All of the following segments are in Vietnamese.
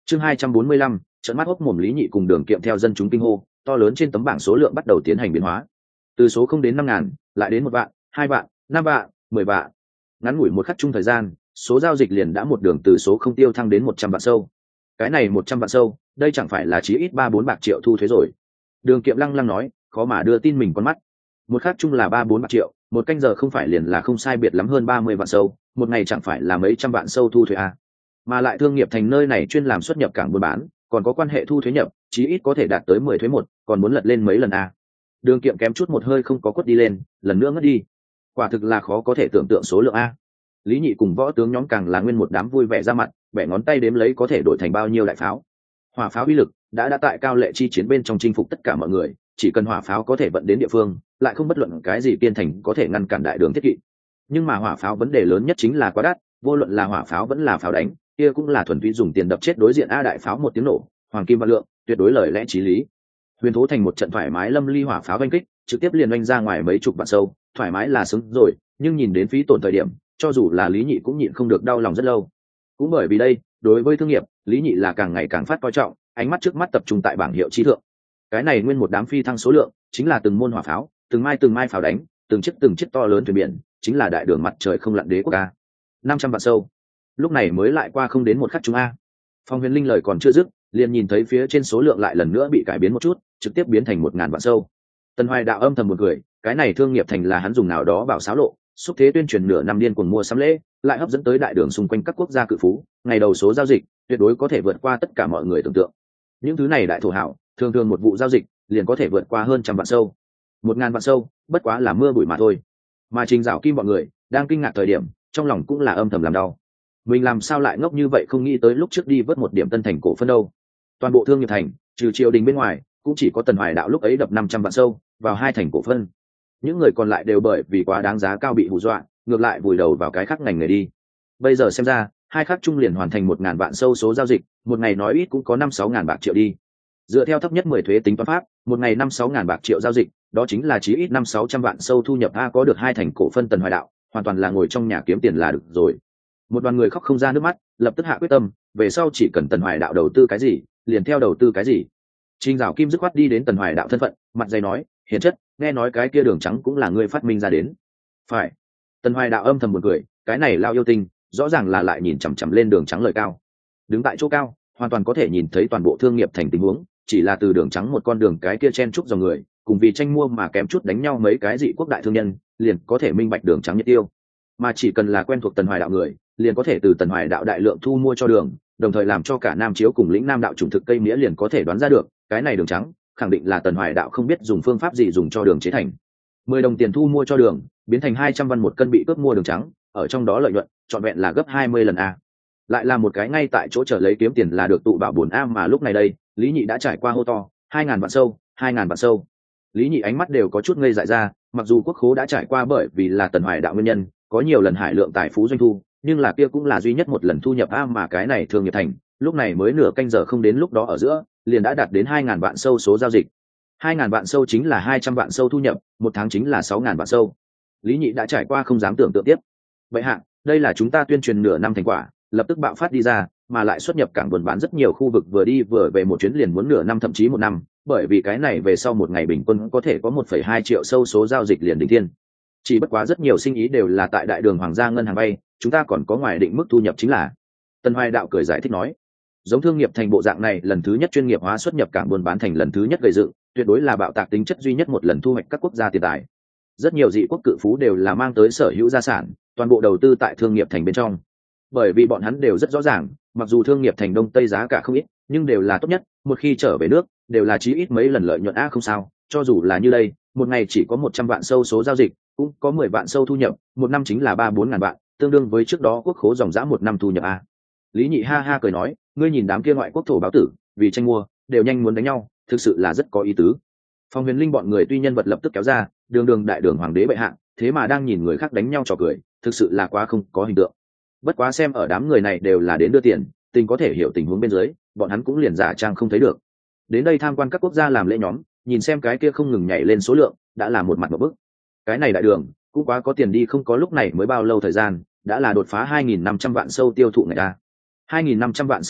Chương 245, trận mắt hốc mồm Lý Nhị cùng Đường Kiệm theo dân chúng kinh hô, to lớn trên tấm bảng số lượng bắt đầu tiến hành biến hóa. Từ số 0 đến 5.000, lại đến 1 vạn, 2 vạn, 5 vạn, 10 vạn. Ngắn ngủi một khắc chung thời gian, số giao dịch liền đã một đường từ số 0 tiêu thăng đến 100 vạn sâu. Cái này 100 vạn sâu, đây chẳng phải là chí ít 3-4 bạc triệu thu thuế rồi. Đường Kiệm lăng lăng nói, khó mà đưa tin mình con mắt. Một khắc chung là 3-4 bạc triệu, một canh giờ không phải liền là không sai biệt lắm hơn 30 vạn sâu, một ngày chẳng phải là mấy trăm vạn sâu thu thuế à. Mà lại thương nghiệp thành nơi này chuyên làm xuất nhập cảng buôn bán, còn có quan hệ thu thuế nhập, chí ít có thể đạt tới 10 thuế một, còn muốn lật lên mấy lần à. Đường Kiệm kém chút một hơi không có quất đi lên, lần nữa ngất đi. Quả thực là khó có thể tưởng tượng số lượng a. Lý Nhị cùng võ tướng nhóm càng là nguyên một đám vui vẻ ra mặt, bẻ ngón tay đếm lấy có thể đổi thành bao nhiêu đại pháo. Hỏa pháo uy lực đã tại Cao Lệ chi chiến bên trong chinh phục tất cả mọi người, chỉ cần hỏa pháo có thể vận đến địa phương, lại không bất luận cái gì kiên thành có thể ngăn cản đại đường thiết kỵ. Nhưng mà hỏa pháo vấn đề lớn nhất chính là quá đắt, vô luận là hỏa pháo vẫn là pháo đánh, kia cũng là thuần túy dùng tiền đập chết đối diện a. Đại pháo một tiếng nổ, hoàng kim vạn lượng, tuyệt đối lời lẽ chí lý. Huyền Thố thành một trận thoải mái lâm ly hỏa pháo oanh kích, trực tiếp liền oanh ra ngoài mấy chục vạn sâu, thoải mái là xứng rồi, nhưng nhìn đến phí tổn thời điểm, cho dù là Lý Nhị cũng nhịn không được đau lòng rất lâu. Cũng bởi vì đây, đối với thương nghiệp, Lý Nhị là càng ngày càng phát coi trọng, ánh mắt trước mắt tập trung tại bảng hiệu chi thượng. Cái này nguyên một đám phi thăng số lượng, chính là từng môn hỏa pháo, từng mai pháo đánh, từng chiếc to lớn thuyền biển, chính là đại đường mặt trời không lặn đế quốc a. 500 vạn sâu. Lúc này mới lại qua không đến một khắc chúng a. Phong Huyền Linh lời còn chưa dứt, liền nhìn thấy phía trên số lượng lại lần nữa bị cải biến một chút, trực tiếp biến thành 1000 vạn sâu. Tần Hoài Đạo âm thầm một người, cái này thương nghiệp thành là hắn dùng nào đó bảo xáo lộ, xúc thế tuyên truyền nửa năm điên cuồng mua sắm lễ, lại hấp dẫn tới đại đường xung quanh các quốc gia cự phú, ngày đầu số giao dịch tuyệt đối có thể vượt qua tất cả mọi người tưởng tượng. Những thứ này đại thổ hảo, thường thường một vụ giao dịch liền có thể vượt qua hơn 100 vạn sâu. 1000 vạn sâu, bất quá là mưa bụi mà thôi. Mà Trình Dạo Kim bọn người đang kinh ngạc thời điểm, trong lòng cũng là âm thầm làm đau. Mình làm sao lại ngốc như vậy, không nghĩ tới lúc trước đi vớt một điểm Tân Thành cổ phân đâu. Toàn bộ thương nghiệp thành, trừ triều đình bên ngoài, cũng chỉ có Tần Hoài Đạo lúc ấy đập 500 vạn sâu vào 2 thành cổ phân. Những người còn lại đều bởi vì quá đáng giá cao bị hù dọa, ngược lại vùi đầu vào cái khác ngành nghề đi. Bây giờ xem ra, hai khác chung liền hoàn thành 1000 vạn sâu số giao dịch, một ngày nói ít cũng có 5-6 ngàn bạc triệu đi. Dựa theo thấp nhất 10 thuế tính toán pháp, một ngày 5-6 ngàn bạc triệu giao dịch, đó chính là chí ít 500-600 vạn sâu thu nhập a. Có được 2 thành cổ phân Tần Hoài Đạo, hoàn toàn là ngồi trong nhà kiếm tiền là được rồi. Một đoàn người khóc không ra nước mắt, lập tức hạ quyết tâm, về sau chỉ cần Tần Hoài Đạo đầu tư cái gì, liền theo đầu tư cái gì. Trình Dạo Kim dứt khoát đi đến Tần Hoài Đạo thân phận, mặt dày nói, hiền chất, nghe nói cái kia đường trắng cũng là ngươi phát minh ra đến. Phải. Tần Hoài Đạo âm thầm buồn cười, cái này lao yêu tinh, rõ ràng là lại nhìn chằm chằm lên đường trắng lời cao. Đứng tại chỗ cao, hoàn toàn có thể nhìn thấy toàn bộ thương nghiệp thành tình huống, chỉ là từ đường trắng một con đường cái kia chen chúc dòng người, cùng vì tranh mua mà kém chút đánh nhau mấy cái dị quốc đại thương nhân, liền có thể minh bạch đường trắng nhiệt tiêu. Mà chỉ cần là quen thuộc Tần Hoài Đạo người, liền có thể từ Tần Hoài Đạo đại lượng thu mua cho đường, đồng thời làm cho cả Nam Chiếu cùng lĩnh Nam đạo chủng thực cây mía liền có thể đoán ra được, cái này đường trắng khẳng định là Tần Hoài Đạo không biết dùng phương pháp gì dùng cho đường chế thành. 10 đồng tiền thu mua cho đường, biến thành 200 văn một cân bị cướp mua đường trắng, ở trong đó lợi nhuận trọn vẹn là gấp 20 lần a. Lại là một cái ngay tại chỗ chờ lấy kiếm tiền là được tụ bảo 4 a. Mà lúc này đây, Lý Nhị đã trải qua hô to, 2000 vạn sâu, 2000 vạn sâu. Lý Nhị ánh mắt đều có chút ngây dại ra, mặc dù quốc khố đã trải qua bởi vì là Tần Hoài Đạo nguyên nhân, có nhiều lần hải lượng tài phú doanh thu, nhưng là kia cũng là duy nhất một lần thu nhập a. Mà cái này thương nghiệp thành, lúc này mới nửa canh giờ không đến lúc đó ở giữa, liền đã đạt đến 2000 vạn sâu số giao dịch. 2000 vạn sâu chính là 200 vạn sâu thu nhập, một tháng chính là 6000 vạn sâu. Lý Nhị đã trải qua không dám tưởng tượng tiếp. Vậy hạ, đây là chúng ta tuyên truyền nửa năm thành quả, lập tức bạo phát đi ra, mà lại xuất nhập cảng buôn bán rất nhiều khu vực vừa đi vừa về một chuyến liền muốn nửa năm thậm chí một năm, bởi vì cái này về sau một ngày bình quân có thể có 1,2 triệu sâu số giao dịch liền đỉnh thiên. Chỉ bất quá rất nhiều sinh ý đều là tại đại đường hoàng gia ngân hàng vay, chúng ta còn có ngoài định mức thu nhập chính là. Tần Hoài Đạo cười giải thích nói, giống thương nghiệp thành bộ dạng này lần thứ nhất chuyên nghiệp hóa xuất nhập cảng buôn bán thành lần thứ nhất gây dựng, tuyệt đối là bạo tạc tính chất duy nhất một lần thu hoạch các quốc gia tiền tài. Rất nhiều dị quốc cự phú đều là mang tới sở hữu gia sản, toàn bộ đầu tư tại thương nghiệp thành bên trong. Bởi vì bọn hắn đều rất rõ ràng, mặc dù thương nghiệp thành đông tây giá cả không ít, nhưng đều là tốt nhất, một khi trở về nước, đều là chí ít mấy lần lợi nhuận a. Không sao, cho dù là như đây, một ngày chỉ có 100 vạn sâu số giao dịch, cũng có 10 vạn sâu thu nhập, một năm chính là 3-4 ngàn vạn, tương đương với trước đó quốc khố dòng dã một năm thu nhập a. Lý Nhị ha ha cười nói, ngươi nhìn đám kia ngoại quốc thổ báo tử, vì tranh mua, đều nhanh muốn đánh nhau, thực sự là rất có ý tứ. Phong Huyền Linh bọn người tuy nhân vật lập tức kéo ra, đường đại đường hoàng đế bệ hạ, thế mà đang nhìn người khác đánh nhau trò cười, thực sự là quá không có hình tượng. Bất quá xem ở đám người này đều là đến đưa tiền, tình có thể hiểu tình huống bên dưới, bọn hắn cũng liền giả trang không thấy được. Đến đây tham quan các quốc gia làm lễ nhóm, nhìn xem cái kia không ngừng nhảy lên số lượng, đã là một mặt một bức. Cái này đại đường cũng quá có tiền đi, không có lúc này mới bao lâu thời gian, đã là đột phá 2500 vạn sâu tiêu thụ ngày a. 2500 vạn sâu a,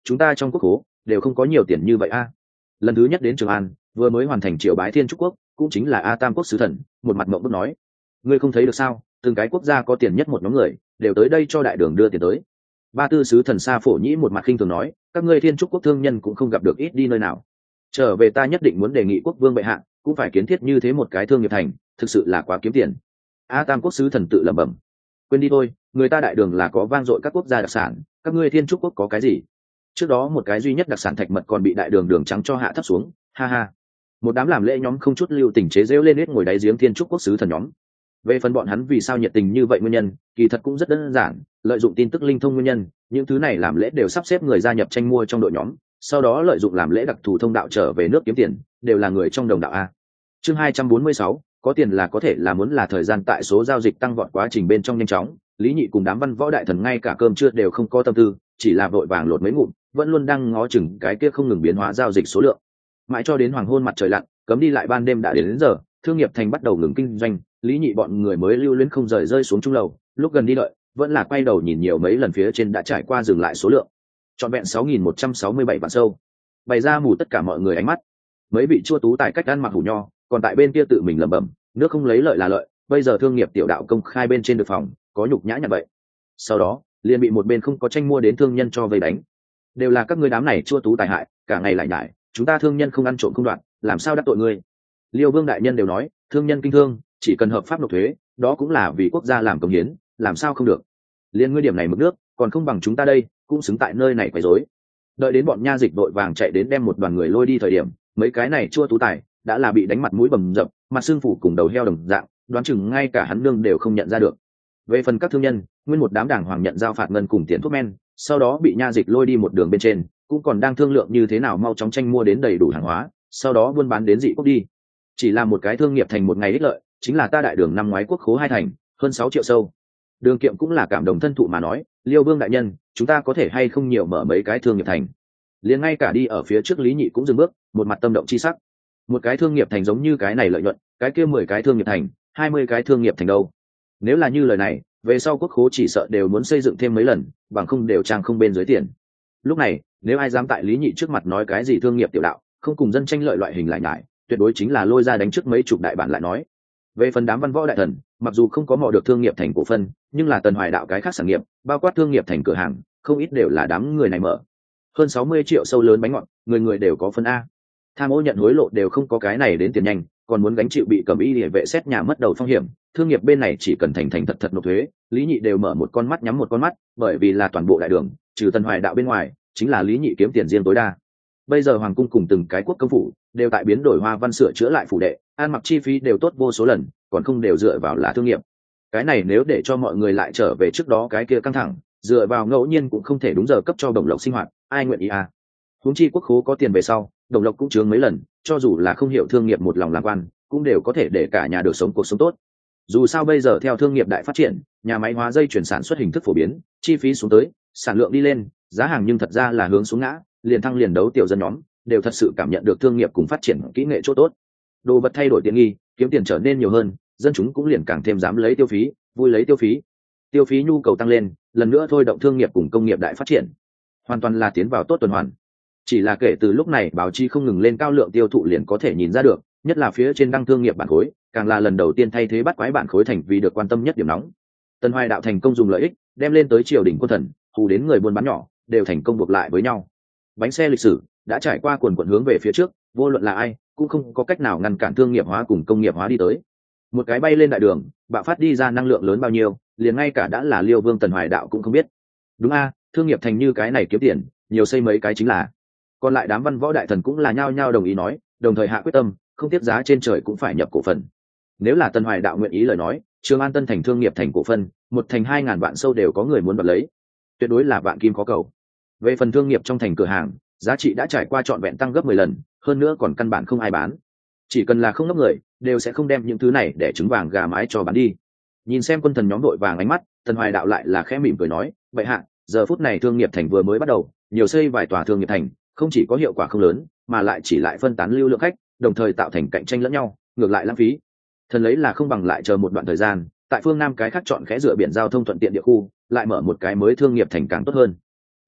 chúng ta trong quốc khố đều không có nhiều tiền như vậy a. Lần thứ nhất đến Trường An, vừa mới hoàn thành triều bái Thiên Trúc quốc, cũng chính là A Tam quốc sứ thần, một mặt mộng bức nói: ngươi không thấy được sao, từng cái quốc gia có tiền nhất một nhóm người đều tới đây cho đại đường đưa tiền tới. Ba tư sứ thần Sa Phổ Nhĩ một mặt khinh thường nói: các ngươi Thiên Trúc quốc thương nhân cũng không gặp được ít đi nơi nào, trở về ta nhất định muốn đề nghị quốc vương bệ hạ cũng phải kiến thiết như thế một cái thương nghiệp thành, thực sự là quá kiếm tiền. A Tam quốc sứ thần tự lẩm bẩm: quên đi thôi, người ta đại đường là có vang dội các quốc gia đặc sản, các ngươi Thiên Trúc quốc có cái gì? Trước đó một cái duy nhất đặc sản thạch mật còn bị đại đường đường trắng cho hạ thấp xuống, ha ha. Một đám làm lễ nhóm không chút lưu tình chế giễu lên hết ngồi đáy giếng Thiên Trúc quốc sứ thần nhóm. Về phần bọn hắn vì sao nhiệt tình như vậy nguyên nhân, kỳ thật cũng rất đơn giản, lợi dụng tin tức linh thông nguyên nhân, những thứ này làm lễ đều sắp xếp người gia nhập tranh mua trong đội nhóm, sau đó lợi dụng làm lễ đặc thù thông đạo trở về nước kiếm tiền, đều là người trong đồng đạo a. Chương 246, có tiền là có thể là muốn là thời gian tại số giao dịch tăng vọt quá trình bên trong nhanh chóng, Lý Nhị cùng đám văn võ đại thần ngay cả cơm trưa đều không có tâm tư, chỉ là vội vàng lột mấy ngụm, vẫn luôn đang ngó chừng cái kia không ngừng biến hóa giao dịch số lượng. Mãi cho đến hoàng hôn mặt trời lặn, cấm đi lại ban đêm đã đến giờ, thương nghiệp thành bắt đầu ngừng kinh doanh, Lý Nhị bọn người mới lưu luyến không rời rơi xuống trung lầu, lúc gần đi đợi, vẫn là quay đầu nhìn nhiều mấy lần phía trên đã trải qua dừng lại số lượng. Trọn vẹn 6.167 vạn sâu. Bày ra mù tất cả mọi người ánh mắt. Mấy vị chua tú tại cách ăn mặc hủ nho, còn tại bên kia tự mình lẩm bẩm, nước không lấy lợi là lợi, bây giờ thương nghiệp tiểu đạo công khai bên trên được phòng, có nhục nhã như vậy. Sau đó, liền bị một bên không có tranh mua đến thương nhân cho vây đánh. Đều là các ngươi đám này chua tú tài hại, cả ngày lại nhải, chúng ta thương nhân không ăn trộm không đoạt, làm sao đắc tội ngươi? Liêu Vương đại nhân đều nói, thương nhân kinh thương, chỉ cần hợp pháp nộp thuế, đó cũng là vì quốc gia làm công hiến, làm sao không được? Liên ngươi điểm này mực nước, còn không bằng chúng ta đây, cũng xứng tại nơi này quấy rối. Đợi đến bọn nha dịch đội vàng chạy đến đem một đoàn người lôi đi thời điểm, mấy cái này chua tú tài đã là bị đánh mặt mũi bầm dập, mặt xương phủ cùng đầu heo đồng dạng, đoán chừng ngay cả hắn nương đều không nhận ra được. Về phần các thương nhân, nguyên một đám đảng hoàng nhận giao phạt ngân cùng tiền thuốc men, sau đó bị nha dịch lôi đi một đường bên trên, cũng còn đang thương lượng như thế nào mau chóng tranh mua đến đầy đủ hàng hóa, sau đó buôn bán đến dị quốc đi. Chỉ là một cái thương nghiệp thành một ngày ích lợi, chính là ta đại đường năm ngoái quốc khố hai thành, hơn 6 triệu sâu. Đường Kiệm cũng là cảm động thân thụ mà nói, Liêu Vương đại nhân, chúng ta có thể hay không nhiều mở mấy cái thương nghiệp thành? Liền ngay cả đi ở phía trước Lý Nhị cũng dừng bước, một mặt tâm động chi sắc. Một cái thương nghiệp thành giống như cái này lợi nhuận, cái kia 10 cái thương nghiệp thành, 20 cái thương nghiệp thành đâu? Nếu là như lời này, về sau quốc khố chỉ sợ đều muốn xây dựng thêm mấy lần, bằng không đều trang không bên dưới tiền. Lúc này, nếu ai dám tại Lý Nhị trước mặt nói cái gì thương nghiệp tiểu đạo, không cùng dân tranh lợi loại hình lại nhải, tuyệt đối chính là lôi ra đánh trước mấy chục đại bản lại nói. Về phần đám văn võ đại thần, mặc dù không có mò được thương nghiệp thành cổ phân, nhưng là Tần Hoài đạo cái khác sản nghiệp, bao quát thương nghiệp thành cửa hàng, không ít đều là đám người này mở. Hơn 60 triệu sâu lớn bánh ngọt, người người đều có phân a. Tham ô nhận hối lộ đều không có cái này đến tiền nhanh, còn muốn gánh chịu bị cầm y địa vệ xét nhà mất đầu phong hiểm, thương nghiệp bên này chỉ cần thành thành thật thật nộp thuế, Lý Nhị đều mở một con mắt nhắm một con mắt, bởi vì là toàn bộ đại đường, trừ Tần Hoài đạo bên ngoài, chính là Lý Nhị kiếm tiền riêng tối đa. Bây giờ hoàng cung cùng từng cái quốc công phủ đều tại biến đổi hoa văn sửa chữa lại phủ đệ, ăn mặc chi phí đều tốt vô số lần, còn không đều dựa vào là thương nghiệp. Cái này nếu để cho mọi người lại trở về trước đó cái kia căng thẳng, dựa vào ngẫu nhiên cũng không thể đúng giờ cấp cho đồng lộc sinh hoạt, ai nguyện ý à? Huống chi quốc khố có tiền về sau, đồng lộc cũng chướng mấy lần, cho dù là không hiểu thương nghiệp một lòng làm quan, cũng đều có thể để cả nhà được sống cuộc sống tốt. Dù sao bây giờ theo thương nghiệp đại phát triển, nhà máy hóa dây chuyển sản xuất hình thức phổ biến, chi phí xuống tới, sản lượng đi lên, giá hàng nhưng thật ra là hướng xuống ngã, liền thăng liền đấu tiểu dân nhóm đều thật sự cảm nhận được thương nghiệp cùng phát triển kỹ nghệ chỗ tốt. Đồ vật thay đổi tiện nghi, kiếm tiền trở nên nhiều hơn, dân chúng cũng liền càng thêm dám lấy tiêu phí, vui lấy tiêu phí. Tiêu phí nhu cầu tăng lên, lần nữa thôi động thương nghiệp cùng công nghiệp đại phát triển, hoàn toàn là tiến vào tốt tuần hoàn. Chỉ là kể từ lúc này báo chí không ngừng lên cao lượng tiêu thụ liền có thể nhìn ra được, nhất là phía trên đăng thương nghiệp bản khối, càng là lần đầu tiên thay thế bắt quái bản khối thành vì được quan tâm nhất điểm nóng. Tần Hoài đạo thành công dùng lợi ích đem lên tới triều đình quân thần, hù đến người buôn bán nhỏ đều thành công buộc lại với nhau. Bánh xe lịch sử đã trải qua quần quần hướng về phía trước, vô luận là ai cũng không có cách nào ngăn cản thương nghiệp hóa cùng công nghiệp hóa đi tới. Một cái bay lên đại đường, bạo phát đi ra năng lượng lớn bao nhiêu, liền ngay cả đã là Liêu Vương Tần Hoài đạo cũng không biết. Đúng a, thương nghiệp thành như cái này kiếm tiền, nhiều xây mấy cái chính là. Còn lại đám văn võ đại thần cũng là nhao nhao đồng ý nói, đồng thời hạ quyết tâm, không tiếp giá trên trời cũng phải nhập cổ phần. Nếu là Tần Hoài đạo nguyện ý lời nói, Trường An Tân thành thương nghiệp thành cổ phần, một thành 2.000 vạn sâu đều có người muốn đoạt lấy, tuyệt đối là vạn kim khó cầu. Về phần thương nghiệp trong thành cửa hàng, giá trị đã trải qua trọn vẹn tăng gấp 10 lần, hơn nữa còn căn bản không ai bán. Chỉ cần là không ngốc người, đều sẽ không đem những thứ này để trứng vàng gà mái cho bán đi. Nhìn xem quân thần nhóm đội vàng ánh mắt, Tần Hoài đạo lại là khẽ mỉm cười nói, vậy hạ, giờ phút này thương nghiệp thành vừa mới bắt đầu, nhiều xây vài tòa thương nghiệp thành, không chỉ có hiệu quả không lớn, mà lại chỉ lại phân tán lưu lượng khách, đồng thời tạo thành cạnh tranh lẫn nhau, ngược lại lãng phí. Thần lấy là không bằng lại chờ một đoạn thời gian, tại phương Nam cái khác chọn khẽ dựa biển giao thông thuận tiện địa khu, lại mở một cái mới thương nghiệp thành càng tốt hơn.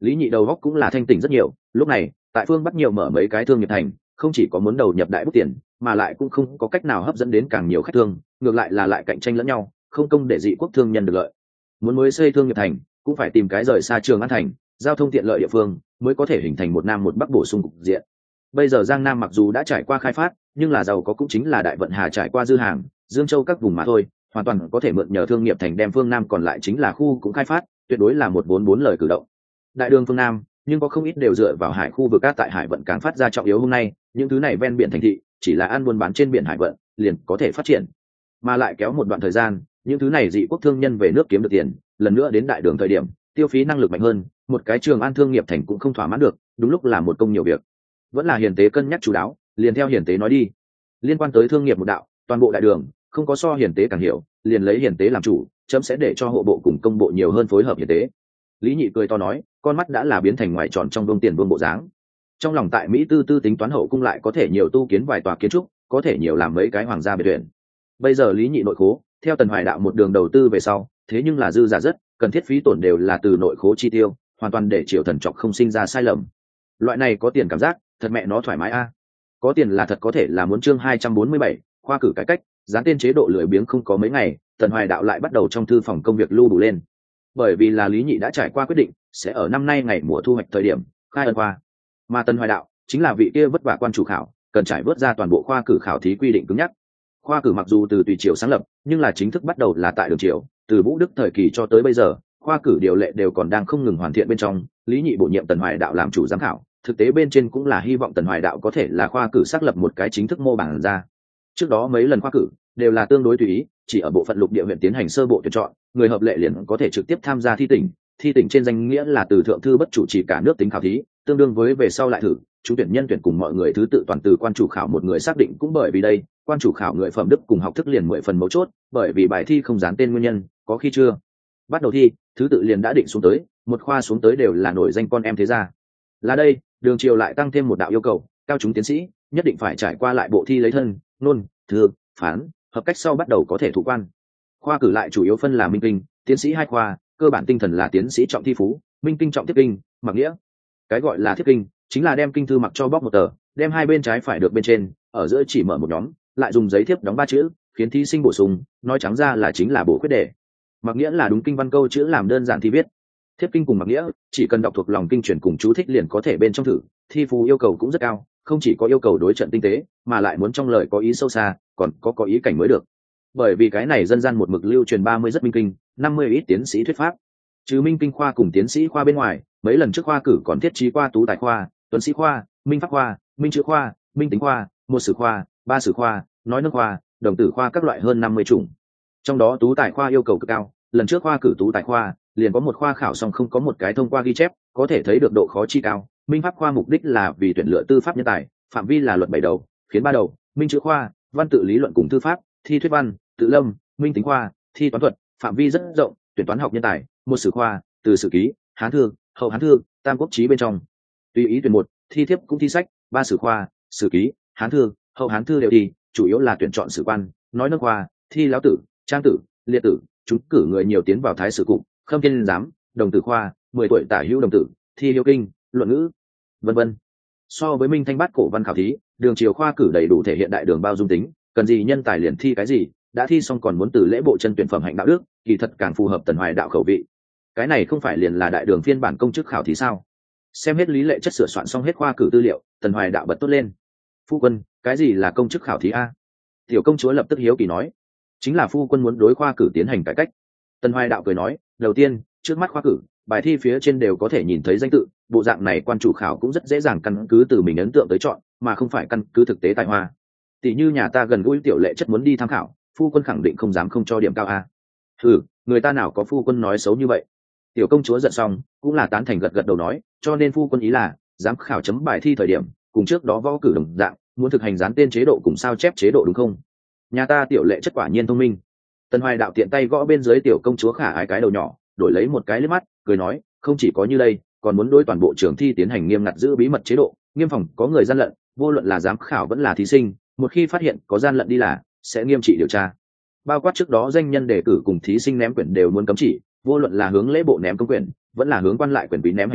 Lý Nhị đầu góc cũng là thanh tỉnh rất nhiều, lúc này tại phương Bắc nhiều mở mấy cái thương nghiệp thành, không chỉ có muốn đầu nhập đại bút tiền, mà lại cũng không có cách nào hấp dẫn đến càng nhiều khách thương, ngược lại là lại cạnh tranh lẫn nhau, không công để dị quốc thương nhân được lợi. Muốn mới xây thương nghiệp thành, cũng phải tìm cái rời xa Trường An thành, giao thông tiện lợi địa phương, mới có thể hình thành một nam một bắc bổ sung cục diện. Bây giờ Giang Nam mặc dù đã trải qua khai phát, nhưng là giàu có cũng chính là Đại Vận Hà trải qua dư hàng, Dương Châu các vùng mà thôi, hoàn toàn có thể mượn nhờ thương nghiệp thành đem phương Nam còn lại chính là khu cũng khai phát, tuyệt đối là một vốn bốn lời cử động. Đại đường phương Nam, nhưng có không ít đều dựa vào hải khu vực cát tại hải vận càng phát ra trọng yếu hôm nay, những thứ này ven biển thành thị, chỉ là ăn buôn bán trên biển hải vận, liền có thể phát triển. Mà lại kéo một đoạn thời gian, những thứ này dị quốc thương nhân về nước kiếm được tiền, lần nữa đến đại đường thời điểm, tiêu phí năng lực mạnh hơn, một cái Trường An thương nghiệp thành cũng không thỏa mãn được, đúng lúc là một công nhiều việc. Vẫn là hiền tế cân nhắc chú đáo, liền theo hiền tế nói đi. Liên quan tới thương nghiệp một đạo, toàn bộ đại đường không có so hiền tế càng hiểu, liền lấy hiền tế làm chủ, chấm sẽ để cho hộ bộ cùng công bộ nhiều hơn phối hợp hiền tế. Lý Nhị cười to nói, con mắt đã là biến thành ngoài tròn trong đông tiền vương bộ dáng. Trong lòng tại Mỹ tư tư tính toán hậu cung lại có thể nhiều tu kiến vài tòa kiến trúc, có thể nhiều làm mấy cái hoàng gia biệt viện. Bây giờ Lý Nhị nội khố, theo Tần Hoài đạo một đường đầu tư về sau, thế nhưng là dư giả rất, cần thiết phí tổn đều là từ nội khố chi tiêu, hoàn toàn để triều thần trọng không sinh ra sai lầm. Loại này có tiền cảm giác, thật mẹ nó thoải mái a. Có tiền là thật có thể là muốn chương 247, khoa cử cải cách, dán tên chế độ lười biếng không có mấy ngày, Tần Hoài đạo lại bắt đầu trong thư phòng công việc lưu đủ lên. Bởi vì là Lý Nhị đã trải qua quyết định, sẽ ở năm nay ngày mùa thu hoạch thời điểm khai ân khoa, mà Tần Hoài đạo chính là vị kia vất vả quan chủ khảo, cần trải vớt ra toàn bộ khoa cử khảo thí quy định cứng nhắc. Khoa cử mặc dù từ tùy triều sáng lập, nhưng là chính thức bắt đầu là tại đường triều, từ Vũ Đức thời kỳ cho tới bây giờ, khoa cử điều lệ đều còn đang không ngừng hoàn thiện bên trong. Lý Nhị bổ nhiệm Tần Hoài đạo làm chủ giám khảo, thực tế bên trên cũng là hy vọng Tần Hoài đạo có thể là khoa cử xác lập một cái chính thức mô bảng ra. Trước đó mấy lần khoa cử đều là tương đối tùy ý, chỉ ở bộ phận lục địa huyện tiến hành sơ bộ tuyển chọn, người hợp lệ liền có thể trực tiếp tham gia thi tỉnh. Thi tỉnh trên danh nghĩa là từ thượng thư bất chủ trì cả nước tính khảo thí, tương đương với về sau lại thử, trúng tuyển nhân tuyển cùng mọi người thứ tự toàn từ quan chủ khảo một người xác định. Cũng bởi vì đây, quan chủ khảo người phẩm đức cùng học thức liền 10 phần mấu chốt, bởi vì bài thi không dán tên nguyên nhân, có khi chưa bắt đầu thi, thứ tự liền đã định xuống tới, một khoa xuống tới đều là nổi danh con em thế gia. Là đây, đường triều lại tăng thêm một đạo yêu cầu, cao chúng tiến sĩ nhất định phải trải qua lại bộ thi lấy thân, nôn, thư, phán, hợp cách sau bắt đầu có thể thụ quan. Khoa cử lại chủ yếu phân là minh kinh, tiến sĩ hai khoa, cơ bản tinh thần là tiến sĩ trọng thi phú, minh kinh trọng tiếp kinh, mặc nghĩa. Cái gọi là tiếp kinh chính là đem kinh thư mặc cho bóc một tờ, đem hai bên trái phải được bên trên, ở giữa chỉ mở một nhóm, lại dùng giấy thiếp đóng 3 chữ, khiến thí sinh bổ sung, nói trắng ra là chính là bổ khuyết đề. Mặc nghĩa là đúng kinh văn câu chữ làm đơn giản thi viết. Thiếp kinh cùng mặc nghĩa chỉ cần đọc thuộc lòng kinh truyền cùng chú thích liền có thể bên trong thử. Thi phú yêu cầu cũng rất cao, không chỉ có yêu cầu đối trận tinh tế, mà lại muốn trong lời có ý sâu xa, còn có ý cảnh mới được. Bởi vì cái này dân gian một mực lưu truyền 30 rất minh kinh, 50 ít tiến sĩ thuyết pháp. Trừ minh kinh khoa cùng tiến sĩ khoa bên ngoài, mấy lần trước khoa cử còn thiết trí qua tú tài khoa, tuấn sĩ khoa, minh pháp khoa, minh chữ khoa, minh tính khoa, một sử khoa, ba sử khoa, nói nước khoa, đồng tử khoa các loại hơn 50 chủng. Trong đó tú tài khoa yêu cầu cực cao, lần trước khoa cử tú tài khoa liền có một khoa khảo xong không có một cái thông qua ghi chép, có thể thấy được độ khó chi cao. Minh pháp khoa mục đích là vì tuyển lựa tư pháp nhân tài, phạm vi là luật 7 đầu, khiến 3 đầu. Minh chữ khoa, văn tự lý luận cùng tư pháp, thi thuyết văn, tự lâm. Minh tính khoa, thi toán thuật, phạm vi rất rộng, tuyển toán học nhân tài. Một sử khoa, từ sử ký, hán thư, hậu hán thư, tam quốc chí bên trong tùy ý tuyển một, thi thiếp cũng thi sách. Ba sử khoa, sử ký, hán thư, hậu hán thư đều thi, chủ yếu là tuyển chọn sử quan. Nói nước khoa, thi lão tử, trang tử, liệt tử, chúng cử người nhiều tiến vào thái sử cục, khâm thiên giám. Đồng tử khoa, 10 tuổi tả hữu đồng tử, thi hiếu kinh, luận ngữ, vân vân. So với minh thanh bát cổ văn khảo thí, đường triều khoa cử đầy đủ thể hiện đại đường bao dung tính, cần gì nhân tài liền thi cái gì, đã thi xong còn muốn từ lễ bộ chân tuyển phẩm hạnh đạo đức, kỳ thật càng phù hợp Tần Hoài đạo khẩu vị. Cái này không phải liền là đại đường phiên bản công chức khảo thí sao? Xem hết lý lệ chất sửa soạn xong hết khoa cử tư liệu, Tần Hoài đạo bật tốt lên. Phu quân, cái gì là công chức khảo thí a? Tiểu công chúa lập tức hiếu kỳ nói. Chính là phu quân muốn đối khoa cử tiến hành cải cách. Tần Hoài đạo cười nói, đầu tiên, trước mắt khoa cử, bài thi phía trên đều có thể nhìn thấy danh tự, bộ dạng này quan chủ khảo cũng rất dễ dàng căn cứ từ mình ấn tượng tới chọn, mà không phải căn cứ thực tế tài hoa. Tỷ như nhà ta gần gũi tiểu lệ chất muốn đi tham khảo, phu quân khẳng định không dám không cho điểm cao a. Người ta nào có phu quân nói xấu như vậy. Tiểu công chúa giận xong, cũng là tán thành gật gật đầu nói, cho nên phu quân ý là giám khảo chấm bài thi thời điểm cùng trước đó võ cử đồng dạng, muốn thực hành dán tên chế độ cùng sao chép chế độ đúng không? Nhà ta tiểu lệ chất quả nhiên thông minh. Tần Hoài đạo tiện tay gõ bên dưới tiểu công chúa khả ái cái đầu nhỏ, đổi lấy một cái liếc mắt, cười nói, không chỉ có như đây, còn muốn đối toàn bộ trường thi tiến hành nghiêm ngặt giữ bí mật chế độ, nghiêm phòng có người gian lận, vô luận là giám khảo vẫn là thí sinh, một khi phát hiện có gian lận đi là sẽ nghiêm trị điều tra. Bao quát trước đó danh nhân đề cử cùng thí sinh ném quyển đều muốn cấm chỉ, vô luận là hướng lễ bộ ném công quyển, vẫn là hướng quan lại quyển quý ném hành quyển,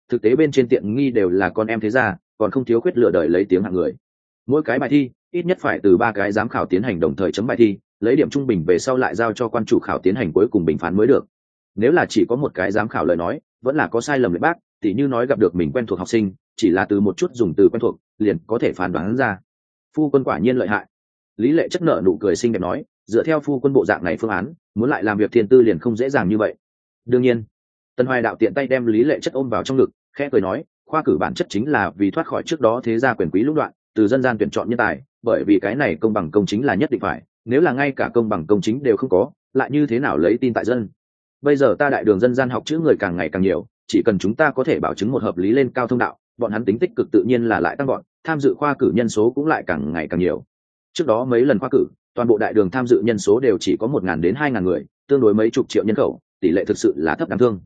thực tế bên trên tiện nghi đều là con em thế gia, còn không thiếu khuyết lựa đời lấy tiếng hạng người. Mỗi cái bài thi ít nhất phải từ 3 cái giám khảo tiến hành đồng thời chấm bài thi, lấy điểm trung bình về sau lại giao cho quan chủ khảo tiến hành cuối cùng bình phán mới được. Nếu là chỉ có một cái giám khảo lời nói, vẫn là có sai lầm lệ bác, tỉ như nói gặp được mình quen thuộc học sinh, chỉ là từ một chút dùng từ quen thuộc liền có thể phán đoán ra. Phu quân quả nhiên lợi hại. Lý Lệ Chất nở nụ cười xinh đẹp nói, dựa theo phu quân bộ dạng này phương án, muốn lại làm việc thiên tư liền không dễ dàng như vậy. Đương nhiên. Tần Hoài Đạo tiện tay đem Lý Lệ Chất ôm vào trong ngực, khẽ cười nói, khoa cử bản chất chính là vì thoát khỏi trước đó thế gia quyền quý lũng đoạn, từ dân gian tuyển chọn nhân tài, bởi vì cái này công bằng công chính là nhất định phải, nếu là ngay cả công bằng công chính đều không có, lại như thế nào lấy tin tại dân. Bây giờ ta đại đường dân gian học chữ người càng ngày càng nhiều, chỉ cần chúng ta có thể bảo chứng một hợp lý lên cao thông đạo, bọn hắn tính tích cực tự nhiên là lại tăng bọn, tham dự khoa cử nhân số cũng lại càng ngày càng nhiều. Trước đó mấy lần khoa cử, toàn bộ đại đường tham dự nhân số đều chỉ có 1.000 đến 2.000 người, tương đối mấy chục triệu nhân khẩu, tỷ lệ thực sự là thấp đáng thương.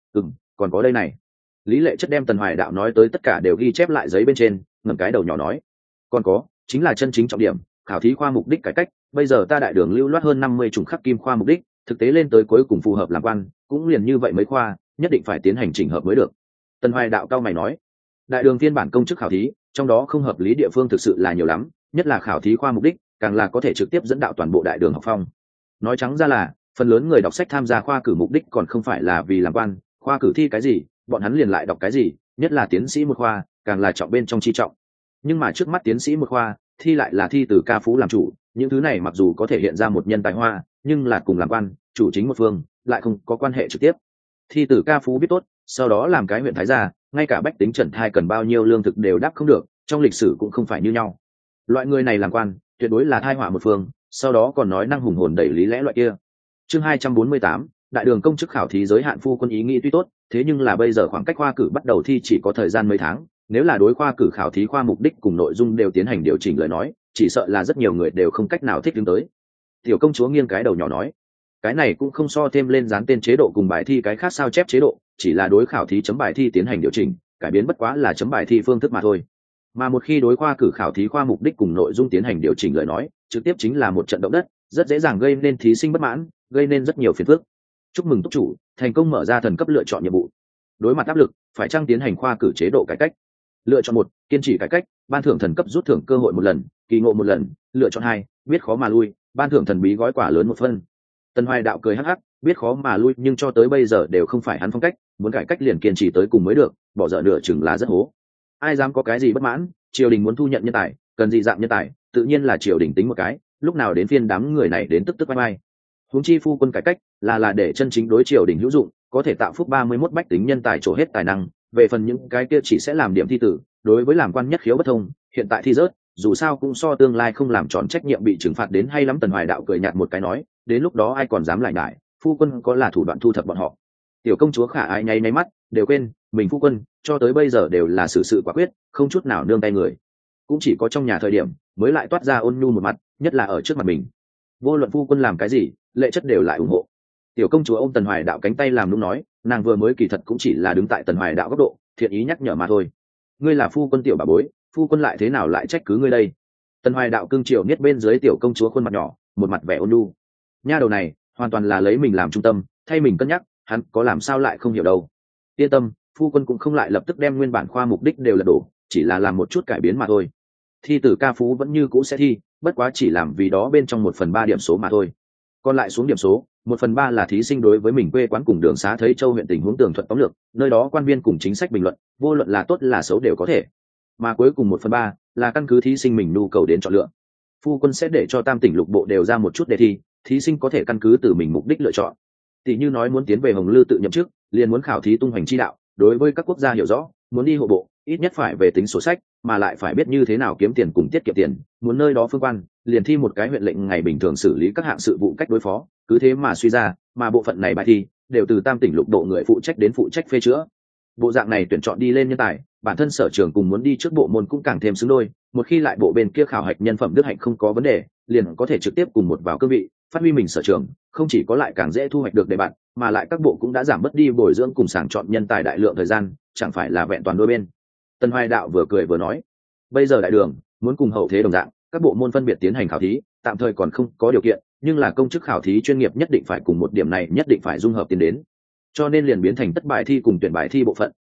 Còn có đây này. Lý Lệ Chất đem Tần Hoài Đạo nói tới tất cả đều ghi chép lại giấy bên trên, ngẩng cái đầu nhỏ nói, còn có chính là chân chính trọng điểm, khảo thí khoa mục đích cải cách. Bây giờ ta đại đường lưu loát hơn 50 chủng khắc kim khoa mục đích, thực tế lên tới cuối cùng phù hợp làm quan, cũng liền như vậy mấy khoa, nhất định phải tiến hành chỉnh hợp mới được. Tần Hoài Đạo cao mày nói, đại đường phiên bản công chức khảo thí, trong đó không hợp lý địa phương thực sự là nhiều lắm, nhất là khảo thí khoa mục đích, càng là có thể trực tiếp dẫn đạo toàn bộ đại đường học phong. Nói trắng ra là, phần lớn người đọc sách tham gia khoa cử mục đích còn không phải là vì làm quan, khoa cử thi cái gì, bọn hắn liền lại đọc cái gì, nhất là tiến sĩ một khoa, càng là trọng bên trong chi trọng. Nhưng mà trước mắt tiến sĩ một khoa, thi lại là thi từ ca phú làm chủ, những thứ này mặc dù có thể hiện ra một nhân tài hoa, nhưng là cùng làm quan, chủ chính một phương, lại không có quan hệ trực tiếp. Thi từ ca phú biết tốt, sau đó làm cái huyện thái gia, ngay cả bách tính trần thai cần bao nhiêu lương thực đều đáp không được, trong lịch sử cũng không phải như nhau. Loại người này làm quan, tuyệt đối là thai họa một phương, sau đó còn nói năng hùng hồn đẩy lý lẽ loại kia. Chương 248, đại đường công chức khảo thí giới hạn phu quân ý nghĩ tuy tốt, thế nhưng là bây giờ khoảng cách khoa cử bắt đầu thi chỉ có thời gian mấy tháng, nếu là đối khoa cử khảo thí khoa mục đích cùng nội dung đều tiến hành điều chỉnh lời nói, chỉ sợ là rất nhiều người đều không cách nào thích ứng tới. Tiểu công chúa nghiêng cái đầu nhỏ nói, cái này cũng không so thêm lên dán tên chế độ cùng bài thi cái khác sao chép chế độ, chỉ là đối khảo thí chấm bài thi tiến hành điều chỉnh, cải biến bất quá là chấm bài thi phương thức mà thôi. Mà một khi đối khoa cử khảo thí khoa mục đích cùng nội dung tiến hành điều chỉnh lời nói, trực tiếp chính là một trận động đất, rất dễ dàng gây nên thí sinh bất mãn, gây nên rất nhiều phiền phức. Chúc mừng túc chủ thành công mở ra thần cấp lựa chọn nhiệm vụ. Đối mặt áp lực, phải chăng tiến hành khoa cử chế độ cải cách. Lựa chọn 1, kiên trì cải cách, ban thưởng thần cấp rút thưởng cơ hội 1 lần, kỳ ngộ 1 lần. Lựa chọn 2, biết khó mà lui, ban thưởng thần bí gói quà lớn 1 phân. Tần Hoài Đạo cười hắc hắc, biết khó mà lui nhưng cho tới bây giờ đều không phải hắn phong cách, muốn cải cách liền kiên trì tới cùng mới được, bỏ dở nửa chừng là rất hố. Ai dám có cái gì bất mãn, triều đình muốn thu nhận nhân tài, cần gì dạng nhân tài, tự nhiên là triều đình tính một cái, lúc nào đến phiên đám người này đến tức vai vai. Huống chi phu quân cải cách là để chân chính đối triều đình hữu dụng, có thể tạo phúc 31 bách tính nhân tài trổ hết tài năng, về phần những cái kia chỉ sẽ làm điểm thi tử, đối với làm quan nhất khiếu bất thông, hiện tại thi rớt, dù sao cũng so tương lai không làm tròn trách nhiệm bị trừng phạt đến hay lắm. Tần Hoài Đạo cười nhạt một cái nói, đến lúc đó ai còn dám lại ngại, phu quân có là thủ đoạn thu thập bọn họ. Tiểu công chúa khả ái nháy nháy mắt, đều quên mình phu quân cho tới bây giờ đều là xử sự quả quyết, không chút nào nương tay người, cũng chỉ có trong nhà thời điểm mới lại toát ra ôn nhu một mặt, nhất là ở trước mặt mình, vô luận phu quân làm cái gì, Lệ Chất đều lại ủng hộ. Tiểu công chúa ôm Tần Hoài Đạo cánh tay làm lúc nói, nàng vừa mới kỳ thật cũng chỉ là đứng tại Tần Hoài Đạo góc độ, thiện ý nhắc nhở mà thôi. Ngươi là phu quân tiểu bà bối, phu quân lại thế nào lại trách cứ ngươi đây? Tần Hoài Đạo cưng chiều niết bên dưới tiểu công chúa khuôn mặt nhỏ, một mặt vẻ ôn nhu. Nha đầu này hoàn toàn là lấy mình làm trung tâm, thay mình cân nhắc, hắn có làm sao lại không hiểu đâu. Yên tâm, phu quân cũng không lại lập tức đem nguyên bản khoa mục đích đều lật đổ, chỉ là làm một chút cải biến mà thôi. Thi tử ca phú vẫn như cũ sẽ thi, bất quá chỉ làm vì đó bên trong 1/3 điểm số mà thôi. Còn lại xuống điểm số, 1/3 là thí sinh đối với mình quê quán cùng đường xá thấy châu huyện tình huống tường thuật tóm lược, nơi đó quan viên cùng chính sách bình luận, vô luận là tốt là xấu đều có thể. Mà cuối cùng 1/3 là căn cứ thí sinh mình nhu cầu đến chọn lựa. Phu quân sẽ để cho tam tỉnh lục bộ đều ra một chút đề thi, thí sinh có thể căn cứ từ mình mục đích lựa chọn. Tỷ như nói muốn tiến về Hồng Lư tự nhậm chức, liền muốn khảo thí tung hoành chi đạo, đối với các quốc gia hiểu rõ, muốn đi hộ bộ, ít nhất phải về tính sổ sách, mà lại phải biết như thế nào kiếm tiền cùng tiết kiệm tiền, muốn nơi đó phương quan, liền thi một cái huyện lệnh ngày bình thường xử lý các hạng sự vụ cách đối phó, cứ thế mà suy ra, mà bộ phận này bài thi đều từ tam tỉnh lục bộ người phụ trách đến phụ trách phê chữa. Bộ dạng này tuyển chọn đi lên nhân tài, bản thân sở trường cùng muốn đi trước bộ môn cũng càng thêm xứng đôi, một khi lại bộ bên kia khảo hạch nhân phẩm đức hạnh không có vấn đề, liền có thể trực tiếp cùng một vào cương vị, phát huy mình sở trường, không chỉ có lại càng dễ thu hoạch được đề bạn, mà lại các bộ cũng đã giảm bớt đi bồi dưỡng cùng sàng chọn nhân tài đại lượng thời gian, chẳng phải là vẹn toàn đôi bên. Tần Hoài Đạo vừa cười vừa nói, bây giờ đại đường muốn cùng hậu thế đồng dạng, các bộ môn phân biệt tiến hành khảo thí, tạm thời còn không có điều kiện, nhưng là công chức khảo thí chuyên nghiệp nhất định phải cùng một điểm này nhất định phải dung hợp tiến đến, cho nên liền biến thành tất bài thi cùng tuyển bài thi bộ phận,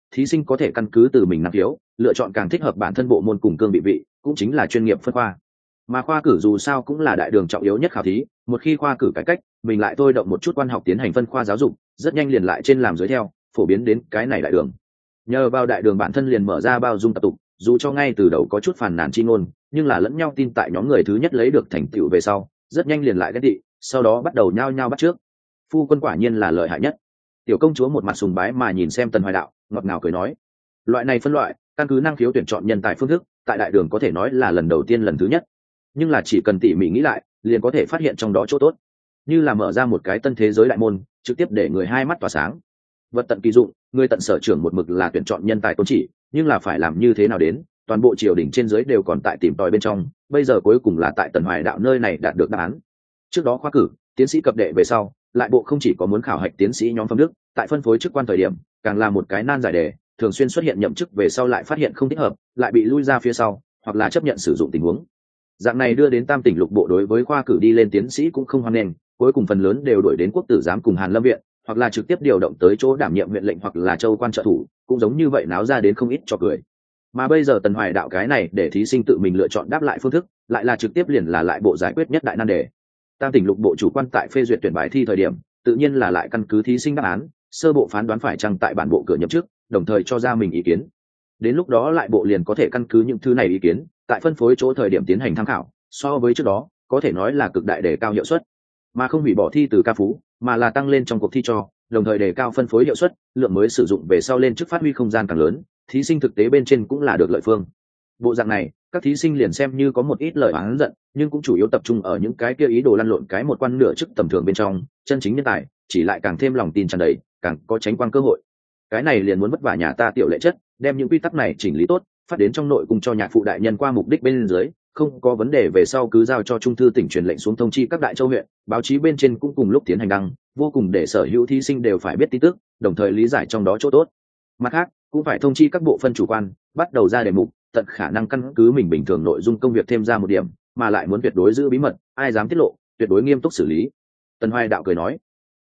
thí sinh có thể căn cứ từ mình năng khiếu lựa chọn càng thích hợp bản thân bộ môn cùng cương vị, cũng chính là chuyên nghiệp phân khoa. Mà khoa cử dù sao cũng là đại đường trọng yếu nhất khảo thí, một khi khoa cử cải cách, mình lại thôi động một chút quan học tiến hành phân khoa giáo dục, rất nhanh liền lại trên làm dưới theo, phổ biến đến cái này đại đường. Nhờ vào đại đường bản thân liền mở ra bao dung tập tục, dù cho ngay từ đầu có chút phàn nàn chi ngôn, nhưng là lẫn nhau tin tại nhóm người thứ nhất lấy được thành tựu về sau, rất nhanh liền lại ghen tị, sau đó bắt đầu nhao nhao bắt trước. Phu quân quả nhiên là lợi hại nhất. Tiểu công chúa một mặt sùng bái mà nhìn xem Tần Hoài Đạo, ngọt ngào cười nói: loại này phân loại, căn cứ năng khiếu tuyển chọn nhân tài phương thức, tại đại đường có thể nói là lần đầu tiên lần thứ nhất. Nhưng là chỉ cần tỉ mỉ nghĩ lại, liền có thể phát hiện trong đó chỗ tốt, như là mở ra một cái tân thế giới đại môn, trực tiếp để người hai mắt tỏa sáng. Vật tận kỳ dụng, người tận sở trường một mực là tuyển chọn nhân tài tôn chỉ, nhưng là phải làm như thế nào đến, toàn bộ triều đình trên dưới đều còn tại tìm tòi bên trong, bây giờ cuối cùng là tại Tần Hoài Đạo nơi này đạt được đáp án. Trước đó khoa cử tiến sĩ cập đệ về sau, lại bộ không chỉ có muốn khảo hạch tiến sĩ nhóm phẩm đức, tại phân phối chức quan thời điểm càng là một cái nan giải đề, thường xuyên xuất hiện nhậm chức về sau lại phát hiện không thích hợp, lại bị lui ra phía sau, hoặc là chấp nhận sử dụng tình huống. Dạng này đưa đến Tam tỉnh lục bộ đối với khoa cử đi lên tiến sĩ cũng không hoan nghênh, cuối cùng phần lớn đều đổi đến quốc tử giám cùng Hàn Lâm viện, hoặc là trực tiếp điều động tới chỗ đảm nhiệm huyện lệnh hoặc là châu quan trợ thủ, cũng giống như vậy náo ra đến không ít cho cười. Mà bây giờ Tần Hoài Đạo cái này để thí sinh tự mình lựa chọn đáp lại phương thức, lại là trực tiếp liền là lại bộ giải quyết nhất đại nan đề. Tam tỉnh lục bộ chủ quan tại phê duyệt tuyển bài thi thời điểm, tự nhiên là lại căn cứ thí sinh đáp án, sơ bộ phán đoán phải chăng tại bản bộ cửa nhậm chức, đồng thời cho ra mình ý kiến. Đến lúc đó lại bộ liền có thể căn cứ những thứ này ý kiến, tại phân phối chỗ thời điểm tiến hành tham khảo, so với trước đó có thể nói là cực đại đề cao hiệu suất, mà không hủy bỏ thi từ ca phú, mà là tăng lên trong cuộc thi cho, đồng thời đề cao phân phối hiệu suất, lượng mới sử dụng về sau lên chức phát huy không gian càng lớn, thí sinh thực tế bên trên cũng là được lợi phương. Bộ dạng này, các thí sinh liền xem như có một ít lời oán giận, nhưng cũng chủ yếu tập trung ở những cái kia ý đồ lăn lộn cái một quan nửa chức tầm thường bên trong, chân chính nhân tài chỉ lại càng thêm lòng tin tràn đầy, càng có tránh quang cơ hội. Cái này liền muốn vất vả nhà ta Tiểu Lệ Chất, đem những quy tắc này chỉnh lý tốt, phát đến trong nội cung cho nhạc phụ đại nhân qua mục đích bên dưới, không có vấn đề về sau cứ giao cho trung thư tỉnh truyền lệnh xuống thông chi các đại châu huyện, báo chí bên trên cũng cùng lúc tiến hành đăng, vô cùng để sở hữu thí sinh đều phải biết tin tức, đồng thời lý giải trong đó chỗ tốt. Mặt khác, cũng phải thông chi các bộ phân chủ quan, bắt đầu ra đề mục, tận khả năng căn cứ mình bình thường nội dung công việc thêm ra một điểm, mà lại muốn tuyệt đối giữ bí mật, ai dám tiết lộ, tuyệt đối nghiêm túc xử lý. Tần Hoài Đạo cười nói: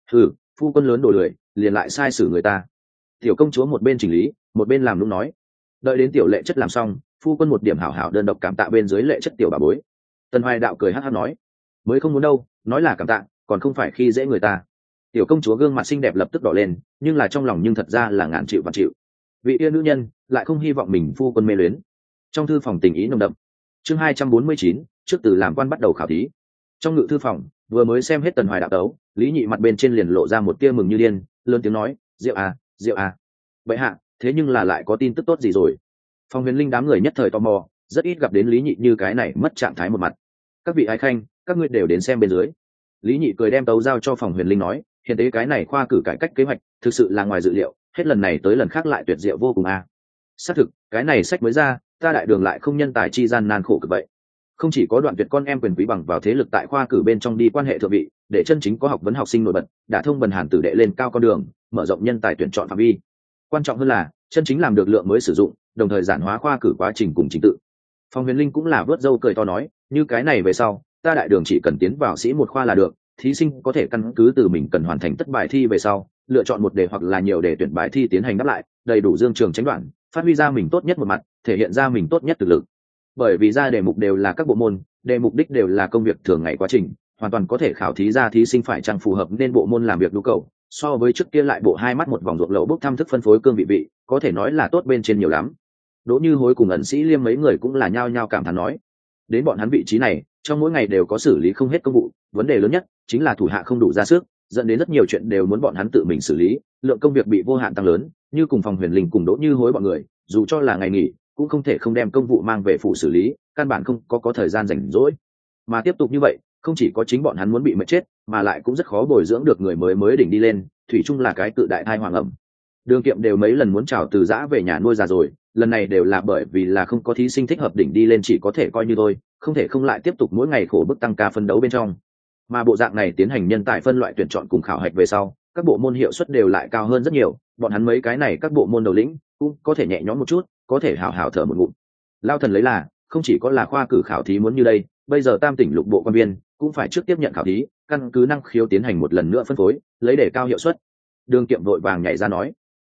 phu quân lớn đồ lười, liền lại sai xử người ta. Tiểu công chúa một bên chỉnh lý, một bên làm nũng nói: đợi đến Tiểu Lệ Chất làm xong, phu quân một điểm hảo hảo đơn độc cảm tạ bên dưới Lệ Chất tiểu bà bối. Tần Hoài Đạo cười hắc hắc nói: mới không muốn đâu, nói là cảm tạ, còn không phải khi dễ người ta. Tiểu công chúa gương mặt xinh đẹp lập tức đỏ lên, nhưng là trong lòng nhưng thật ra là ngàn chịu vạn chịu. Vị yêu nữ nhân lại không hy vọng mình phu quân mê luyến. Trong thư phòng tình ý nồng đậm. Chương 249, trước từ làm quan bắt đầu khảo thí. Trong ngự thư phòng, vừa mới xem hết Tần Hoài Đạo tấu, Lý Nhị mặt bên trên liền lộ ra một tia mừng như điên, lớn tiếng nói: Diệu à, vậy hạ, thế nhưng là lại có tin tức tốt gì rồi? Phòng Huyền Linh đám người nhất thời tò mò, rất ít gặp đến Lý Nhị như cái này mất trạng thái một mặt. Các vị ái khanh, các ngươi đều đến xem bên dưới. Lý Nhị cười đem tấu giao cho Phòng Huyền Linh nói: hiện tế cái này khoa cử cải cách kế hoạch thực sự là ngoài dự liệu, hết lần này tới lần khác lại tuyệt diệu vô cùng a. Xác thực, cái này sách mới ra, ta đại đường lại không nhân tài chi gian nan khổ cực vậy. Không chỉ có đoạn tuyệt con em quyền quý bằng vào thế lực tại khoa cử bên trong đi quan hệ thượng vị, để chân chính có học vấn học sinh nổi bật, đã thông bần hàn tử đệ lên cao con đường, mở rộng nhân tài tuyển chọn phạm vi. Quan trọng hơn là chân chính làm được lượng mới sử dụng, đồng thời giản hóa khoa cử quá trình cùng trình tự. Phong Huyền Linh cũng là vớt râu cười to nói: như cái này về sau, ta đại đường chỉ cần tiến vào sĩ một khoa là được, thí sinh có thể căn cứ từ mình cần hoàn thành tất bài thi về sau, lựa chọn một đề hoặc là nhiều đề tuyển bài thi tiến hành đáp lại, đầy đủ dương trường tránh đoạn, phát huy ra mình tốt nhất một mặt, thể hiện ra mình tốt nhất thực lực. Bởi vì ra đề mục đều là các bộ môn, đề mục đích đều là công việc thường ngày quá trình, hoàn toàn có thể khảo thí ra thí sinh phải chăng phù hợp nên bộ môn làm việc nhu cầu. So với trước kia lại bộ hai mắt một vòng ruộng lậu bốc thăm thức phân phối cương vị, có thể nói là tốt bên trên nhiều lắm. Đỗ Như Hối cùng Ẩn Sĩ Liêm mấy người cũng là nhao nhao cảm thán nói: đến bọn hắn vị trí này, trong mỗi ngày đều có xử lý không hết công vụ, vấn đề lớn nhất chính là thủ hạ không đủ ra sức, dẫn đến rất nhiều chuyện đều muốn bọn hắn tự mình xử lý, lượng công việc bị vô hạn tăng lớn. Như cùng Phòng Huyền Linh cùng Đỗ Như Hối bọn người, dù cho là ngày nghỉ, cũng không thể không đem công vụ mang về phủ xử lý, căn bản không có thời gian rảnh rỗi. Mà tiếp tục như vậy, không chỉ có chính bọn hắn muốn bị mệt chết, mà lại cũng rất khó bồi dưỡng được người mới đỉnh đi lên, thủy chung là cái tự đại thai hoàng ẩm. Đường Kiệm đều mấy lần muốn chào từ giã về nhà nuôi già rồi, lần này đều là bởi vì là không có thí sinh thích hợp đỉnh đi lên, chỉ có thể coi như thôi, không thể không lại tiếp tục mỗi ngày khổ bức tăng ca phân đấu bên trong. Mà bộ dạng này tiến hành nhân tài phân loại tuyển chọn cùng khảo hạch về sau, các bộ môn hiệu suất đều lại cao hơn rất nhiều, bọn hắn mấy cái này các bộ môn đầu lĩnh cũng có thể nhẹ nhõm một chút, có thể hào hào thở một ngụm. Lao thần lấy là không chỉ có là khoa cử khảo thí muốn như đây, bây giờ tam tỉnh lục bộ quan viên cũng phải trước tiếp nhận khảo thí, căn cứ năng khiếu tiến hành một lần nữa phân phối, lấy để cao hiệu suất. Đường Kiệm vội vàng nhảy ra nói: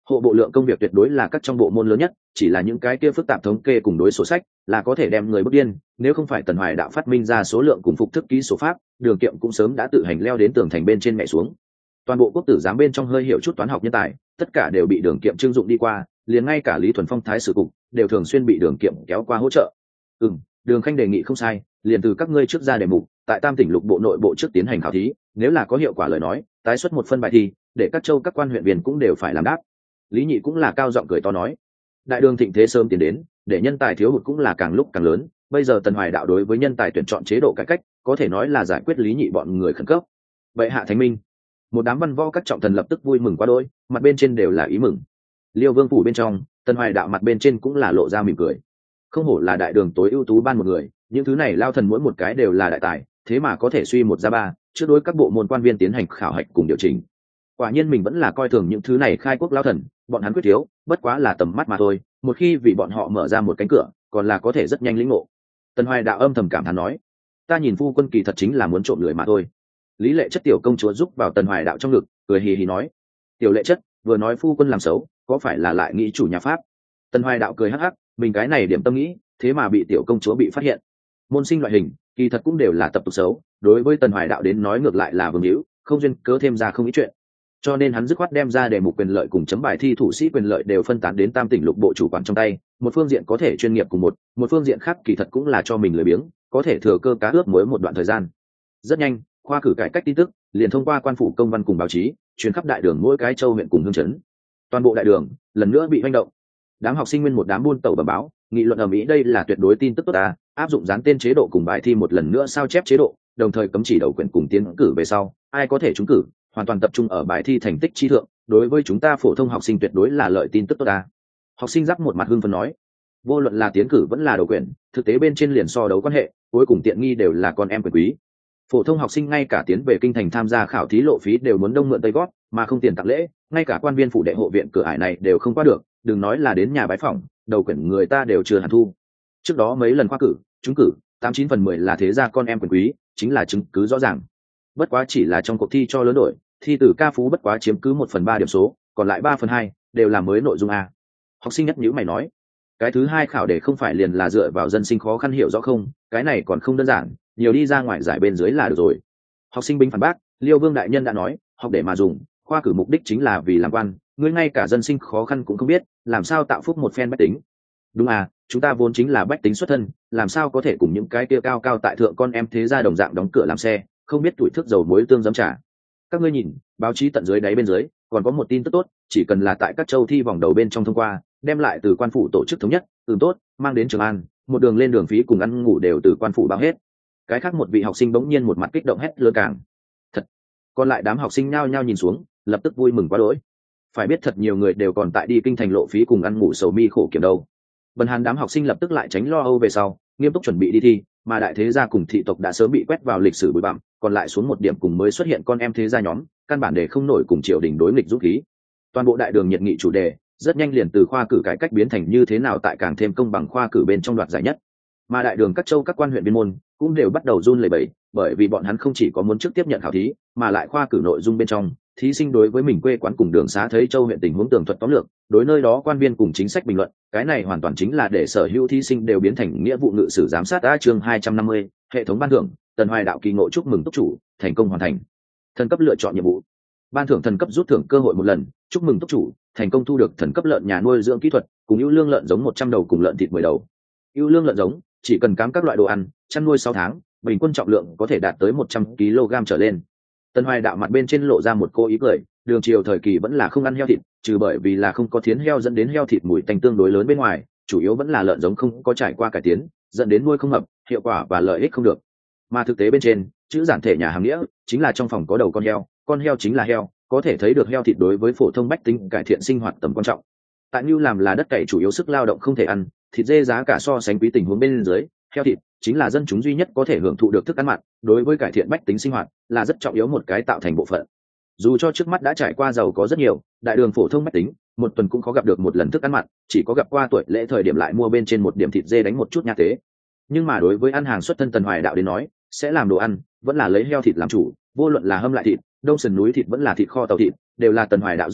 Hộ bộ lượng công việc tuyệt đối là các trong bộ môn lớn nhất, chỉ là những cái kia phức tạp thống kê cùng đối sổ sách là có thể đem người bước điên, nếu không phải Tần Hoài Đạo phát minh ra số lượng cùng phục thức ký số pháp, Đường Kiệm cũng sớm đã tự hành leo đến tường thành bên trên mẹ xuống. Toàn bộ quốc tử giám bên trong hơi hiểu chút toán học nhân tài, tất cả đều bị Đường Kiệm trưng dụng đi qua, liền ngay cả Lý Thuần Phong thái sử cục đều thường xuyên bị Đường Kiệm kéo qua hỗ trợ. Đường Khanh đề nghị không sai, liền từ các ngươi trước ra đề mục, tại Tam tỉnh lục bộ nội bộ trước tiến hành khảo thí, nếu là có hiệu quả lời nói, tái xuất một phân bài thi, để các châu các quan huyện viên cũng đều phải làm đáp. Lý Nhị cũng là cao giọng cười to nói, đại đường thịnh thế sớm tiến đến, để nhân tài thiếu hụt cũng là càng lúc càng lớn, bây giờ Tần Hoài Đạo đối với nhân tài tuyển chọn chế độ cải cách, có thể nói là giải quyết Lý Nhị bọn người khẩn cấp. Bệ hạ thánh minh. Một đám văn võ các trọng thần lập tức vui mừng quá đỗi, mặt bên trên đều là ý mừng. Liêu Vương phủ bên trong, Tần Hoài Đạo mặt bên trên cũng là lộ ra mỉm cười. Không hổ là đại đường tối ưu tú ban một người, những thứ này lao thần mỗi một cái đều là đại tài, thế mà có thể suy một ra ba, trước đối các bộ môn quan viên tiến hành khảo hạch cùng điều chỉnh. Quả nhiên mình vẫn là coi thường những thứ này khai quốc lao thần, bọn hắn quyết thiếu, bất quá là tầm mắt mà thôi, một khi vì bọn họ mở ra một cánh cửa, còn là có thể rất nhanh lĩnh ngộ. Tần Hoài Đạo âm thầm cảm thán nói, ta nhìn phu quân kỳ thật chính là muốn trộm lười mà thôi. Lý Lệ Chất tiểu công chúa giúp vào Tần Hoài Đạo trong ngực, cười hì hì nói, tiểu Lệ Chất vừa nói phu quân làm xấu, có phải là lại nghĩ chủ nhà pháp? Tần Hoài Đạo cười hắc hắc, mình cái này điểm tâm nghĩ, thế mà bị tiểu công chúa bị phát hiện. Môn sinh loại hình kỳ thật cũng đều là tập tục xấu, đối với Tần Hoài Đạo đến nói ngược lại là vương hữu, không duyên cớ thêm ra không ít chuyện. Cho nên hắn dứt khoát đem ra đề mục quyền lợi cùng chấm bài thi thủ sĩ quyền lợi đều phân tán đến Tam tỉnh lục bộ chủ quản trong tay, một phương diện có thể chuyên nghiệp cùng một phương diện khác kỳ thật cũng là cho mình lười biếng, có thể thừa cơ cá ướp mới một đoạn thời gian. Rất nhanh, khoa cử cải cách tin tức liền thông qua quan phủ công văn cùng báo chí truyền khắp đại đường mỗi cái châu huyện cùng hương chấn. Toàn bộ đại đường lần nữa bị hoành động. Đám học sinh nguyên một đám buôn tẩu bẩm báo, nghị luận ầm ĩ đây là tuyệt đối tin tức tốt à, áp dụng dán tên chế độ cùng bài thi một lần nữa sao chép chế độ, đồng thời cấm chỉ đầu quyển cùng tiến cử về sau, ai có thể trúng cử, hoàn toàn tập trung ở bài thi thành tích chi thượng, đối với chúng ta phổ thông học sinh tuyệt đối là lợi tin tức tốt à. Học sinh giáp một mặt hưng phấn nói, vô luận là tiến cử vẫn là đầu quyển, thực tế bên trên liền so đấu quan hệ, cuối cùng tiện nghi đều là con em quyền quý. Phổ thông học sinh ngay cả tiến về kinh thành tham gia khảo thí lộ phí đều muốn đông mượn tây gót, mà không tiền tặng lễ, ngay cả quan viên phủ đệ hộ viện cửa ải này đều không qua được, đừng nói là đến nhà bái phỏng, đầu quyển người ta đều chưa hẳn thu. Trước đó mấy lần khoa cử, trúng cử, 89/10 là thế gia con em quyền quý, chính là chứng cứ rõ ràng. Bất quá chỉ là trong cuộc thi cho lớn đổi, thi từ ca phú bất quá chiếm cứ 1/3 điểm số, còn lại 3/2 đều là mới nội dung a. Học sinh nhất nhíu mày nói, cái thứ hai khảo đề không phải liền là dựa vào dân sinh khó khăn hiểu rõ không, cái này còn không đơn giản, nhiều đi ra ngoài giải bên dưới là được rồi. Học sinh binh phản bác, Liêu Vương đại nhân đã nói, học để mà dùng, khoa cử mục đích chính là vì làm quan, ngươi ngay cả dân sinh khó khăn cũng không biết, làm sao tạo phúc một phen bách tính. Đúng à, chúng ta vốn chính là bách tính xuất thân, làm sao có thể cùng những cái kia cao cao tại thượng con em thế gia đồng dạng đóng cửa làm xe, không biết tuổi thước dầu muối tương giấm trả. Các ngươi nhìn, báo chí tận dưới đáy bên dưới còn có một tin tức tốt, chỉ cần là tại các châu thi vòng đầu bên trong thông qua, đem lại từ quan phủ tổ chức thống nhất, tốt, mang đến Trường An, một đường lên đường phí cùng ăn ngủ đều từ quan phủ bao hết. Cái khác một vị học sinh bỗng nhiên một mặt kích động hét lớn càng. Thật. Còn lại đám học sinh nhao nhao nhìn xuống, lập tức vui mừng quá đỗi. Phải biết thật nhiều người đều còn tại đi kinh thành lộ phí cùng ăn ngủ sầu mi khổ kiểm đâu. Bần hàn đám học sinh lập tức lại tránh lo âu về sau, nghiêm túc chuẩn bị đi thi, mà đại thế gia cùng thị tộc đã sớm bị quét vào lịch sử bụi bặm, còn lại xuống một điểm cùng mới xuất hiện con em thế gia nhóm, căn bản để không nổi cùng triều đình đối nghịch rút khí. Toàn bộ đại đường nhiệt nghị chủ đề, rất nhanh liền từ khoa cử cải cách biến thành như thế nào tại càng thêm công bằng khoa cử bên trong đoạt giải nhất. Mà đại đường các châu các quan huyện viên môn cũng đều bắt đầu run lẩy bẩy, bởi vì bọn hắn không chỉ có muốn trước tiếp nhận khảo thí, mà lại khoa cử nội dung bên trong, thí sinh đối với mình quê quán cùng đường xá thấy châu huyện tình huống tường thuật tóm lược, đối nơi đó quan viên cùng chính sách bình luận, cái này hoàn toàn chính là để sở hữu thí sinh đều biến thành nghĩa vụ ngự sử giám sát. Chương 250, hệ thống ban thưởng, Tần Hoài Đạo kỳ ngộ chúc mừng túc chủ thành công hoàn thành thần cấp lựa chọn nhiệm vụ. Ban thưởng thần cấp rút thưởng cơ hội một lần, chúc mừng túc chủ thành công thu được thần cấp lợn nhà nuôi dưỡng kỹ thuật cùng ưu lương lợn giống 100 đầu cùng lợn thịt 10 đầu. Ưu lương lợn giống chỉ cần cám các loại đồ ăn, chăn nuôi 6 tháng, bình quân trọng lượng có thể đạt tới 100 kg trở lên. Tần Hoài Đạo mặt bên trên lộ ra một cô ý cười, đường triều thời kỳ vẫn là không ăn heo thịt, trừ bởi vì là không có thiến heo dẫn đến heo thịt mùi tanh tương đối lớn bên ngoài, chủ yếu vẫn là lợn giống không có trải qua cải tiến, dẫn đến nuôi không hợp, hiệu quả và lợi ích không được. Mà thực tế bên trên, chữ giản thể nhà hàng nghĩa chính là trong phòng có đầu con heo chính là heo, có thể thấy được heo thịt đối với phổ thông bách tính cải thiện sinh hoạt tầm quan trọng. Tại Nưu làm là đất cày chủ yếu sức lao động không thể ăn, thịt dê giá cả so sánh quý tình huống bên dưới, heo thịt chính là dân chúng duy nhất có thể hưởng thụ được thức ăn mặn, đối với cải thiện bách tính sinh hoạt là rất trọng yếu một cái tạo thành bộ phận. Dù cho trước mắt đã trải qua giàu có rất nhiều, đại đường phổ thông bách tính một tuần cũng khó gặp được một lần thức ăn mặn, chỉ có gặp qua tuổi lễ thời điểm lại mua bên trên một điểm thịt dê đánh một chút nha tế. Nhưng mà đối với ăn hàng xuất thân Tần Hoài Đạo đến nói, sẽ làm đồ ăn vẫn là lấy heo thịt làm chủ, vô luận là hâm lại thịt, đông sườn núi thịt vẫn là thịt kho tàu thịt, đều là Tần Hoài Đạo rất thích,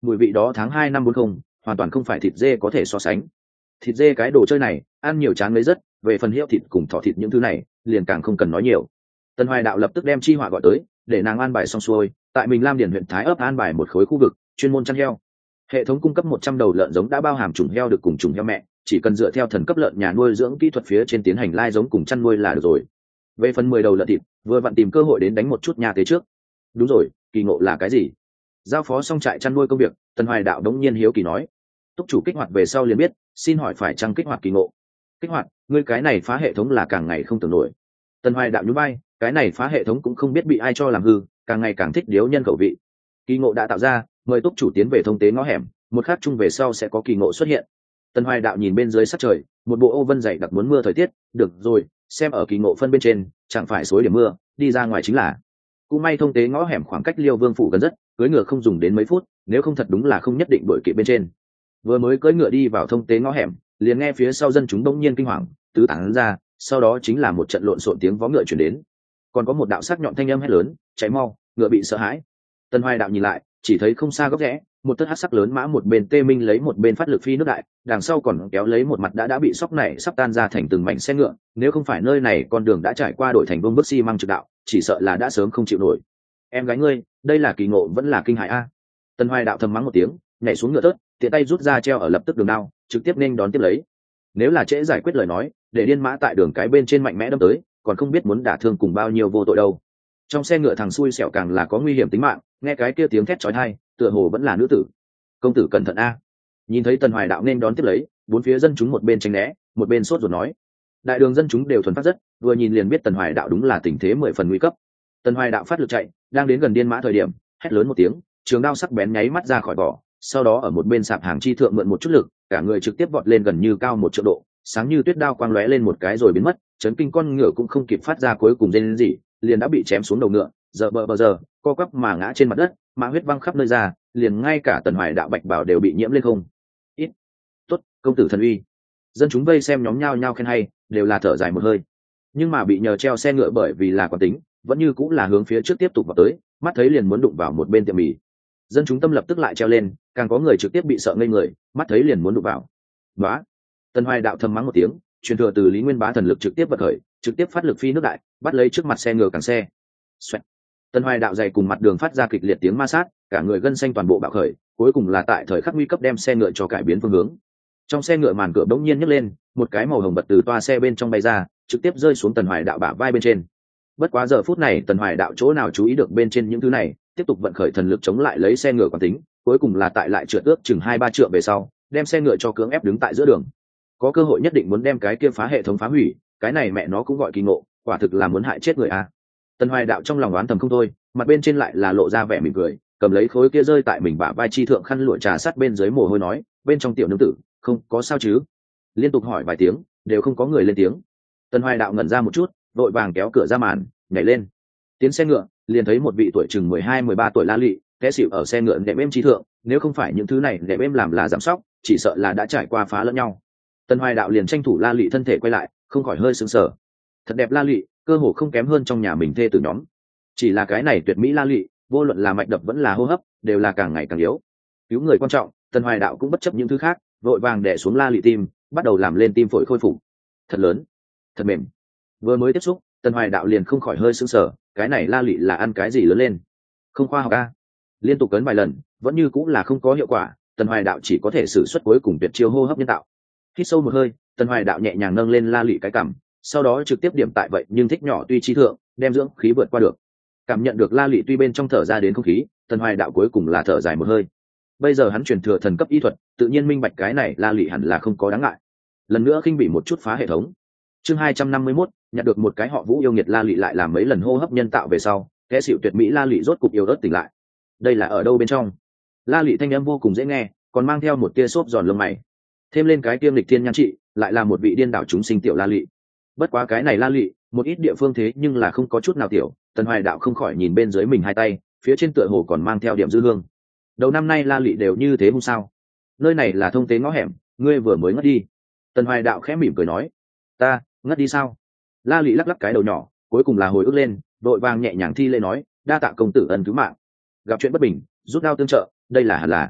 mùi vị đó tháng 2 năm 40, hoàn toàn không phải thịt dê có thể so sánh. Thịt dê cái đồ chơi này ăn nhiều chán lấy rất, về phần hiệu thịt cùng thỏ thịt những thứ này liền càng không cần nói nhiều. Tần Hoài Đạo lập tức đem Chi Họa gọi tới, để nàng an bài xong xuôi, tại mình Lam Điền huyện Thái ấp an bài một khối khu vực chuyên môn chăn heo. Hệ thống cung cấp 100 đầu lợn giống đã bao hàm chủng heo được cùng chủng heo mẹ, chỉ cần dựa theo thần cấp lợn nhà nuôi dưỡng kỹ thuật phía trên tiến hành lai giống cùng chăn nuôi là được rồi. Về phần 10 đầu lợn thịt, vừa vặn tìm cơ hội đến đánh một chút nhà tế trước. Đúng rồi, kỳ ngộ là cái gì? Giao phó xong trại chăn nuôi công việc, Tần Hoài Đạo đống nhiên hiếu kỳ nói. Túc chủ kích hoạt về sau liền biết, xin hỏi phải chăng kích hoạt kỳ ngộ? Kích hoạt, ngươi cái này phá hệ thống là càng ngày không tưởng nổi. Tần Hoài Đạo nhún vai, cái này phá hệ thống cũng không biết bị ai cho làm hư, càng ngày càng thích điếu nhân khẩu vị. Kỳ ngộ đã tạo ra, mời túc chủ tiến về thông tế ngõ hẻm, một khắc chung về sau sẽ có kỳ ngộ xuất hiện. Tần Hoài Đạo nhìn bên dưới sắc trời, một bộ ô vân dày đặc muốn mưa thời tiết, được rồi, xem ở kỳ ngộ phân bên trên, chẳng phải xối điểm mưa, đi ra ngoài chính là. Cũng may thông tế ngõ hẻm khoảng cách Liêu Vương phủ gần rất, cưỡi ngựa không dùng đến mấy phút, nếu không thật đúng là không nhất định đuổi kịp bên trên. Vừa mới cưỡi ngựa đi vào thông tế ngõ hẻm, liền nghe phía sau dân chúng đông nhiên kinh hoàng, tứ tán ra, sau đó chính là một trận lộn xộn tiếng vó ngựa truyền đến. Còn có một đạo sắc nhọn thanh âm hét lớn, cháy mau, ngựa bị sợ hãi. Tần Hoài Đạo nhìn lại, chỉ thấy không xa góc rẽ, một tất hắc sắc lớn mã một bên tê minh lấy một bên phát lực phi nước đại, đằng sau còn kéo lấy một mặt đã bị sóc này sắp tan ra thành từng mảnh xe ngựa, nếu không phải nơi này con đường đã trải qua đổi thành vương bức xi măng trực đạo, chỉ sợ là đã sớm không chịu nổi. Em gái ngươi, đây là kỳ ngộ vẫn là kinh hãi a? Tần Hoài Đạo thầm mắng một tiếng, nhảy xuống ngựa tớt, tiện tay rút ra treo ở lập tức đường đao, trực tiếp nên đón tiếp lấy. Nếu là trễ giải quyết lời nói, để điên mã tại đường cái bên trên mạnh mẽ đâm tới, còn không biết muốn đả thương cùng bao nhiêu vô tội đâu. Trong xe ngựa thằng xui xẻo càng là có nguy hiểm tính mạng, nghe cái kia tiếng thét chói tai, tựa hồ vẫn là nữ tử. Công tử cẩn thận a! Nhìn thấy Tần Hoài Đạo nên đón tiếp lấy, bốn phía dân chúng một bên tránh né, một bên sốt ruột nói. Đại đường dân chúng đều thuần phát rất, vừa nhìn liền biết Tần Hoài Đạo đúng là tình thế 10 phần nguy cấp. Tần Hoài Đạo phát lực chạy, đang đến gần điên mã thời điểm, hét lớn một tiếng, trường đao sắc bén nháy mắt ra khỏi vỏ, sau đó ở một bên sạp hàng chi thượng mượn một chút lực, cả người trực tiếp vọt lên gần như cao 1 triệu độ, sáng như tuyết đao quang lóe lên một cái rồi biến mất, chấn kinh con ngựa cũng không kịp phát ra cuối cùng rên rỉ, liền đã bị chém xuống đầu ngựa, giờ co quắp mà ngã trên mặt đất, mã huyết văng khắp nơi ra, liền ngay cả Tần Hoài Đạo bạch bảo đều bị nhiễm lên không. Ít, tốt, công tử thần uy. Dân chúng vây xem nhóm nhao nhao khen hay, đều là thở dài một hơi. Nhưng mà bị nhờ treo xe ngựa bởi vì là quán tính, vẫn như cũng là hướng phía trước tiếp tục vào tới, mắt thấy liền muốn đụng vào một bên tiệm mì. Dân chúng tâm lập tức lại treo lên, càng có người trực tiếp bị sợ ngây người, mắt thấy liền muốn đụng vào. Đó. Tần Hoài Đạo thầm mắng một tiếng, truyền thừa từ Lý Nguyên Bá thần lực trực tiếp bật khởi, trực tiếp phát lực phi nước đại, bắt lấy trước mặt xe ngựa càng xe. Xoẹt. Tần Hoài Đạo dày cùng mặt đường phát ra kịch liệt tiếng ma sát, cả người gân xanh toàn bộ bạo khởi, cuối cùng là tại thời khắc nguy cấp đem xe ngựa cho cải biến phương hướng. Trong xe ngựa màn cửa bỗng nhiên nhấc lên, một cái màu hồng bật từ toa xe bên trong bay ra, trực tiếp rơi xuống Tần Hoài Đạo bả vai bên trên. Bất quá giờ phút này Tần Hoài Đạo chỗ nào chú ý được bên trên những thứ này, tiếp tục vận khởi thần lực chống lại lấy xe ngựa quán tính, cuối cùng là tại lại trượt ước chừng 2-3 trượng về sau, đem xe ngựa cho cưỡng ép đứng tại giữa đường. Có cơ hội nhất định muốn đem cái kia phá hệ thống phá hủy, cái này mẹ nó cũng gọi kỳ ngộ, quả thực là muốn hại chết người a. Tần Hoài Đạo trong lòng oán thầm không thôi, mặt bên trên lại là lộ ra vẻ mỉm cười, cầm lấy khối kia rơi tại mình bả vai chi thượng khăn lụa trà sát bên dưới mồ hôi nói, bên trong tiểu nương tử, không có sao chứ? Liên tục hỏi vài tiếng, đều không có người lên tiếng. Tần Hoài Đạo ngẩn ra một chút, vội vàng kéo cửa ra màn, nhảy lên. Tiến xe ngựa, liền thấy một vị tuổi chừng 12-13 tuổi la lị, té xỉu ở xe ngựa nệm êm chi thượng, nếu không phải những thứ này nệm êm làm là giảm sóc, chỉ sợ là đã trải qua phá lẫn nhau. Tần Hoài Đạo liền tranh thủ la lị thân thể quay lại, không khỏi hơi sững sờ. Thật đẹp la lị, cơ hồ không kém hơn trong nhà mình thê tử nhóm. Chỉ là cái này tuyệt mỹ la lị, vô luận là mạch đập vẫn là hô hấp, đều là càng ngày càng yếu. Cứu người quan trọng, Tần Hoài Đạo cũng bất chấp những thứ khác, vội vàng đè xuống la lị tim, bắt đầu làm lên tim phổi khôi phục. Thật lớn, thật mềm. Vừa mới tiếp xúc, Tần Hoài Đạo liền không khỏi hơi sững sờ, cái này la lị là ăn cái gì lớn lên? Không khoa học a. Liên tục cấn vài lần, vẫn như cũng là không có hiệu quả, Tần Hoài Đạo chỉ có thể sử xuất cuối cùng tuyệt chiêu hô hấp nhân tạo. Hít sâu một hơi, Tần Hoài Đạo nhẹ nhàng nâng lên la lị cái cằm, sau đó trực tiếp điểm tại vậy nhưng thích nhỏ tuy chi thượng, đem dưỡng khí vượt qua được. Cảm nhận được la lị tuy bên trong thở ra đến không khí, Tần Hoài Đạo cuối cùng là thở dài một hơi. Bây giờ hắn truyền thừa thần cấp y thuật, tự nhiên minh bạch cái này la lị hẳn là không có đáng ngại. Lần nữa khinh bị một chút phá hệ thống. Chương 251, nhặt được một cái họ Vũ yêu nghiệt la lị lại làm mấy lần hô hấp nhân tạo về sau, kẻ xỉu tuyệt mỹ la lị rốt cục yêu ớt tỉnh lại. Đây là ở đâu bên trong? La lị thanh âm vô cùng dễ nghe, còn mang theo một tia xốp giòn lông mày. Thêm lên cái tiêm lịch thiên nhan trị, lại là một vị điên đảo chúng sinh tiểu la lị. Bất quá cái này la lị, một ít địa phương thế nhưng là không có chút nào tiểu, Tần Hoài Đạo không khỏi nhìn bên dưới mình hai tay, phía trên tựa hồ còn mang theo điểm dư hương. Đầu năm nay la lị đều như thế không sao? Nơi này là thông tế ngõ hẻm, ngươi vừa mới ngất đi. Tần Hoài Đạo khẽ mỉm cười nói, ta ngất đi sao? La lị lắc lắc cái đầu nhỏ, cuối cùng là hồi ức lên, đội vàng nhẹ nhàng thi lễ nói, đa tạ công tử ân cứu mạng. Gặp chuyện bất bình, rút đao tương trợ, đây là hẳn là.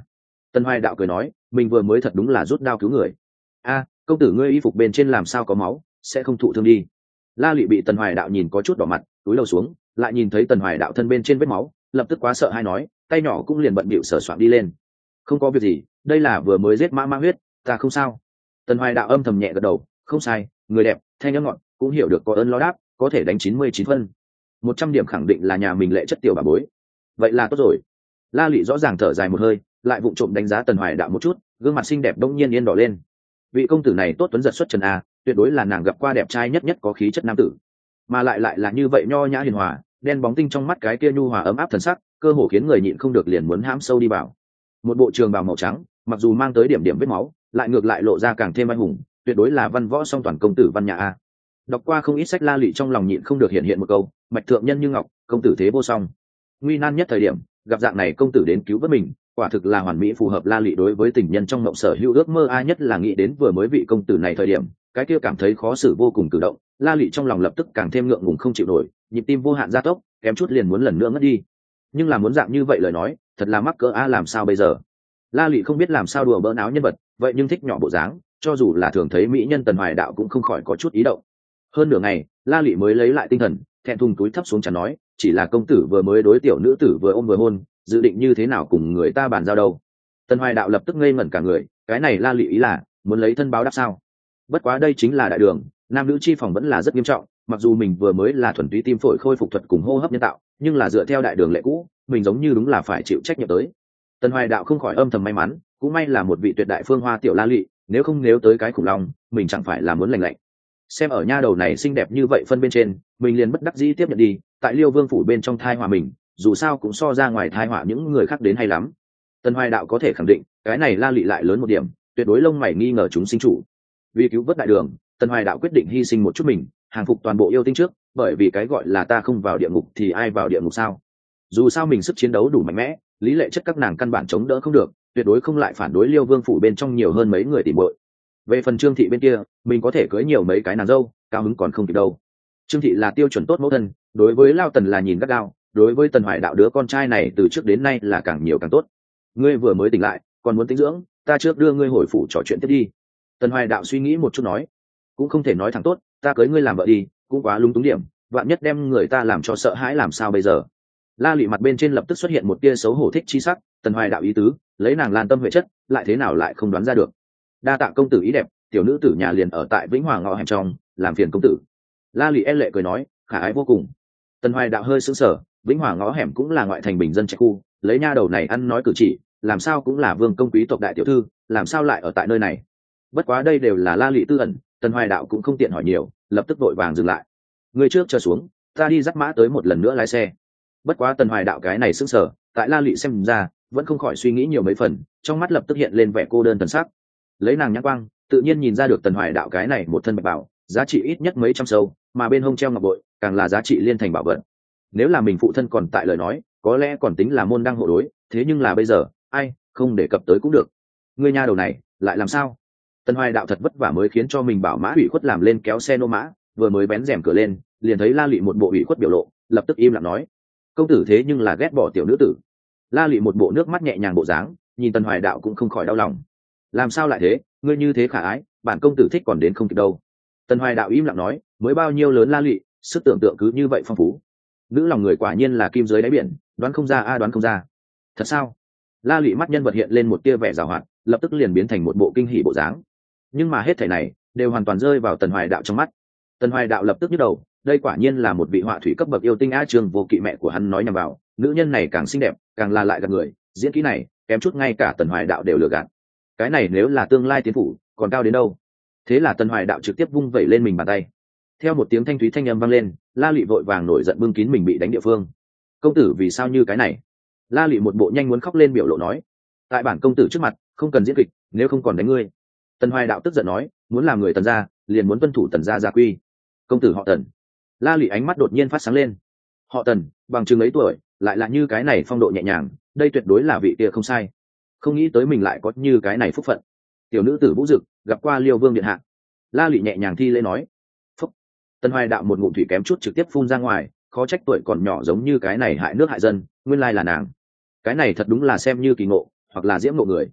Tần Hoài Đạo cười nói, mình vừa mới thật đúng là rút đao cứu người. A, công tử ngươi y phục bên trên làm sao có máu, sẽ không thụ thương đi. La Lụy bị Tần Hoài Đạo nhìn có chút đỏ mặt, cúi đầu xuống, lại nhìn thấy Tần Hoài Đạo thân bên trên vết máu, lập tức quá sợ hãi nói, tay nhỏ cũng liền bận bịu sờ soạng đi lên. Không có việc gì, đây là vừa mới giết mã ma huyết, ta không sao. Tần Hoài Đạo âm thầm nhẹ gật đầu, không sai, người đẹp, thanh âm ngọt, cũng hiểu được có ơn lo đáp, có thể đánh 99 phân. 100 điểm khẳng định là nhà mình lệ chất tiểu bà bối. Vậy là tốt rồi. La Lụy rõ ràng thở dài một hơi, lại vụng trộm đánh giá Tần Hoài Đạo một chút, gương mặt xinh đẹp đông nhiên yên đỏ lên. Vị công tử này tốt tuấn giật xuất trần a, tuyệt đối là nàng gặp qua đẹp trai nhất có khí chất nam tử, mà lại là như vậy nho nhã hiền hòa, đen bóng tinh trong mắt cái kia nhu hòa ấm áp thần sắc, cơ hồ khiến người nhịn không được liền muốn hãm sâu đi vào. Một bộ trường bào màu trắng, mặc dù mang tới điểm điểm vết máu, lại ngược lại lộ ra càng thêm anh hùng, tuyệt đối là văn võ song toàn công tử văn nhã a. Đọc qua không ít sách, La Lụy trong lòng nhịn không được hiện một câu, mạch thượng nhân như ngọc, công tử thế vô song. Nguy nan nhất thời điểm, gặp dạng này công tử đến cứu vớt mình, quả thực là hoàn mỹ phù hợp La Lụy đối với tình nhân trong mộng sở hữu ước mơ. Ai nhất là nghĩ đến vừa mới vị công tử này thời điểm, cái kia cảm thấy khó xử vô cùng cử động, La Lụy trong lòng lập tức càng thêm ngượng ngùng không chịu nổi, nhịp tim vô hạn gia tốc, kém chút liền muốn lần nữa ngất đi. Nhưng là muốn dạng như vậy lời nói, thật là mắc cỡ a, làm sao bây giờ? La Lụy không biết làm sao đùa bỡn áo nhân vật, vậy nhưng thích nhỏ bộ dáng, cho dù là thường thấy mỹ nhân Tần Hoài Đạo cũng không khỏi có chút ý động. Hơn nửa ngày, La Lụy mới lấy lại tinh thần, thẹn thùng túi thấp xuống chắn nói, chỉ là công tử vừa mới đối tiểu nữ tử vừa ôm vừa hôn, dự định như thế nào cùng người ta bàn giao đâu? Tần Hoài Đạo lập tức ngây ngẩn cả người, cái này La Lụy ý là muốn lấy thân báo đáp sao? Bất quá đây chính là đại đường, nam nữ chi phòng vẫn là rất nghiêm trọng, mặc dù mình vừa mới là thuần túy tim phổi khôi phục thuật cùng hô hấp nhân tạo, nhưng là dựa theo đại đường lệ cũ, mình giống như đúng là phải chịu trách nhiệm tới. Tần Hoài Đạo không khỏi âm thầm may mắn, cũng may là một vị tuyệt đại phương hoa tiểu La Lụy, nếu không nếu tới cái khủng long, mình chẳng phải là muốn lành lạnh. Xem ở nha đầu này xinh đẹp như vậy phân bên trên, mình liền bất đắc dĩ tiếp nhận đi, tại Liêu Vương phủ bên trong thai họa mình, dù sao cũng so ra ngoài thai họa những người khác đến hay lắm. Tần Hoài Đạo có thể khẳng định, cái này La Lụy lại lớn một điểm, tuyệt đối lông mày nghi ngờ chúng sinh chủ. Vì cứu vớt đại đường, Tần Hoài Đạo quyết định hy sinh một chút mình, hàng phục toàn bộ yêu tinh trước, bởi vì cái gọi là ta không vào địa ngục thì ai vào địa ngục sao? Dù sao mình sức chiến đấu đủ mạnh mẽ, lý lệ chất các nàng căn bản chống đỡ không được, tuyệt đối không lại phản đối Liêu Vương phủ bên trong nhiều hơn mấy người tìm muội. Về phần Trương thị bên kia, mình có thể cưới nhiều mấy cái nàng dâu, cao hứng còn không kịp đâu. Trương thị là tiêu chuẩn tốt mẫu thân, đối với Lao Tần là nhìn gắt gao, đối với Tần Hoài Đạo đứa con trai này từ trước đến nay là càng nhiều càng tốt. Ngươi vừa mới tỉnh lại, còn muốn tĩnh dưỡng, ta trước đưa ngươi hồi phủ trò chuyện tiếp đi. Tần Hoài Đạo suy nghĩ một chút nói, cũng không thể nói thẳng tốt, ta cưới ngươi làm vợ đi, cũng quá lung túng điểm, vạn nhất đem người ta làm cho sợ hãi làm sao bây giờ? La Lụy mặt bên trên lập tức xuất hiện một tia xấu hổ thích chi sắc, Tần Hoài Đạo ý tứ, lấy nàng lan tâm huệ chất, lại thế nào lại không đoán ra được. Đa tạ công tử ý đẹp, tiểu nữ tử nhà liền ở tại Vĩnh Hòa ngõ hẻm trong, làm phiền công tử. La Lụy e lệ cười nói, khả ái vô cùng. Tần Hoài Đạo hơi sững sờ, Vĩnh Hòa ngõ hẻm cũng là ngoại thành bình dân trạch khu, lấy nha đầu này ăn nói cử chỉ, làm sao cũng là vương công quý tộc đại tiểu thư, làm sao lại ở tại nơi này? Bất quá đây đều là La Lụy tư ẩn, Tần Hoài Đạo cũng không tiện hỏi nhiều, lập tức vội vàng dừng lại. Người trước chờ xuống, ta đi dắt mã tới một lần nữa lái xe. Bất quá Tần Hoài Đạo cái này sững sờ, tại La Lụy xem ra, vẫn không khỏi suy nghĩ nhiều mấy phần, trong mắt lập tức hiện lên vẻ cô đơn thần sắc. Lấy nàng nhãn quang, tự nhiên nhìn ra được Tần Hoài Đạo cái này một thân bạch bảo, giá trị ít nhất mấy trăm sâu, mà bên hông treo ngọc bội, càng là giá trị liên thành bảo vật. Nếu là mình phụ thân còn tại lời nói, có lẽ còn tính là môn đăng hộ đối, thế nhưng là bây giờ, ai, không đề cập tới cũng được. Ngươi nha đầu này, lại làm sao? Tần Hoài Đạo thật vất vả mới khiến cho mình bảo mã ủy khuất làm lên kéo xe nô mã, vừa mới bén rèm cửa lên, liền thấy La Lụy một bộ ủy khuất biểu lộ, lập tức im lặng nói, công tử thế nhưng là ghét bỏ tiểu nữ tử. La Lụy một bộ nước mắt nhẹ nhàng bộ dáng, nhìn Tần Hoài Đạo cũng không khỏi đau lòng. Làm sao lại thế, ngươi như thế khả ái, bản công tử thích còn đến không kịp đâu. Tần Hoài Đạo im lặng nói, mới bao nhiêu lớn La Lụy, sức tưởng tượng cứ như vậy phong phú. Nữ lòng người quả nhiên là kim dưới đáy biển, đoán không ra a, đoán không ra. Thật sao? La Lụy mắt nhân vật hiện lên một tia vẻ giảo hoạt, lập tức liền biến thành một bộ kinh hỉ bộ dáng. Nhưng mà hết thảy này đều hoàn toàn rơi vào Tần Hoài Đạo trong mắt. Tần Hoài Đạo lập tức nhíu đầu, đây quả nhiên là một vị họa thủy cấp bậc yêu tinh a. Trường Vô Kỵ mẹ của hắn nói nhầm vào, nữ nhân này càng xinh đẹp, càng là lại gạt người, diễn kỹ này kém chút ngay cả Tần Hoài Đạo đều lừa gạt. Cái này nếu là tương lai tiến phủ, còn cao đến đâu? Thế là Tần Hoài Đạo trực tiếp vung vẩy lên mình bàn tay. Theo một tiếng thanh thúy thanh âm vang lên, La Lụy vội vàng nổi giận bưng kín mình bị đánh địa phương. Công tử vì sao như cái này? La Lụy một bộ nhanh muốn khóc lên biểu lộ nói, tại bản công tử trước mặt không cần diễn kịch, nếu không còn đánh ngươi. Tần Hoài Đạo tức giận nói, muốn làm người Tần gia, liền muốn tuân thủ Tần gia gia quy. Công tử họ Tần. La Lụy ánh mắt đột nhiên phát sáng lên. Họ Tần, bằng chừng ấy tuổi, lại là như cái này phong độ nhẹ nhàng, đây tuyệt đối là vị kia không sai. Không nghĩ tới mình lại có như cái này phúc phận. Tiểu nữ tử Vũ Dực gặp qua Liêu Vương điện hạ. La Lụy nhẹ nhàng thi lễ nói. Phúc. Tần Hoài Đạo một ngụm thủy kém chút trực tiếp phun ra ngoài, khó trách tuổi còn nhỏ giống như cái này hại nước hại dân, nguyên lai là nàng. Cái này thật đúng là xem như kỳ ngộ, hoặc là diễm ngộ người.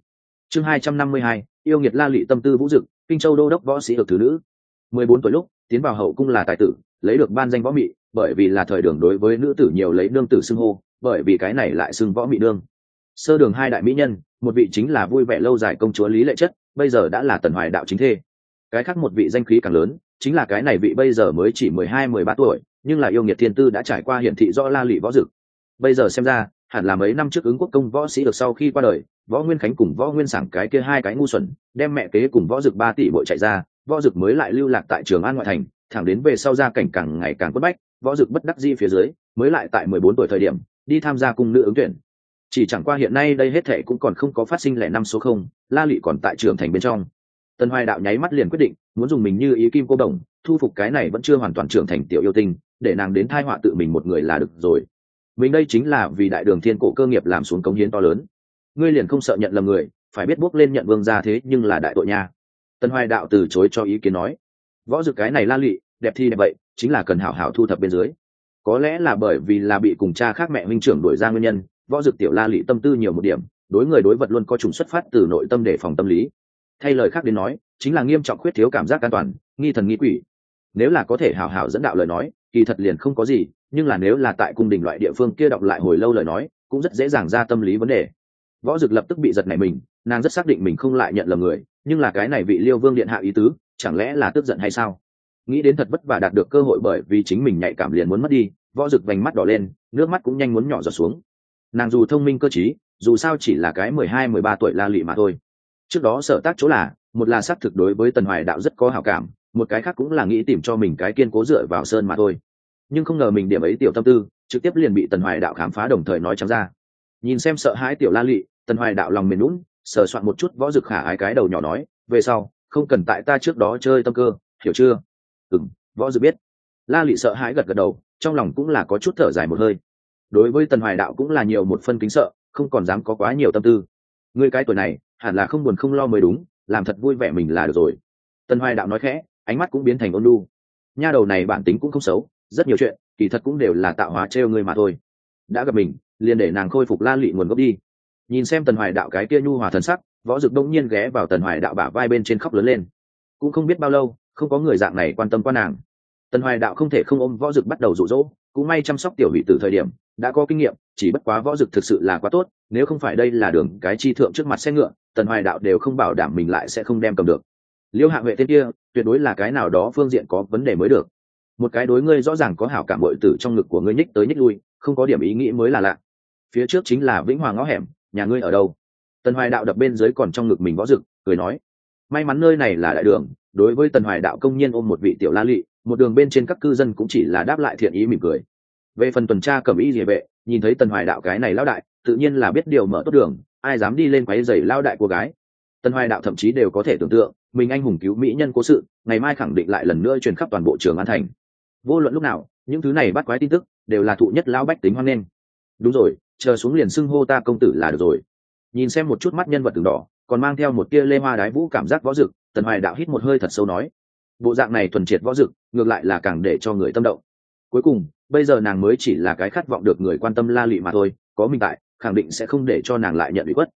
Chương 252, yêu nghiệt la lị tâm tư vũ dực, Kinh Châu đô đốc võ sĩ được thứ nữ. 14 tuổi lúc, tiến vào hậu cung là tài tử, lấy được ban danh võ mị, bởi vì là thời đường đối với nữ tử nhiều lấy nương tử xưng hô, bởi vì cái này lại xưng võ mị nương. Sơ đường hai đại mỹ nhân, một vị chính là vui vẻ lâu dài công chúa Lý Lệ Chất, bây giờ đã là Tần Hoài đạo chính thê. Cái khác một vị danh khí càng lớn, chính là cái này vị bây giờ mới chỉ 12-13 tuổi, nhưng là yêu nghiệt thiên tư đã trải qua hiển thị rõ la lị võ dực. Bây giờ xem ra, hẳn là mấy năm trước ứng quốc công võ sĩ được sau khi qua đời, võ nguyên khánh cùng võ nguyên sảng cái kia hai cái ngu xuẩn, đem mẹ kế cùng võ dực 3 tỷ bội chạy ra, võ dực mới lại lưu lạc tại Trường An ngoại thành, thẳng đến về sau gia cảnh càng ngày càng quất bách, võ dực bất đắc dĩ phía dưới, mới lại tại 14 tuổi thời điểm đi tham gia cung nữ ứng tuyển. Chỉ chẳng qua hiện nay đây hết thảy cũng còn không có phát sinh lẻ năm số không, la lị còn tại trưởng thành bên trong. Tần Hoài đạo nháy mắt liền quyết định, muốn dùng mình như ý kim cô đồng, thu phục cái này vẫn chưa hoàn toàn trưởng thành tiểu yêu tinh, để nàng đến thai họa tự mình một người là được rồi. Mình đây chính là vì đại đường thiên cổ cơ nghiệp làm xuống cống hiến to lớn. Ngươi liền không sợ nhận lầm người, phải biết bước lên nhận vương gia thế nhưng là đại tội nha. Tần Hoài đạo từ chối cho ý kiến nói, võ dực cái này la lị, đẹp thì đẹp vậy, chính là cần hảo hảo thu thập bên dưới. Có lẽ là bởi vì là bị cùng cha khác mẹ huynh trưởng đuổi ra nguyên nhân, võ dực tiểu la lị tâm tư nhiều một điểm, đối người đối vật luôn có trùng xuất phát từ nội tâm để phòng tâm lý. Thay lời khác đến nói, chính là nghiêm trọng khuyết thiếu cảm giác an toàn, nghi thần nghi quỷ. Nếu là có thể hảo hảo dẫn đạo lời nói, kỳ thật liền không có gì, nhưng là nếu là tại cung đình loại địa phương kia đọc lại hồi lâu lời nói, cũng rất dễ dàng ra tâm lý vấn đề. Võ dực lập tức bị giật nảy mình, nàng rất xác định mình không lại nhận lầm người, nhưng là cái này vị Liêu Vương điện hạ ý tứ, chẳng lẽ là tức giận hay sao? Nghĩ đến thật vất vả đạt được cơ hội bởi vì chính mình nhạy cảm liền muốn mất đi, võ dực vành mắt đỏ lên, nước mắt cũng nhanh muốn nhỏ giọt xuống. Nàng dù thông minh cơ trí, dù sao chỉ là cái 12-13 tuổi la lị mà thôi. Trước đó sở tác chỗ là, một là xác thực đối với Tần Hoài đạo rất có hảo cảm, một cái khác cũng là nghĩ tìm cho mình cái kiên cố dựa vào sơn mà thôi. Nhưng không ngờ mình điểm ấy tiểu tâm tư, trực tiếp liền bị Tần Hoài đạo khám phá, đồng thời nói trắng ra. Nhìn xem sợ hãi tiểu la lị, Tần Hoài đạo lòng mềm nhũn, sờ soạn một chút võ dực khả ái cái đầu nhỏ nói, về sau không cần tại ta trước đó chơi tâm cơ, hiểu chưa? Võ dực biết. La lị sợ hãi gật gật đầu, trong lòng cũng là có chút thở dài một hơi. Đối với Tần Hoài đạo cũng là nhiều một phân kính sợ, không còn dám có quá nhiều tâm tư. Ngươi cái tuổi này hẳn là không buồn không lo mới đúng, làm thật vui vẻ mình là được rồi. Tần Hoài đạo nói khẽ, ánh mắt cũng biến thành ôn nhu. Nha đầu này bản tính cũng không xấu, rất nhiều chuyện kỳ thật cũng đều là tạo hóa trêu ngươi mà thôi. Đã gặp mình, liền để nàng khôi phục la lị nguồn gốc đi. Nhìn xem Tần Hoài đạo cái kia nhu hòa thần sắc, võ dực đông nhiên ghé vào Tần Hoài đạo bả vai bên trên khóc lớn lên. Cũng không biết bao lâu, không có người dạng này quan tâm qua nàng. Tần Hoài đạo không thể không ôm võ dực bắt đầu dụ dỗ, cũng may chăm sóc tiểu hỷ từ thời điểm đã có kinh nghiệm, chỉ bất quá võ dực thực sự là quá tốt, nếu không phải đây là đường cái chi thượng trước mặt xe ngựa, Tần Hoài đạo đều không bảo đảm mình lại sẽ không đem cầm được. Liêu Hạ Huệ tên kia tuyệt đối là cái nào đó phương diện có vấn đề mới được. Một cái đối ngươi rõ ràng có hảo cảm bội tử trong ngực của ngươi nhích tới nhích lui, không có điểm ý nghĩ mới là lạ. Phía trước chính là Vĩnh Hoàng ngõ hẻm, nhà ngươi ở đâu? Tần Hoài đạo đập bên dưới còn trong ngực mình võ dực, cười nói, may mắn nơi này là đại đường. Đối với Tần Hoài đạo công nhiên ôm một vị tiểu la lị, một đường bên trên các cư dân cũng chỉ là đáp lại thiện ý mỉm cười. Về phần tuần tra cẩm y rìa vệ, nhìn thấy Tần Hoài đạo cái này lão đại, tự nhiên là biết điều mở tốt đường, ai dám đi lên quấy rầy lão đại của gái. Tần Hoài đạo thậm chí đều có thể tưởng tượng, mình anh hùng cứu mỹ nhân cố sự, ngày mai khẳng định lại lần nữa truyền khắp toàn bộ Trường An thành. Vô luận lúc nào, những thứ này bắt quái tin tức đều là thụ nhất lão bách tính hoan nghênh. Đúng rồi, chờ xuống liền xưng hô ta công tử là được rồi. Nhìn xem một chút mắt nhân vật từng đỏ, còn mang theo một tia lê hoa đái vũ cảm giác võ dực, Tần Hoài đạo hít một hơi thật sâu nói, bộ dạng này thuần triệt võ dực, ngược lại là càng để cho người tâm động. Cuối cùng, bây giờ nàng mới chỉ là cái khát vọng được người quan tâm la lị mà thôi, có mình tại, khẳng định sẽ không để cho nàng lại nhận ủy khuất.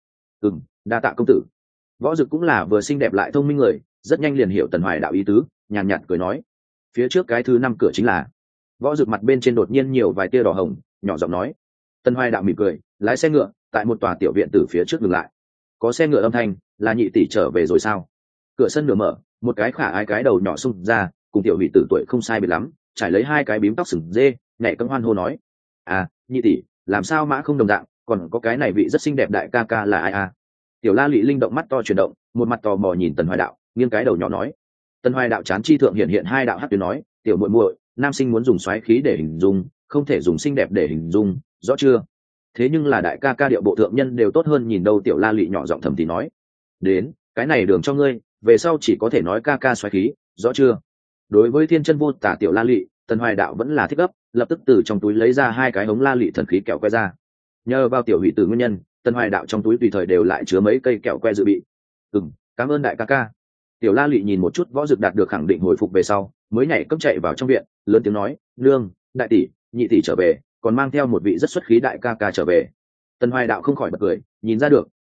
Đa tạ công tử. Võ dực cũng là vừa xinh đẹp lại thông minh người, rất nhanh liền hiểu Tần Hoài đạo ý tứ, nhàn nhạt cười nói, phía trước cái thứ 5 cửa chính là. Võ dực mặt bên trên đột nhiên nhiều vài tia đỏ hồng, nhỏ giọng nói. Tần Hoài đạo mỉm cười, lái xe ngựa tại một tòa tiểu viện từ phía trước dừng lại. Có xe ngựa âm thanh, là nhị tỷ trở về rồi sao? Cửa sân nửa mở, một cái khả ái cái đầu nhỏ xung ra, cùng tiểu hỷ tử tuổi không sai biệt lắm, trải lấy 2 cái bím tóc sừng dê, nhảy cẫng hoan hô nói, à, nhị tỷ, làm sao mã không đồng dạng, còn có cái này vị rất xinh đẹp đại ca ca là ai à? Tiểu la lị linh động mắt to chuyển động, một mặt tò mò nhìn Tần Hoài đạo, nghiêng cái đầu nhỏ nói. Tần Hoài đạo chán chi thượng hiện 2 đạo hắc tuyến nói, tiểu muội muội, nam sinh muốn dùng xoáy khí để hình dung, không thể dùng xinh đẹp để hình dung, rõ chưa? Thế nhưng là đại ca ca điệu bộ thượng nhân đều tốt hơn nhìn đâu. Tiểu la lị nhỏ giọng thầm thì nói, đến, cái này đường cho ngươi, về sau chỉ có thể nói ca ca xoáy khí, rõ chưa? Đối với thiên chân vô tả tiểu la lị, Tần Hoài đạo vẫn là thích gấp, lập tức từ trong túi lấy ra 2 cái ống la lị thần khí kẹo que ra. Nhờ vào tiểu hỷ tử nguyên nhân, Tần Hoài đạo trong túi tùy thời đều lại chứa mấy cây kẹo que dự bị. Cảm ơn đại ca ca. Tiểu la lị nhìn một chút võ dực đạt được khẳng định hồi phục về sau, mới nhảy cấp chạy vào trong viện, lớn tiếng nói, nương, đại tỷ, nhị tỷ trở về, còn mang theo một vị rất xuất khí đại ca ca trở về. Tần Hoài đạo không khỏi bật cười, nhìn ra được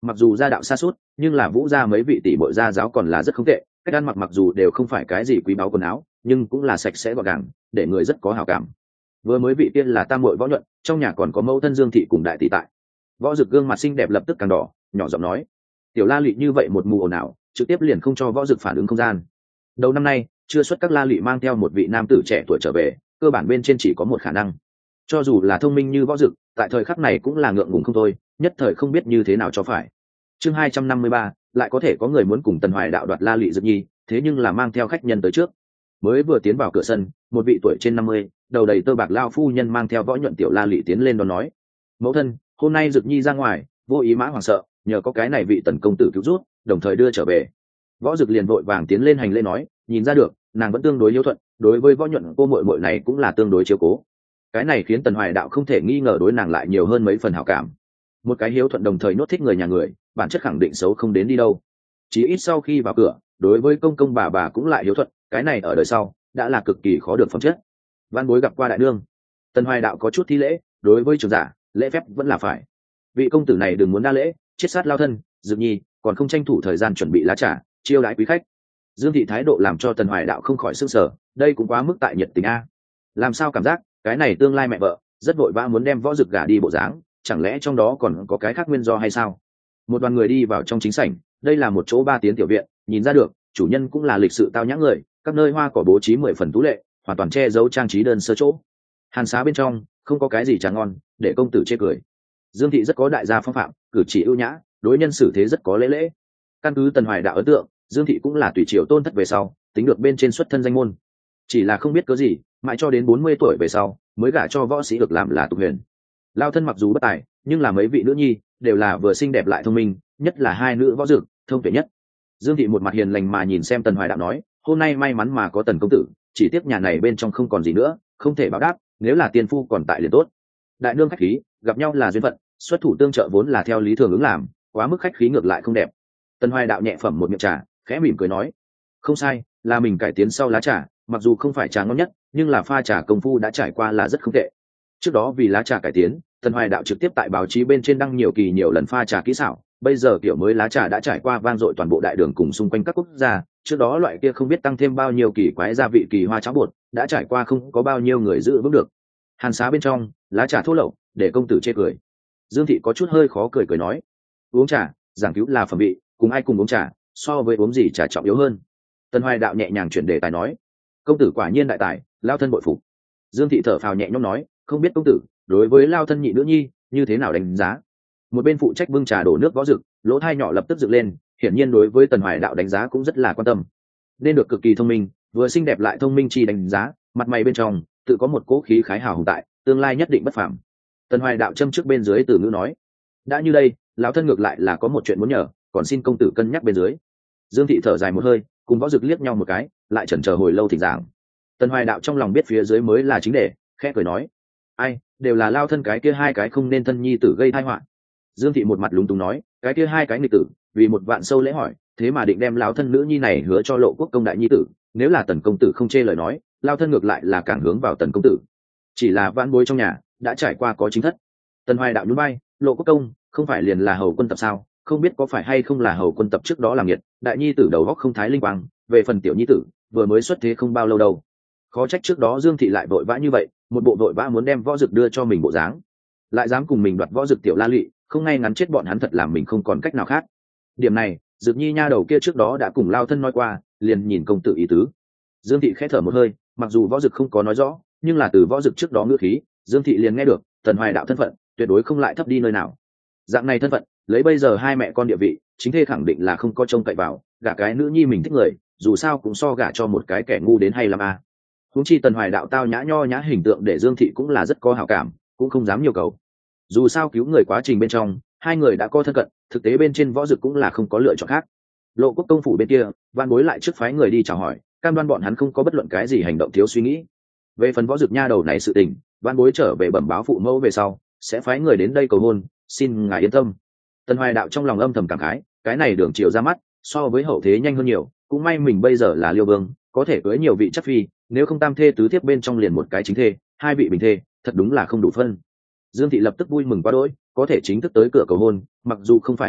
mặc dù gia đạo xa suốt nhưng là Vũ gia mấy vị tỷ bội gia giáo còn là rất không tệ, cách ăn mặc mặc dù đều không phải cái gì quý báu quần áo nhưng cũng là sạch sẽ gọn gàng, để người rất có hảo cảm. Vừa mới vị tiên là tam muội Võ Nhuận, trong nhà còn có mẫu thân Dương thị cùng đại tỷ tại. Võ Dực gương mặt xinh đẹp lập tức càng đỏ, nhỏ giọng nói: tiểu La Lụy như vậy một mù ồn ào, trực tiếp liền không cho Võ Dực phản ứng không gian. Đầu năm nay chưa xuất các La Lụy mang theo một vị nam tử trẻ tuổi trở về, cơ bản bên trên chỉ có một khả năng, cho dù là thông minh như Võ Dực tại thời khắc này cũng là ngượng ngùng không thôi, nhất thời không biết như thế nào cho phải. Chương 253, lại có thể có người muốn cùng Tần Hoài Đạo đoạt La Lụy Dực Nhi, thế nhưng là mang theo khách nhân tới trước. Mới vừa tiến vào cửa sân, một vị tuổi trên 50, đầu đầy tơ bạc lao phu nhân mang theo Võ Nhuận tiểu La Lụy tiến lên đón nói: mẫu thân, hôm nay Dực Nhi ra ngoài vô ý mã hoảng sợ, nhờ có cái này vị Tần công tử cứu rút, đồng thời đưa trở về. Võ Dực liền vội vàng tiến lên hành lễ nói: nhìn ra được nàng vẫn tương đối hiếu thuận, đối với Võ Nhuận cô muội muội này cũng là tương đối chiếu cố. Cái này khiến Tần Hoài Đạo không thể nghi ngờ đối nàng lại nhiều hơn mấy phần hảo cảm. Một cái hiếu thuận đồng thời nốt thích người nhà người, bản chất khẳng định xấu không đến đi đâu. Chỉ ít sau khi vào cửa, đối với công công bà cũng lại hiếu thuận, cái này ở đời sau đã là cực kỳ khó được phẩm chất. Văn bối gặp qua đại nương. Tần Hoài Đạo có chút thi lễ, đối với trưởng giả lễ phép vẫn là phải. Vị công tử này đừng muốn đa lễ, chết sát lao thân Dực Nhi còn không tranh thủ thời gian chuẩn bị lá trà chiêu đãi quý khách. Dương thị thái độ làm cho Tần Hoài Đạo không khỏi sững sờ, đây cũng quá mức tại nhiệt tình a. Làm sao cảm giác cái này tương lai mẹ vợ rất vội vã muốn đem Võ Dực gả đi bộ dáng, chẳng lẽ trong đó còn có cái khác nguyên do hay sao? Một đoàn người đi vào trong chính sảnh, đây là một chỗ 3 tiếng tiểu viện, nhìn ra được chủ nhân cũng là lịch sự tao nhã người, các nơi hoa cỏ bố trí 10 phần tú lệ, hoàn toàn che giấu trang trí đơn sơ chỗ. Hàn xá bên trong không có cái gì trà ngon để công tử chê cười. Dương thị rất có đại gia phong phạm, cử chỉ ưu nhã, đối nhân xử thế rất có lễ lễ. Căn cứ Tần Hoài Đạo ấn tượng, Dương thị cũng là tùy triều tôn thất về sau tính được bên trên xuất thân danh môn, chỉ là không biết cớ gì mãi cho đến 40 tuổi về sau mới gả cho võ sĩ được làm là tục huyền. Lao thân mặc dù bất tài nhưng là mấy vị nữ nhi đều là vừa xinh đẹp lại thông minh, nhất là hai nữ Võ Dực thông tuệ nhất. Dương thị một mặt hiền lành mà nhìn xem Tần Hoài Đạo nói: hôm nay may mắn mà có Tần công tử, chỉ tiếc nhà này bên trong không còn gì nữa, không thể báo đáp, nếu là tiên phu còn tại liền tốt. Đại nương khách khí, gặp nhau là duyên phận, xuất thủ tương trợ vốn là theo lý thường ứng làm, quá mức khách khí ngược lại không đẹp. Tần Hoài Đạo nhẹ phẩm một miệng trà, khẽ mỉm cười nói: không sai, là mình cải tiến sau lá trà, mặc dù không phải trà ngon nhất nhưng là pha trà công phu đã trải qua là rất không tệ. Trước đó vì lá trà cải tiến, Tần Hoài Đạo trực tiếp tại báo chí bên trên đăng nhiều lần pha trà kỹ xảo, bây giờ kiểu mới lá trà đã trải qua vang dội toàn bộ đại đường cùng xung quanh các quốc gia. Trước đó loại kia không biết tăng thêm bao nhiêu kỳ quái gia vị kỳ hoa cháo bột đã trải qua không có bao nhiêu người giữ vững được. Hàn xá bên trong lá trà thô lậu để công tử chê cười. Dương thị có chút hơi khó cười nói: uống trà giảng cứu là phẩm vị, cùng ai cùng uống trà so với uống gì trà trọng yếu hơn. Tần Hoài Đạo nhẹ nhàng chuyển đề tài nói: công tử quả nhiên đại tài, lao thân bội phục. Dương thị thở phào nhẹ nhõm nói: không biết công tử đối với lao thân nhị nữ nhi như thế nào đánh giá. Một bên phụ trách bưng trà đổ nước Võ Dực lỗ thai nhỏ lập tức dựng lên, hiển nhiên đối với Tần Hoài Đạo đánh giá cũng rất là quan tâm. Nên được cực kỳ thông minh, vừa xinh đẹp lại thông minh chi đánh giá, mặt mày bên trong tự có một cỗ khí khái hào hùng tại, tương lai nhất định bất phàm. Tần Hoài Đạo châm trước bên dưới từ ngữ nói: đã như đây, lão thân ngược lại là có một chuyện muốn nhờ, còn xin công tử cân nhắc bên dưới. Dương thị thở dài một hơi, cùng Võ Dực liếc nhau một cái, lại chần chờ hồi lâu thỉnh giảng. Tần Hoài Đạo trong lòng biết phía dưới mới là chính đề, khẽ cười nói: ai, đều là lao thân cái kia hai cái không nên thân nhi tử gây tai họa. Dương thị một mặt lúng túng nói: cái kia hai cái nghịch tử vì một vạn sâu lễ hỏi, thế mà định đem lao thân nữ nhi này hứa cho Lộ Quốc công đại nhi tử, nếu là Tần công tử không chê lời nói, lao thân ngược lại là càng hướng vào Tần công tử. Chỉ là vãn bối trong nhà đã trải qua có chính thất. Tần Hoài Đạo nhún vai: Lộ Quốc công không phải liền là hầu quân tập sao, không biết có phải hay không là hầu quân tập trước đó làm nghiệt, đại nhi tử đầu góc không thái linh quang, về phần tiểu nhi tử vừa mới xuất thế không bao lâu đâu. Khó trách trước đó Dương thị lại vội vã như vậy, một bộ vội vã muốn đem Võ Dực đưa cho mình bộ dáng, lại dám cùng mình đoạt Võ Dực tiểu La Lụy, không ngay ngắn chết bọn hắn thật làm mình không còn cách nào khác. Điểm này Dực Nhi nha đầu kia trước đó đã cùng lao thân nói qua, liền nhìn công tử ý tứ. Dương thị khẽ thở một hơi, mặc dù Võ Dực không có nói rõ, nhưng là từ Võ Dực trước đó ngữ khí, Dương thị liền nghe được Tần Hoài Đạo thân phận tuyệt đối không lại thấp đi nơi nào. Dạng này thân phận, lấy bây giờ hai mẹ con địa vị, chính thê khẳng định là không có trông cậy vào, gả cái nữ nhi mình thích người, dù sao cũng so gả cho một cái kẻ ngu đến hay lắm a. Huống chi Tần Hoài Đạo tao nhã nho nhã hình tượng để Dương thị cũng là rất có hảo cảm, cũng không dám nhiều cầu. Dù sao cứu người quá trình bên trong, hai người đã có thân cận, thực tế bên trên Võ Dực cũng là không có lựa chọn khác. Lộ Quốc công phủ bên kia, Vạn Bối lại trước phái người đi chào hỏi, cam đoan bọn hắn không có bất luận cái gì hành động thiếu suy nghĩ. Về phần Võ Dực nha đầu này sự tình, Vạn Bối trở về bẩm báo phụ mẫu về sau, sẽ phái người đến đây cầu hôn, xin ngài yên tâm. Tần Hoài Đạo trong lòng âm thầm cảm khái, cái này đường chiều ra mắt, so với hậu thế nhanh hơn nhiều, cũng may mình bây giờ là Liêu Vương, có thể cưới nhiều vị chắc phi, nếu không tam thê tứ thiếp bên trong liền một cái chính thê, hai vị bình thê, thật đúng là không đủ phân. Dương thị lập tức vui mừng quá đỗi, có thể chính thức tới cửa cầu hôn, mặc dù không phải chính thức,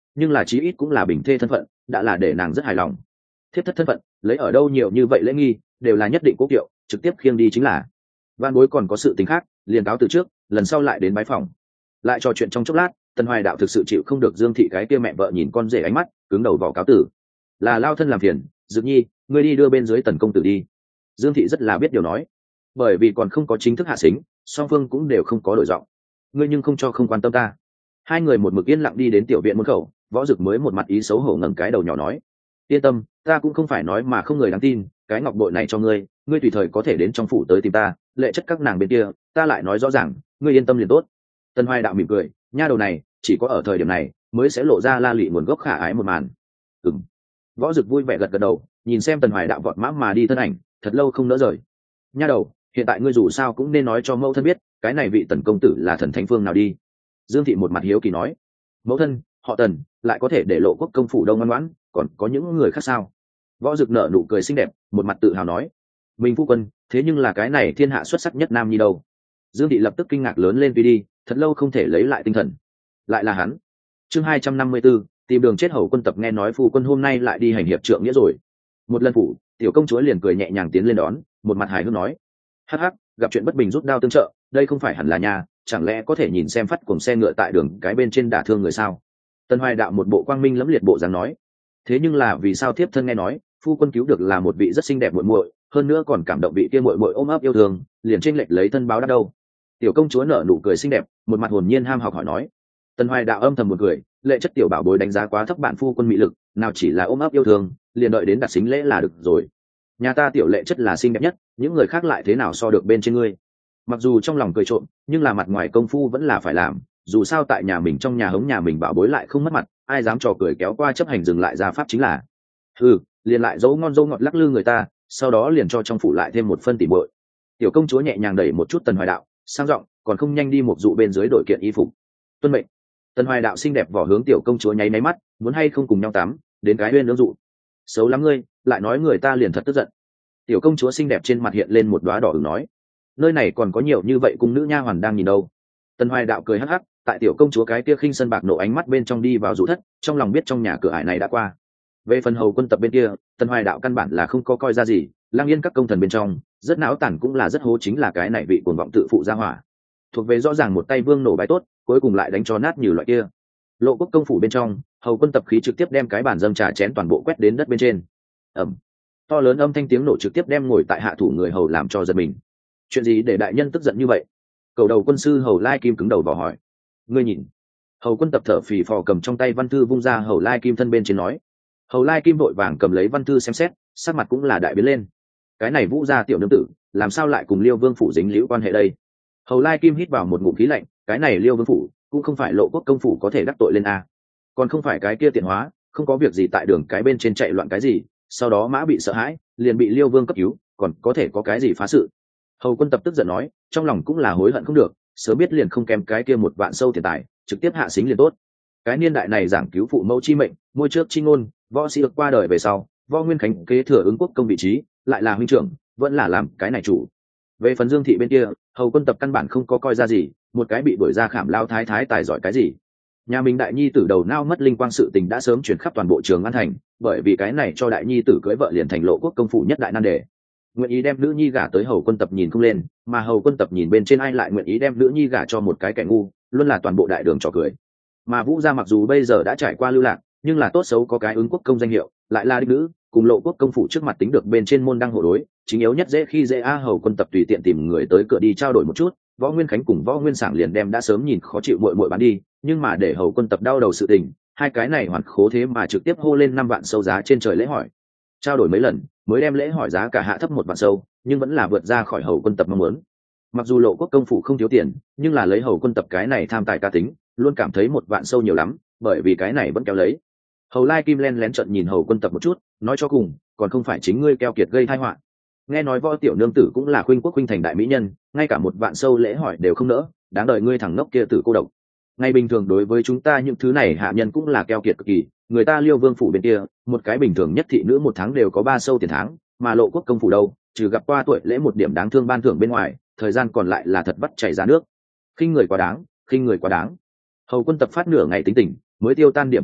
nhưng là chí ít cũng là bình thê thân phận, đã là để nàng rất hài lòng. Thiếp thất thân phận lấy ở đâu nhiều như vậy lễ nghi, đều là nhất định cố kiệu, trực tiếp khiêng đi chính là. Van Bối còn có sự tình khác, liền cáo từ trước, lần sau lại đến bái phòng. Lại trò chuyện trong chốc lát, Tần Hoài Đạo thực sự chịu không được Dương Thị cái kia mẹ vợ nhìn con rể ánh mắt, cứng đầu vào cáo tử. Là lao thân làm phiền, Dực Nhi, ngươi đi đưa bên dưới Tần công tử đi. Dương Thị rất là biết điều nói, bởi vì còn không có chính thức hạ xính, song phương cũng đều không có đổi giọng. Ngươi nhưng không cho không quan tâm ta. Hai người một mực yên lặng đi đến tiểu viện môn khẩu, Võ Dực mới một mặt ý xấu hổ ngẩng cái đầu nhỏ nói, yên tâm, ta cũng không phải nói mà không người đáng tin, cái ngọc bội này cho ngươi, ngươi tùy thời có thể đến trong phủ tới tìm ta, lệ chất các nàng bên kia, ta lại nói rõ ràng, ngươi yên tâm liền tốt. Tần Hoài Đạo mỉm cười, nha đầu này, chỉ có ở thời điểm này mới sẽ lộ ra la lị nguồn gốc khả ái một màn. Võ Dực vui vẻ gật gật đầu, nhìn xem Tần Hoài Đạo vọt mã mà đi thân ảnh, thật lâu không nỡ rời. Nha đầu, hiện tại ngươi dù sao cũng nên nói cho mẫu thân biết, cái này vị Tần công tử là thần thánh phương nào đi. Dương Thị một mặt hiếu kỳ nói, mẫu thân, họ Tần, lại có thể để Lộ Quốc công phủ đông ngoan ngoãn, còn có những người khác sao? Võ Dực nở nụ cười xinh đẹp, một mặt tự hào nói, mình phu quân, thế nhưng là cái này thiên hạ xuất sắc nhất nam nhi đâu. Dương Thị lập tức kinh ngạc lớn lên, vì đi, thật lâu không thể lấy lại tinh thần. Lại là hắn. Chương 254, tìm đường chết. Hầu Quân Tập nghe nói phu quân hôm nay lại đi hành hiệp trượng nghĩa rồi. Một lần phủ, tiểu công chúa liền cười nhẹ nhàng tiến lên đón, một mặt hài hước nói, hắc hắc, gặp chuyện bất bình rút đao tương trợ, đây không phải hẳn là nhà, chẳng lẽ có thể nhìn xem phát cùng xe ngựa tại đường cái bên trên đả thương người sao? Tần Hoài Đạo một bộ quang minh lẫm liệt bộ dáng nói, thế nhưng là vì sao thiếp thân nghe nói phu quân cứu được là một vị rất xinh đẹp muội muội, hơn nữa còn cảm động vị kia muội muội ôm ấp yêu thương, liền chênh lệch lấy thân báo đáp đâu? Tiểu công chúa nở nụ cười xinh đẹp, một mặt hồn nhiên ham học hỏi nói. Tần Hoài Đạo âm thầm một cười, lệ chất tiểu bảo bối đánh giá quá thấp bạn phu quân mỹ lực, nào chỉ là ôm ấp yêu thương, liền đợi đến đặt xính lễ là được rồi. Nhà ta tiểu lệ chất là xinh đẹp nhất, những người khác lại thế nào so được bên trên ngươi? Mặc dù trong lòng cười trộm, nhưng là mặt ngoài công phu vẫn là phải làm, dù sao tại nhà mình trong nhà hống nhà mình bảo bối lại không mất mặt, ai dám trò cười kéo qua chấp hành dừng lại ra pháp chính là. Liền lại dấu ngon dấu ngọt lắc lư người ta, sau đó liền cho trong phủ lại thêm một phân tỉ muội. Tiểu công chúa nhẹ nhàng đẩy một chút Tần Hoài Đạo, sang giọng, còn không nhanh đi một dụ bên dưới đổi kiện y phục. Tuân mệnh. Tần Hoài Đạo xinh đẹp vỏ hướng tiểu công chúa nháy máy mắt, muốn hay không cùng nhau tắm, đến cái uyên lưỡng dụ. Xấu lắm ngươi, lại nói người ta liền thật tức giận. Tiểu công chúa xinh đẹp trên mặt hiện lên một đóa đỏ ửng nói, nơi này còn có nhiều như vậy cung nữ nha hoàn đang nhìn đâu. Tần Hoài Đạo cười hắc hắc, tại tiểu công chúa cái kia khinh sân bạc nộ ánh mắt bên trong đi vào dụ thất, trong lòng biết trong nhà cửa ải này đã qua. Về phần Hầu Quân Tập bên kia, Tần Hoài Đạo căn bản là không có coi ra gì, lang yên các công thần bên trong rất náo tản cũng là rất hố, chính là cái này vị cuồng vọng tự phụ ra hỏa, thuộc về rõ ràng một tay vương nổ bài tốt, cuối cùng lại đánh cho nát như loại kia. Lộ Quốc công phủ bên trong, Hầu Quân Tập khí trực tiếp đem cái bàn dâm trà chén toàn bộ quét đến đất bên trên. To lớn âm thanh tiếng nổ trực tiếp đem ngồi tại hạ thủ người hầu làm cho giật mình. Chuyện gì để đại nhân tức giận như vậy? Cầu đầu quân sư Hầu Lai Kim cứng đầu vào hỏi. Ngươi nhìn. Hầu Quân Tập thở phì phò cầm trong tay văn thư vung ra Hầu Lai Kim thân bên trên nói. Hầu Lai Kim vội vàng cầm lấy văn thư xem xét, sắc mặt cũng là đại biến lên. Cái này Vũ gia tiểu nương tử, làm sao lại cùng Liêu Vương phủ dính liễu quan hệ đây? Hầu Lai Kim hít vào một ngụm khí lạnh, cái này Liêu Vương phủ cũng không phải Lộ Quốc công phủ có thể đắc tội lên a. Còn không phải cái kia tiện hóa, không có việc gì tại đường cái bên trên chạy loạn cái gì, sau đó mã bị sợ hãi, liền bị Liêu Vương cấp cứu, còn có thể có cái gì phá sự? Hầu Quân Tập tức giận nói, trong lòng cũng là hối hận không được, sớm biết liền không kém cái kia một vạn sâu tiền tài, trực tiếp hạ xính liền tốt. Cái niên đại này giảng cứu phụ mẫu chi mệnh, môi trước chi ngôn, võ sĩ được qua đời về sau, võ Nguyên Khánh kế thừa ứng quốc công vị trí, lại là huynh trưởng, vẫn là làm cái này chủ. Về phần Dương Thị bên kia, Hầu Quân Tập căn bản không có coi ra gì, một cái bị đuổi ra khảm lao thái thái tài giỏi cái gì. Nhà mình đại nhi tử đầu nao mất linh quang sự tình đã sớm chuyển khắp toàn bộ Trường An thành, bởi vì cái này cho đại nhi tử cưới vợ liền thành Lộ Quốc công phủ nhất đại nan đề. Nguyện ý đem nữ nhi gả tới Hầu Quân Tập nhìn không lên, mà Hầu Quân Tập nhìn bên trên ai lại nguyện ý đem nữ nhi gả cho một cái kẻ ngu, luôn là toàn bộ đại đường trò cười. Mà Vũ gia mặc dù bây giờ đã trải qua lưu lạc, nhưng là tốt xấu có cái ứng quốc công danh hiệu, lại là đích nữ, cùng Lộ Quốc công phủ trước mặt tính được bên trên môn đăng hộ đối, chính yếu nhất dễ khi dễ Hầu Quân Tập tùy tiện tìm người tới cửa đi trao đổi một chút, Võ Nguyên Khánh cùng Võ Nguyên Sảng liền đem đã sớm nhìn khó chịu muội muội bán đi, nhưng mà để Hầu Quân Tập đau đầu sự tình, hai cái này hoàn khố thế mà trực tiếp hô lên 5 vạn sâu giá trên trời lễ hỏi. Trao đổi mấy lần, mới đem lễ hỏi giá cả hạ thấp 1 vạn sâu, nhưng vẫn là vượt ra khỏi Hầu Quân Tập mong muốn. Mặc dù Lộ Quốc công phủ không thiếu tiền, nhưng là lấy Hầu Quân Tập cái này tham tài cá tính, luôn cảm thấy 1 vạn sâu nhiều lắm, bởi vì cái này vẫn kéo lấy. Hầu Lai Kim len lén trợn nhìn Hầu Quân Tập một chút, nói cho cùng, còn không phải chính ngươi keo kiệt gây tai họa. Nghe nói Võ tiểu nương tử cũng là khuynh quốc khuynh thành đại mỹ nhân, ngay cả 1 vạn sâu lễ hỏi đều không nỡ, đáng đời ngươi thằng ngốc kia tử cô độc. Ngày bình thường đối với chúng ta những thứ này hạ nhân cũng là keo kiệt cực kỳ, người ta Liêu Vương phủ bên kia, một cái bình thường nhất thị nữ 1 tháng đều có 3 sâu tiền tháng, mà Lộ Quốc công phủ đâu, trừ gặp qua tuổi lễ 1 điểm đáng thương ban thưởng bên ngoài, thời gian còn lại là thật vắt chảy ra nước. Khinh người quá đáng, khinh người quá đáng. Hầu Quân Tập phát nửa ngày tính tình, mới tiêu tan điểm cả giận,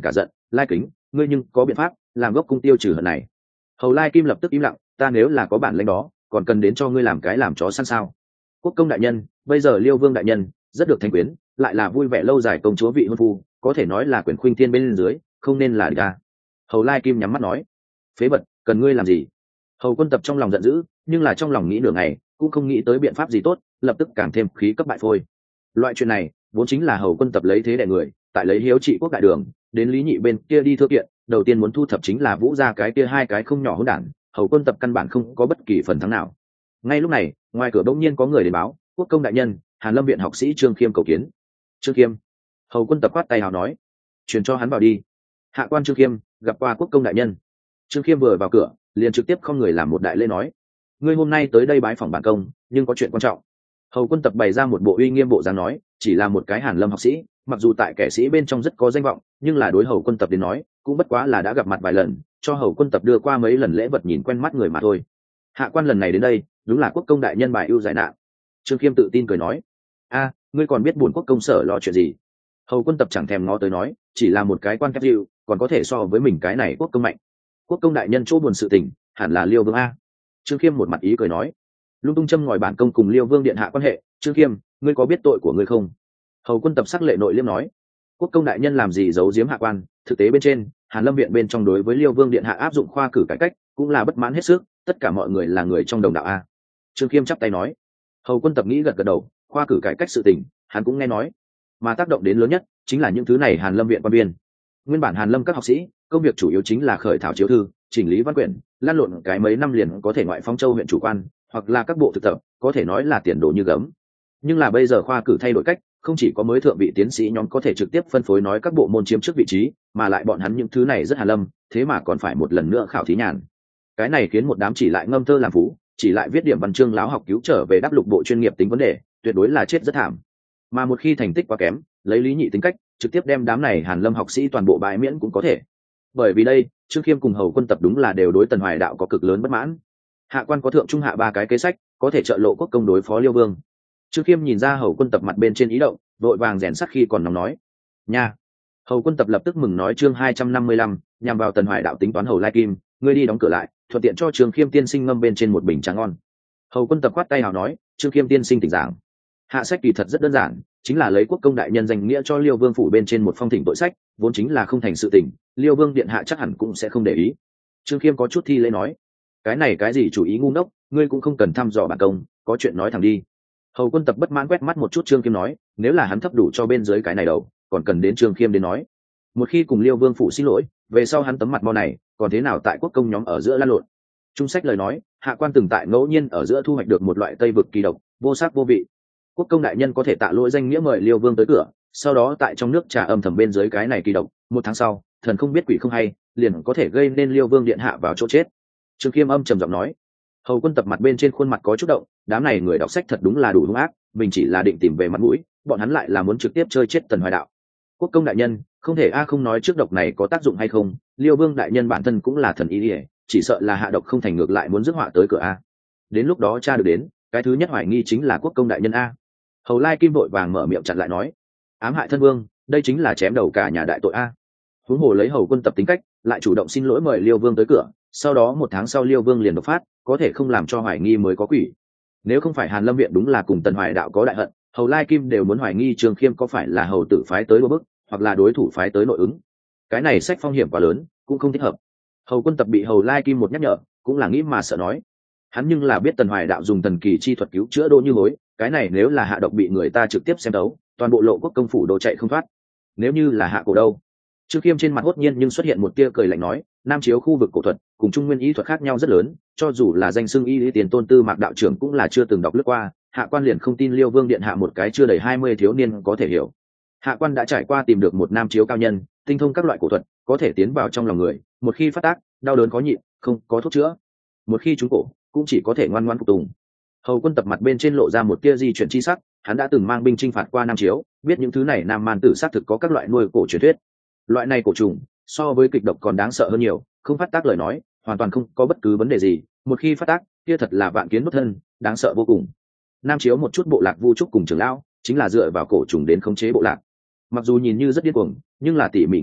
Lai Kính, ngươi nhưng có biện pháp làm gốc cung tiêu trừ hận này? Hầu Lai Kim lập tức im lặng, ta nếu là có bản lĩnh đó còn cần đến cho ngươi làm cái làm chó săn sao? Quốc công đại nhân, bây giờ Liêu Vương đại nhân rất được thanh quyến, lại là vui vẻ lâu dài công chúa vị hôn phu, có thể nói là quyền khuynh thiên bên dưới, không nên là địch ta. Hầu Lai Kim nhắm mắt nói, phế vật, cần ngươi làm gì? Hầu Quân Tập trong lòng giận dữ, nhưng là trong lòng nghĩ nửa ngày cũng không nghĩ tới biện pháp gì tốt, lập tức càng thêm khí cấp bại phôi. Loại chuyện này vốn chính là Hầu Quân Tập lấy thế đè người, tại lấy hiếu trị quốc đại đường đến Lý Nhị bên kia đi thưa kiện, đầu tiên muốn thu thập chính là Vũ gia cái kia hai cái không nhỏ hỗn đản. Hầu Quân Tập căn bản không có bất kỳ phần thắng nào. Ngay lúc này, ngoài cửa bỗng nhiên có người đến báo, quốc công đại nhân, Hàn Lâm viện học sĩ Trương Khiêm cầu kiến. Trương Khiêm? Hầu Quân Tập quát tay hào nói, truyền cho hắn vào đi. Hạ quan Trương Khiêm gặp qua quốc công đại nhân. Trương Khiêm vừa vào cửa liền trực tiếp không người làm một đại lễ nói, ngươi hôm nay tới đây bái phỏng bản công nhưng có chuyện quan trọng. Hầu Quân Tập bày ra một bộ uy nghiêm bộ dáng nói, chỉ là một cái Hàn Lâm học sĩ, mặc dù tại kẻ sĩ bên trong rất có danh vọng, nhưng là đối Hầu Quân Tập đến nói cũng bất quá là đã gặp mặt vài lần, cho Hầu Quân Tập đưa qua mấy lần lễ vật nhìn quen mắt người mà thôi. Hạ quan lần này đến đây đúng là quốc công đại nhân bài ưu giải nạn. Trương Khiêm tự tin cười nói, a, ngươi còn biết bổn quốc công sở lo chuyện gì? Hầu Quân Tập chẳng thèm ngó tới nói, chỉ là một cái quan kép dịu còn có thể so với mình cái này quốc công mạnh. Quốc công đại nhân chỗ buồn sự tình hẳn là Liêu Vương a. Trương Khiêm một mặt ý cười nói, lung tung châm ngòi bản công cùng Liêu Vương điện hạ quan hệ. Trương Khiêm, ngươi có biết tội của ngươi không? Hầu Quân Tập sắc lệ nội liêm nói, quốc công đại nhân làm gì giấu giếm hạ quan, thực tế bên trên Hàn Lâm viện bên trong đối với Liêu Vương điện hạ áp dụng khoa cử cải cách cũng là bất mãn hết sức, tất cả mọi người là người trong đồng đạo a. Trương Khiêm chắp tay nói. Hầu Quân Tập nghĩ gật gật đầu, khoa cử cải cách sự tình hắn cũng nghe nói, mà tác động đến lớn nhất chính là những thứ này Hàn Lâm viện quan biên. Nguyên bản Hàn Lâm các học sĩ công việc chủ yếu chính là khởi thảo chiếu thư, chỉnh lý văn quyển, lan lộn cái mấy năm liền có thể ngoại phong châu huyện chủ quan, hoặc là các bộ thực tập, có thể nói là tiền đồ như gấm. Nhưng là bây giờ khoa cử thay đổi cách, không chỉ có mới thượng vị tiến sĩ nhóm có thể trực tiếp phân phối nói các bộ môn chiếm trước vị trí, mà lại bọn hắn những thứ này rất Hàn Lâm, thế mà còn phải một lần nữa khảo thí nhàn. Cái này khiến một đám chỉ lại ngâm thơ làm phú, chỉ lại viết điểm văn chương láo học cứu trở về đáp lục bộ chuyên nghiệp tính vấn đề, tuyệt đối là chết rất thảm. Mà một khi thành tích quá kém, lấy Lý Nhị tính cách, trực tiếp đem đám này Hàn Lâm học sĩ toàn bộ bãi miễn cũng có thể. Bởi vì đây, Trương Khiêm cùng Hầu Quân Tập đúng là đều đối Tần Hoài đạo có cực lớn bất mãn. Hạ quan có thượng trung hạ ba cái kế sách, có thể trợ lộ quốc công đối phó Liêu Vương. Trương Khiêm nhìn ra Hầu Quân Tập mặt bên trên ý động, vội vàng rèn sắt khi còn nóng nói, nha. Hầu Quân Tập lập tức mừng nói, chương 255, nhằm vào Tần Hoài đạo tính toán Hầu Lai Kim, ngươi đi đóng cửa lại, thuận tiện cho Trương Khiêm tiên sinh ngâm bên trên một bình trà ngon. Hầu Quân Tập khoát tay hào nói, Trương Khiêm tiên sinh tỉnh giảng. Hạ sách kỳ thật rất đơn giản, chính là lấy quốc công đại nhân danh nghĩa cho Liêu Vương phủ bên trên một phong thỉnh tội sách, vốn chính là không thành sự tình, Liêu Vương điện hạ chắc hẳn cũng sẽ không để ý. Trương Khiêm có chút thi lễ nói, cái này cái gì chủ ý ngu ngốc, ngươi cũng không cần thăm dò bản công, có chuyện nói thẳng đi. Hầu Quân Tập bất mãn quét mắt một chút Trương Khiêm nói, nếu là hắn thấp đủ cho bên dưới cái này đầu, còn cần đến Trương Khiêm đến nói. Một khi cùng Liêu Vương phủ xin lỗi, về sau hắn tấm mặt mo này còn thế nào tại quốc công nhóm ở giữa lan lộn. Trung sách lời nói, hạ quan từng tại ngẫu nhiên ở giữa thu hoạch được một loại tây vực kỳ độc, vô sắc vô vị. Quốc công đại nhân có thể tạ lỗi danh nghĩa mời Liêu Vương tới cửa, sau đó tại trong nước trà âm thầm bên dưới cái này kỳ độc, một tháng sau, thần không biết quỷ không hay, liền có thể gây nên Liêu Vương điện hạ vào chỗ chết. Trương Khiêm âm trầm giọng nói. Hầu Quân Tập mặt bên trên khuôn mặt có chút động, đám này người đọc sách thật đúng là đủ hung ác, mình chỉ là định tìm về mặt mũi, bọn hắn lại là muốn trực tiếp chơi chết Tần Hoài đạo. Quốc công đại nhân, không thể không nói trước độc này có tác dụng hay không, Liêu Vương đại nhân bản thân cũng là thần ý, chỉ sợ là hạ độc không thành ngược lại muốn rước họa tới cửa a. Đến lúc đó cha được đến, cái thứ nhất hoài nghi chính là quốc công đại nhân a. Hầu Lai Kim vội vàng mở miệng chặn lại nói, ám hại thân vương, đây chính là chém đầu cả nhà đại tội a. Huống hồ lấy Hầu Quân Tập tính cách, lại chủ động xin lỗi mời Liêu Vương tới cửa, sau đó một tháng sau Liêu Vương liền độc phát, có thể không làm cho hoài nghi mới có quỷ. Nếu không phải Hàn Lâm viện đúng là cùng Tần Hoài đạo có đại hận, Hầu Lai Kim đều muốn hoài nghi Trương Khiêm có phải là hầu tử phái tới đua bức, hoặc là đối thủ phái tới nội ứng. Cái này sách phong hiểm quá lớn, cũng không thích hợp. Hầu Quân Tập bị Hầu Lai Kim một nhắc nhở, cũng là nghĩ mà sợ nói. Hắn nhưng là biết Tần Hoài đạo dùng thần kỳ chi thuật cứu chữa Đỗ Như Hối, cái này nếu là hạ độc bị người ta trực tiếp xem đấu, toàn bộ lộ quốc công phủ đồ chạy không thoát. Nếu như là hạ cổ đâu? Trương Khiêm trên mặt hốt nhiên nhưng xuất hiện một tia cười lạnh nói, Nam chiếu khu vực cổ thuật cùng Trung Nguyên y thuật khác nhau rất lớn, cho dù là danh xưng y lý tiền tôn tư Mạc đạo trưởng cũng là chưa từng đọc lướt qua, hạ quan liền không tin Liêu Vương điện hạ một cái chưa đầy 20 thiếu niên có thể hiểu. Hạ quan đã trải qua tìm được một nam chiếu cao nhân, tinh thông các loại cổ thuật, có thể tiến vào trong lòng người, một khi phát tác, đau đớn khó nhịn, không có thuốc chữa. Một khi trúng cổ, cũng chỉ có thể ngoan ngoãn phục tùng. Hầu Quân Tập mặt bên trên lộ ra một tia di chuyển chi sắc, hắn đã từng mang binh chinh phạt qua Nam chiếu, biết những thứ này Nam Man tử xác thực có các loại nuôi cổ truyền thuyết. Loại này cổ trùng so với kịch độc còn đáng sợ hơn nhiều, không phát tác lời nói hoàn toàn không có bất cứ vấn đề gì, một khi phát tác kia thật là vạn kiến bất thân, đáng sợ vô cùng. Nam chiếu một chút bộ lạc Vu Trúc cùng trưởng lão chính là dựa vào cổ trùng đến khống chế bộ lạc. Mặc dù nhìn như rất điên cuồng, nhưng là tỉ mỉ nghĩ lại,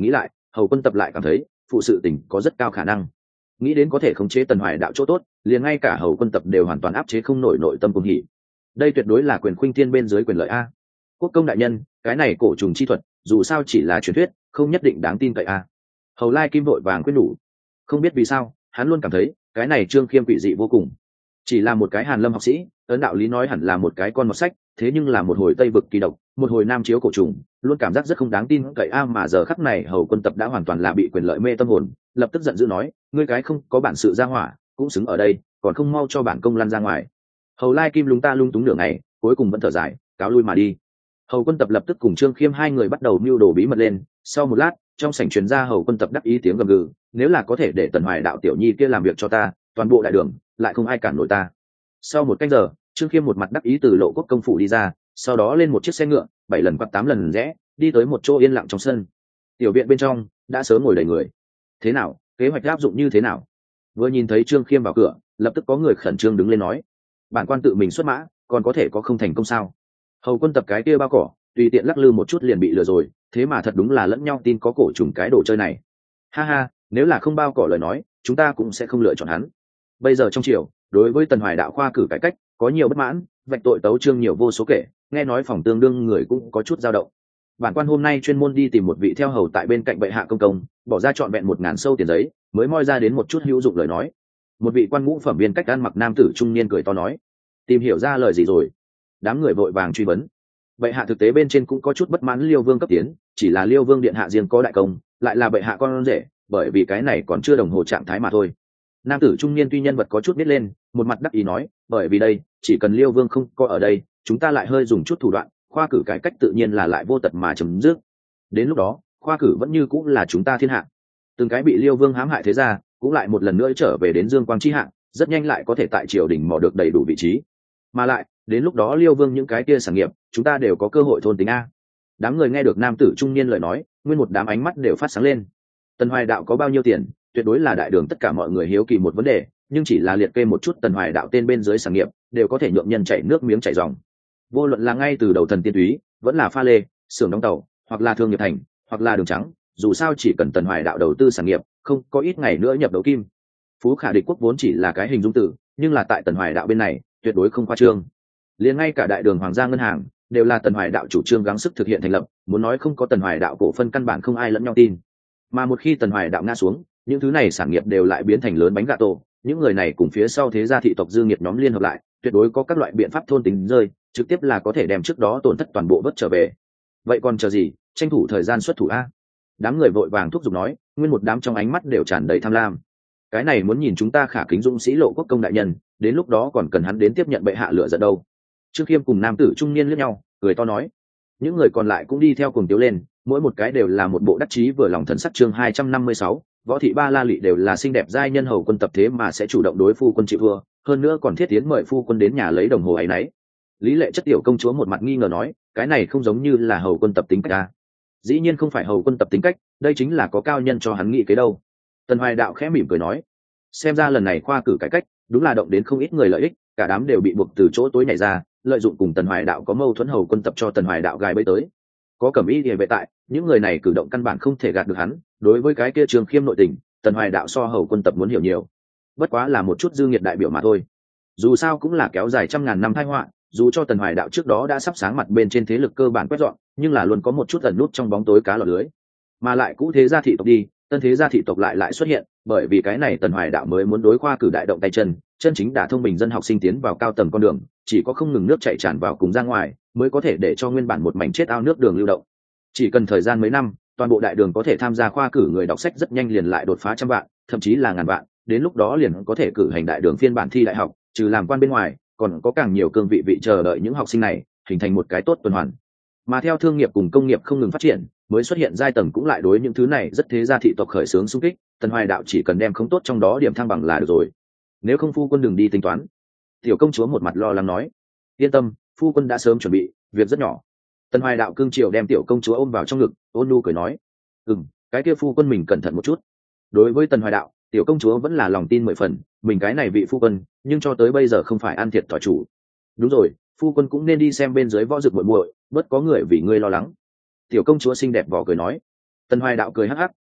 Hầu Quân Tập lại cảm thấy phụ sự tình có rất cao khả năng. Nghĩ đến có thể khống chế Tần Hoài đạo chỗ tốt, liền ngay cả Hầu Quân Tập đều hoàn toàn áp chế không nổi nội tâm cuồng hỉ. Đây tuyệt đối là quyền khuynh thiên bên dưới quyền lợi a. Quốc công đại nhân, cái này cổ trùng chi thuật dù sao chỉ là truyền thuyết, không nhất định đáng tin cậy a. Hầu Lai Kim vội vàng khuyên nhủ. Không biết vì sao hắn luôn cảm thấy cái này Trương Khiêm quỷ dị vô cùng. Chỉ là một cái Hàn Lâm học sĩ, ấn đạo lý nói hẳn là một cái con mọt sách, thế nhưng là một hồi Tây vực kỳ độc, một hồi Nam chiếu cổ trùng, luôn cảm giác rất không đáng tin cậy a. Mà giờ khắc này Hầu Quân Tập đã hoàn toàn là bị quyền lợi mê tâm hồn, lập tức giận dữ nói, ngươi cái không có bản sự ra hỏa, cũng xứng ở đây, còn không mau cho bản công lăn ra ngoài. Hầu Lai Kim lúng ta lung túng nửa ngày, cuối cùng vẫn thở dài, cáo lui mà đi. Hầu Quân Tập lập tức cùng Trương Khiêm hai người bắt đầu mưu đồ bí mật lên. Sau một lát, trong sảnh truyền ra Hầu Quân Tập đắc ý tiếng gầm gừ, nếu là có thể để Tần Hoài đạo tiểu nhi kia làm việc cho ta, toàn bộ đại đường lại không ai cản nổi ta. Sau một canh giờ, Trương Khiêm một mặt đắc ý từ Lộ Quốc công phủ đi ra, sau đó lên một chiếc xe ngựa, 7 lần quặt 8 lần rẽ, đi tới một chỗ yên lặng trong sân. Tiểu viện bên trong đã sớm ngồi đầy người. Thế nào, kế hoạch áp dụng như thế nào? Vừa nhìn thấy Trương Khiêm vào cửa, lập tức có người khẩn trương đứng lên nói, bản quan tự mình xuất mã, còn có thể có không thành công sao? Hầu Quân Tập cái kia bao cỏ, tùy tiện lắc lư một chút liền bị lừa rồi, thế mà thật đúng là lẫn nhau tin có cổ trùng cái đồ chơi này. Ha ha, nếu là không bao cỏ lời nói, chúng ta cũng sẽ không lựa chọn hắn. Bây giờ trong triều, đối với Tần Hoài đạo khoa cử cải cách có nhiều bất mãn, vạch tội tấu chương nhiều vô số kể, nghe nói phòng tương đương người cũng có chút dao động. Bản quan hôm nay chuyên môn đi tìm một vị theo hầu tại bên cạnh bệ hạ công công, bỏ ra trọn vẹn 1000 sâu tiền giấy, mới moi ra đến một chút hữu dụng lời nói. Một vị quan ngũ phẩm viên cách ăn mặc nam tử trung niên cười to nói, tìm hiểu ra lời gì rồi? Đám người vội vàng truy vấn. Bệ hạ thực tế bên trên cũng có chút bất mãn Liêu Vương cấp tiến, chỉ là Liêu Vương điện hạ riêng có đại công, lại là bệ hạ con rể, bởi vì cái này còn chưa đồng hồ trạng thái mà thôi. Nam tử trung niên tuy nhân vật có chút biết lên, một mặt đắc ý nói, bởi vì đây chỉ cần Liêu Vương không có ở đây, chúng ta lại hơi dùng chút thủ đoạn, khoa cử cải cách tự nhiên là lại vô tật mà chấm dứt. Đến lúc đó khoa cử vẫn như cũng là chúng ta thiên hạ. Từng cái bị Liêu Vương hãm hại thế ra cũng lại một lần nữa trở về đến dương quang chi hạ, rất nhanh lại có thể tại triều đình mò được đầy đủ vị trí. Mà lại đến lúc đó Liêu Vương những cái kia sản nghiệp chúng ta đều có cơ hội thôn tính a. Đám người nghe được nam tử trung niên lời nói, nguyên một đám ánh mắt đều phát sáng lên. Tần Hoài đạo có bao nhiêu tiền, tuyệt đối là đại đường tất cả mọi người hiếu kỳ một vấn đề, nhưng chỉ là liệt kê một chút Tần Hoài đạo tên bên dưới sản nghiệp, đều có thể nhượng nhân chảy nước miếng chảy ròng. Vô luận là ngay từ đầu thần tiên túy, vẫn là pha lê, xưởng đóng tàu, hoặc là thương nghiệp thành, hoặc là đường trắng, dù sao chỉ cần Tần Hoài đạo đầu tư sản nghiệp, không có ít ngày nữa nhập đấu kim. Phú khả địch quốc vốn chỉ là cái hình dung từ, nhưng là tại Tần Hoài đạo bên này, tuyệt đối không khoa trương. Liền ngay cả đại đường hoàng gia ngân hàng đều là Tần Hoài đạo chủ trương gắng sức thực hiện thành lập, muốn nói không có Tần Hoài đạo cổ phân căn bản không ai lẫn nhau tin. Mà một khi Tần Hoài đạo ngã xuống, những thứ này sản nghiệp đều lại biến thành lớn bánh gà tổ, những người này cùng phía sau thế gia thị tộc dư nghiệp nhóm liên hợp lại, tuyệt đối có các loại biện pháp thôn tính rơi, trực tiếp là có thể đem trước đó tổn thất toàn bộ vớt trở về. Vậy còn chờ gì, tranh thủ thời gian xuất thủ a. Đám người vội vàng thúc giục nói, nguyên một đám trong ánh mắt đều tràn đầy tham lam. Cái này muốn nhìn chúng ta khả kính dũng sĩ Lộ Quốc công đại nhân, đến lúc đó còn cần hắn đến tiếp nhận bệ hạ lựa giận đâu. Trương Khiêm cùng nam tử trung niên liếc nhau, cười to nói. Những người còn lại cũng đi theo cùng tiếu lên, mỗi một cái đều là một bộ đắc chí vừa lòng thần sắc. Chương 256, võ thị ba la lị đều là xinh đẹp giai nhân hầu quân tập thế mà sẽ chủ động đối phu quân chịu thua, hơn nữa còn thiết tiến mời phu quân đến nhà lấy đồng hồ ấy nấy. Lý Lệ chất tiểu công chúa một mặt nghi ngờ nói, cái này không giống như là hầu quân tập tính cách à? Dĩ nhiên không phải hầu quân tập tính cách, đây chính là có cao nhân cho hắn nghĩ cái đâu. Tần Hoài đạo khẽ mỉm cười nói, xem ra lần này khoa cử cải cách đúng là động đến không ít người lợi ích, cả đám đều bị buộc từ chỗ tối nhảy ra, lợi dụng cùng Tần Hoài đạo có mâu thuẫn hầu quân tập cho Tần Hoài đạo gài bẫy tới. Có Cẩm Y địa vệ tại, những người này cử động căn bản không thể gạt được hắn. Đối với cái kia Trương Khiêm nội tình, Tần Hoài đạo so hầu quân tập muốn hiểu nhiều, bất quá là một chút dư nghiệt đại biểu mà thôi. Dù sao cũng là kéo dài trăm ngàn năm tai họa, dù cho Tần Hoài đạo trước đó đã sắp sáng mặt bên trên thế lực cơ bản quét dọn, nhưng là luôn có một chút ẩn nút trong bóng tối cá lọt lưới. Mà lại cũ thế gia thị tộc đi, tân thế gia thị tộc lại xuất hiện, bởi vì cái này Tần Hoài đạo mới muốn đối khoa cử đại động tay chân, chân chính đả thông bình dân học sinh tiến vào cao tầng con đường, chỉ có không ngừng nước chảy tràn vào cùng ra ngoài, mới có thể để cho nguyên bản một mảnh chết ao nước đường lưu động. Chỉ cần thời gian mấy năm, toàn bộ đại đường có thể tham gia khoa cử người đọc sách rất nhanh liền lại đột phá trăm vạn, thậm chí là ngàn vạn, đến lúc đó liền có thể cử hành đại đường phiên bản thi đại học, trừ làm quan bên ngoài, còn có càng nhiều cương vị chờ đợi những học sinh này, hình thành một cái tốt tuần hoàn. Mà theo thương nghiệp cùng công nghiệp không ngừng phát triển, mới xuất hiện giai tầng cũng lại đối những thứ này rất thế gia thị tộc khởi xướng xung kích, Tần Hoài đạo chỉ cần đem không tốt trong đó điểm thăng bằng là được rồi. Nếu không phu quân đừng đi tính toán. Tiểu công chúa một mặt lo lắng nói, yên tâm, phu quân đã sớm chuẩn bị, việc rất nhỏ. Tần Hoài đạo cương triều đem tiểu công chúa ôm vào trong ngực, ôn nhu cười nói, cái kia phu quân mình cẩn thận một chút. Đối với Tần Hoài đạo, tiểu công chúa vẫn là lòng tin 10 phần, mình cái này vị phu quân, nhưng cho tới bây giờ không phải ăn thiệt thòi chủ. Đúng rồi, phu quân cũng nên đi xem bên dưới võ dực muội muội, bớt có người vì ngươi lo lắng. Tiểu công chúa xinh đẹp vỏ cười nói. Tần Hoài đạo cười hắc hắc,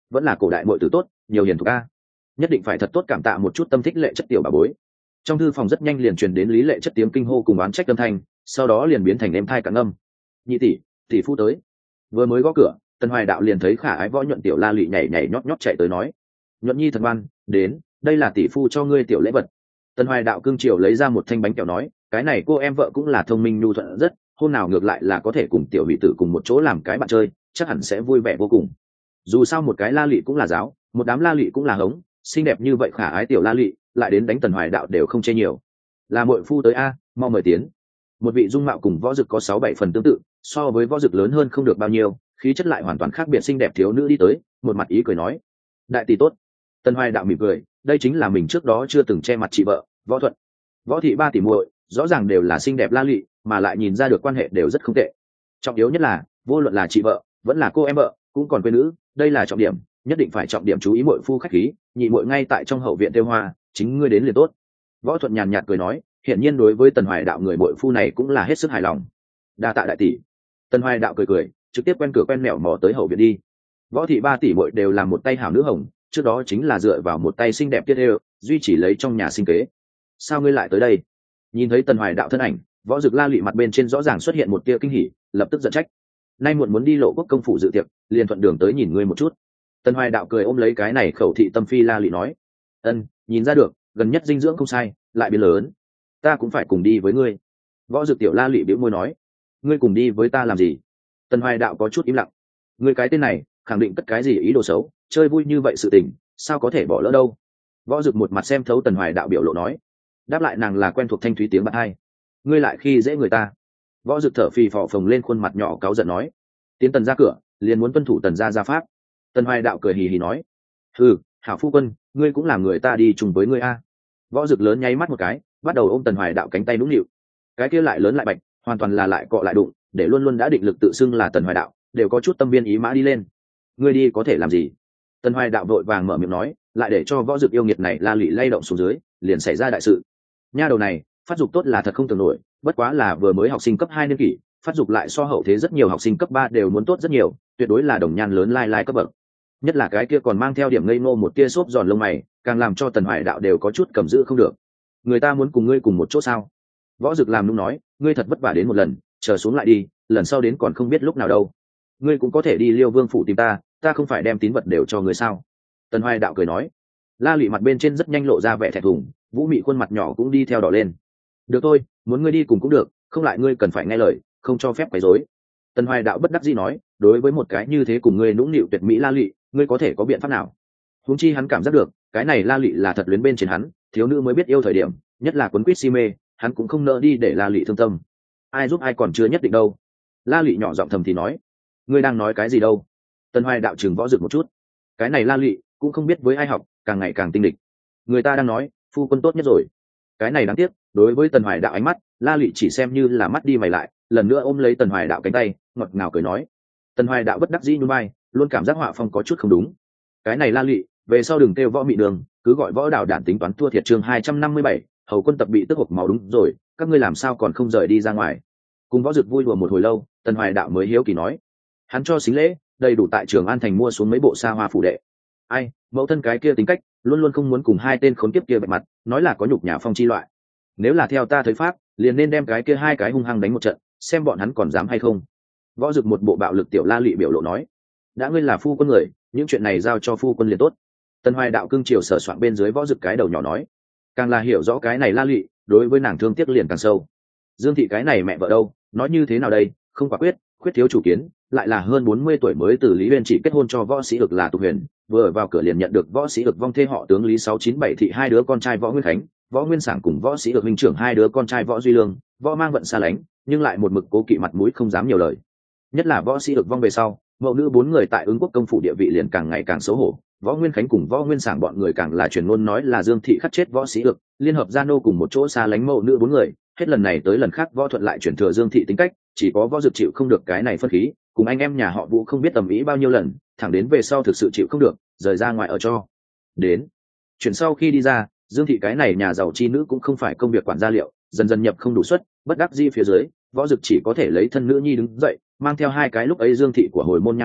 vẫn là cổ đại muội tử tốt, nhiều hiền thục a. Nhất định phải thật tốt cảm tạ một chút tâm thích lệ chất tiểu bà bối. Trong thư phòng rất nhanh liền truyền đến Lý Lệ chất tiếng kinh hô cùng oán trách âm thanh, sau đó liền biến thành êm thai cả âm. Nhị tỷ, tỷ phu tới. Vừa mới gõ cửa, Tần Hoài Đạo liền thấy khả ái Võ Nhuận tiểu la lị nhảy nhảy nhót nhót chạy tới nói: "Nhuận nhi thật ngoan, đến, đây là tỷ phu cho ngươi tiểu lễ vật." Tần Hoài Đạo cương chiều lấy ra một thanh bánh kẹo nói: "Cái này cô em vợ cũng là thông minh nhu thuận rất, hôm nào ngược lại là có thể cùng tiểu hỷ tử cùng một chỗ làm cái bạn chơi, chắc hẳn sẽ vui vẻ vô cùng. Dù sao một cái la lị cũng là giáo, một đám la lị cũng là hống, xinh đẹp như vậy khả ái tiểu la lị, lại đến đánh Tần Hoài Đạo đều không chê nhiều. Là muội phu tới a, mau mời tiến." Một vị dung mạo cùng Võ Dực có 6-7 phần tương tự, so với Võ Dực lớn hơn không được bao nhiêu, khí chất lại hoàn toàn khác biệt xinh đẹp thiếu nữ đi tới, một mặt ý cười nói: "Đại tỷ tốt." Tần Hoài Đạo mỉm cười, đây chính là mình trước đó chưa từng che mặt chị vợ, Võ Thuận. Võ thị ba tỷ muội, rõ ràng đều là xinh đẹp la lị, mà lại nhìn ra được quan hệ đều rất không tệ. Trọng yếu nhất là, vô luận là chị vợ, vẫn là cô em vợ, cũng còn quê nữ, đây là trọng điểm, nhất định phải trọng điểm chú ý muội phu khách khí, nhị muội ngay tại trong hậu viện tiêu hoa, chính ngươi đến liền tốt. Võ Thuận nhàn nhạt cười nói, hiển nhiên đối với Tần Hoài Đạo người muội phu này cũng là hết sức hài lòng. Đa tạ đại tỷ. Tần Hoài Đạo cười cười, trực tiếp quen cửa quen mẹo mò tới hậu viện đi. Võ thị ba tỷ muội đều làm một tay hảo nữ hồng, trước đó chính là dựa vào một tay xinh đẹp tiết đều, duy trì lấy trong nhà sinh kế. Sao ngươi lại tới đây? Nhìn thấy Tần Hoài Đạo thân ảnh, Võ Dực la lị mặt bên trên rõ ràng xuất hiện một tia kinh hỉ, lập tức giận trách: nay muộn muốn đi Lộ Quốc công phủ dự tiệc, liền thuận đường tới nhìn ngươi một chút. Tần Hoài Đạo cười ôm lấy cái này khẩu thị tâm phi la lị nói: ân, nhìn ra được, gần nhất dinh dưỡng không sai, lại biến lớn, ta cũng phải cùng đi với ngươi. Võ Dực tiểu la lị bĩu môi nói: ngươi cùng đi với ta làm gì? Tần Hoài Đạo có chút im lặng, ngươi cái tên này khẳng định cất cái gì ý đồ xấu, chơi vui như vậy sự tình, sao có thể bỏ lỡ đâu. Võ Dực một mặt xem thấu Tần Hoài Đạo biểu lộ nói, đáp lại nàng là quen thuộc thanh thúy tiếng bạn hai: ngươi lại khi dễ người ta. Võ Dực thở phì phò phồng lên khuôn mặt nhỏ cáu giận nói, tiến Tần ra cửa liền muốn tuân thủ Tần gia gia pháp. Tần Hoài Đạo cười hì hì nói, hừ, hảo phu quân, ngươi cũng làm người ta đi chung với ngươi a. Võ Dực lớn nháy mắt một cái, bắt đầu ôm Tần Hoài Đạo cánh tay nũng nịu, cái kia lại lớn lại bạch, hoàn toàn là lại cọ lại đụng, để luôn luôn đã định lực tự xưng là Tần Hoài Đạo đều có chút tâm viên ý mã đi lên. Ngươi đi có thể làm gì? Tần Hoài Đạo vội vàng mở miệng nói, lại để cho Võ Dực yêu nghiệt này la lị lay động xuống dưới, liền xảy ra đại sự. Nha đầu này phát dục tốt là thật không tưởng nổi, bất quá là vừa mới học sinh cấp 2 niên kỷ, phát dục lại so hậu thế rất nhiều học sinh cấp 3 đều muốn tốt rất nhiều, tuyệt đối là đồng nhan lớn lai lai cấp bậc. Nhất là cái kia còn mang theo điểm ngây ngô một tia xốp giòn lông mày, càng làm cho Tần Hoài Đạo đều có chút cầm giữ không được. Người ta muốn cùng ngươi cùng một chỗ sao? Võ Dực làm nũng nói, ngươi thật vất vả đến một lần, chờ xuống lại đi, lần sau đến còn không biết lúc nào đâu. Ngươi cũng có thể đi Liêu Vương phủ tìm ta, ta không phải đem tín vật đều cho ngươi sao? Tần Hoài Đạo cười nói. La lị mặt bên trên rất nhanh lộ ra vẻ thẹn thùng, Vũ Mị khuôn mặt nhỏ cũng đi theo đỏ lên. Được thôi, muốn ngươi đi cùng cũng được, không lại ngươi cần phải nghe lời, không cho phép quấy rối. Tần Hoài Đạo bất đắc dĩ nói, đối với một cái như thế cùng ngươi nũng nịu tuyệt mỹ la lị, ngươi có thể có biện pháp nào? Huống chi hắn cảm giác được, cái này la lị là thật luyến bên trên hắn, thiếu nữ mới biết yêu thời điểm, nhất là quấn quýt si mê, hắn cũng không nỡ đi để la lị thương tâm. Ai giúp ai còn chưa nhất định đâu. La lị nhỏ giọng thầm thì nói, ngươi đang nói cái gì đâu? Tần Hoài Đạo chừng Võ Dực một chút, cái này la lị cũng không biết với ai học, càng ngày càng tinh địch. Người ta đang nói, phu quân tốt nhất rồi. Cái này đáng tiếc, đối với Tần Hoài Đạo ánh mắt, la lị chỉ xem như là mắt đi mày lại, lần nữa ôm lấy Tần Hoài Đạo cánh tay, ngọt ngào cười nói. Tần Hoài Đạo bất đắc dĩ nhún vai, luôn cảm giác họa phong có chút không đúng. Cái này la lị, về sau đừng kêu Võ Mị đường, cứ gọi Võ Đạo đản tính toán thua thiệt. Chương 257, hầu quân tập bị tức hộc máu. Đúng rồi, các ngươi làm sao còn không rời đi ra ngoài? Cùng Võ Dực vui đùa một hồi lâu, Tần Hoài Đạo mới hiếu kỳ nói, hắn cho xính lễ đầy đủ tại Trường An thành mua xuống mấy bộ xa hoa phủ đệ. Ai, mẫu thân cái kia tính cách, luôn luôn không muốn cùng hai tên khốn kiếp kia bạch mặt, nói là có nhục nhà phong chi loại. Nếu là theo ta thấy pháp, liền nên đem cái kia hai cái hung hăng đánh một trận, xem bọn hắn còn dám hay không. Võ Dực một bộ bạo lực tiểu la lị biểu lộ nói, đã ngươi là phu quân người, những chuyện này giao cho phu quân liền tốt. Tần Hoài Đạo cưng chiều sờ soạn bên dưới Võ Dực cái đầu nhỏ nói, càng là hiểu rõ cái này la lị, đối với nàng thương tiếc liền càng sâu. Dương thị cái này mẹ vợ đâu, nói như thế nào đây, không quả quyết, khuyết thiếu chủ kiến, lại là hơn 40 tuổi mới từ Lý Uyên chỉ kết hôn cho võ sĩ Ực là Tục Huyền, vừa vào cửa liền nhận được võ sĩ Ực vong thê họ tướng Lý 697 thị hai đứa con trai Võ Nguyên Khánh, Võ Nguyên Sảng cùng võ sĩ Ực huynh trưởng hai đứa con trai Võ Duy Lương, Võ Mang Vận xa lánh, nhưng lại một mực cố kỵ mặt mũi không dám nhiều lời. Nhất là võ sĩ Ực vong về sau, mẫu nữ bốn người tại Ứng Quốc công phủ địa vị liền càng ngày càng xấu hổ. Võ Nguyên Khánh cùng Võ Nguyên Sảng bọn người càng là truyền ngôn nói là Dương thị khắc chết võ sĩ Ực, liên hợp gia nô cùng một chỗ xa lánh mẫu nữ bốn người, hết lần này tới lần khác Võ Thuận lại chuyển thừa Dương thị tính cách, chỉ có Võ Dực chịu không được cái này phân khí, cùng anh em nhà họ Vũ không biết tầm ý bao nhiêu lần, thẳng đến về sau thực sự chịu không được, rời ra ngoài ở cho. Đến chuyển sau khi đi ra, Dương thị cái này nhà giàu chi nữ cũng không phải công việc quản gia liệu, dần dần nhập không đủ suất, bất đắc dĩ phía dưới, Võ Dực chỉ có thể lấy thân nữ nhi đứng dậy, mang theo hai cái lúc ấy Dương thị của hồi môn nha hoàn,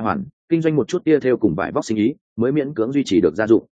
kinh doanh một chút tia theo cùng vải vóc sinh ý mới miễn cưỡng duy trì được gia dụng.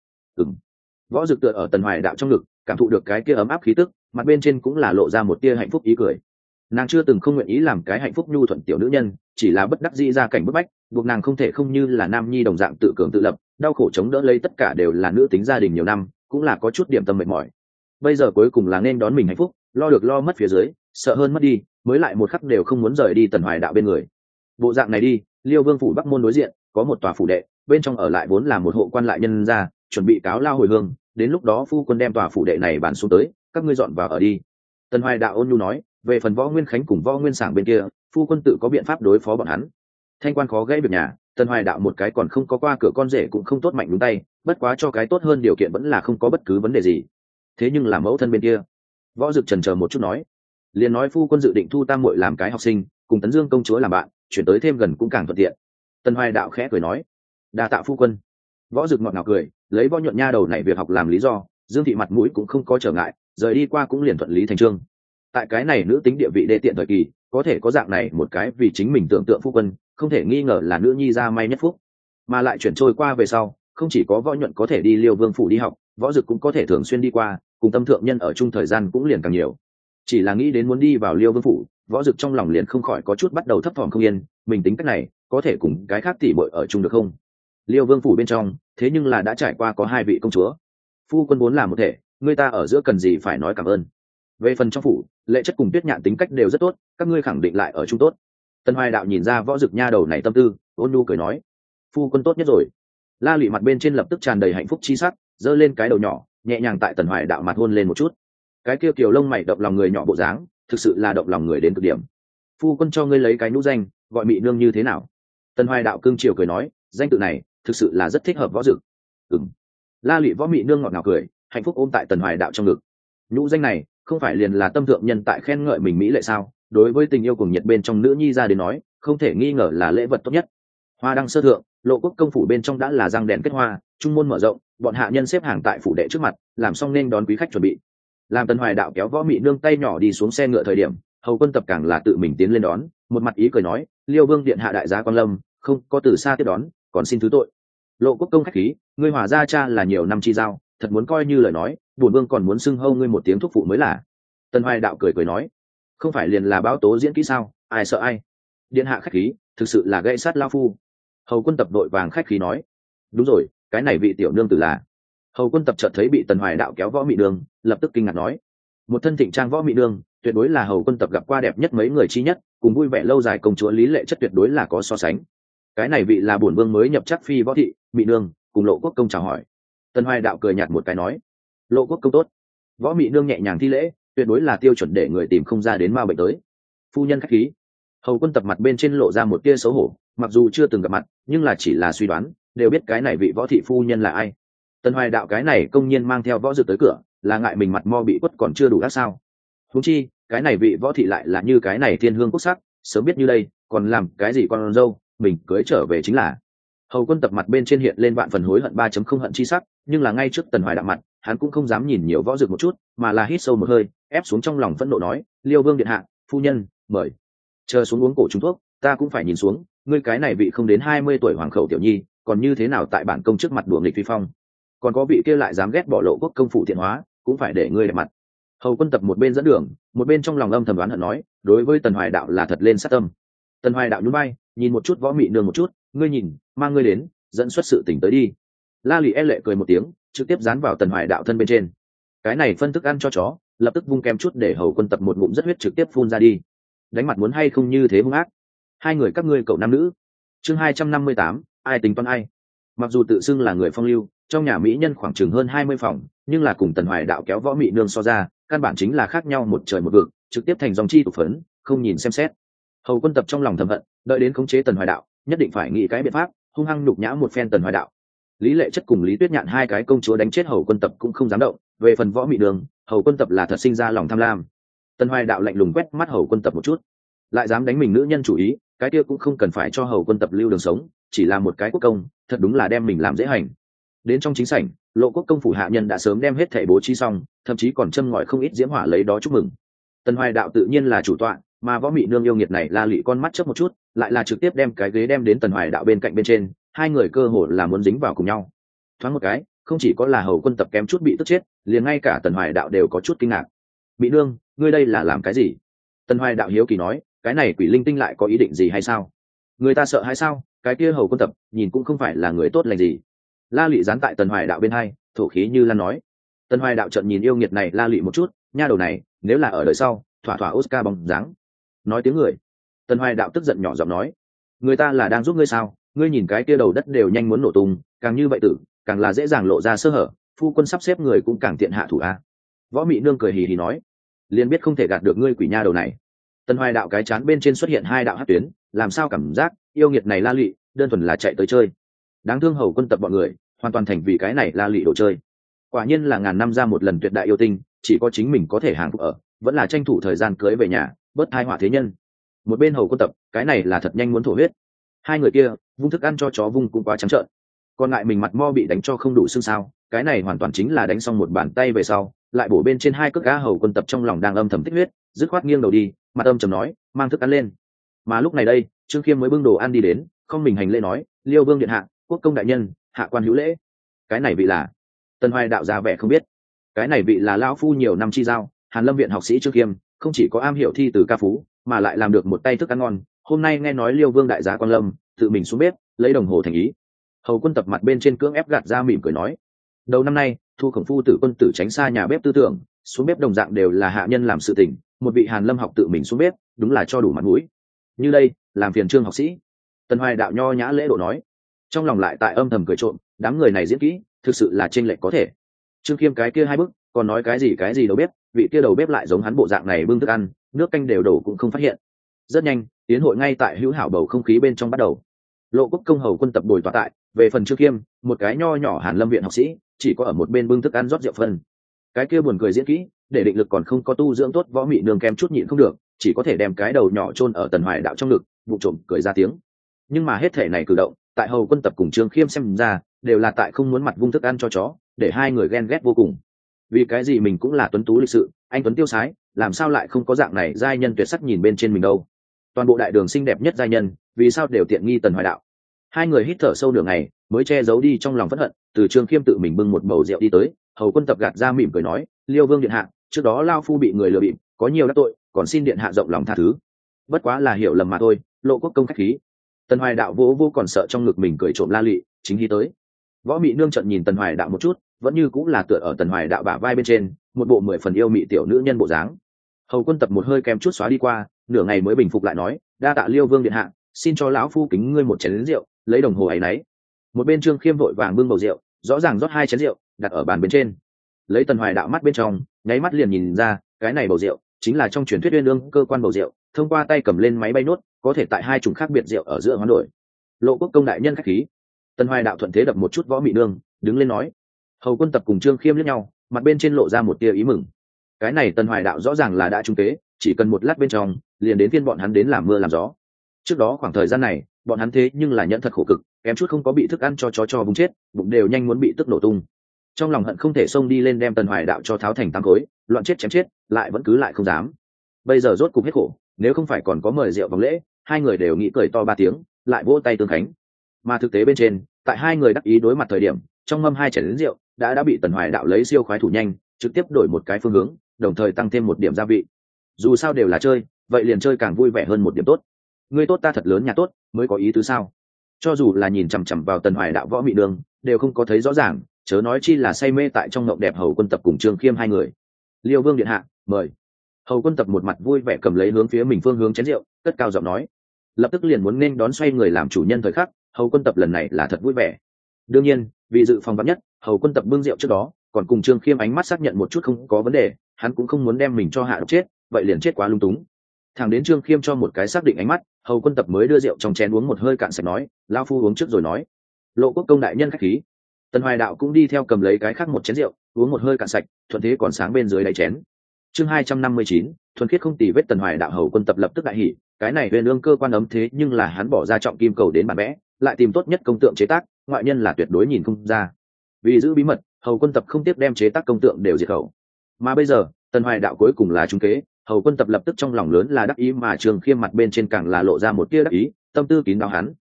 Võ Dực tựa ở Tần Hoài Đạo trong ngực, cảm thụ được cái kia ấm áp khí tức, mặt bên trên cũng là lộ ra một tia hạnh phúc ý cười. Nàng chưa từng không nguyện ý làm cái hạnh phúc nhu thuận tiểu nữ nhân, chỉ là bất đắc dĩ ra cảnh bức bách, buộc nàng không thể không như là nam nhi đồng dạng tự cường tự lập, đau khổ chống đỡ lấy tất cả đều là nữ tính gia đình nhiều năm, cũng là có chút điểm tâm mệt mỏi. Bây giờ cuối cùng là nên đón mình hạnh phúc, lo được lo mất phía dưới, sợ hơn mất đi, mới lại một khắc đều không muốn rời đi Tần Hoài Đạo bên người. Bộ dạng này đi, Liêu Vương phủ Bắc môn đối diện có một tòa phủ đệ, bên trong ở lại vốn là một hộ quan lại nhân gia, chuẩn bị cáo lao hồi hương, đến lúc đó phu quân đem tòa phủ đệ này bàn xuống tới, các ngươi dọn vào ở đi. Tần Hoài Đạo ôn nhu nói, về phần Võ Nguyên Khánh cùng Võ Nguyên Sảng bên kia, phu quân tự có biện pháp đối phó bọn hắn. Thanh quan khó gãy việc nhà, Tần Hoài Đạo một cái còn không có qua cửa con rể cũng không tốt mạnh đúng tay, bất quá cho cái tốt hơn điều kiện vẫn là không có bất cứ vấn đề gì. Thế nhưng là mẫu thân bên kia, Võ Dực chần chờ một chút nói, liền nói phu quân dự định thu tam muội làm cái học sinh, cùng Tấn Dương công chúa làm bạn, chuyển tới thêm gần cũng càng thuận tiện. Tần Hoài Đạo khẽ cười nói, đa tạ phu quân. Võ Dực ngọt ngào cười, lấy Võ Nhuận nha đầu này việc học làm lý do, Dương thị mặt mũi cũng không có trở ngại, rời đi qua cũng liền thuận lý thành chương. Tại cái này nữ tính địa vị đê tiện thời kỳ, có thể có dạng này một cái vì chính mình tưởng tượng phu quân, không thể nghi ngờ là nữ nhi ra may nhất phúc. Mà lại chuyển trôi qua về sau, không chỉ có Võ Nhuận có thể đi Liêu Vương phủ đi học, Võ Dực cũng có thể thường xuyên đi qua, cùng tâm thượng nhân ở chung thời gian cũng liền càng nhiều. Chỉ là nghĩ đến muốn đi vào Liêu Vương phủ, Võ Dực trong lòng liền không khỏi có chút bắt đầu thấp thỏm không yên, mình tính cách này có thể cùng cái khác tỉ bội ở chung được không? Liêu Vương phủ bên trong, thế nhưng là đã trải qua có hai vị công chúa, phu quân vốn là một thể, người ta ở giữa cần gì phải nói cảm ơn. Về phần trong phủ, Lệ Chất cùng Tuyết Nhạn tính cách đều rất tốt, các ngươi khẳng định lại ở chung tốt. Tần Hoài Đạo nhìn ra Võ Dực nha đầu này tâm tư, ôn nhu cười nói, phu quân tốt nhất rồi. La Lụy mặt bên trên lập tức tràn đầy hạnh phúc chi sắc, giơ lên cái đầu nhỏ, nhẹ nhàng tại Tần Hoài Đạo mặt hôn lên một chút. Cái kia kiều lông mày động lòng người nhỏ bộ dáng, thực sự là động lòng người đến cực điểm. Phu quân cho ngươi lấy cái nhũ danh, gọi Mị Nương như thế nào? Tần Hoài Đạo cương chiều cười nói, danh tự này thực sự là rất thích hợp Võ Dực. La Lụy Võ Mị Nương ngọt ngào cười, hạnh phúc ôm tại Tần Hoài Đạo trong ngực. Nhũ danh này không phải liền là tâm thượng nhân tại khen ngợi mình mỹ lệ sao? Đối với tình yêu cùng nhiệt bên trong nữ nhi ra đến nói, không thể nghi ngờ là lễ vật tốt nhất. Hoa đăng sơ thượng, Lộ Quốc công phủ bên trong đã là răng đèn kết hoa, trung môn mở rộng, bọn hạ nhân xếp hàng tại phủ đệ trước mặt, làm xong nên đón quý khách chuẩn bị. Làm Tần Hoài Đạo kéo Võ Mị Nương tay nhỏ đi xuống xe ngựa thời điểm, hầu quân tập càng là tự mình tiến lên đón, một mặt ý cười nói, Liêu Vương điện hạ đại giá quan lâm, không có từ xa tiếp đón, còn xin thứ tội. Lộ Quốc công khách khí, ngươi hòa gia cha là nhiều năm chi giao, thật muốn coi như lời nói, bổn vương còn muốn xưng hâu ngươi một tiếng thúc phụ mới là. Tần Hoài Đạo cười cười nói, không phải liền là báo tố diễn kỹ sao, ai sợ ai. Điện hạ khách khí, thực sự là gây sát lao phu. Hầu quân tập đội vàng khách khí nói, đúng rồi, cái này vị tiểu nương tử là. Hầu quân tập chợt thấy bị Tần Hoài Đạo kéo Võ Mị Nương, lập tức kinh ngạc nói, một thân thịnh trang Võ Mị Nương, tuyệt đối là hầu quân tập gặp qua đẹp nhất mấy người chi nhất, cùng vui vẻ lâu dài công chúa Lý Lệ Chất tuyệt đối là có so sánh. Cái này vị là bổn vương mới nhập chắc phi Võ thị, Mị Nương, cùng Lộ Quốc công chào hỏi. Tần Hoài Đạo cười nhạt một cái nói, Lộ Quốc công tốt. Võ Mị Nương nhẹ nhàng thi lễ, tuyệt đối là tiêu chuẩn để người tìm không ra đến ma bệnh tới. Phu nhân khách khí. Hầu quân tập mặt bên trên lộ ra một tia xấu hổ, mặc dù chưa từng gặp mặt, nhưng là chỉ là suy đoán, đều biết cái này vị Võ thị phu nhân là ai. Tần Hoài Đạo cái này công nhiên mang theo Võ Dực tới cửa, là ngại mình mặt mo bị quất còn chưa đủ ác sao? Huống chi, cái này vị Võ thị lại là như cái này thiên hương quốc sắc, sớm biết như đây, còn làm cái gì con dâu, mình cưới trở về chính là. Hầu quân tập mặt bên trên hiện lên vạn phần hối hận 3.0 hận chi sắc, nhưng là ngay trước Tần Hoài Đạo mặt, hắn cũng không dám nhìn nhiều Võ Dực một chút, mà là hít sâu một hơi, ép xuống trong lòng phẫn nộ nói, Liêu Vương điện hạ, phu nhân, mời. Chờ xuống uống cổ trúng thuốc, ta cũng phải nhìn xuống, ngươi cái này vị không đến 20 tuổi hoàng khẩu tiểu nhi, còn như thế nào tại bản công trước mặt đùa nghịch phi phong. Còn có vị kia lại dám ghét bỏ Lộ Quốc công phủ thiện hóa, cũng phải để ngươi đẹp mặt. Hầu quân tập một bên dẫn đường, một bên trong lòng âm thầm đoán hận nói, đối với Tần Hoài Đạo là thật lên sát tâm. Tần Hoài Đạo nhún vai, nhìn một chút Võ Mị Nương một chút, ngươi nhìn, mang ngươi đến, dẫn xuất sự tình tới đi. La Lụy e lệ cười một tiếng, trực tiếp dán vào Tần Hoài Đạo thân bên trên. Cái này phân thức ăn cho chó, lập tức vung kem chút để hầu quân tập một ngụm rất huyết trực tiếp phun ra đi. Đánh mặt muốn hay không như thế hung ác. Hai người các ngươi cậu nam nữ. Chương 258, ai tính toán ai. Mặc dù tự xưng là người phong lưu, trong nhà mỹ nhân khoảng chừng hơn 20 phòng, nhưng là cùng Tần Hoài Đạo kéo Võ Mị Nương so ra, căn bản chính là khác nhau một trời một vực, trực tiếp thành dòng chi tụ phấn, không nhìn xem xét. Hầu quân tập trong lòng thầm hận, đợi đến khống chế Tần Hoài Đạo, nhất định phải nghĩ cái biện pháp, hung hăng nhục nhã một phen Tần Hoài Đạo. Lý Lệ Chất cùng Lý Tuyết Nhạn hai cái công chúa đánh chết hầu quân tập cũng không dám động, về phần Võ Mị Nương, hầu quân tập là thật sinh ra lòng tham lam. Tần Hoài Đạo lạnh lùng quét mắt hầu quân tập một chút, lại dám đánh mình nữ nhân chủ ý, cái kia cũng không cần phải cho hầu quân tập lưu đường sống, chỉ là một cái quốc công, thật đúng là đem mình làm dễ hành. Đến trong chính sảnh, Lộ Quốc công phủ hạ nhân đã sớm đem hết thảy bố trí xong, thậm chí còn châm ngòi không ít diễm hỏa lấy đó chúc mừng. Tần Hoài Đạo tự nhiên là chủ tọa, mà Võ Mị Nương yêu nghiệt này La Lụy con mắt chớp một chút, lại là trực tiếp đem cái ghế đem đến Tần Hoài Đạo bên cạnh bên trên, hai người cơ hồ là muốn dính vào cùng nhau. Thoáng một cái, không chỉ có là Hầu Quân Tập kém chút bị tức chết, liền ngay cả Tần Hoài Đạo đều có chút kinh ngạc. Mỹ nương, ngươi đây là làm cái gì? Tần Hoài Đạo hiếu kỳ nói, cái này quỷ linh tinh lại có ý định gì hay sao? Người ta sợ hay sao? Cái kia Hầu Quân Tập nhìn cũng không phải là người tốt lành gì. La Lị dán tại Tần Hoài Đạo bên hai, thổ khí như lan nói. Tần Hoài Đạo trợn nhìn yêu nghiệt này La Lị một chút, nha đầu này, nếu là ở đời sau, thỏa thỏa Oscar bóng dáng. Nói tiếng người. Tần Hoài Đạo tức giận nhỏ giọng nói, người ta là đang giúp ngươi sao? Ngươi nhìn cái kia đầu đất đều nhanh muốn nổ tung, càng như vậy tử, càng là dễ dàng lộ ra sơ hở, phu quân sắp xếp người cũng càng tiện hạ thủ a. Võ Mị Nương cười hì hì nói, liền biết không thể gạt được ngươi quỷ nha đầu này. Tần Hoài Đạo cái chán bên trên xuất hiện hai đạo hắc tuyến, làm sao cảm giác yêu nghiệt này La Lị đơn thuần là chạy tới chơi. Đáng thương Hầu Quân Tập bọn người hoàn toàn thành vì cái này La Lị đồ chơi. Quả nhiên là ngàn năm ra một lần tuyệt đại yêu tinh, chỉ có chính mình có thể hàng phục ở, vẫn là tranh thủ thời gian cưới về nhà, bớt tai họa thế nhân. Một bên Hầu Quân Tập, cái này là thật nhanh muốn thổ huyết. Hai người kia vung thức ăn cho chó vung cũng quá trắng trợn, còn lại mình mặt mo bị đánh cho không đủ xương sao, cái này hoàn toàn chính là đánh xong một bàn tay về sau lại bổ bên trên hai cước gã. Hầu Quân Tập trong lòng đang âm thầm tích huyết, dứt khoát nghiêng đầu đi, mặt âm trầm nói, mang thức ăn lên. Mà lúc này đây Trương Khiêm mới bưng đồ ăn đi đến, không mình hành lễ nói, Liêu Vương điện hạ, quốc công đại nhân, hạ quan hữu lễ. Cái này vị là? Tần Hoài Đạo ra vẻ không biết. Cái này vị là lão phu nhiều năm chi giao, Hàn Lâm viện học sĩ Trương Khiêm, không chỉ có am hiểu thi từ ca phú, mà lại làm được một tay thức ăn ngon. Hôm nay nghe nói Liêu Vương đại giá quan lâm, tự mình xuống bếp lấy đồng hồ thành ý. Hầu Quân Tập mặt bên trên cưỡng ép gạt ra mỉm cười nói, đầu năm nay thu khổng phu tử quân tử tránh xa nhà bếp tư tưởng, xuống bếp đồng dạng đều là hạ nhân làm sự tình, một vị Hàn Lâm học tự mình xuống bếp đúng là cho đủ mặt mũi. Như đây làm phiền Trương học sĩ. Tần Hoài Đạo nho nhã lễ độ nói, trong lòng lại tại âm thầm cười trộm, đám người này diễn kỹ thực sự là chênh lệch có thể. Trương Khiêm cái kia hai bức còn nói cái gì đầu bếp, vị kia đầu bếp lại giống hắn bộ dạng này bưng thức ăn, nước canh đều đổ cũng không phát hiện. Rất nhanh tiến hội ngay tại hữu hảo bầu không khí bên trong bắt đầu. Lộ Quốc công Hầu Quân Tập bồi tọa tại, về phần Trương Khiêm, một cái nho nhỏ Hàn Lâm viện học sĩ, chỉ có ở một bên bưng thức ăn rót rượu phân. Cái kia buồn cười diễn kỹ, để định lực còn không có tu dưỡng tốt Võ Mị Nương kem chút nhịn không được, chỉ có thể đem cái đầu nhỏ chôn ở Tần Hoài Đạo trong ngực, bụng trộm cười ra tiếng. Nhưng mà hết thể này cử động, tại Hầu Quân Tập cùng Trương Khiêm xem ra, đều là tại không muốn mặt vung thức ăn cho chó, để hai người ghen ghét vô cùng. Vì cái gì mình cũng là tuấn tú lịch sự, anh tuấn tiêu sái, làm sao lại không có dạng này giai nhân tuyệt sắc nhìn bên trên mình đâu? Toàn bộ đại đường xinh đẹp nhất giai nhân, vì sao đều tiện nghi Tần Hoài Đạo? Hai người hít thở sâu nửa ngày, mới che giấu đi trong lòng phẫn hận, từ Trương Khiêm tự mình bưng một bầu rượu đi tới. Hầu Quân Tập gạt ra mỉm cười nói, Liêu Vương điện hạ, trước đó lao phu bị người lừa bịp, có nhiều đắc tội, còn xin điện hạ rộng lòng tha thứ. Bất quá là hiểu lầm mà thôi, Lộ Quốc công khách khí. Tần Hoài Đạo vô còn sợ trong ngực mình cười trộm La Lị, chính khi tới. Võ Mị Nương trợn nhìn Tần Hoài Đạo một chút, vẫn như cũng là tựa ở Tần Hoài Đạo bả vai bên trên, một bộ 10 phần yêu mị tiểu nữ nhân bộ dáng. Hầu Quân Tập một hơi kem chút xóa đi qua, nửa ngày mới bình phục lại nói, đa tạ Liêu Vương điện hạ, xin cho lão phu kính ngươi một chén rượu, lấy đồng hồ ấy nấy. Một bên Trương Khiêm vội vàng bưng bầu rượu, rõ ràng rót hai chén rượu, đặt ở bàn bên trên. Lấy Tần Hoài Đạo mắt bên trong, nháy mắt liền nhìn ra, cái này bầu rượu chính là trong truyền thuyết uyên ương cơ quan bầu rượu, thông qua tay cầm lên máy bay nốt, có thể tại hai chủng khác biệt rượu ở giữa hoán đổi. Lộ Quốc công đại nhân khách khí. Tần Hoài Đạo thuận thế đập một chút Võ Mị Nương, đứng lên nói. Hầu Quân Tập cùng Trương Khiêm liếc nhau, mặt bên trên lộ ra một tia ý mừng. Cái này Tần Hoài Đạo rõ ràng là đã trúng kế, chỉ cần một lát bên trong, liền đến phiên bọn hắn đến làm mưa làm gió. Trước đó khoảng thời gian này, bọn hắn thế nhưng là nhận thật khổ cực, kém chút không có bị thức ăn cho chó cho vùng chết, bụng đều nhanh muốn bị tức nổ tung. Trong lòng hận không thể xông đi lên đem Tần Hoài Đạo cho tháo thành tám khối, loạn chết chém chết, lại vẫn cứ lại không dám. Bây giờ rốt cục hết khổ, nếu không phải còn có mời rượu vòng lễ, hai người đều nghĩ cười to ba tiếng, lại vỗ tay tương khánh. Mà thực tế bên trên, tại hai người đắc ý đối mặt thời điểm, trong mâm hai chén rượu đã bị Tần Hoài Đạo lấy siêu khoái thủ nhanh, trực tiếp đổi một cái phương hướng, đồng thời tăng thêm một điểm gia vị. Dù sao đều là chơi, vậy liền chơi càng vui vẻ hơn một điểm tốt. Ngươi tốt ta thật lớn nhà tốt, mới có ý tứ sao? Cho dù là nhìn chằm chằm vào Tần Hoài Đạo Võ Mị Nương, đều không có thấy rõ ràng, chớ nói chi là say mê tại trong ngộng đẹp Hầu Quân Tập cùng Trương Khiêm hai người. Liêu Vương điện hạ, mời. Hầu Quân Tập một mặt vui vẻ cầm lấy hướng phía mình phương hướng chén rượu, cất cao giọng nói. Lập tức liền muốn nên đón xoay người làm chủ nhân thời khắc, Hầu Quân Tập lần này là thật vui vẻ. Đương nhiên, vì dự phòng vắn nhất, Hầu Quân Tập bưng rượu trước đó, còn cùng Trương Khiêm ánh mắt xác nhận một chút không có vấn đề, hắn cũng không muốn đem mình cho hạ độc chết, vậy liền chết quá lung túng. Thằng đến Trương Khiêm cho một cái xác định ánh mắt, Hầu Quân Tập mới đưa rượu trong chén uống một hơi cạn sạch nói, lão phu uống trước rồi nói. Lộ Quốc công đại nhân khách khí. Tần Hoài Đạo cũng đi theo cầm lấy cái khác một chén rượu, uống một hơi cạn sạch, thuận thế còn sáng bên dưới đáy chén. Chương 259, thuần khiết không tì vết. Tần Hoài Đạo Hầu Quân Tập lập tức đại hỉ, cái này huyền ương cơ quan ấm thế nhưng là hắn bỏ ra trọng kim cầu đến bản vẽ, lại tìm tốt nhất công tượng chế tác, ngoại nhân là tuyệt đối nhìn không ra. Vì giữ bí mật, Hầu Quân Tập không tiếp đem chế tác công tượng đều diệt khẩu. Mà bây giờ, Tần Hoài Đạo cuối cùng là trúng kế, Hầu Quân Tập lập tức trong lòng lớn là đắc ý, mà Trương Khiêm mặt bên trên càng là lộ ra một tia đắc ý, tâm tư kín đáo hắn,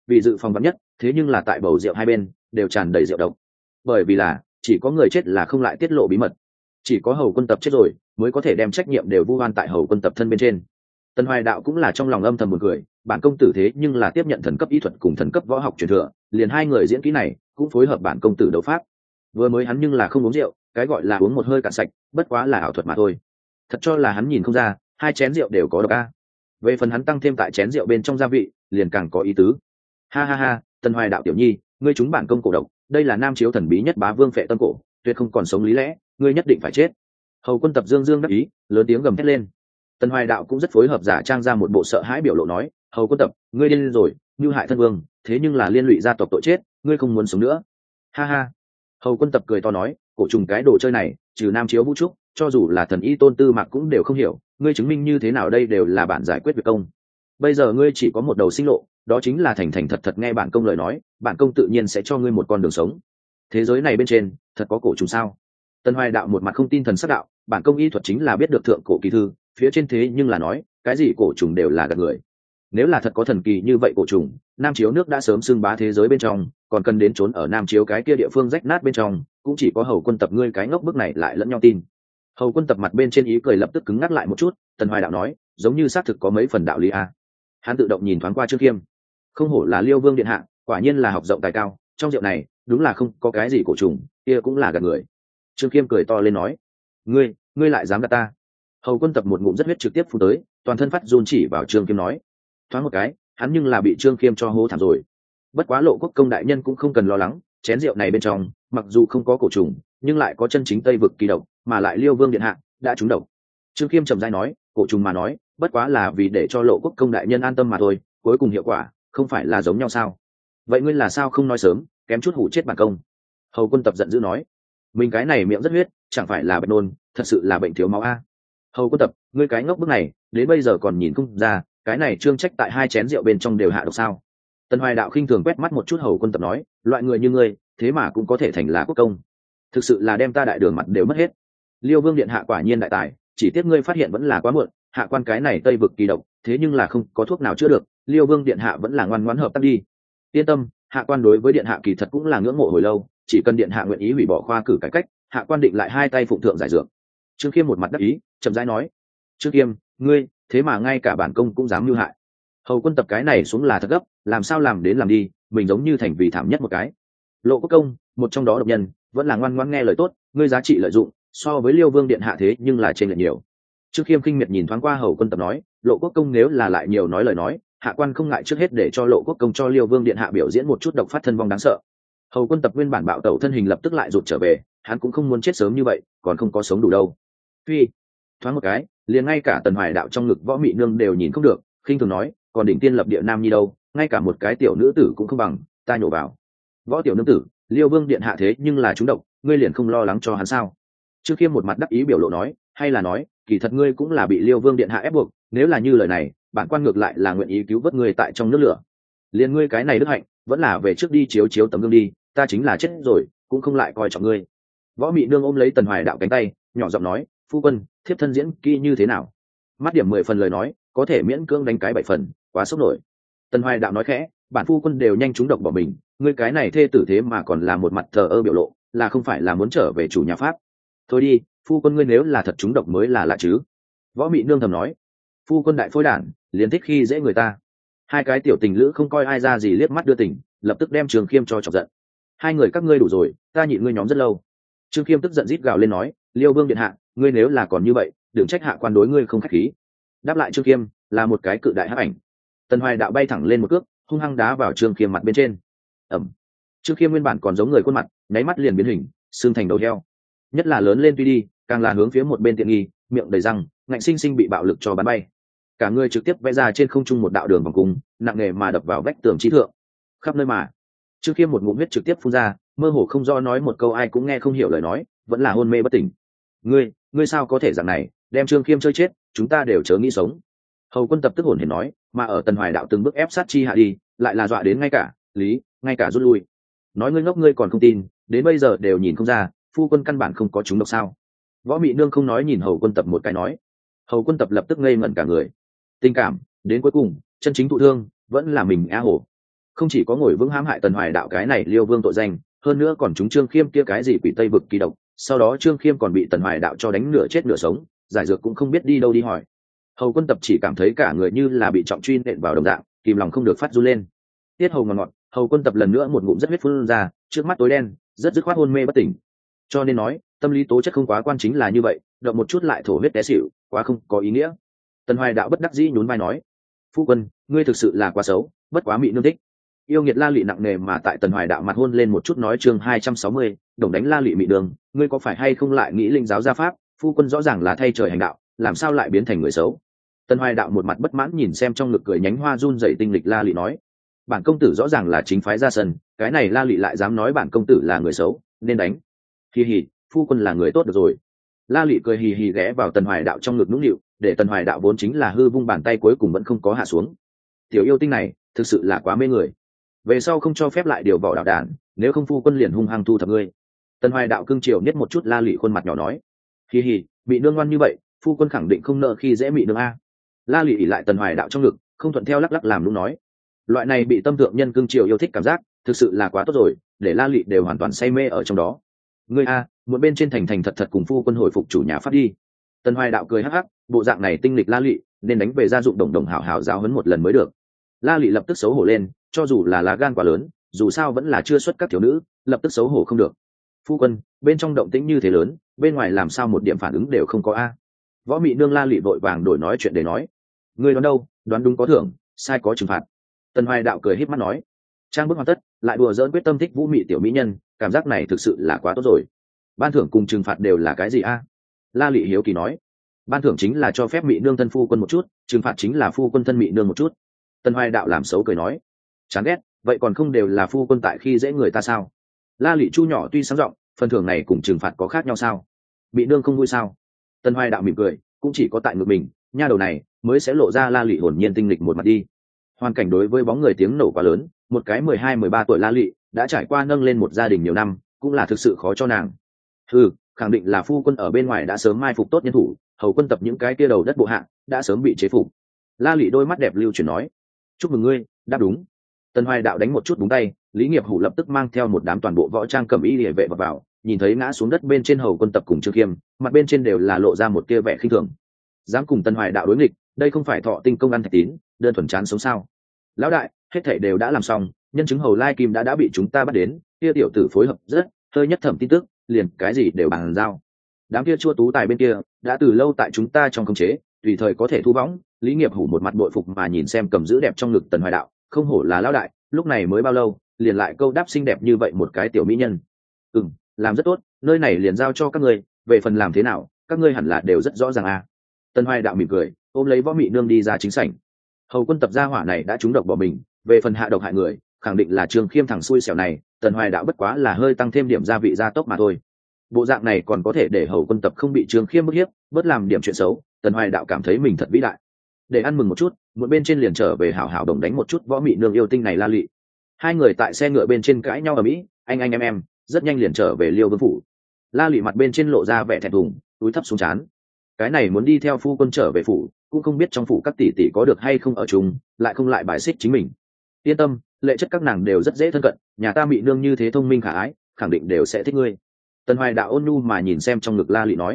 vì dự phòng vắn nhất, thế nhưng là tại bầu rượu hai bên đều tràn đầy rượu độc. Bởi vì là chỉ có người chết là không lại tiết lộ bí mật, chỉ có Hầu Quân Tập chết rồi mới có thể đem trách nhiệm đều vu oan tại Hầu Quân Tập thân bên trên. Tần Hoài Đạo cũng là trong lòng âm thầm buồn cười, bản công tử thế nhưng là tiếp nhận thần cấp y thuật cùng thần cấp võ học truyền thừa, liền hai người diễn kỹ này cũng phối hợp bản công tử đấu pháp. Vừa mới hắn nhưng là không uống rượu, cái gọi là uống một hơi cạn sạch, bất quá là ảo thuật mà thôi. Thật cho là hắn nhìn không ra, hai chén rượu đều có độc a. Về phần hắn tăng thêm tại chén rượu bên trong gia vị, liền càng có ý tứ. Ha ha ha, Tần Hoài Đạo tiểu nhi, ngươi trúng bản công cổ độc, đây là nam chiếu thần bí nhất bá vương phệ tâm cổ, tuyệt không còn sống lý lẽ, ngươi nhất định phải chết. Hầu Quân Tập dương dương đắc ý, lớn tiếng gầm thét lên. Tần Hoài Đạo cũng rất phối hợp giả trang ra một bộ sợ hãi biểu lộ nói, Hầu Quân Tập, ngươi điên rồi, như hại thân vương, thế nhưng là liên lụy gia tộc tội chết, ngươi không muốn sống nữa. Ha ha. Hầu Quân Tập cười to nói, cổ trùng cái đồ chơi này, trừ nam chiếu vũ trúc, cho dù là thần y Tôn Tư Mạc cũng đều không hiểu, ngươi chứng minh như thế nào đây đều là bản giải quyết việc công. Bây giờ ngươi chỉ có một đầu sinh lộ, đó chính là thành thành thật thật nghe bản công lời nói, bản công tự nhiên sẽ cho ngươi một con đường sống. Thế giới này bên trên, thật có cổ trùng sao? Tần Hoài Đạo một mặt không tin thần sắc đạo, bản công y thuật chính là biết được thượng cổ kỳ thư, phía trên thế nhưng là nói, cái gì cổ trùng đều là gạt người. Nếu là thật có thần kỳ như vậy cổ trùng, nam chiếu nước đã sớm xưng bá thế giới bên trong, còn cần đến trốn ở nam chiếu cái kia địa phương rách nát bên trong, cũng chỉ có Hầu Quân Tập ngươi cái ngốc bức này lại lẫn nhau tin. Hầu Quân Tập mặt bên trên ý cười lập tức cứng ngắc lại một chút, Tần Hoài Đạo nói, giống như xác thực có mấy phần đạo lý a. Hắn tự động nhìn thoáng qua Trương Kiêm, không hổ là Liêu Vương điện hạ, quả nhiên là học rộng tài cao, trong rượu này đúng là không có cái gì cổ trùng, kia cũng là gạt người. Trương Kiêm cười to lên nói, ngươi lại dám gạt ta? Hầu Quân Tập một ngụm rất huyết trực tiếp phun tới, toàn thân phát run chỉ vào Trương Kiêm nói, thoáng một cái, hắn nhưng là bị Trương Kiêm cho hố thảm rồi. Bất quá Lộ Quốc công đại nhân cũng không cần lo lắng, chén rượu này bên trong mặc dù không có cổ trùng, nhưng lại có chân chính Tây vực kỳ độc, mà lại Liêu Vương điện hạ đã trúng độc. Trương Kiêm trầm rãi nói, cổ trùng mà nói, bất quá là vì để cho Lộ Quốc công đại nhân an tâm mà thôi, cuối cùng hiệu quả không phải là giống nhau sao? Vậy ngươi là sao không nói sớm, kém chút hủ chết bản công? Hầu Quân Tập giận dữ nói, mình cái này miệng rất huyết, chẳng phải là bệnh nôn, thật sự là bệnh thiếu máu a. Hầu Quân Tập, ngươi cái ngốc bức này, đến bây giờ còn nhìn không ra, cái này Trương Trách tại hai chén rượu bên trong đều hạ độc sao? Tần Hoài Đạo khinh thường quét mắt một chút Hầu Quân Tập nói, loại người như ngươi, thế mà cũng có thể thành lá quốc công, thực sự là đem ta đại đường mặt đều mất hết. Liêu Vương điện hạ quả nhiên đại tài, chỉ tiếc ngươi phát hiện vẫn là quá muộn, hạ quan cái này Tây vực kỳ độc, thế nhưng là không có thuốc nào chữa được, Liêu Vương điện hạ vẫn là ngoan ngoãn hợp tác đi. Yên tâm, hạ quan đối với điện hạ kỳ thật cũng là ngưỡng mộ hồi lâu, chỉ cần điện hạ nguyện ý hủy bỏ khoa cử cải cách, hạ quan định lại hai tay phụng thượng giải dược. Trương Kiêm một mặt đắc ý, chậm rãi nói, Trương Kiêm, ngươi thế mà ngay cả bản công cũng dám mưu hại. Hầu Quân Tập cái này xuống là thật gấp, làm sao làm đến làm đi, mình giống như thành vì thảm nhất một cái. Lộ Quốc công, một trong đó độc nhân, vẫn là ngoan ngoãn nghe lời tốt, ngươi giá trị lợi dụng so với Liêu Vương điện hạ thế nhưng là trên lệch nhiều. Trương Kiêm khinh miệt nhìn thoáng qua Hầu Quân Tập nói, Lộ Quốc công nếu là lại nhiều nói lời nói, hạ quan không ngại trước hết để cho Lộ Quốc công cho Liêu Vương điện hạ biểu diễn một chút độc phát thân vong đáng sợ. Hầu Quân Tập nguyên bản bạo tẩu thân hình lập tức lại rụt trở về, hắn cũng không muốn chết sớm như vậy, còn không có sống đủ đâu. Phi, thoáng một cái, liền ngay cả Tần Hoài Đạo trong ngực Võ Mị Nương đều nhìn không được, khinh thường nói, còn đỉnh tiên lập địa nam nhi đâu, ngay cả một cái tiểu nữ tử cũng không bằng, ta nhổ vào. Võ tiểu nương tử, Liêu Vương điện hạ thế nhưng là trúng độc, ngươi liền không lo lắng cho hắn sao? Trương Kiêm một mặt đắc ý biểu lộ nói, hay là nói, kỳ thật ngươi cũng là bị Liêu Vương điện hạ ép buộc, nếu là như lời này, bản quan ngược lại là nguyện ý cứu vớt ngươi tại trong nước lửa. Liên ngươi cái này đức hạnh, vẫn là về trước đi chiếu chiếu tấm gương đi, ta chính là chết rồi, cũng không lại coi trọng ngươi. Võ Mị Nương ôm lấy Tần Hoài Đạo cánh tay, nhỏ giọng nói, phu quân, thiếp thân diễn kỹ như thế nào? Mắt điểm 10 phần lời nói, có thể miễn cưỡng đánh cái 7 phần, quá sốc nổi. Tần Hoài Đạo nói khẽ, bản phu quân đều nhanh trúng độc bỏ mình, ngươi cái này thê tử thế mà còn là một mặt thờ ơ biểu lộ, là không phải là muốn trở về chủ nhà Pháp? Thôi đi, phu quân ngươi nếu là thật trúng độc mới là lạ chứ. Võ Mị Nương thầm nói, phu quân đại phôi đản, liền thích khi dễ người ta. Hai cái tiểu tình lữ không coi ai ra gì liếc mắt đưa tình, lập tức đem Trương Kiêm cho chọc giận. Hai người các ngươi đủ rồi, ta nhịn ngươi nhóm rất lâu. Trương Kiêm tức giận rít gào lên nói, Liêu Vương điện hạ, ngươi nếu là còn như vậy, đừng trách hạ quan đối ngươi không khách khí. Đáp lại Trương Kiêm là một cái cự đại hắc ảnh. Tần Hoài Đạo bay thẳng lên một cước, hung hăng đá vào Trương Kiêm mặt bên trên. Ẩm. Trương Kiêm nguyên bản còn giống người khuôn mặt, nháy mắt liền biến hình, xương thành đầu heo. Nhất là lớn lên tuy đi, càng là hướng phía một bên tiện nghi, miệng đầy răng, ngạnh sinh sinh bị bạo lực cho bắn bay. Cả người trực tiếp vẽ ra trên không trung một đạo đường vòng cung, nặng nề mà đập vào vách tường trí thượng. Khắp nơi mà, Trương Kiêm một ngụm huyết trực tiếp phun ra, mơ hồ không do nói một câu ai cũng nghe không hiểu lời nói, vẫn là hôn mê bất tỉnh. Ngươi sao có thể dạng này, đem Trương Kiêm chơi chết, chúng ta đều chớ nghĩ sống. Hầu Quân Tập tức hồn hển nói, mà ở Tần Hoài Đạo từng bước ép sát chi hạ đi, lại là dọa đến ngay cả ngay cả rút lui. Nói ngươi ngốc ngươi còn không tin, đến bây giờ đều nhìn không ra, phu quân căn bản không có chúng độc sao? Võ Mị Nương không nói nhìn Hầu Quân Tập một cái nói. Hầu Quân Tập lập tức ngây ngẩn cả người. Tình cảm đến cuối cùng chân chính thụ thương vẫn là mình a hổ. không chỉ có ngồi vững hãm hại Tần Hoài Đạo cái này Liêu Vương tội danh, hơn nữa còn chúng Trương Khiêm kia cái gì quỷ Tây vực kỳ độc, sau đó Trương Khiêm còn bị Tần Hoài Đạo cho đánh nửa chết nửa sống, giải dược cũng không biết đi đâu đi hỏi. Hầu Quân Tập chỉ cảm thấy cả người như là bị trọng truy nện vào đồng dạng, kìm lòng không được phát run lên. Tiết hầu ngọt ngọt, Hầu Quân Tập lần nữa một ngụm rất huyết phun ra, trước mắt tối đen, rất dứt khoát hôn mê bất tỉnh. Cho nên nói, tâm lý tố chất không quá quan chính là như vậy, động một chút lại thổ huyết té xỉu, quá không có ý nghĩa. Tần Hoài Đạo bất đắc dĩ nhún vai nói: "Phu quân, ngươi thực sự là quá xấu, bất quá mị nương thích." Yêu nghiệt La Lị nặng nề mà tại Tần Hoài Đạo mặt hôn lên một chút, nói chương 260, đồng đánh La Lị mị đường, ngươi có phải hay không lại nghĩ linh giáo gia pháp, phu quân rõ ràng là thay trời hành đạo, làm sao lại biến thành người xấu. Tần Hoài Đạo một mặt bất mãn nhìn xem trong ngực cười nhánh hoa run rẩy tinh lịch La Lị nói: "Bản công tử rõ ràng là chính phái ra sân, cái này La Lị lại dám nói bản công tử là người xấu, nên đánh." Hì hì, phu quân là người tốt được rồi. La Lị cười hì hì ghé vào Tần Hoài Đạo trong ngực nũng nịu, để Tần Hoài Đạo vốn chính là hư vung bàn tay cuối cùng vẫn không có hạ xuống. Tiểu yêu tinh này thực sự là quá mê người, về sau không cho phép lại điều bỏ đạo đàn, nếu không phu quân liền hung hăng thu thập ngươi. Tần Hoài Đạo cưng chiều nhất một chút La Lị khuôn mặt nhỏ nói: "Hì hì, bị nương ngoan như vậy, phu quân khẳng định không nợ khi dễ mị nương a." La Lị ỉ lại Tần Hoài Đạo trong ngực, không thuận theo lắc lắc làm lúc nói. Loại này bị tâm thượng nhân cưng chiều yêu thích cảm giác, thực sự là quá tốt rồi, để La Lị đều hoàn toàn say mê ở trong đó. "Ngươi a, một bên trên thành thành thật thật cùng phu quân hồi phục chủ nhà phát đi." Tần Hoài Đạo cười hắc hắc, bộ dạng này tinh lịch La Lị, nên đánh về gia dụng đồng đồng hảo hảo giáo huấn một lần mới được. La Lị lập tức xấu hổ lên, cho dù là lá gan quá lớn, dù sao vẫn là chưa xuất các thiếu nữ, lập tức xấu hổ không được. "Phu quân, bên trong động tĩnh như thế lớn, bên ngoài làm sao một điểm phản ứng đều không có a?" Võ Mị nương La Lị vội vàng đổi nói chuyện để nói: "Ngươi đoán đâu, đoán đúng có thưởng, sai có trừng phạt." Tần Hoài Đạo cười híp mắt nói. Trang bức hoàn tất, lại đùa giỡn quyết tâm thích Vũ Mị tiểu mỹ nhân, cảm giác này thực sự là quá tốt rồi. Ban thưởng cùng trừng phạt đều là cái gì a? La Lị hiếu kỳ nói. Ban thưởng chính là cho phép Mị nương thân phu quân một chút, trừng phạt chính là phu quân thân Mị nương một chút. Tần Hoài Đạo làm xấu cười nói. Chán ghét, vậy còn không đều là phu quân tại khi dễ người ta sao? La Lị chu nhỏ tuy sáng giọng, phần thưởng này cùng trừng phạt có khác nhau sao? Mị nương không vui sao? Tần Hoài Đạo mỉm cười, cũng chỉ có tại ngực mình, nha đầu này mới sẽ lộ ra La Lị hồn nhiên tinh lịch một mặt đi. Hoàn cảnh đối với bóng người tiếng nổ quá lớn, một cái 12-13 tuổi La Lị đã trải qua nâng lên một gia đình nhiều năm, cũng là thực sự khó cho nàng. Khẳng định là phu quân ở bên ngoài đã sớm mai phục tốt nhân thủ, Hầu Quân Tập những cái kia đầu đất bộ hạ đã sớm bị chế phục. La Lị đôi mắt đẹp lưu chuyển nói. "Chúc mừng ngươi, đáp đúng." Tần Hoài Đạo đánh một chút búng tay, Lý Nghiệp Hủ lập tức mang theo một đám toàn bộ võ trang cẩm y liề vệ vào, nhìn thấy ngã xuống đất bên trên Hầu Quân Tập cùng Trương Khiêm, mặt bên trên đều là lộ ra một tia vẻ khinh thường. Dám cùng Tần Hoài Đạo đối nghịch, đây không phải thọ tinh công ăn thạch tín, đơn thuần chán sống sao? Lão đại, hết thảy đều đã làm xong, nhân chứng Hầu Lai Kim đã bị chúng ta bắt đến, kia tiểu tử phối hợp rất, hơi nhất thẩm tin tức, liền cái gì đều bàn giao. Đám kia chua tú tài bên kia đã từ lâu tại chúng ta trong khống chế, tùy thời có thể thu võng. Lý Nghiệp Hủ một mặt bội phục mà nhìn xem cầm giữ đẹp trong ngực Tần Hoài Đạo, không hổ là lão đại, lúc này mới bao lâu, liền lại câu đáp xinh đẹp như vậy một cái tiểu mỹ nhân. Làm rất tốt, nơi này liền giao cho các ngươi, về phần làm thế nào, các ngươi hẳn là đều rất rõ ràng a. Tần Hoài Đạo mỉm cười, ôm lấy Võ Mị nương đi ra chính sảnh. Hầu Quân Tập gia hỏa này đã trúng độc bỏ mình, về phần hạ độc hại người, khẳng định là Trương Khiêm thằng xui xẻo này, Tần Hoài Đạo bất quá là hơi tăng thêm điểm gia vị gia tốc mà thôi. Bộ dạng này còn có thể để Hầu Quân Tập không bị Trương Khiêm bức hiếp, bớt làm điểm chuyện xấu, Tần Hoài Đạo cảm thấy mình thật vĩ đại. Để ăn mừng một chút, một bên trên liền trở về hảo hảo đồng đánh một chút Võ Mị nương yêu tinh này La Lị. Hai người tại xe ngựa bên trên cãi nhau ở mỹ, anh em, rất nhanh liền trở về Liêu Vương phủ. La Lị mặt bên trên lộ ra vẻ thẹn thùng, túi thấp xuống trán. Cái này muốn đi theo phu quân trở về phủ, cũng không biết trong phủ các tỷ tỷ có được hay không ở chung, lại không lại bài xích chính mình. Yên tâm, lệ chất các nàng đều rất dễ thân cận, nhà ta Mị nương như thế thông minh khả ái, khẳng định đều sẽ thích ngươi. Tần Hoài Đạo ôn nhu mà nhìn xem trong ngực La Lị nói.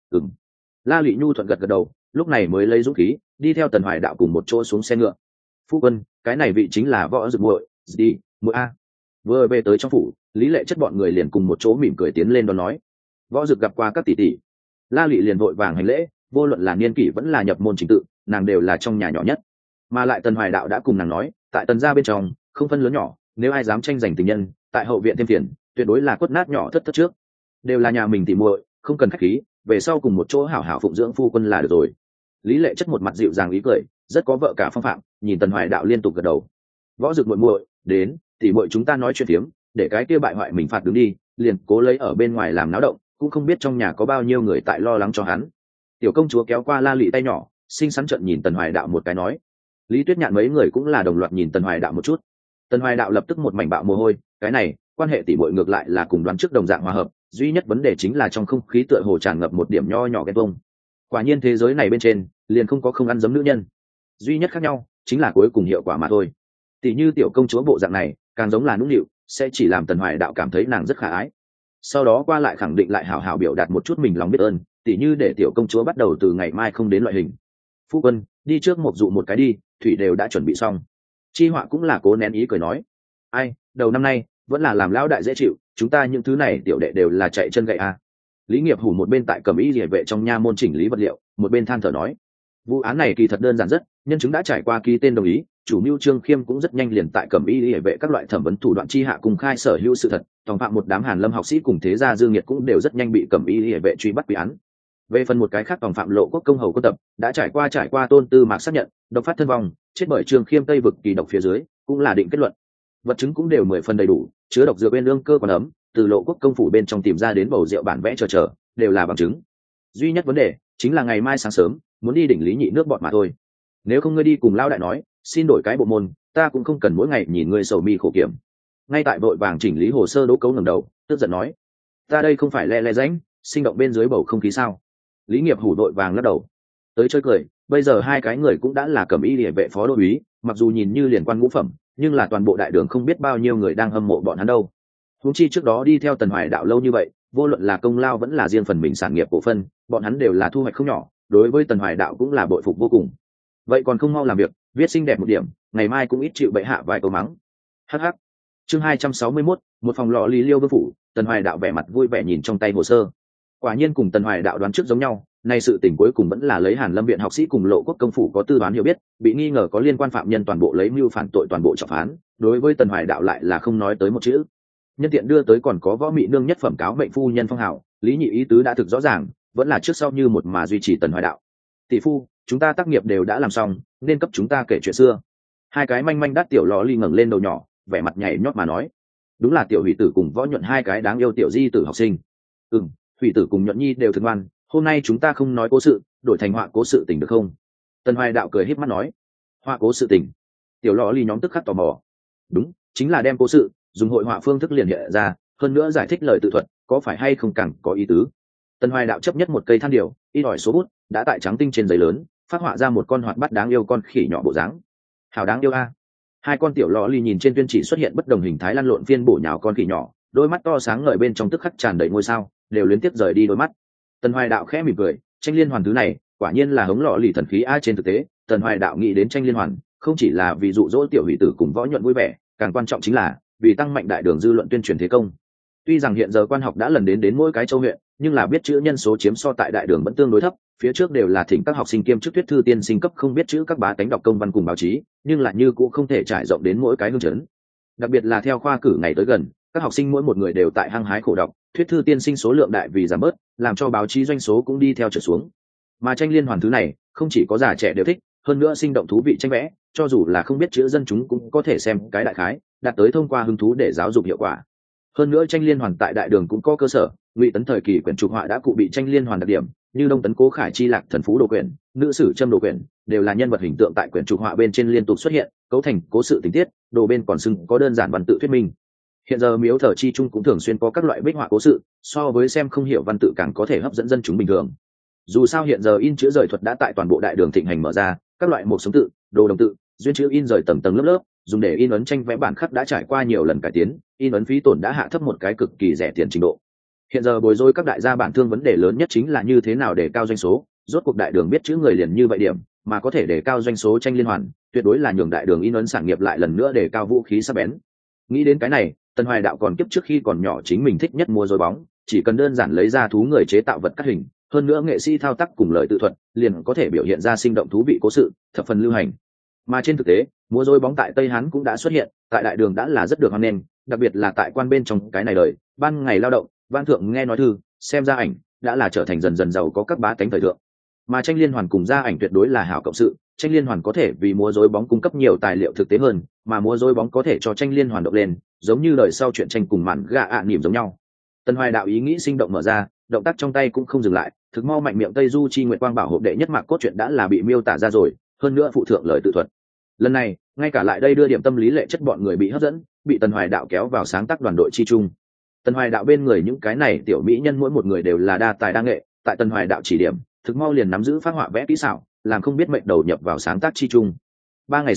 La Lị nhu thuận gật gật đầu, lúc này mới lấy dũng khí đi theo Tần Hoài Đạo cùng một chỗ xuống xe ngựa. Phu quân, cái này vị chính là Võ Dực muội, đi muội a. Vừa về tới trong phủ, Lý Lệ chất bọn người liền cùng một chỗ mỉm cười tiến lên đón nói. Võ Dực gặp qua các tỷ tỷ. La Lị liền vội vàng hành lễ, vô luận là niên kỷ vẫn là nhập môn trình tự, nàng đều là trong nhà nhỏ nhất. Mà lại Tần Hoài Đạo đã cùng nàng nói, tại Tần gia bên trong không phân lớn nhỏ, nếu ai dám tranh giành tình nhân, tại hậu viện thêm phiền, tuyệt đối là quất nát nhỏ thất thất trước. Đều là nhà mình tỷ muội, không cần khách khí, về sau cùng một chỗ hảo hảo phụng dưỡng phu quân là được rồi. Lý Lệ chất một mặt dịu dàng ý cười, rất có vợ cả phong phạm, nhìn Tần Hoài Đạo liên tục gật đầu. Võ Dực muội muội, đến, tỷ muội chúng ta nói chuyện phiếm, để cái kia bại hoại mình phạt đứng đi, liền cố lấy ở bên ngoài làm náo động, cũng không biết trong nhà có bao nhiêu người tại lo lắng cho hắn. Tiểu công chúa kéo qua La Lị tay nhỏ, xinh xắn trợn nhìn Tần Hoài Đạo một cái nói. Lý Tuyết Nhạn mấy người cũng là đồng loạt nhìn Tần Hoài Đạo một chút. Tần Hoài Đạo lập tức một mảnh bạo mồ hôi, cái này, quan hệ tỷ muội ngược lại là cùng đoán trước đồng dạng hòa hợp, duy nhất vấn đề chính là trong không khí tựa hồ tràn ngập một điểm nho nhỏ ghen tuông. Quả nhiên thế giới này bên trên liền không có không ăn giấm nữ nhân, duy nhất khác nhau chính là cuối cùng hiệu quả mà thôi. Tỷ như tiểu công chúa bộ dạng này càng giống là nũng nịu, sẽ chỉ làm Tần Hoài Đạo cảm thấy nàng rất khả ái. Sau đó qua lại khẳng định lại hảo hảo biểu đạt một chút mình lòng biết ơn, tỷ như để tiểu công chúa bắt đầu từ ngày mai không đến loại hình. Phu quân, đi trước một dụ một cái đi, thủy đều đã chuẩn bị xong. Chi Họa cũng là cố nén ý cười nói, ai, đầu năm nay vẫn là làm lão đại dễ chịu, chúng ta những thứ này tiểu đệ đều là chạy chân gậy à. Lý Nghiệp Hủ một bên tại Cẩm Y Liễu vệ trong nha môn chỉnh lý vật liệu, một bên than thở nói, vụ án này kỳ thật đơn giản rất, nhân chứng đã trải qua ký tên đồng ý, chủ mưu Trương Khiêm cũng rất nhanh liền tại Cẩm Y Liễu vệ các loại thẩm vấn thủ đoạn chi hạ cùng khai sở hữu sự thật, tòng phạm một đám Hàn Lâm học sĩ cùng thế gia Dương Nghiệt cũng đều rất nhanh bị Cẩm Y Liễu vệ truy bắt quy án. Về phần một cái khác tòng phạm Lộ Quốc công hầu quân tập, đã trải qua Tôn Tư Mạc xác nhận, độc phát thân vong, chết bởi Trương Khiêm Tây vực kỳ độc phía dưới, cũng là định kết luận. Vật chứng cũng đều 10 phần đầy đủ, chứa độc dược bên lương cơ còn ấm, từ Lộ Quốc công phủ bên trong tìm ra đến bầu rượu bản vẽ chờ đều là bằng chứng. Duy nhất vấn đề chính là ngày mai sáng sớm muốn đi đỉnh Lý Nhị nước bọn mà thôi. Nếu không ngươi đi cùng lao đại nói, xin đổi cái bộ môn, ta cũng không cần mỗi ngày nhìn ngươi sầu mi khổ kiểm. Ngay tại vội vàng chỉnh lý hồ sơ Đỗ Cấu ngẩng đầu tức giận nói, ta đây không phải le rãnh sinh động bên dưới bầu không khí sao? Lý Nghiệp Hủ đội vàng lắc đầu tới chơi cười, bây giờ hai cái người cũng đã là Cẩm Y Liễu vệ phó đô úy, mặc dù nhìn như liền quan ngũ phẩm, nhưng là toàn bộ đại đường không biết bao nhiêu người đang hâm mộ bọn hắn đâu. Huống chi trước đó đi theo Tần Hoài Đạo lâu như vậy, vô luận là công lao vẫn là riêng phần mình sản nghiệp cổ phân, bọn hắn đều là thu hoạch không nhỏ, đối với Tần Hoài Đạo cũng là bội phục vô cùng. Vậy còn không mau làm việc, viết xinh đẹp một điểm, ngày mai cũng ít chịu bệ hạ vài câu mắng. Hắc hắc. Chương 261, một phòng lọ Lý Liêu vương phủ, Tần Hoài Đạo vẻ mặt vui vẻ nhìn trong tay hồ sơ. Quả nhiên cùng Tần Hoài Đạo đoán trước giống nhau, nay sự tình cuối cùng vẫn là lấy Hàn Lâm viện học sĩ cùng Lộ Quốc công phủ có tư đoán hiểu biết, bị nghi ngờ có liên quan phạm nhân toàn bộ lấy mưu phản tội toàn bộ trọng phán, đối với Tần Hoài Đạo lại là không nói tới một chữ. Nhân tiện đưa tới còn có võ mị nương nhất phẩm cáo mệnh phu nhân phong hào, Lý Nhị ý tứ đã thực rõ ràng, vẫn là trước sau như một mà duy trì Tần Hoài Đạo. Tỷ phu, chúng ta tác nghiệp đều đã làm xong, nên cấp chúng ta kể chuyện xưa. Hai cái manh manh đắt tiểu lọ ly ngẩng lên đầu nhỏ, vẻ mặt nhảy nhót mà nói, đúng là tiểu Hủy Tử cùng Võ Nhuận hai cái đáng yêu tiểu di tử học sinh. Hủy Tử cùng Nhuận Nhi đều thương ngoan, hôm nay chúng ta không nói cố sự, đổi thành họa cố sự tình được không? Tần Hoài Đạo cười híp mắt nói, họa cố sự tình. Tiểu lọ ly nhóm tức khắc tò mò. Đúng, chính là đem cố sự dùng hội họa phương thức liền hiện ra, hơn nữa giải thích lời tự thuật, có phải hay không càng có ý tứ. Tần Hoài Đạo chấp nhất một cây than điều, ít ỏi số bút, đã tại trắng tinh trên giấy lớn phát họa ra một con hoạt bát đáng yêu con khỉ nhỏ bộ dáng. Hào đáng yêu a. Hai con tiểu lọ ly nhìn trên tuyên chỉ xuất hiện bất đồng hình thái lăn lộn phiên bổ nhào con khỉ nhỏ, đôi mắt to sáng ngời bên trong tức khắc tràn đầy ngôi sao, đều liên tiếp rời đi đôi mắt. Tần Hoài Đạo khẽ mỉm cười, tranh liên hoàn thứ này quả nhiên là hống lọ lì thần khí a. Trên thực tế Tần Hoài Đạo nghĩ đến tranh liên hoàn không chỉ là vì dụ dỗ tiểu Hủy Tử cùng Võ Nhuận vui vẻ, càng quan trọng chính là vì tăng mạnh đại đường dư luận tuyên truyền thế công. Tuy rằng hiện giờ quan học đã lần đến mỗi cái châu huyện, nhưng là biết chữ nhân số chiếm so tại đại đường vẫn tương đối thấp, phía trước đều là thỉnh các học sinh kiêm chức thuyết thư tiên sinh cấp không biết chữ các bá tánh đọc công văn cùng báo chí, nhưng là như cũng không thể trải rộng đến mỗi cái hương chấn. Đặc biệt là theo khoa cử ngày tới gần, các học sinh mỗi một người đều tại hăng hái khổ đọc, thuyết thư tiên sinh số lượng đại vì giảm bớt, làm cho báo chí doanh số cũng đi theo trở xuống. Mà tranh liên hoàn thứ này không chỉ có già trẻ đều thích, hơn nữa sinh động thú vị tranh vẽ, cho dù là không biết chữ dân chúng cũng có thể xem cái đại khái, đạt tới thông qua hứng thú để giáo dục hiệu quả. Hơn nữa tranh liên hoàn tại đại đường cũng có cơ sở, Ngụy Tấn thời kỳ quyển trục họa đã cụ bị tranh liên hoàn đặc điểm, như Đông Tấn Cố Khải Chi Lạc Thần Phú đồ quyển, Nữ Sử Trâm đồ quyển, đều là nhân vật hình tượng tại quyển trục họa bên trên liên tục xuất hiện, cấu thành cố sự tình tiết, đồ bên còn xưng có đơn giản văn tự thuyết minh. Hiện giờ miếu thờ chi trung cũng thường xuyên có các loại bích họa cố sự, so với xem không hiểu văn tự càng có thể hấp dẫn dân chúng bình thường. Dù sao hiện giờ in chữ rời thuật đã tại toàn bộ đại đường thịnh hành mở ra, các loại một sống tự, đồ đồng tự, duyên chữ in rời tầng tầng lớp lớp, dùng để in ấn tranh vẽ bản khắc đã trải qua nhiều lần cải tiến, in ấn phí tổn đã hạ thấp một cái cực kỳ rẻ tiền trình độ. Hiện giờ bồi dối các đại gia bản thương vấn đề lớn nhất chính là như thế nào để cao doanh số, rốt cuộc đại đường biết chữ người liền như vậy điểm, mà có thể để cao doanh số tranh liên hoàn, tuyệt đối là nhường đại đường in ấn sản nghiệp lại lần nữa để cao vũ khí sắc bén. Nghĩ đến cái này, Tần Hoài Đạo còn kiếp trước khi còn nhỏ chính mình thích nhất mua dối bóng, chỉ cần đơn giản lấy ra thú người chế tạo vật cắt hình, hơn nữa nghệ sĩ thao tác cùng lời tự thuật, liền có thể biểu hiện ra sinh động thú vị cố sự, thập phần lưu hành. Mà trên thực tế, múa rối bóng tại Tây Hán cũng đã xuất hiện, tại đại đường đã là rất được hoan nghênh, đặc biệt là tại quan bên trong cái này đời, ban ngày lao động, ban thượng nghe nói thư, xem ra ảnh, đã là trở thành dần dần giàu có các bá tánh thời thượng. Mà tranh liên hoàn cùng ra ảnh tuyệt đối là hảo cộng sự, tranh liên hoàn có thể vì múa rối bóng cung cấp nhiều tài liệu thực tế hơn, mà múa rối bóng có thể cho tranh liên hoàn động lên, giống như đời sau chuyện tranh cùng màn gà niệm giống nhau. Tần Hoài Đạo ý nghĩ sinh động mở ra, động tác trong tay cũng không dừng lại, thực mau mạnh miệng Tây Du Chi Nguyệt Quang bảo hộ đệ nhất mạc cốt truyện đã là bị miêu tả ra rồi, hơn nữa phụ thượng lời tự thuật. Lần này ngay cả lại đây đưa điểm tâm lý lệ chất bọn người bị hấp dẫn, bị Tần Hoài Đạo kéo vào sáng tác đoàn đội chi chung. Tần Hoài Đạo bên người những cái này tiểu mỹ nhân mỗi một người đều là đa tài đa nghệ, tại Tần Hoài Đạo chỉ điểm, thực mau liền nắm giữ phát họa vẽ kỹ xảo, làm không biết mệnh đầu nhập vào sáng tác chi chung. 3 ngày sau,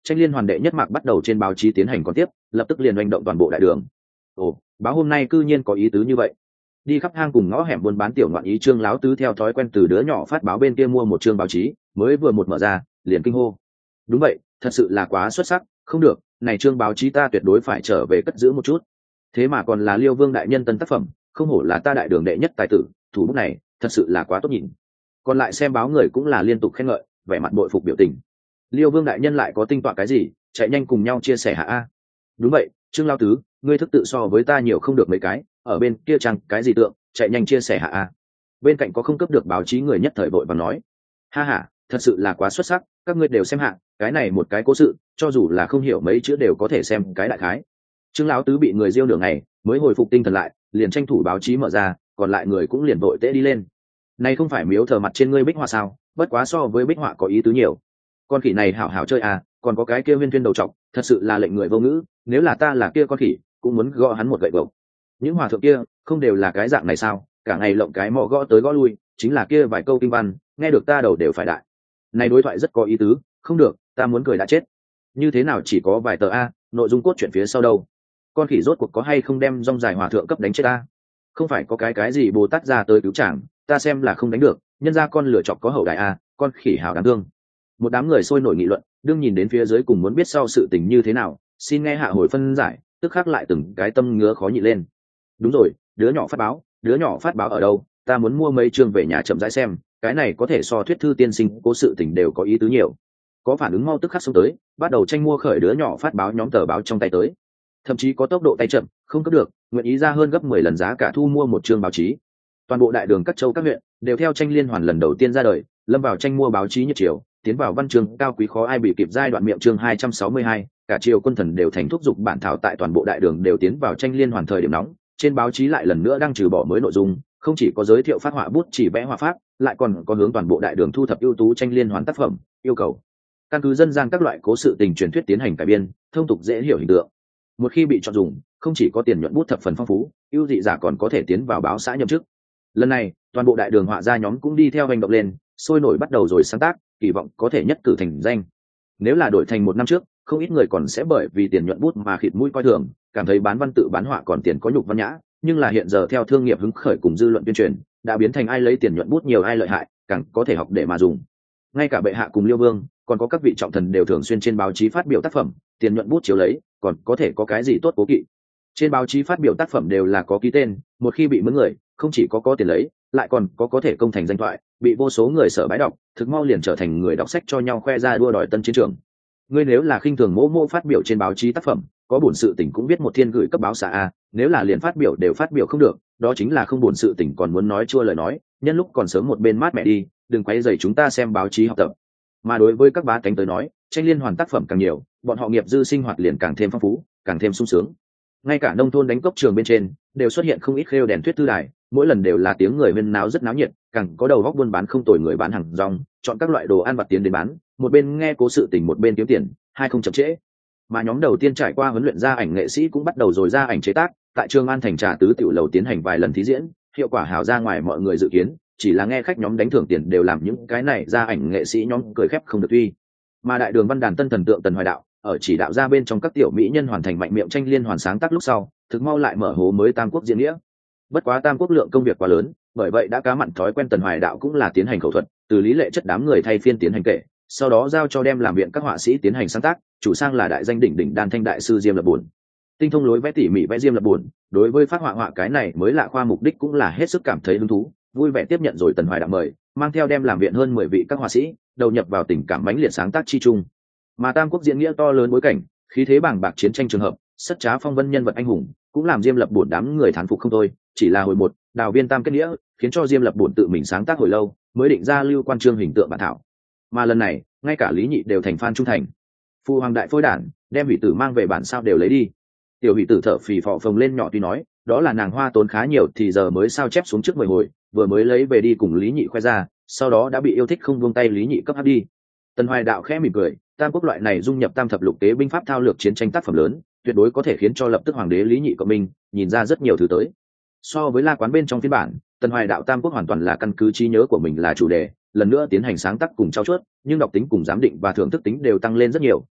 tranh liên hoàn đệ nhất mạc bắt đầu trên báo chí tiến hành còn tiếp, lập tức liền hành động toàn bộ đại đường. Ồ, báo hôm nay cư nhiên có ý tứ như vậy. Đi khắp hang cùng ngõ hẻm buôn bán tiểu ngoạn ý Trương Láo Tứ theo thói quen từ đứa nhỏ phát báo bên kia mua một chương báo chí, mới vừa một mở ra, liền kinh hô. Đúng vậy, thật sự là quá xuất sắc, không được, này chương báo chí ta tuyệt đối phải trở về cất giữ một chút. Thế mà còn là Liêu Vương đại nhân tân tác phẩm, không hổ là ta đại đường đệ nhất tài tử, thủ bút này thật sự là quá tốt nhìn. Còn lại xem báo người cũng là liên tục khen ngợi, vẻ mặt bội phục biểu tình. Liêu Vương đại nhân lại có tinh tọa cái gì, chạy nhanh cùng nhau chia sẻ hạ a. Đúng vậy, Trương Lao Tứ, ngươi thức tự so với ta nhiều không được mấy cái, ở bên kia chẳng cái gì tượng, chạy nhanh chia sẻ hạ a. Bên cạnh có không cấp được báo chí người nhất thời vội và nói, ha ha, thật sự là quá xuất sắc, các ngươi đều xem hạ, cái này một cái cố sự, cho dù là không hiểu mấy chữ đều có thể xem cái đại khái. Trương Lão Tứ bị người riêu nửa ngày, mới hồi phục tinh thần lại, liền tranh thủ báo chí mở ra, còn lại người cũng liền vội tễ đi lên. Này không phải miếu thờ mặt trên ngươi bích họa sao, bất quá so với bích họa có ý tứ nhiều. Con khỉ này hảo hảo chơi à, còn có cái kia viên thuyên đầu trọc, thật sự là lệnh người vô ngữ, nếu là ta là kia con khỉ, cũng muốn gõ hắn một gậy gộc. Những hòa thượng kia, không đều là cái dạng này sao, cả ngày lộng cái mọ gõ tới gõ lui, chính là kia vài câu kinh văn, nghe được ta đầu đều phải đại. Này đối thoại rất có ý tứ, không được, ta muốn cười đã chết. Như thế nào chỉ có vài tờ a, nội dung cốt truyện phía sau đâu? Con khỉ rốt cuộc có hay không đem rong dài hòa thượng cấp đánh chết ta? Không phải có cái gì Bồ Tát ra tới cứu chàng, ta xem là không đánh được, nhân ra con lửa chọc có hậu đại a, con khỉ hảo đáng thương. Một đám người sôi nổi nghị luận, đương nhìn đến phía dưới cùng muốn biết sau sự tình như thế nào, xin nghe hạ hồi phân giải, tức khắc lại từng cái tâm ngứa khó nhịn lên. Đúng rồi, đứa nhỏ phát báo ở đâu? Ta muốn mua mấy chương về nhà chậm rãi xem, cái này có thể so thuyết thư tiên sinh cố sự tình đều có ý tứ nhiều. Có phản ứng mau tức khắc xông tới, bắt đầu tranh mua khởi đứa nhỏ phát báo nhóm tờ báo trong tay tới. Thậm chí có tốc độ tay chậm, không cấp được, nguyện ý ra hơn gấp 10 lần giá cả thu mua một chương báo chí. Toàn bộ đại đường các châu các huyện đều theo tranh liên hoàn lần đầu tiên ra đời, lâm vào tranh mua báo chí nhiệt chiều, tiến vào văn chương cao quý khó ai bị kịp giai đoạn miệng chương 262, cả triều quân thần đều thành thúc giục bản thảo tại toàn bộ đại đường đều tiến vào tranh liên hoàn thời điểm nóng, trên báo chí lại lần nữa đang trừ bỏ mới nội dung, không chỉ có giới thiệu phát họa bút chỉ vẽ họa pháp, lại còn có hướng toàn bộ đại đường thu thập ưu tú tranh liên hoàn tác phẩm, yêu cầu căn cứ dân gian các loại cố sự tình truyền thuyết tiến hành cải biên, thông tục dễ hiểu hình tượng. Một khi bị chọn dùng, không chỉ có tiền nhuận bút thập phần phong phú, ưu dị giả còn có thể tiến vào báo xã nhậm chức. Lần này, toàn bộ đại đường họa gia nhóm cũng đi theo hành động lên, sôi nổi bắt đầu rồi sáng tác, kỳ vọng có thể nhất cử thành danh. Nếu là đổi thành một năm trước, không ít người còn sẽ bởi vì tiền nhuận bút mà khịt mũi coi thường, cảm thấy bán văn tự bán họa còn tiền có nhục văn nhã, nhưng là hiện giờ theo thương nghiệp hứng khởi cùng dư luận tuyên truyền, đã biến thành ai lấy tiền nhuận bút nhiều ai lợi hại, càng có thể học để mà dùng. Ngay cả bệ hạ cùng Liêu Vương, còn có các vị trọng thần đều thường xuyên trên báo chí phát biểu tác phẩm, tiền nhuận bút chiếu lấy, còn có thể có cái gì tốt cố kỵ. Trên báo chí phát biểu tác phẩm đều là có ký tên, một khi bị mướn người, không chỉ có tiền lấy, lại còn có thể công thành danh thoại, bị vô số người sở bái đọc, thực mau liền trở thành người đọc sách cho nhau khoe ra đua đòi tân chiến trường. Ngươi nếu là khinh thường mỗ phát biểu trên báo chí tác phẩm, có bổn sự tình cũng viết một thiên gửi cấp báo xã a, nếu là liền phát biểu đều phát biểu không được, đó chính là không bổn sự tình còn muốn nói chua lời nói, nhân lúc còn sớm một bên mát mẹ đi, đừng quấy rầy chúng ta xem báo chí học tập. Mà đối với các bá tánh tới nói, tranh liên hoàn tác phẩm càng nhiều, bọn họ nghiệp dư sinh hoạt liền càng thêm phong phú, càng thêm sung sướng. Ngay cả nông thôn đánh cốc trường bên trên đều xuất hiện không ít khêu đèn thuyết thư đài, mỗi lần đều là tiếng người huyên náo rất náo nhiệt, càng có đầu góc buôn bán không tồi người bán hàng rong, chọn các loại đồ ăn vặt tiến đến bán, một bên nghe cố sự tình một bên kiếm tiền, hai không chậm trễ. Mà nhóm đầu tiên trải qua huấn luyện ra ảnh nghệ sĩ cũng bắt đầu rồi ra ảnh chế tác, tại Trường An thành trà tứ tiểu lầu tiến hành vài lần thí diễn, hiệu quả hào ra ngoài mọi người dự kiến, chỉ là nghe khách nhóm đánh thưởng tiền đều làm những cái này ra ảnh nghệ sĩ nhóm cười khép không được tuy. Mà đại đường văn đàn tân thần tượng Tần Hoài Đạo, ở chỉ đạo ra bên trong các tiểu mỹ nhân hoàn thành mạnh miệng tranh liên hoàn sáng tác lúc sau, thực mau lại mở hố mới Tam Quốc diễn nghĩa. Bất quá Tam Quốc lượng công việc quá lớn, bởi vậy đã cá mặn thói quen Tần Hoài Đạo cũng là tiến hành khẩu thuật, từ lý lệ chất đám người thay phiên tiến hành kể, sau đó giao cho đem làm viện các họa sĩ tiến hành sáng tác, chủ sang là đại danh đỉnh đỉnh đan thanh đại sư Diêm Lập Bổn. Tinh thông lối vẽ tỉ mỉ vẽ Diêm Lập Bổn, đối với phát họa cái này mới lạ khoa mục đích cũng là hết sức cảm thấy hứng thú, vui vẻ tiếp nhận rồi Tần Hoài Đạo mời, mang theo đem làm viện hơn 10 vị các họa sĩ, đầu nhập vào tình cảm mãnh liệt sáng tác chi chung. Mà Tam Quốc diễn nghĩa to lớn bối cảnh, khí thế bàng bạc chiến tranh trường hợp, sất trá phong vân nhân vật anh hùng, cũng làm Diêm Lập Bổn đám người thán phục không thôi, chỉ là hồi một, đào viên tam kết nghĩa, khiến cho Diêm Lập Bổn tự mình sáng tác hồi lâu, mới định ra lưu quan chương hình tượng bản thảo. Mà lần này, ngay cả Lý Nhị đều thành fan trung thành. Phu hoàng đại phôi đản, đem hủy tử mang về bản sao đều lấy đi. Tiểu hủy tử thở phì phò phồng lên nhỏ tuy nói, đó là nàng hoa tốn khá nhiều thì giờ mới sao chép xuống trước 10 hồi, vừa mới lấy về đi cùng Lý Nhị khoe ra, sau đó đã bị yêu thích không buông tay Lý Nhị cấp áp đi. Tần Hoài Đạo khẽ mỉm cười, Tam Quốc loại này dung nhập tam thập lục kế binh pháp thao lược chiến tranh tác phẩm lớn, tuyệt đối có thể khiến cho lập tức hoàng đế Lý Nhị cộng minh nhìn ra rất nhiều thứ tới. So với La Quán bên trong phiên bản, Tần Hoài Đạo Tam Quốc hoàn toàn là căn cứ trí nhớ của mình là chủ đề, lần nữa tiến hành sáng tác cùng trau chuốt, nhưng đọc tính cùng giám định và thưởng thức tính đều tăng lên rất nhiều,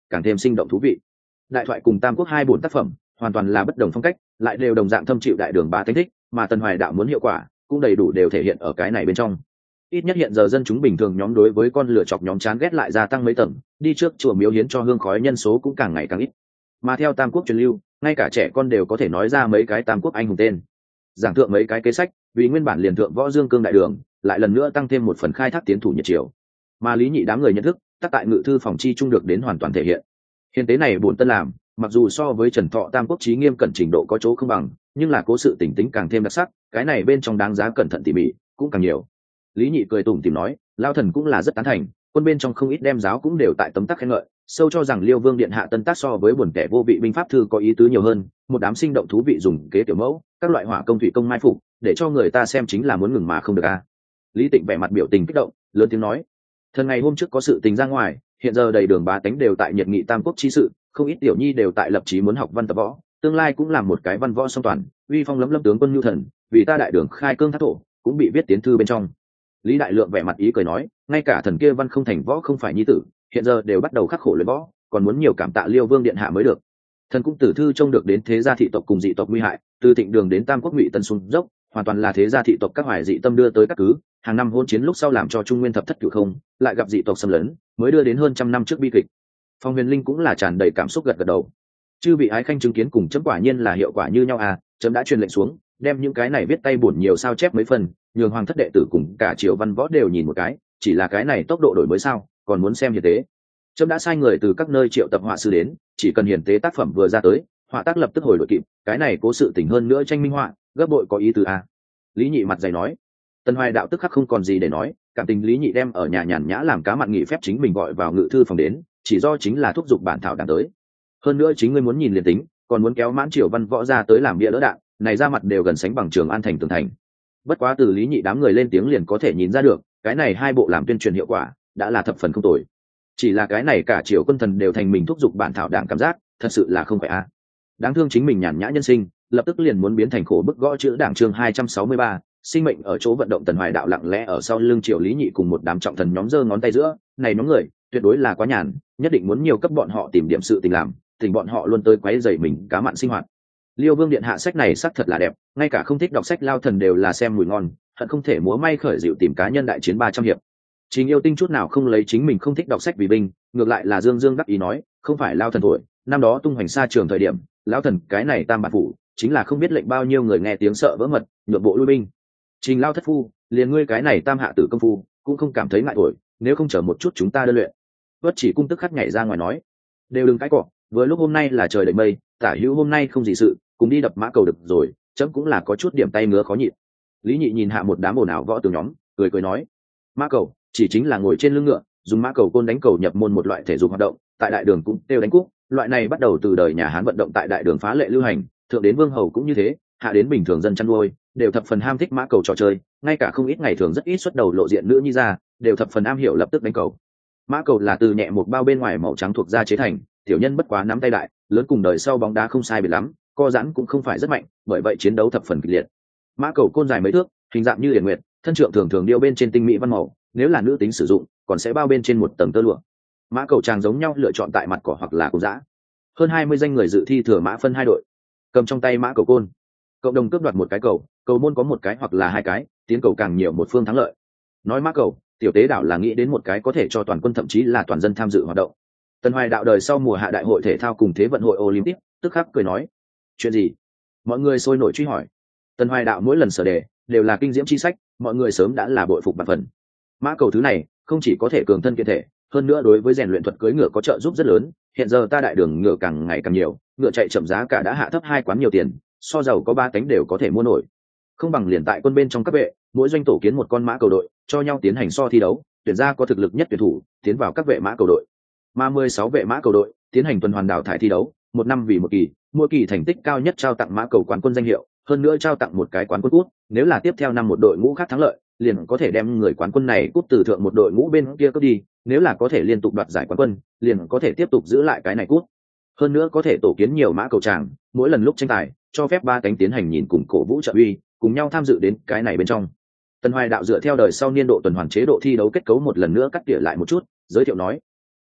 càng thêm sinh động thú vị. Đại thoại cùng Tam Quốc hai buồn tác phẩm hoàn toàn là bất đồng phong cách, lại đều đồng dạng thâm chịu đại đường bá tánh thích, mà Tần Hoài Đạo muốn hiệu quả cũng đầy đủ đều thể hiện ở cái này bên trong. Ít nhất hiện giờ dân chúng bình thường nhóm đối với con lửa chọc nhóm chán ghét lại gia tăng mấy tầng, đi trước chùa miếu hiến cho hương khói nhân số cũng càng ngày càng ít. Mà theo Tam Quốc truyền lưu, ngay cả trẻ con đều có thể nói ra mấy cái Tam Quốc anh hùng tên, giảng thượng mấy cái kế sách, vì nguyên bản liền thượng võ dương cương đại đường, lại lần nữa tăng thêm một phần khai thác tiến thủ nhiệt chiều. Mà Lý Nhị đám người nhận thức, tác tại ngự thư phòng chi trung được đến hoàn toàn thể hiện. Hiến tế này buồn tân làm, mặc dù so với Trần Thọ Tam Quốc chí nghiêm cẩn trình độ có chỗ không bằng, nhưng là cố sự tình tính càng thêm đặc sắc, cái này bên trong đáng giá cẩn thận tỉ mỉ cũng càng nhiều. Lý Nhị cười tủm tỉm nói, lao thần cũng là rất tán thành, quân bên trong không ít đem giáo cũng đều tại tấm tắc khen ngợi, sâu cho rằng Liêu Vương điện hạ tân tác so với buồn kẻ vô vị binh pháp thư có ý tứ nhiều hơn, một đám sinh động thú vị dùng kế tiểu mẫu, các loại hỏa công thủy công mai phục, để cho người ta xem chính là muốn ngừng mà không được a. Lý Tịnh vẻ mặt biểu tình kích động, lớn tiếng nói, thần ngày hôm trước có sự tình ra ngoài, hiện giờ đầy đường bá tánh đều tại nhiệt nghị Tam Quốc chi sự, không ít tiểu nhi đều tại lập chí muốn học văn tập võ, tương lai cũng làm một cái văn võ song toàn, uy phong lấm lấm tướng quân nhu thần, vì ta đại đường khai cương thác thổ, cũng bị viết tiến thư bên trong. Lý Đại Lượng vẻ mặt ý cười nói, ngay cả thần kia văn không thành võ không phải nhi tử, hiện giờ đều bắt đầu khắc khổ luyện võ, còn muốn nhiều cảm tạ Liêu Vương điện hạ mới được. Thần cũng tử thư trông được đến thế gia thị tộc cùng dị tộc nguy hại, từ Thịnh Đường đến Tam Quốc Ngụy Tân xuống dốc, hoàn toàn là thế gia thị tộc các hoài dị tâm đưa tới các cứ, hàng năm hôn chiến lúc sau làm cho Trung Nguyên thập thất cửu không, lại gặp dị tộc xâm lấn, mới đưa đến hơn trăm năm trước bi kịch. Phong Huyền Linh cũng là tràn đầy cảm xúc gật gật đầu. Chư vị ái khanh chứng kiến cùng chấm quả nhiên là hiệu quả như nhau à, chấm đã truyền lệnh xuống, đem những cái này viết tay buồn nhiều sao chép mấy phần, nhường hoàng thất đệ tử cùng cả triều văn võ đều nhìn một cái, chỉ là cái này tốc độ đổi mới sao, còn muốn xem hiền tế. Chấm đã sai người từ các nơi triệu tập họa sư đến, chỉ cần hiền tế tác phẩm vừa ra tới, họa tác lập tức hồi đội kịp, cái này cố sự tỉnh hơn nữa tranh minh họa, gấp bội có ý tứ à. Lý Nhị mặt dày nói. Tần Hoài Đạo tức khắc không còn gì để nói, cảm tình Lý Nhị đem ở nhà nhàn nhã làm cá mặn nghỉ phép chính mình gọi vào ngự thư phòng đến, chỉ do chính là thúc giục bản thảo đảng tới. Hơn nữa chính ngươi muốn nhìn liền tính, còn muốn kéo mãn triều văn võ ra tới làm bia đỡ đạn, này ra mặt đều gần sánh bằng Trường An thành tường thành. Bất quá từ Lý Nhị đám người lên tiếng liền có thể nhìn ra được, cái này hai bộ làm tuyên truyền hiệu quả đã là thập phần không tồi. Chỉ là cái này cả triều quân thần đều thành mình thúc giục bản thảo đảng cảm giác, thật sự là không phải a. Đáng thương chính mình nhàn nhã nhân sinh, lập tức liền muốn biến thành khổ bức gõ chữ đảng chương 263, sinh mệnh ở chỗ vận động. Tần Hoài Đạo lặng lẽ ở sau lưng Triều Lý Nhị cùng một đám trọng thần nhóm giơ ngón tay giữa, này nhóm người tuyệt đối là quá nhàn, nhất định muốn nhiều cấp bọn họ tìm điểm sự tình làm, tình bọn họ luôn tới quấy rầy mình cá mặn sinh hoạt. Liêu Vương điện hạ sách này sắc thật là đẹp, ngay cả không thích đọc sách lao thần đều là xem mùi ngon, hận không thể múa may khởi dịu tìm cá nhân đại chiến 300 hiệp. Trình Yêu Tinh chút nào không lấy chính mình không thích đọc sách vì binh, ngược lại là dương dương đắc ý nói, không phải lao thần tuổi, năm đó tung hoành xa trường thời điểm, lão thần cái này tam bản phủ, chính là không biết lệnh bao nhiêu người nghe tiếng sợ vỡ mật, nhượng bộ lui binh. Trình lao thất phu, liền ngươi cái này tam hạ tử công phu, cũng không cảm thấy ngại tuổi, nếu không chờ một chút chúng ta đơn luyện. Vất Chỉ Cung tức khắc nhảy ra ngoài nói, đều đừng cãi cọ, vừa lúc hôm nay là trời đầy mây, tả hữu hôm nay không gì sự, cùng đi đập mã cầu được rồi, chấm cũng là có chút điểm tay ngứa khó nhịn. Lý Nhị nhìn hạ một đám ồn ào võ tướng nhóm, cười cười nói, mã cầu chỉ chính là ngồi trên lưng ngựa, dùng mã cầu côn đánh cầu nhập môn một loại thể dục hoạt động, tại đại đường cũng tiêu đánh cúc, loại này bắt đầu từ đời nhà Hán vận động tại đại đường phá lệ lưu hành, thượng đến vương hầu cũng như thế, hạ đến bình thường dân chăn nuôi đều thập phần ham thích mã cầu trò chơi, ngay cả không ít ngày thường rất ít xuất đầu lộ diện nữ nhi ra, đều thập phần am hiểu lập tức đánh cầu. Mã cầu là từ nhẹ một bao bên ngoài màu trắng thuộc da chế thành, tiểu nhân bất quá nắm tay đại, lớn cùng đời sau bóng đá không sai biệt lắm, co giãn cũng không phải rất mạnh, bởi vậy chiến đấu thập phần kịch liệt. Mã cầu côn dài mấy thước, hình dạng như hiển nguyệt, thân trượng thường thường điêu bên trên tinh mỹ văn màu, nếu là nữ tính sử dụng, còn sẽ bao bên trên một tầng tơ lụa. Mã cầu tràng giống nhau lựa chọn tại mặt cỏ hoặc là cùng dã. Hơn 20 danh người dự thi thừa mã phân hai đội, cầm trong tay mã cầu côn, cộng đồng cướp đoạt một cái cầu, cầu môn có một cái hoặc là hai cái, tiến cầu càng nhiều một phương thắng lợi. Nói mã cầu, tiểu tế đảo là nghĩ đến một cái có thể cho toàn quân thậm chí là toàn dân tham dự hoạt động. Tần Hoài Đạo đời sau mùa hạ đại hội thể thao cùng thế vận hội Olympic, tức khắc cười nói, chuyện gì? Mọi người sôi nổi truy hỏi. Tần Hoài Đạo mỗi lần sở đề đều là kinh diễm chi sách, mọi người sớm đã là bội phục bạc phần. Mã cầu thứ này không chỉ có thể cường thân kiện thể, hơn nữa đối với rèn luyện thuật cưỡi ngựa có trợ giúp rất lớn. Hiện giờ ta đại đường ngựa càng ngày càng nhiều, ngựa chạy chậm giá cả đã hạ thấp 2 quán nhiều tiền, so giàu có 3 cánh đều có thể mua nổi. Không bằng liền tại quân bên trong các vệ, mỗi doanh tổ kiến một con mã cầu đội, cho nhau tiến hành so thi đấu, tuyển ra có thực lực nhất tuyển thủ, tiến vào các vệ mã cầu đội. Mà 16 vệ mã cầu đội tiến hành tuần hoàn đào thải thi đấu, một năm vì một kỳ, mỗi kỳ thành tích cao nhất trao tặng mã cầu quán quân danh hiệu, hơn nữa trao tặng một cái quán quân cút, nếu là tiếp theo năm một đội ngũ khác thắng lợi, liền có thể đem người quán quân này cút từ thượng một đội ngũ bên kia cướp đi, nếu là có thể liên tục đoạt giải quán quân, liền có thể tiếp tục giữ lại cái này cút. Hơn nữa có thể tổ kiến nhiều mã cầu tràng, mỗi lần lúc tranh tài, cho phép 3 cánh tiến hành nhìn cùng cổ vũ trợ uy, cùng nhau tham dự đến cái này bên trong. Tần Hoài Đạo dựa theo đời sau niên độ tuần hoàn chế độ thi đấu kết cấu một lần nữa cắt tỉa lại một chút, giới thiệu nói,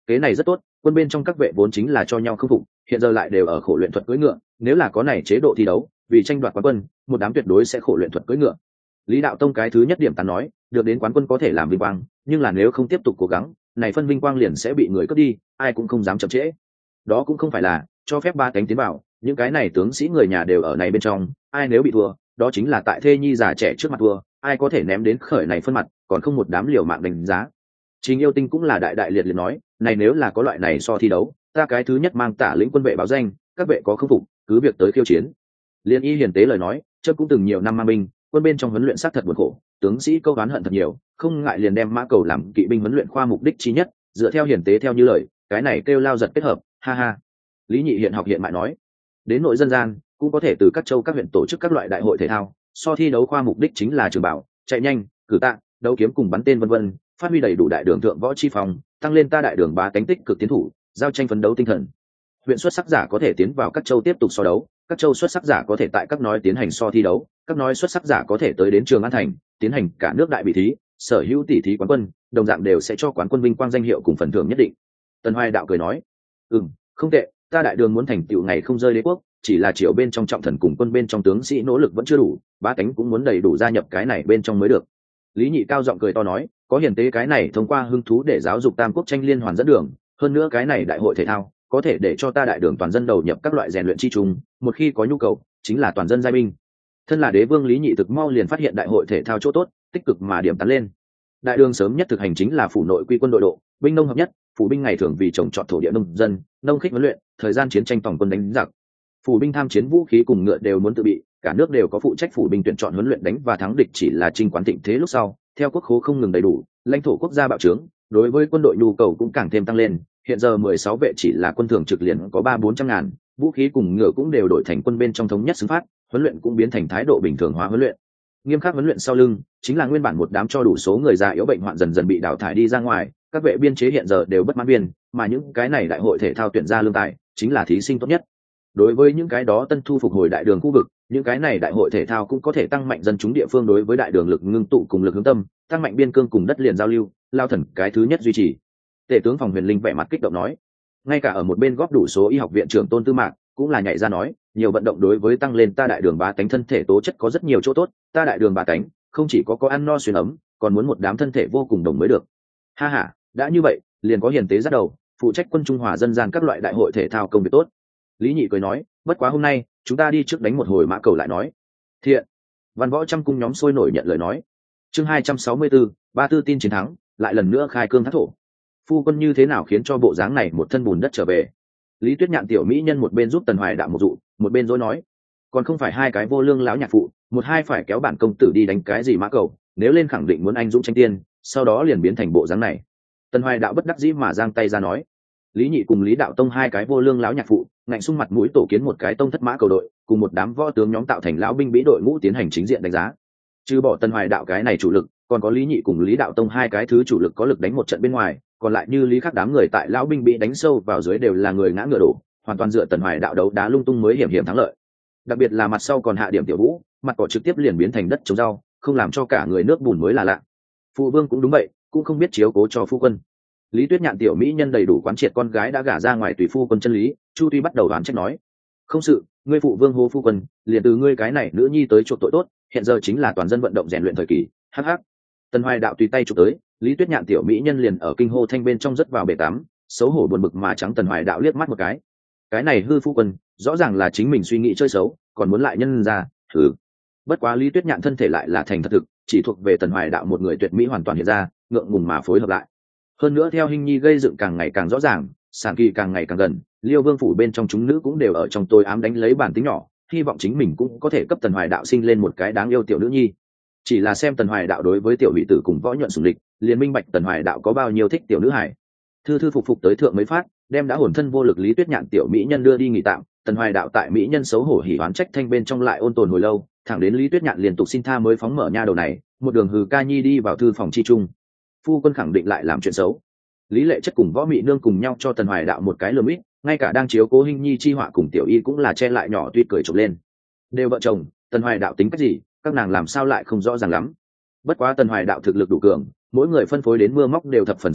kế này rất tốt, quân bên trong các vệ vốn chính là cho nhau khâm phục, hiện giờ lại đều ở khổ luyện thuật cưỡi ngựa, nếu là có này chế độ thi đấu, vì tranh đoạt quán quân, một đám tuyệt đối sẽ khổ luyện thuật cưỡi ngựa. Lý Đạo Tông cái thứ nhất điểm tán nói, được đến quán quân có thể làm vinh quang, nhưng là nếu không tiếp tục cố gắng, này phân vinh quang liền sẽ bị người cướp đi, ai cũng không dám chậm trễ. Đó cũng không phải là cho phép ba cánh tiến vào, những cái này tướng sĩ người nhà đều ở này bên trong, ai nếu bị thua, đó chính là tại thê nhi già trẻ trước mặt thua, ai có thể ném đến khởi này phân mặt, còn không một đám liều mạng đánh giá. Trình Yêu Tinh cũng là đại đại liệt liệt nói, này nếu là có loại này so thi đấu, ta cái thứ nhất mang tả lĩnh quân vệ báo danh, các vệ có khâm phục, cứ việc tới khiêu chiến. Liên Y hiền tế lời nói, chớp cũng từng nhiều năm mang binh, quân bên trong huấn luyện sát thật buồn khổ, tướng sĩ câu oán hận thật nhiều, không ngại liền đem mã cầu làm kỵ binh huấn luyện khoa mục đích chí nhất, dựa theo hiền tế theo như lời, cái này kêu lao giật kết hợp, ha ha. Lý Nhị hiện học hiện mại nói, đến nội dân gian cũng có thể từ các châu các huyện tổ chức các loại đại hội thể thao, so thi đấu khoa mục đích chính là trường bảo, chạy nhanh, cử tạ, đấu kiếm cùng bắn tên vân vân, phát huy đầy đủ đại đường thượng võ chi phòng, tăng lên ta đại đường bá cánh tích cực tiến thủ, giao tranh phấn đấu tinh thần. Huyện xuất sắc giả có thể tiến vào các châu tiếp tục so đấu, các châu xuất sắc giả có thể tại các nói tiến hành so thi đấu, các nói xuất sắc giả có thể tới đến trường An Thành tiến hành cả nước đại bị thí, sở hữu tỷ thí quán quân, đồng dạng đều sẽ cho quán quân vinh quang danh hiệu cùng phần thưởng nhất định. Tần Hoài Đạo cười nói, không tệ, ta đại đường muốn thành tựu ngày không rơi đế quốc, chỉ là triều bên trong trọng thần cùng quân bên trong tướng sĩ nỗ lực vẫn chưa đủ, bá tánh cũng muốn đầy đủ gia nhập cái này bên trong mới được. Lý Nhị cao giọng cười to nói, có hiền tế cái này thông qua hứng thú để giáo dục tam quốc tranh liên hoàn dẫn đường, hơn nữa cái này đại hội thể thao có thể để cho ta đại đường toàn dân đầu nhập các loại rèn luyện chi trùng, một khi có nhu cầu chính là toàn dân giai binh. Thân là đế vương Lý Nhị thực mau liền phát hiện đại hội thể thao chỗ tốt, tích cực mà điểm tán lên. Đại đường sớm nhất thực hành chính là phủ nội quy quân đội độ, binh nông hợp nhất, phủ binh ngày thường vì trồng trọt thổ địa nông dân, nông khích huấn luyện, thời gian chiến tranh tổng quân đánh giặc. Phủ binh tham chiến vũ khí cùng ngựa đều muốn tự bị, cả nước đều có phụ trách phủ binh tuyển chọn huấn luyện đánh và thắng địch chỉ là trinh quán thịnh thế lúc sau, theo quốc khố không ngừng đầy đủ, lãnh thổ quốc gia bạo trướng, đối với quân đội nhu cầu cũng càng thêm tăng lên. Hiện giờ 16 vệ chỉ là quân thường trực liền có 300-400 ngàn, vũ khí cùng ngựa cũng đều đổi thành quân bên trong thống nhất xứng phát, huấn luyện cũng biến thành thái độ bình thường hóa huấn luyện. Nghiêm khắc huấn luyện sau lưng chính là nguyên bản một đám cho đủ số người già yếu bệnh hoạn dần dần bị đào thải đi ra ngoài, các vệ biên chế hiện giờ đều bất mãn biên, mà những cái này đại hội thể thao tuyển ra lương tài chính là thí sinh tốt nhất. Đối với những cái đó tân thu phục hồi đại đường khu vực, những cái này đại hội thể thao cũng có thể tăng mạnh dân chúng địa phương đối với đại đường lực ngưng tụ cùng lực hướng tâm, tăng mạnh biên cương cùng đất liền giao lưu, lao thần cái thứ nhất duy trì. Tể tướng Phòng Huyền Linh vẻ mặt kích động nói, ngay cả ở một bên góp đủ số y học viện trưởng Tôn Tư Mạc cũng là nhảy ra nói, nhiều vận động đối với tăng lên ta đại đường bá tánh thân thể tố chất có rất nhiều chỗ tốt, ta đại đường bá tánh không chỉ có ăn no xuyên ấm, còn muốn một đám thân thể vô cùng đồng mới được. Ha ha, đã như vậy liền có hiền tế dắt đầu phụ trách quân trung hòa dân gian các loại đại hội thể thao công việc tốt. Lý Nhị cười nói, bất quá hôm nay chúng ta đi trước đánh một hồi mã cầu lại nói. Thiện. Văn võ trăm cung nhóm sôi nổi nhận lời nói. Chương 264, Ba Tư tin chiến thắng, lại lần nữa khai cương thác thổ. Phu quân như thế nào khiến cho bộ dáng này một thân bùn đất trở về? Lý Tuyết Nhạn tiểu mỹ nhân một bên giúp Tần Hoài Đạo một dụ, một bên dối nói, còn không phải hai cái vô lương láo nhạc phụ, một hai phải kéo bản công tử đi đánh cái gì mã cầu, nếu lên khẳng định muốn anh dũng tranh tiên, sau đó liền biến thành bộ dáng này. Tần Hoài Đạo bất đắc dĩ mà giang tay ra nói. Lý Nhị cùng Lý Đạo Tông hai cái vô lương láo nhạc phụ, ngạnh sung mặt mũi tổ kiến một cái tông thất mã cầu đội, cùng một đám võ tướng nhóm tạo thành lão binh bĩ đội ngũ tiến hành chính diện đánh giá. Trừ bỏ Tần Hoài Đạo cái này chủ lực, còn có Lý Nhị cùng Lý Đạo Tông hai cái thứ chủ lực có lực đánh một trận bên ngoài, còn lại như Lý Khắc đám người tại lão binh bĩ đánh sâu vào dưới đều là người ngã ngựa đổ, hoàn toàn dựa Tần Hoài Đạo đấu đá lung tung mới hiểm hiểm thắng lợi. Đặc biệt là mặt sau còn hạ điểm tiểu vũ, mặt cỏ trực tiếp liền biến thành đất trồng rau, không làm cho cả người nước bùn mới là lạ. Phụ vương cũng đúng vậy, cũng không biết chiếu cố cho phu quân. Lý Tuyết Nhạn tiểu mỹ nhân đầy đủ quán triệt con gái đã gả ra ngoài tùy phu quân chân lý, Chu Tuy bắt đầu đoán trách nói, không sự, ngươi phụ vương hô phu quân, liền từ ngươi cái này nữ nhi tới chuộc tội tốt, hiện giờ chính là toàn dân vận động rèn luyện thời kỳ. Hắc hắc. Tần Hoài Đạo tùy tay chụp tới, Lý Tuyết Nhạn tiểu mỹ nhân liền ở kinh hô thanh bên trong rất vào bể tắm, xấu hổ buồn bực mà trắng Tần Hoài Đạo liếc mắt một cái này hư phu quân, rõ ràng là chính mình suy nghĩ chơi xấu, còn muốn lại nhân ra, thử. Bất quá Lý Tuyết Nhạn thân thể lại là thành thật thực, chỉ thuộc về Tần Hoài Đạo một người tuyệt mỹ hoàn toàn hiện ra, ngượng ngùng mà phối hợp lại. Hơn nữa theo hình nhi gây dựng càng ngày càng rõ ràng, sản kỳ càng ngày càng gần, Liêu Vương phủ bên trong chúng nữ cũng đều ở trong tối ám đánh lấy bản tính nhỏ, hy vọng chính mình cũng có thể cấp Tần Hoài Đạo sinh lên một cái đáng yêu tiểu nữ nhi. Chỉ là xem Tần Hoài Đạo đối với tiểu hỷ tử cùng võ nhuận sủng địch, liền minh bạch Tần Hoài Đạo có bao nhiêu thích tiểu nữ hải. Thư thư phục phục tới thượng mới phát, đem đã hồn thân vô lực Lý Tuyết Nhạn tiểu mỹ nhân đưa đi nghỉ tạm. Tần Hoài Đạo tại mỹ nhân xấu hổ hỉ oán trách thanh bên trong lại ôn tồn hồi lâu, thẳng đến Lý Tuyết Nhạn liên tục xin tha mới phóng mở nha đầu này, một đường hừ ca nhi đi vào thư phòng chi trung. Phu quân khẳng định lại làm chuyện xấu. Lý Lệ Chất cùng Võ Mị Nương cùng nhau cho Tần Hoài Đạo một cái lườm ít, ngay cả đang chiếu cố hình nhi chi họa cùng tiểu y cũng là che lại nhỏ tuy cười chụp lên. Đều vợ chồng, Tần Hoài Đạo tính cách gì, các nàng làm sao lại không rõ ràng lắm. Bất quá Tần Hoài Đạo thực lực đủ cường, mỗi người phân phối đến mưa móc đều thập phần sung túc,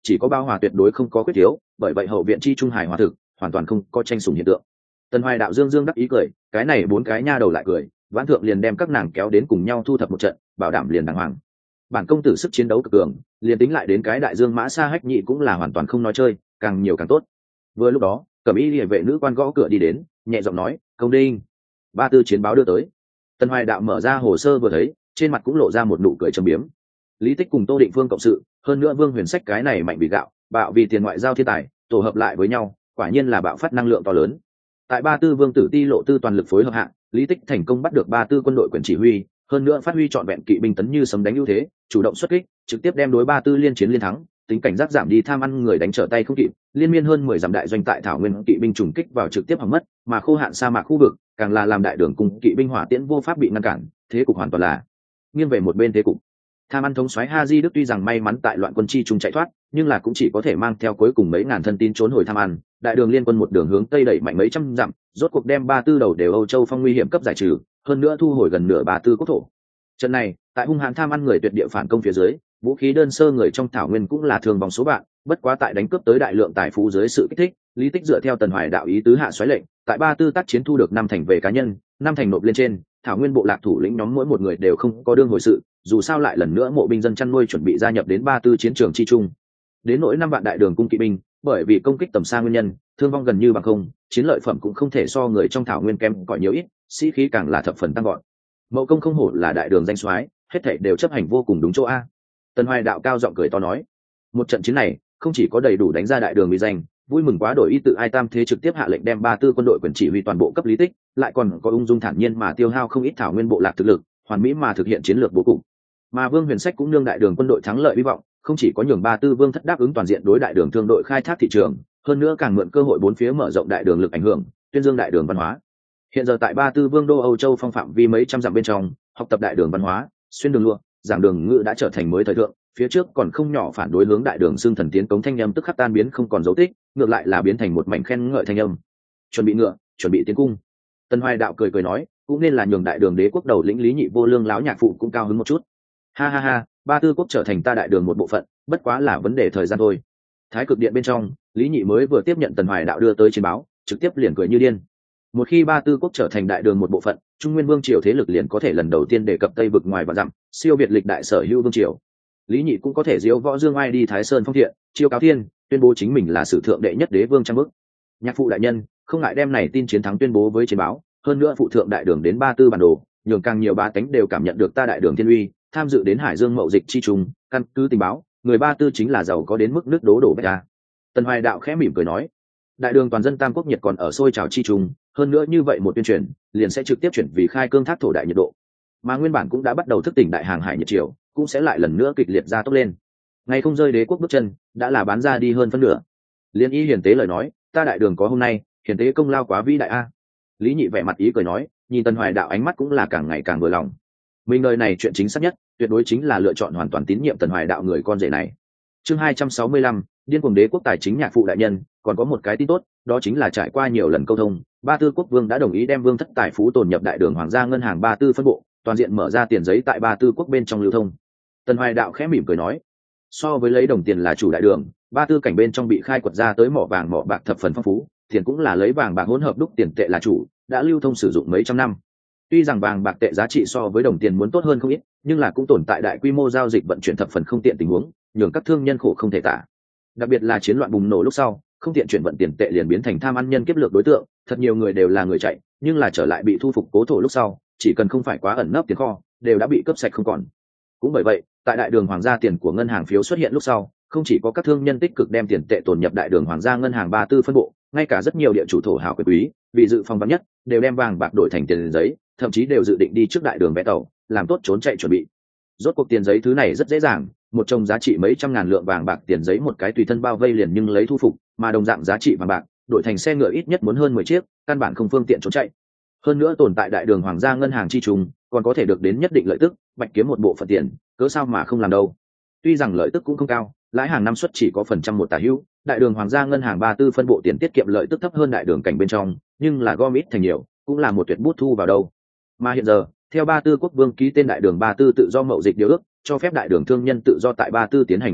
chỉ có bao hòa tuyệt đối không có khuyết thiếu, bởi vậy hậu viện chi trung hài hòa thực, hoàn toàn không có tranh sủng hiện tượng. Tần Hoài Đạo dương dương đắc ý cười, cái này 4 cái nha đầu lại cười, Vãn Thượng liền đem các nàng kéo đến cùng nhau thu thập một trận, bảo đảm liền đàng hoàng. Bản công tử sức chiến đấu cực cường, liền tính lại đến cái đại dương mã sa hách nhị cũng là hoàn toàn không nói chơi, càng nhiều càng tốt. Vừa lúc đó, cẩm y liề vệ nữ quan gõ cửa đi đến, nhẹ giọng nói, công đinh. Ba tư chiến báo đưa tới. Tần Hoài Đạo mở ra hồ sơ vừa thấy, trên mặt cũng lộ ra một nụ cười trầm biếm. Lý Tích cùng Tô Định Phương cộng sự, hơn nữa Vương Huyền Sách cái này mạnh vì gạo, bạo vì tiền ngoại giao thiên tài, tổ hợp lại với nhau, quả nhiên là bạo phát năng lượng to lớn. Tại Ba Tư Vương Tử Ti lộ tư toàn lực phối hợp hạng, Lý Tích thành công bắt được Ba Tư quân đội quyền chỉ huy, hơn nữa phát huy trọn vẹn kỵ binh tấn như sấm đánh ưu thế, chủ động xuất kích, trực tiếp đem đối Ba Tư liên chiến liên thắng, tính cảnh giác giảm đi tham ăn người đánh trở tay không kịp, liên miên hơn 10 dặm đại doanh tại thảo nguyên kỵ binh trùng kích vào trực tiếp hỏng mất, mà khô hạn sa mạc khu vực, càng là làm đại đường cùng kỵ binh hỏa tiễn vô pháp bị ngăn cản, thế cục hoàn toàn là nghiêng về một bên thế cục. Tham ăn thống soái Haji Đức tuy rằng may mắn tại loạn quân chi trung chạy thoát, nhưng là cũng chỉ có thể mang theo cuối cùng mấy ngàn thân tín trốn hồi Tham ăn. Đại đường liên quân một đường hướng tây đẩy mạnh mấy trăm dặm, rốt cuộc đem Ba Tư đầu đều Âu Châu phong nguy hiểm cấp giải trừ, hơn nữa thu hồi gần nửa Ba Tư quốc thổ. Trận này, tại hung hãn Tham ăn người tuyệt địa phản công phía dưới, vũ khí đơn sơ người trong thảo nguyên cũng là thường vòng số bạn, bất quá tại đánh cướp tới đại lượng tài phú dưới sự kích thích, Lý Tích dựa theo Tần Hoài Đạo ý tứ hạ soái lệnh, tại Ba Tư tác chiến thu được 5 thành về cá nhân, 5 thành nộp lên trên, thảo nguyên bộ lạc thủ lĩnh nhóm mỗi một người đều không có đương hồi sự, dù sao lại lần nữa mộ binh dân chăn nuôi chuẩn bị gia nhập đến Ba Tư chiến trường chi trung. Đến nỗi 5 vạn đại đường cung kỵ binh, bởi vì công kích tầm xa nguyên nhân, thương vong gần như bằng không, chiến lợi phẩm cũng không thể so người trong thảo nguyên kém cỏi nhiều ít, sĩ khí càng là thập phần tăng gọn. Mậu công không hổ là đại đường danh soái, hết thảy đều chấp hành vô cùng đúng chỗ a. Tần Hoài Đạo cao giọng cười to nói, một trận chiến này không chỉ có đầy đủ đánh ra đại đường uy danh, vui mừng quá đổi ý tự ai tam thế trực tiếp hạ lệnh đem Ba Tư quân đội quyền chỉ huy toàn bộ cấp Lý Tích, lại còn có ung dung thản nhiên mà tiêu hao không ít thảo nguyên bộ lạc thực lực, hoàn mỹ mà thực hiện chiến lược bố cục. Mà Vương Huyền Sách cũng nương đại đường quân đội thắng lợi hy vọng, không chỉ có nhường Ba Tư Vương thất đáp ứng toàn diện đối đại đường thương đội khai thác thị trường, hơn nữa càng mượn cơ hội bốn phía mở rộng đại đường lực ảnh hưởng, tuyên dương đại đường văn hóa. Hiện giờ tại Ba Tư Vương đô Âu Châu phong phạm vi mấy trăm dặm bên trong, học tập đại đường văn hóa, xuyên đường lụa, giảng đường ngữ đã trở thành mới thời thượng, phía trước còn không nhỏ phản đối hướng đại đường xương thần tiến cống thanh âm tức khắc tan biến không còn dấu tích, ngược lại là biến thành một mảnh khen ngợi thanh âm. Chuẩn bị ngựa, chuẩn bị tiến cung. Tần Hoài Đạo cười cười nói, cũng nên là nhường đại đường đế quốc đầu lĩnh Lý Nhị vô lương lão nhạc phụ cũng cao hứng một chút. Ha ha ha, Ba Tư quốc trở thành ta đại đường một bộ phận, bất quá là vấn đề thời gian thôi. Thái cực điện bên trong, Lý Nhị mới vừa tiếp nhận Tần Hoài Đạo đưa tới chiến báo, trực tiếp liền cười như điên. Một khi Ba Tư quốc trở thành đại đường một bộ phận, Trung Nguyên vương triều thế lực liền có thể lần đầu tiên đề cập Tây vực ngoài và dặm, siêu việt lịch đại sở hữu vương triều. Lý Nhị cũng có thể diễu võ dương ai đi Thái Sơn phong thiện, chiêu cáo thiên, tuyên bố chính mình là sử thượng đệ nhất đế vương trăm bức. Nhạc phụ đại nhân không ngại đem này tin chiến thắng tuyên bố với chiến báo, hơn nữa phụ thượng đại đường đến Ba Tư bản đồ, nhường càng nhiều bá tánh đều cảm nhận được ta đại đường thiên uy, tham dự đến Hải Dương mậu dịch chi trùng, căn cứ tình báo, người Ba Tư chính là giàu có đến mức nước đố đổ bách ra. Tần Hoài Đạo khẽ mỉm cười nói, đại đường toàn dân tam quốc nhiệt còn ở sôi trào chi trùng, hơn nữa như vậy một tuyên truyền, liền sẽ trực tiếp chuyển vì khai cương thác thổ đại nhiệt độ, mà nguyên bản cũng đã bắt đầu thức tỉnh đại hàng hải nhiệt triều, cũng sẽ lại lần nữa kịch liệt ra tốc lên. Ngày không rơi đế quốc bước chân, đã là bán ra đi hơn phân nửa. Liên y hiền tế lời nói, ta đại đường có hôm nay, hiền tế công lao quá vĩ đại a. Lý Nhị vẻ mặt ý cười nói, nhìn Tần Hoài Đạo ánh mắt cũng là càng ngày càng vừa lòng. Mình đời này chuyện chính xác nhất, tuyệt đối chính là lựa chọn hoàn toàn tín nhiệm Tần Hoài Đạo người con rể này. Chương 265, điên cuồng đế quốc tài chính nhạc phụ đại nhân, còn có một cái tin tốt, đó chính là trải qua nhiều lần câu thông, Ba Tư quốc vương đã đồng ý đem vương thất tài phú tồn nhập đại đường hoàng gia ngân hàng Ba Tư phân bộ, toàn diện mở ra tiền giấy tại Ba Tư quốc bên trong lưu thông. Tần Hoài Đạo khẽ mỉm cười nói, so với lấy đồng tiền là chủ đại đường, Ba Tư cảnh bên trong bị khai quật ra tới mỏ vàng mỏ bạc thập phần phong phú, tiền cũng là lấy vàng bạc hỗn hợp đúc tiền tệ là chủ, đã lưu thông sử dụng mấy trăm năm. Tuy rằng vàng bạc tệ giá trị so với đồng tiền muốn tốt hơn không ít, nhưng là cũng tồn tại đại quy mô giao dịch vận chuyển thập phần không tiện tình huống, nhường các thương nhân khổ không thể tả. Đặc biệt là chiến loạn bùng nổ lúc sau, không tiện chuyển vận tiền tệ liền biến thành tham ăn nhân kiếp lược đối tượng, thật nhiều người đều là người chạy, nhưng là trở lại bị thu phục cố thổ lúc sau, chỉ cần không phải quá ẩn nấp tiền kho, đều đã bị cướp sạch không còn. Cũng bởi vậy, tại đại đường hoàng gia tiền của ngân hàng phiếu xuất hiện lúc sau, không chỉ có các thương nhân tích cực đem tiền tệ tồn nhập đại đường hoàng gia ngân hàng Ba Tư phân bộ, ngay cả rất nhiều địa chủ thổ hào quyền quý, vì dự phòng vắn nhất, đều đem vàng bạc đổi thành tiền giấy, thậm chí đều dự định đi trước đại đường vé tàu, làm tốt trốn chạy chuẩn bị. Rốt cuộc tiền giấy thứ này rất dễ dàng, một chồng giá trị mấy trăm ngàn lượng vàng bạc tiền giấy một cái tùy thân bao vây liền nhưng lấy thu phục, mà đồng dạng giá trị vàng bạc, đổi thành xe ngựa ít nhất muốn hơn 10 chiếc, căn bản không phương tiện trốn chạy. Hơn nữa tồn tại đại đường hoàng gia ngân hàng chi trùng, còn có thể được đến nhất định lợi tức, bạch kiếm một bộ phận tiền, cớ sao mà không làm đâu. Tuy rằng lợi tức cũng không cao, lãi hàng năm suất chỉ có phần trăm một tả hữu, đại đường hoàng gia ngân hàng Ba Tư phân bộ tiền tiết kiệm lợi tức thấp hơn đại đường cảnh bên trong, nhưng là gom ít thành nhiều, cũng là một tuyệt bút thu vào đâu. Mà hiện giờ, theo Ba Tư quốc vương ký tên đại đường Ba Tư tự do mậu dịch điều ước, cho phép đại đường thương nhân tự do tại Ba Tư tiến hành mậu dịch,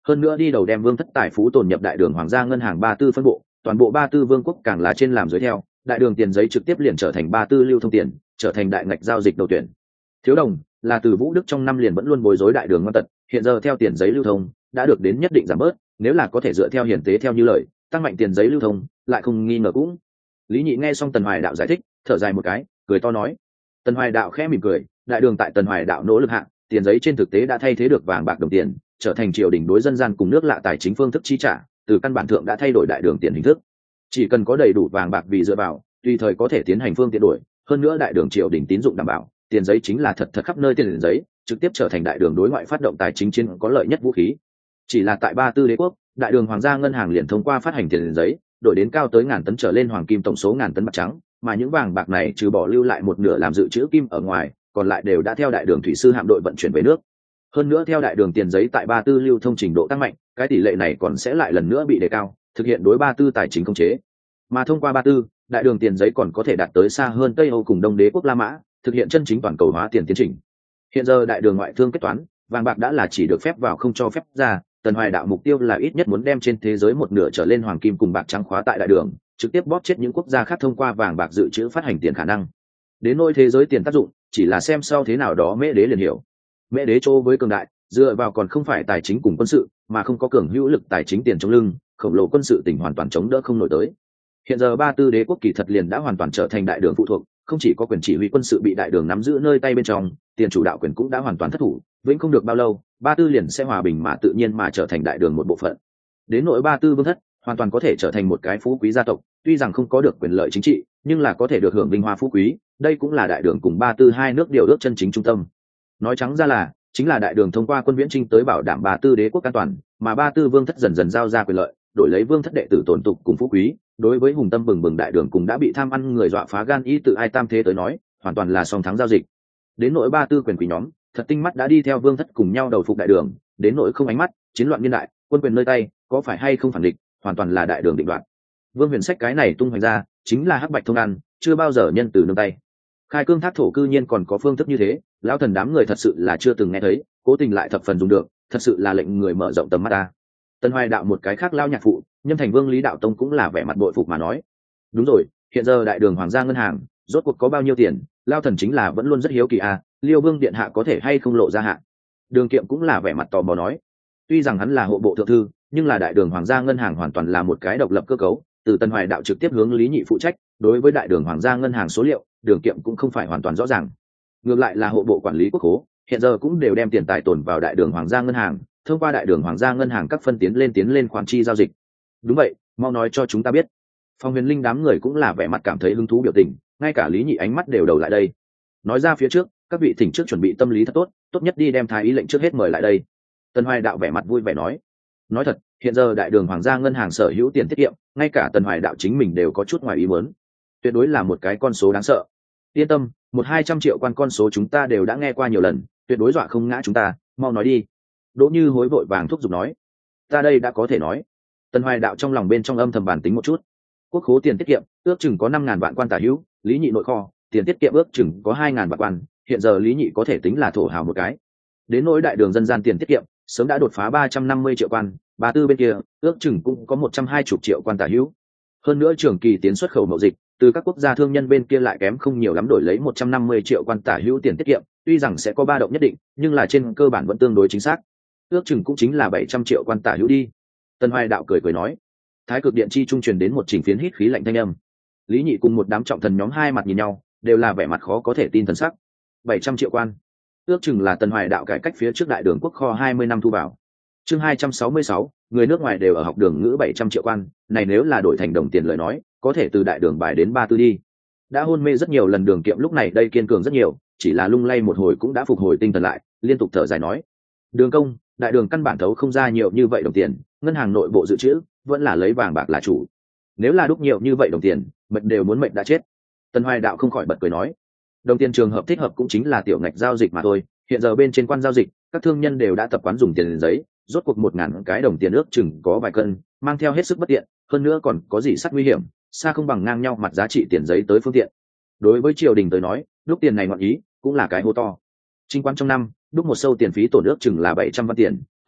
hơn nữa đi đầu đem vương thất tài phú tồn nhập đại đường hoàng gia ngân hàng Ba Tư phân bộ, toàn bộ Ba Tư vương quốc càng là trên làm dưới theo, đại đường tiền giấy trực tiếp liền trở thành Ba Tư lưu thông tiền, trở thành đại ngạch giao dịch đầu tuyển. Thiếu đồng là từ Vũ Đức trong năm liền vẫn luôn bối rối đại đường ngoan tật, hiện giờ theo tiền giấy lưu thông đã được đến nhất định giảm bớt, nếu là có thể dựa theo hiển tế theo như lời, tăng mạnh tiền giấy lưu thông, lại không nghi ngờ cũng. Lý Nhị nghe xong Tần Hoài Đạo giải thích, thở dài một cái, cười to nói. Tần Hoài Đạo khẽ mỉm cười, đại đường tại Tần Hoài Đạo nỗ lực hạ, tiền giấy trên thực tế đã thay thế được vàng bạc đồng tiền, trở thành triều đình đối dân gian cùng nước lạ tài chính phương thức chi trả, từ căn bản thượng đã thay đổi đại đường tiền hình thức. Chỉ cần có đầy đủ vàng bạc vì dựa vào, tùy thời có thể tiến hành phương tiện đổi, hơn nữa đại đường triều đình tín dụng đảm bảo, tiền giấy chính là thật khắp nơi tiền giấy, trực tiếp trở thành đại đường đối ngoại phát động tài chính chiến có lợi nhất vũ khí. Chỉ là tại Ba Tư đế quốc, đại đường hoàng gia ngân hàng liền thông qua phát hành tiền giấy, đổi đến cao tới ngàn tấn trở lên hoàng kim tổng số ngàn tấn bạc trắng, mà những vàng bạc này trừ bỏ lưu lại một nửa làm dự trữ kim ở ngoài, còn lại đều đã theo đại đường thủy sư hạm đội vận chuyển về nước. Hơn nữa theo đại đường tiền giấy tại Ba Tư lưu thông trình độ tăng mạnh, cái tỷ lệ này còn sẽ lại lần nữa bị đề cao, thực hiện đối Ba Tư tài chính khống chế. Mà thông qua Ba Tư, đại đường tiền giấy còn có thể đạt tới xa hơn Tây Âu cùng Đông Đế quốc La Mã, thực hiện chân chính toàn cầu hóa tiền tiến trình. Hiện giờ đại đường ngoại thương kết toán, vàng bạc đã là chỉ được phép vào không cho phép ra, Tần Hoài Đạo mục tiêu là ít nhất muốn đem trên thế giới một nửa trở lên hoàng kim cùng bạc trắng khóa tại đại đường, trực tiếp bóp chết những quốc gia khác thông qua vàng bạc dự trữ phát hành tiền khả năng. Đến nỗi thế giới tiền tác dụng, chỉ là xem sau thế nào đó Mễ Đế liền hiểu. Mễ Đế chỗ với cường đại, dựa vào còn không phải tài chính cùng quân sự, mà không có cường hữu lực tài chính tiền trong lưng, khổng lồ quân sự tỉnh hoàn toàn chống đỡ không nổi tới. Hiện giờ Ba Tư đế quốc kỳ thật liền đã hoàn toàn trở thành đại đường phụ thuộc, không chỉ có quyền chỉ huy quân sự bị đại đường nắm giữ nơi tay bên trong, tiền chủ đạo quyền cũng đã hoàn toàn thất thủ, vĩnh không được bao lâu, Ba Tư liền sẽ hòa bình mà tự nhiên mà trở thành đại đường một bộ phận. Đến nỗi Ba Tư vương thất, hoàn toàn có thể trở thành một cái phú quý gia tộc, tuy rằng không có được quyền lợi chính trị, nhưng là có thể được hưởng vinh hoa phú quý, đây cũng là đại đường cùng Ba Tư hai nước điều ước chân chính trung tâm. Nói trắng ra là, chính là đại đường thông qua quân viễn chinh tới bảo đảm Ba Tư đế quốc an toàn, mà Ba Tư vương thất dần dần giao ra quyền lợi, đổi lấy vương thất đệ tử tổn tục cùng phú quý. Đối với hùng tâm bừng bừng đại đường cùng đã bị tham ăn người dọa phá gan ý tự ai tam thế tới nói, hoàn toàn là song thắng giao dịch. Đến nỗi Ba Tư quyền quý nhóm, thật tinh mắt đã đi theo vương thất cùng nhau đầu phục đại đường, đến nỗi không ánh mắt, chiến loạn niên đại, quân quyền nơi tay, có phải hay không phản địch, hoàn toàn là đại đường định đoạt. Vương Huyền Sách cái này tung hoành ra, chính là hắc bạch thông ăn, chưa bao giờ nhân từ nương tay. Khai cương thác thổ cư nhiên còn có phương thức như thế, lão thần đám người thật sự là chưa từng nghe thấy, cố tình lại thập phần dùng được, thật sự là lệnh người mở rộng tầm mắt ta. Tân Hoài Đạo một cái khác lao nhạc phụ, Nhâm Thành Vương Lý Đạo Tông cũng là vẻ mặt bội phục mà nói. Đúng rồi, hiện giờ đại đường hoàng gia ngân hàng, rốt cuộc có bao nhiêu tiền, lao thần chính là vẫn luôn rất hiếu kỳ à, Liêu Vương điện hạ có thể hay không lộ ra hạ. Đường Kiệm cũng là vẻ mặt tò mò nói. Tuy rằng hắn là hộ bộ thượng thư, nhưng là đại đường hoàng gia ngân hàng hoàn toàn là một cái độc lập cơ cấu, từ Tân Hoài Đạo trực tiếp hướng Lý Nhị phụ trách, đối với đại đường hoàng gia ngân hàng số liệu, Đường Kiệm cũng không phải hoàn toàn rõ ràng. Ngược lại là hộ bộ quản lý quốc khố, hiện giờ cũng đều đem tiền tài tồn vào đại đường hoàng gia ngân hàng, thông qua đại đường hoàng gia ngân hàng các phân tiến lên khoản chi giao dịch. Đúng vậy, mau nói cho chúng ta biết. Phong Huyền Linh đám người cũng là vẻ mặt cảm thấy hứng thú biểu tình, ngay cả Lý Nhị ánh mắt đều đầu lại đây. Nói ra phía trước, các vị thỉnh trước chuẩn bị tâm lý thật tốt, tốt nhất đi đem thái ý lệnh trước hết mời lại đây. Tần Hoài Đạo vẻ mặt vui vẻ nói. Nói thật, hiện giờ đại đường hoàng gia ngân hàng sở hữu tiền tiết kiệm, ngay cả Tần Hoài Đạo chính mình đều có chút ngoài ý muốn. Tuyệt đối là một cái con số đáng sợ. Yên tâm, 100-200 triệu quan con số chúng ta đều đã nghe qua nhiều lần, tuyệt đối dọa không ngã chúng ta, mau nói đi. Đỗ Như Hối vội vàng thúc giục nói. Ta đây đã có thể nói. Tần Hoài Đạo trong lòng bên trong âm thầm bản tính một chút. Quốc khố tiền tiết kiệm ước chừng có 5.000 vạn quan tả hữu, Lý Nhị nội kho tiền tiết kiệm ước chừng có 2.000 vạn quan, hiện giờ Lý Nhị có thể tính là thổ hào một cái. Đến nỗi đại đường dân gian tiền tiết kiệm sớm đã đột phá 350 triệu quan, Ba Tư bên kia ước chừng cũng có 120 triệu quan tả hữu. Hơn nữa trường kỳ tiến xuất khẩu mậu dịch, từ các quốc gia thương nhân bên kia lại kém không nhiều lắm đổi lấy 150 triệu quan tả hữu tiền tiết kiệm, tuy rằng sẽ có ba động nhất định, nhưng là trên cơ bản vẫn tương đối chính xác. Ước chừng cũng chính là 700 triệu quan tả hữu đi. Tân Hoài Đạo cười nói. Thái cực điện chi trung truyền đến một trình phiến hít khí lạnh thanh âm. Lý Nhị cùng một đám trọng thần nhóm hai mặt nhìn nhau, đều là vẻ mặt khó có thể tin thần sắc. 700 triệu quan, ước chừng là Tân Hoài Đạo cải cách phía trước đại đường quốc kho 20 năm thu vào. Chương 266, người nước ngoài đều ở học đường ngữ 700 triệu quan, này nếu là đổi thành đồng tiền lời nói, có thể từ đại đường bài đến Ba Tư đi. Đã hôn mê rất nhiều lần Đường Kiệm lúc này đây kiên cường rất nhiều, chỉ là lung lay một hồi cũng đã phục hồi tinh thần lại, liên tục thở dài nói: Đường công, đại đường căn bản thấu không ra nhiều như vậy đồng tiền, ngân hàng nội bộ dự trữ vẫn là lấy vàng bạc là chủ. Nếu là đúc nhiều như vậy đồng tiền, mệnh đều muốn mệnh đã chết. Tân Hoài Đạo không khỏi bật cười nói: Đồng tiền trường hợp thích hợp cũng chính là tiểu ngạch giao dịch mà thôi, hiện giờ bên trên quan giao dịch, các thương nhân đều đã tập quán dùng tiền giấy, rốt cuộc 1.000 cái đồng tiền ước chừng có vài cân, mang theo hết sức bất tiện, hơn nữa còn có gì sắt nguy hiểm, xa không bằng ngang nhau mặt giá trị tiền giấy tới phương tiện. Đối với triều đình tới nói, đúc tiền này ngọn ý cũng là cái hô to. Chính quan trong năm, đúc một sâu tiền phí tổn ước chừng là 700 văn tiền,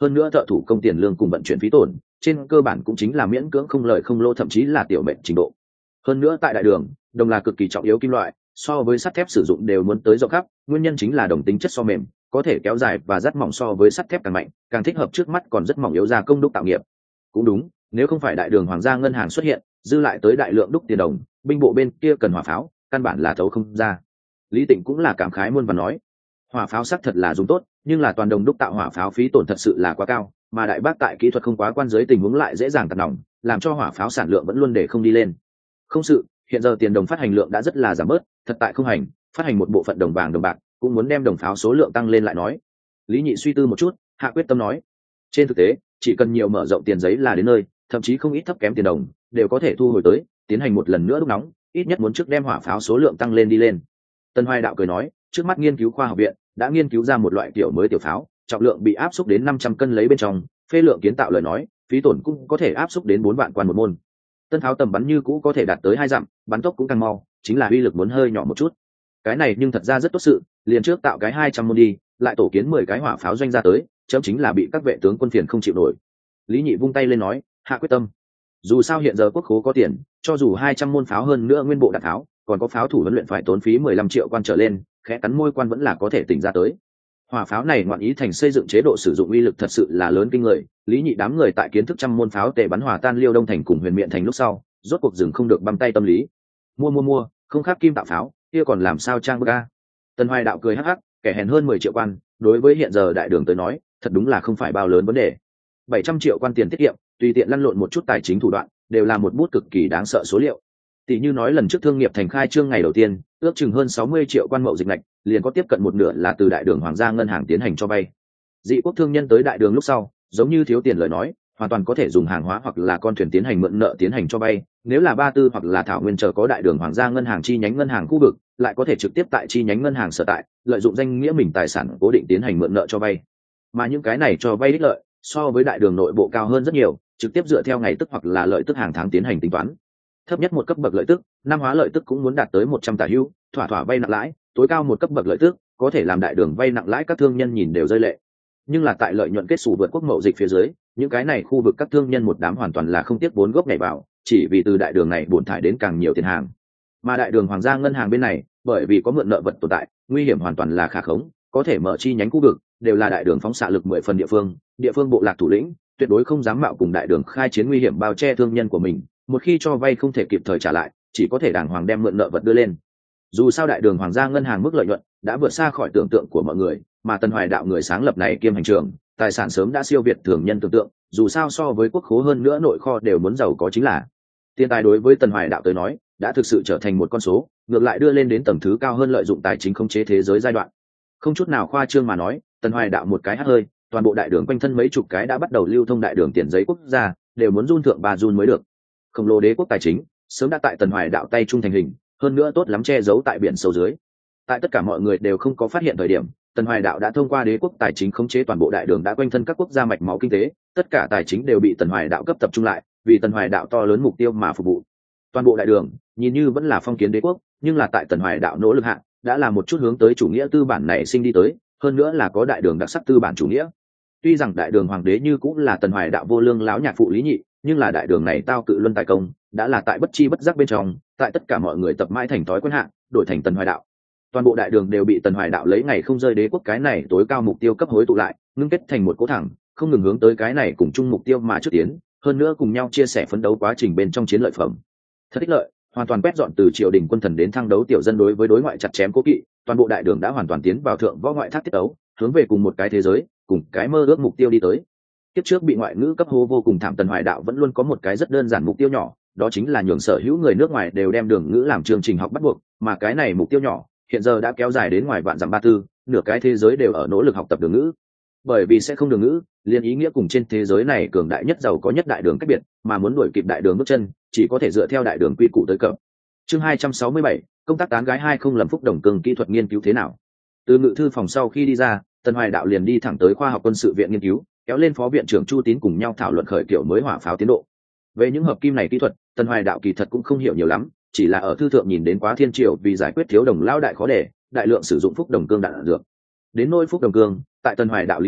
hơn nữa thợ thủ công tiền lương cùng vận chuyển phí tổn trên cơ bản cũng chính là miễn cưỡng không lời không lỗ, thậm chí là tiểu mệnh trình độ. Hơn nữa tại đại đường, đồng là cực kỳ trọng yếu kim loại, so với sắt thép sử dụng đều muốn tới rộng khắp, nguyên nhân chính là đồng tính chất so mềm, có thể kéo dài và rất mỏng, so với sắt thép càng mạnh, càng thích hợp trước mắt còn rất mỏng yếu gia công đúc tạo nghiệp. Cũng đúng, nếu không phải đại đường hoàng gia ngân hàng xuất hiện, dư lại tới đại lượng đúc tiền đồng, binh bộ bên kia cần hỏa pháo, căn bản là thấu không ra. Lý Tịnh cũng là cảm khái muôn vàn nói, hỏa pháo sắc thật là dùng tốt, nhưng là toàn đồng đúc tạo hỏa pháo phí tổn thật sự là quá cao, mà đại bác tại kỹ thuật không quá quan giới tình huống lại dễ dàng tạt nòng, làm cho hỏa pháo sản lượng vẫn luôn để không đi lên. Không sự, hiện giờ tiền đồng phát hành lượng đã rất là giảm bớt, thật tại không hành, phát hành một bộ phận đồng vàng đồng bạc, cũng muốn đem đồng pháo số lượng tăng lên lại nói. Lý Nhị suy tư một chút, hạ quyết tâm nói, trên thực tế, chỉ cần nhiều mở rộng tiền giấy là đến nơi, thậm chí không ít thấp kém tiền đồng đều có thể thu hồi tới, tiến hành một lần nữa đúc nóng, ít nhất muốn trước đem hỏa pháo số lượng tăng lên đi lên. Tân Hoài Đạo cười nói, trước mắt nghiên cứu khoa học viện đã nghiên cứu ra một loại kiểu mới tiểu pháo, trọng lượng bị áp xúc đến 500 cân lấy bên trong, phê lượng kiến tạo lời nói, phí tổn cũng có thể áp xúc đến 4 vạn quan một môn. Tân pháo tầm bắn như cũ có thể đạt tới 2 dặm, bắn tốc cũng càng mau, chính là uy lực muốn hơi nhỏ một chút. Cái này nhưng thật ra rất tốt sự, liền trước tạo cái 200 môn đi, lại tổ kiến 10 cái hỏa pháo doanh ra tới, chấm chính là bị các vệ tướng quân phiền không chịu nổi. Lý Nhị vung tay lên nói, hạ quyết tâm. Dù sao hiện giờ quốc khố có tiền, cho dù 200 môn pháo hơn nữa nguyên bộ đạn pháo, còn có pháo thủ huấn luyện phải tốn phí 15 triệu quan trở lên, khẽ cắn môi quan vẫn là có thể tỉnh ra tới. Hỏa pháo này ngoạn ý thành xây dựng chế độ sử dụng uy lực thật sự là lớn kinh người. Lý Nhị đám người tại kiến thức trăm môn pháo tề bắn hòa tan Liêu Đông thành cùng Huyền Miện thành lúc sau, rốt cuộc dừng không được băm tay tâm lý. Mua, không khác kim tạo pháo, kia còn làm sao trang bức a. Tân Hoài Đạo cười hắc hắc, kẻ hèn hơn 10 triệu quan, đối với hiện giờ đại đường tới nói, thật đúng là không phải bao lớn vấn đề. 700 triệu quan tiền tiết kiệm, tùy tiện lăn lộn một chút tài chính thủ đoạn, đều là một bút cực kỳ đáng sợ số liệu. Tỷ như nói lần trước thương nghiệp thành khai trương ngày đầu tiên, ước chừng hơn 60 triệu quan mậu dịch ngạch, liền có tiếp cận một nửa là từ đại đường hoàng gia ngân hàng tiến hành cho vay. Dị quốc thương nhân tới đại đường lúc sau, giống như thiếu tiền lời nói, hoàn toàn có thể dùng hàng hóa hoặc là con thuyền tiến hành mượn nợ tiến hành cho vay. Nếu là Ba Tư hoặc là Thảo Nguyên chờ có đại đường hoàng gia ngân hàng chi nhánh ngân hàng khu vực, lại có thể trực tiếp tại chi nhánh ngân hàng sở tại, lợi dụng danh nghĩa mình tài sản cố định tiến hành mượn nợ cho vay. Mà những cái này cho vay đích lợi, so với đại đường nội bộ cao hơn rất nhiều, trực tiếp dựa theo ngày tức hoặc là lợi tức hàng tháng tiến hành tính toán. Thấp nhất một cấp bậc lợi tức, năm hóa lợi tức cũng muốn đạt tới 100 tả hữu, thỏa vay nặng lãi, tối cao một cấp bậc lợi tức, có thể làm đại đường vay nặng lãi các thương nhân nhìn đều rơi lệ. Nhưng là tại lợi nhuận kết xù vượt quốc mậu dịch phía dưới, những cái này khu vực các thương nhân một đám hoàn toàn là không tiếc vốn gốc nhảy vào, chỉ vì từ đại đường này buồn thải đến càng nhiều tiền hàng. Mà đại đường hoàng gia ngân hàng bên này, bởi vì có mượn nợ vật tồn tại, nguy hiểm hoàn toàn là khả khống, có thể mở chi nhánh khu vực, đều là đại đường phóng xạ lực 10 phần địa phương bộ lạc thủ lĩnh, tuyệt đối không dám mạo cùng đại đường khai chiến nguy hiểm bao che thương nhân của mình, một khi cho vay không thể kịp thời trả lại, chỉ có thể đàng hoàng đem mượn nợ vật đưa lên. Dù sao đại đường hoàng gia ngân hàng mức lợi nhuận đã vượt xa khỏi tưởng tượng của mọi người, mà Tân Hoài Đạo người sáng lập này kiêm hành trưởng, tài sản sớm đã siêu việt thường nhân tưởng tượng, dù sao so với quốc khố hơn nữa nội kho đều muốn giàu có chính là. Tiền tài đối với Tân Hoài Đạo tới nói, đã thực sự trở thành một con số, ngược lại đưa lên đến tầng thứ cao hơn lợi dụng tài chính khống chế thế giới giai đoạn. Không chút nào khoa trương mà nói, Tân Hoài Đạo một cái hắt hơi, toàn bộ đại đường quanh thân mấy chục cái đã bắt đầu lưu thông đại đường tiền giấy quốc gia, đều muốn run thượng ba run mới được. Khổng lồ đế quốc tài chính sớm đã tại Tần Hoài Đạo tay trung thành hình, hơn nữa tốt lắm che giấu tại biển sâu dưới. Tại tất cả mọi người đều không có phát hiện thời điểm, Tần Hoài Đạo đã thông qua đế quốc tài chính khống chế toàn bộ đại đường đã quanh thân các quốc gia mạch máu kinh tế, tất cả tài chính đều bị Tần Hoài Đạo cấp tập trung lại, vì Tần Hoài Đạo to lớn mục tiêu mà phục vụ. Toàn bộ đại đường nhìn như vẫn là phong kiến đế quốc, nhưng là tại Tần Hoài Đạo nỗ lực hạ, đã là một chút hướng tới chủ nghĩa tư bản này sinh đi tới, hơn nữa là có đại đường đặc sắc tư bản chủ nghĩa. Tuy rằng đại đường hoàng đế như cũng là Tần Hoài Đạo vô lương lão nhạc phụ Lý Nhị, nhưng là đại đường này tao cự luân tài công, đã là tại bất chi bất giác bên trong, tại tất cả mọi người tập mãi thành thói quen hạ, đổi thành Tần Hoài Đạo. Toàn bộ đại đường đều bị Tần Hoài Đạo lấy ngày không rơi đế quốc cái này tối cao mục tiêu cấp hối tụ lại, ngưng kết thành một cỗ thẳng, không ngừng hướng tới cái này cùng chung mục tiêu mà trước tiến, hơn nữa cùng nhau chia sẻ phấn đấu quá trình bên trong chiến lợi phẩm. Thật ích lợi, hoàn toàn quét dọn từ triều đình quân thần đến thăng đấu tiểu dân đối với đối ngoại chặt chém cố kỵ, toàn bộ đại đường đã hoàn toàn tiến vào thượng võ ngoại thác tiết ấu, hướng về cùng một cái thế giới, cùng cái mơ ước mục tiêu đi tới. Kiếp trước bị ngoại ngữ cấp hô vô cùng thảm Tần Hoài Đạo vẫn luôn có một cái rất đơn giản mục tiêu nhỏ, đó chính là nhường sở hữu người nước ngoài đều đem đường ngữ làm chương trình học bắt buộc, mà cái này mục tiêu nhỏ hiện giờ đã kéo dài đến ngoài vạn dặm ba tư, nửa cái thế giới đều ở nỗ lực học tập đường ngữ. Bởi vì sẽ không đường ngữ, liền ý nghĩa cùng trên thế giới này cường đại nhất giàu có nhất đại đường cách biệt, mà muốn đuổi kịp đại đường bước chân, chỉ có thể dựa theo đại đường quy củ tới cập. Chương 267, công tác tán gái hai không lầm phúc đồng cường kỹ thuật nghiên cứu thế nào. Từ ngự thư phòng sau khi đi ra, Tần Hoài Đạo liền đi thẳng tới khoa học quân sự viện nghiên cứu, kéo lên phó viện trưởng Chu Tín cùng nhau thảo luận khởi kiểu mới hỏa pháo tiến độ. Về những hợp kim này kỹ thuật, Tần Hoài Đạo kỳ thật cũng không hiểu nhiều lắm, chỉ là ở thư thượng nhìn đến quá thiên triều vì giải quyết thiếu đồng lao đại khó đề, đại lượng sử dụng phúc đồng cương đạn dược. Đến nôi phúc đồng cương, tại Tần Hoài Đạo lý giải,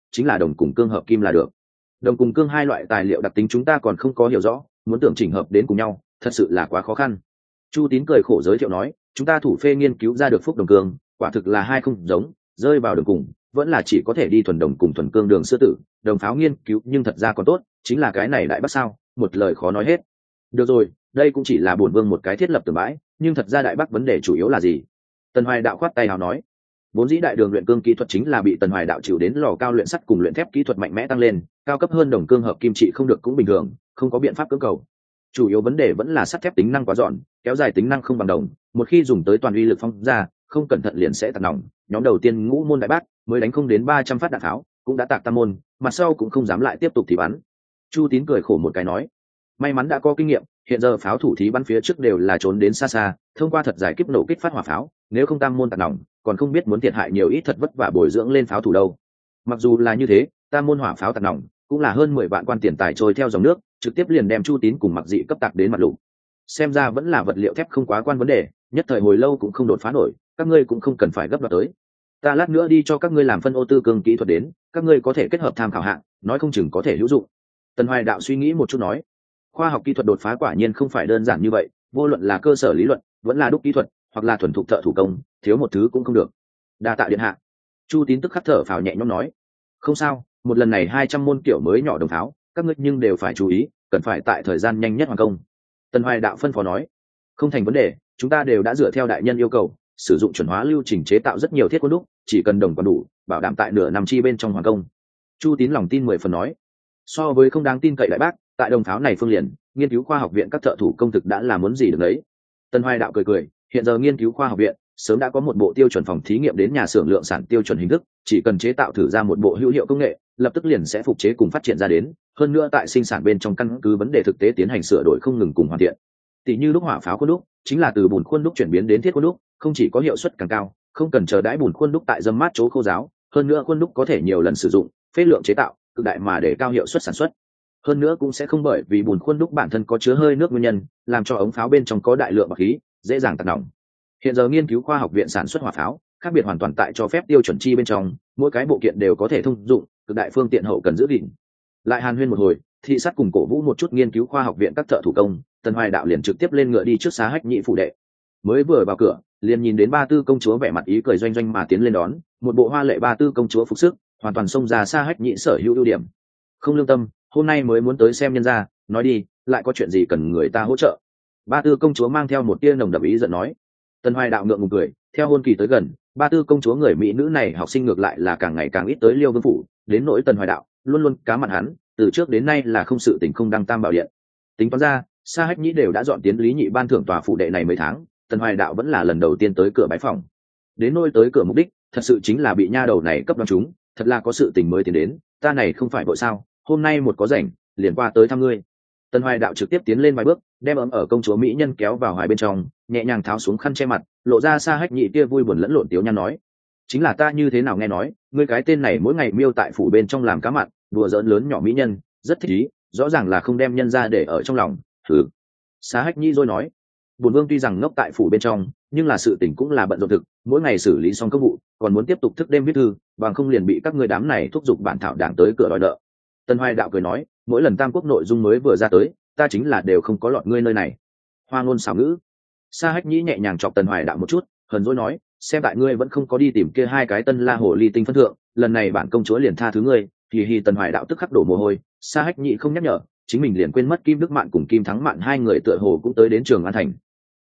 chính là đồng cùng cương hợp kim là được. Đồng cùng cương hai loại tài liệu đặc tính chúng ta còn không có hiểu rõ, muốn tưởng chỉnh hợp đến cùng nhau thật sự là quá khó khăn. Chu Tín cười khổ giới thiệu nói, chúng ta thủ phê nghiên cứu ra được phúc đồng cương, quả thực là hai không giống, rơi vào đường cùng vẫn là chỉ có thể đi thuần đồng cùng thuần cương đường sư tử. Đồng pháo nghiên cứu nhưng thật ra còn tốt, chính là cái này đại bắc sao, một lời khó nói hết. Được rồi, đây cũng chỉ là bổn vương một cái thiết lập tường bãi, nhưng thật ra đại bắc vấn đề chủ yếu là gì? Tần Hoài Đạo khoát tay hào nói, vốn dĩ đại đường luyện cương kỹ thuật chính là bị Tần Hoài Đạo chịu đến lò cao luyện sắt cùng luyện thép kỹ thuật mạnh mẽ tăng lên, cao cấp hơn đồng cương hợp kim trị không được cũng bình thường, không có biện pháp cưỡng cầu. Chủ yếu vấn đề vẫn là sắt thép tính năng quá dọn, kéo dài tính năng không bằng đồng, một khi dùng tới toàn uy lực phong ra, không cẩn thận liền sẽ tạc nòng. Nhóm đầu tiên Ngũ Môn Đại Bác mới đánh không đến 300 phát đạn pháo, cũng đã tạc tam môn, mặt sau cũng không dám lại tiếp tục thì bắn. Chu Tín cười khổ một cái nói, may mắn đã có kinh nghiệm, hiện giờ pháo thủ thí bắn phía trước đều là trốn đến xa xa, thông qua thật giải kiếp nổ kích phát hỏa pháo, nếu không tam môn tạc nòng, còn không biết muốn thiệt hại nhiều ít, thật vất vả bồi dưỡng lên pháo thủ đâu. Mặc dù là như thế, tam môn hỏa pháo tạc nòng cũng là hơn 10 vạn quan tiền tài trôi theo dòng nước, trực tiếp liền đem Chu Tín cùng Mặc Dị cấp tạc đến mặt lục. Xem ra vẫn là vật liệu thép không quá quan vấn đề, nhất thời hồi lâu cũng không đột phá nổi, các ngươi cũng không cần phải gấp đoạt tới. Ta lát nữa đi cho các ngươi làm phân ô tư cương kỹ thuật đến, các ngươi có thể kết hợp tham khảo hạng, nói không chừng có thể hữu dụng. Tần Hoài Đạo suy nghĩ một chút nói, khoa học kỹ thuật đột phá quả nhiên không phải đơn giản như vậy, vô luận là cơ sở lý luận, vẫn là đúc kỹ thuật, hoặc là thuần thục thợ thủ công, thiếu một thứ cũng không được. Đa tạ điện hạ. Chu Tín tức khắc thở phào nhẹ nhõm nói, không sao, một lần này 200 môn kiểu mới nhỏ đồng pháo, các ngươi nhưng đều phải chú ý, cần phải tại thời gian nhanh nhất hoàn công. Tần Hoài Đạo phân phó nói, không thành vấn đề, chúng ta đều đã dựa theo đại nhân yêu cầu, sử dụng chuẩn hóa lưu trình chế tạo rất nhiều thiết quân đúc, chỉ cần đồng còn đủ, bảo đảm tại nửa năm chi bên trong hoàn công. Chu Tín lòng tin 10 phần nói, so với không đáng tin cậy đại bác, tại đồng pháo này phương liền, nghiên cứu khoa học viện các thợ thủ công thực đã là muốn gì được đấy. Tần Hoài Đạo cười cười, hiện giờ nghiên cứu khoa học viện sớm đã có một bộ tiêu chuẩn phòng thí nghiệm đến nhà xưởng lượng sản tiêu chuẩn hình thức, chỉ cần chế tạo thử ra một bộ hữu hiệu công nghệ, lập tức liền sẽ phục chế cùng phát triển ra đến, hơn nữa tại sinh sản bên trong căn cứ vấn đề thực tế tiến hành sửa đổi không ngừng cùng hoàn thiện. Tỷ như lúc hỏa pháo khuôn đúc chính là từ bùn khuôn đúc chuyển biến đến thiết khuôn đúc, không chỉ có hiệu suất càng cao, không cần chờ đãi bùn khuôn đúc tại dâm mát chỗ khô ráo, hơn nữa khuôn đúc có thể nhiều lần sử dụng, phế lượng chế tạo cực đại mà để cao hiệu suất sản xuất. Hơn nữa cũng sẽ không bởi vì bùn khuôn đúc bản thân có chứa hơi nước nguyên nhân, làm cho ống pháo bên trong có đại lượng bạc khí, dễ dàng tạc nòng. Hiện giờ nghiên cứu khoa học viện sản xuất hỏa pháo khác biệt hoàn toàn tại cho phép tiêu chuẩn chi bên trong, mỗi cái bộ kiện đều có thể thông dụng, cực đại phương tiện hậu cần giữ gìn. Lại hàn huyên một hồi, thị sát cùng cổ vũ một chút nghiên cứu khoa học viện các thợ thủ công, Tần Hoài Đạo liền trực tiếp lên ngựa đi trước Xá Hách Nhị phủ đệ. Mới vừa vào cửa, liền nhìn đến Ba Tư công chúa vẻ mặt ý cười doanh doanh mà tiến lên đón, một bộ hoa lệ Ba Tư công chúa phục sức, hoàn toàn xông ra Xá Hách Nhị sở hữu ưu điểm. Không lương tâm, hôm nay mới muốn tới xem nhân gia, nói đi, lại có chuyện gì cần người ta hỗ trợ? Ba Tư công chúa mang theo một tia nồng đậm ý giận nói. Tần Hoài Đạo ngượng ngùng cười, theo hôn kỳ tới gần, Ba Tư công chúa người mỹ nữ này học sinh ngược lại là càng ngày càng ít tới Liêu Vương phủ, đến nỗi Tần Hoài Đạo luôn luôn cá mặn hắn, từ trước đến nay là không sự tình không đăng tam bảo điện. Tính toán ra, Sa Hách Nhĩ đều đã dọn tiến Lý Nhị ban thưởng tòa phủ đệ này mấy tháng, Tần Hoài Đạo vẫn là lần đầu tiên tới cửa bái phòng. Đến nỗi tới cửa mục đích, thật sự chính là bị nha đầu này cấp đoán chúng, thật là có sự tình mới tiến đến, ta này không phải vội sao, hôm nay một có rảnh, liền qua tới thăm ngươi. Tần Hoài Đạo trực tiếp tiến lên vài bước, đem ấm ở công chúa mỹ nhân kéo vào hoài bên trong, nhẹ nhàng tháo xuống khăn che mặt, lộ ra Sa Hách Nhĩ kia vui buồn lẫn lộn tiếu nhan nói: chính là ta như thế nào nghe nói, ngươi cái tên này mỗi ngày miêu tại phủ bên trong làm cá mặn, đùa giỡn lớn nhỏ mỹ nhân, rất thích ý, rõ ràng là không đem nhân ra để ở trong lòng. Thử. Sa Hách Nhĩ rồi nói: bổn vương tuy rằng ngốc tại phủ bên trong, nhưng là sự tình cũng là bận rộn thực, mỗi ngày xử lý xong công vụ, còn muốn tiếp tục thức đêm viết thư, bằng không liền bị các ngươi đám này thúc giục bản thảo đảng tới cửa đòi nợ. Tần Hoài Đạo cười nói: mỗi lần Tam Quốc nội dung mới vừa ra tới, ta chính là đều không có lọt ngươi nơi này. Hoa ngôn xảo ngữ. Sa Hách Nhĩ nhẹ nhàng chọc Tần Hoài Đạo một chút, hờn dỗi nói: xem tại ngươi vẫn không có đi tìm kia hai cái tân la hồ ly tinh phân thượng, lần này bản công chúa liền tha thứ ngươi. Thì Tần Hoài Đạo tức khắc đổ mồ hôi, Sa Hách Nhĩ không nhắc nhở, chính mình liền quên mất Kim Đức Mạn cùng Kim Thắng Mạn hai người tựa hồ cũng tới đến Trường An thành.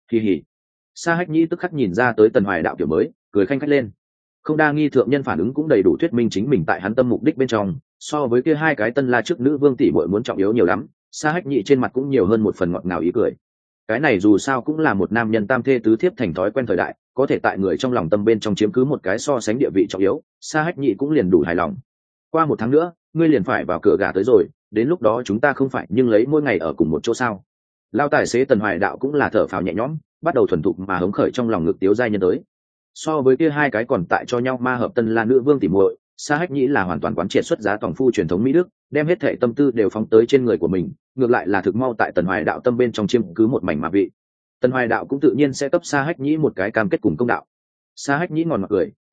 Sa Hách Nhĩ tức khắc nhìn ra tới Tần Hoài Đạo kiểu mới, cười khanh khách lên. Không đa nghi thượng nhân phản ứng cũng đầy đủ thuyết minh chính mình tại hắn tâm mục đích bên trong, so với kia hai cái tân la trước nữ vương tỷ muội muốn trọng yếu nhiều lắm. Sa Hách Nhĩ trên mặt cũng nhiều hơn một phần ngọt ngào ý cười. Cái này dù sao cũng là một nam nhân tam thê tứ thiếp thành thói quen thời đại, có thể tại người trong lòng tâm bên trong chiếm cứ một cái so sánh địa vị trọng yếu, Sa Hách Nhĩ cũng liền đủ hài lòng. Qua một tháng nữa, ngươi liền phải vào cửa gả tới rồi, đến lúc đó chúng ta không phải nhưng lấy mỗi ngày ở cùng một chỗ sao? Lao tài xế Tần Hoài Đạo cũng là thở phào nhẹ nhõm, bắt đầu thuần thục mà hứng khởi trong lòng ngực tiếu giai nhân tới. So với kia hai cái còn tại cho nhau ma hợp tân la nữ vương tỷ muội, Sa Hách Nhĩ là hoàn toàn quán triệt xuất giá tổng phu truyền thống mỹ đức, đem hết thệ tâm tư đều phóng tới trên người của mình, ngược lại là thực mau tại Tần Hoài Đạo tâm bên trong chiêm cứ một mảnh mà vị. Tần Hoài Đạo cũng tự nhiên sẽ cấp Sa Hách Nhĩ một cái cam kết cùng công đạo. Sa Hách Nhĩ ngòn mặt cười,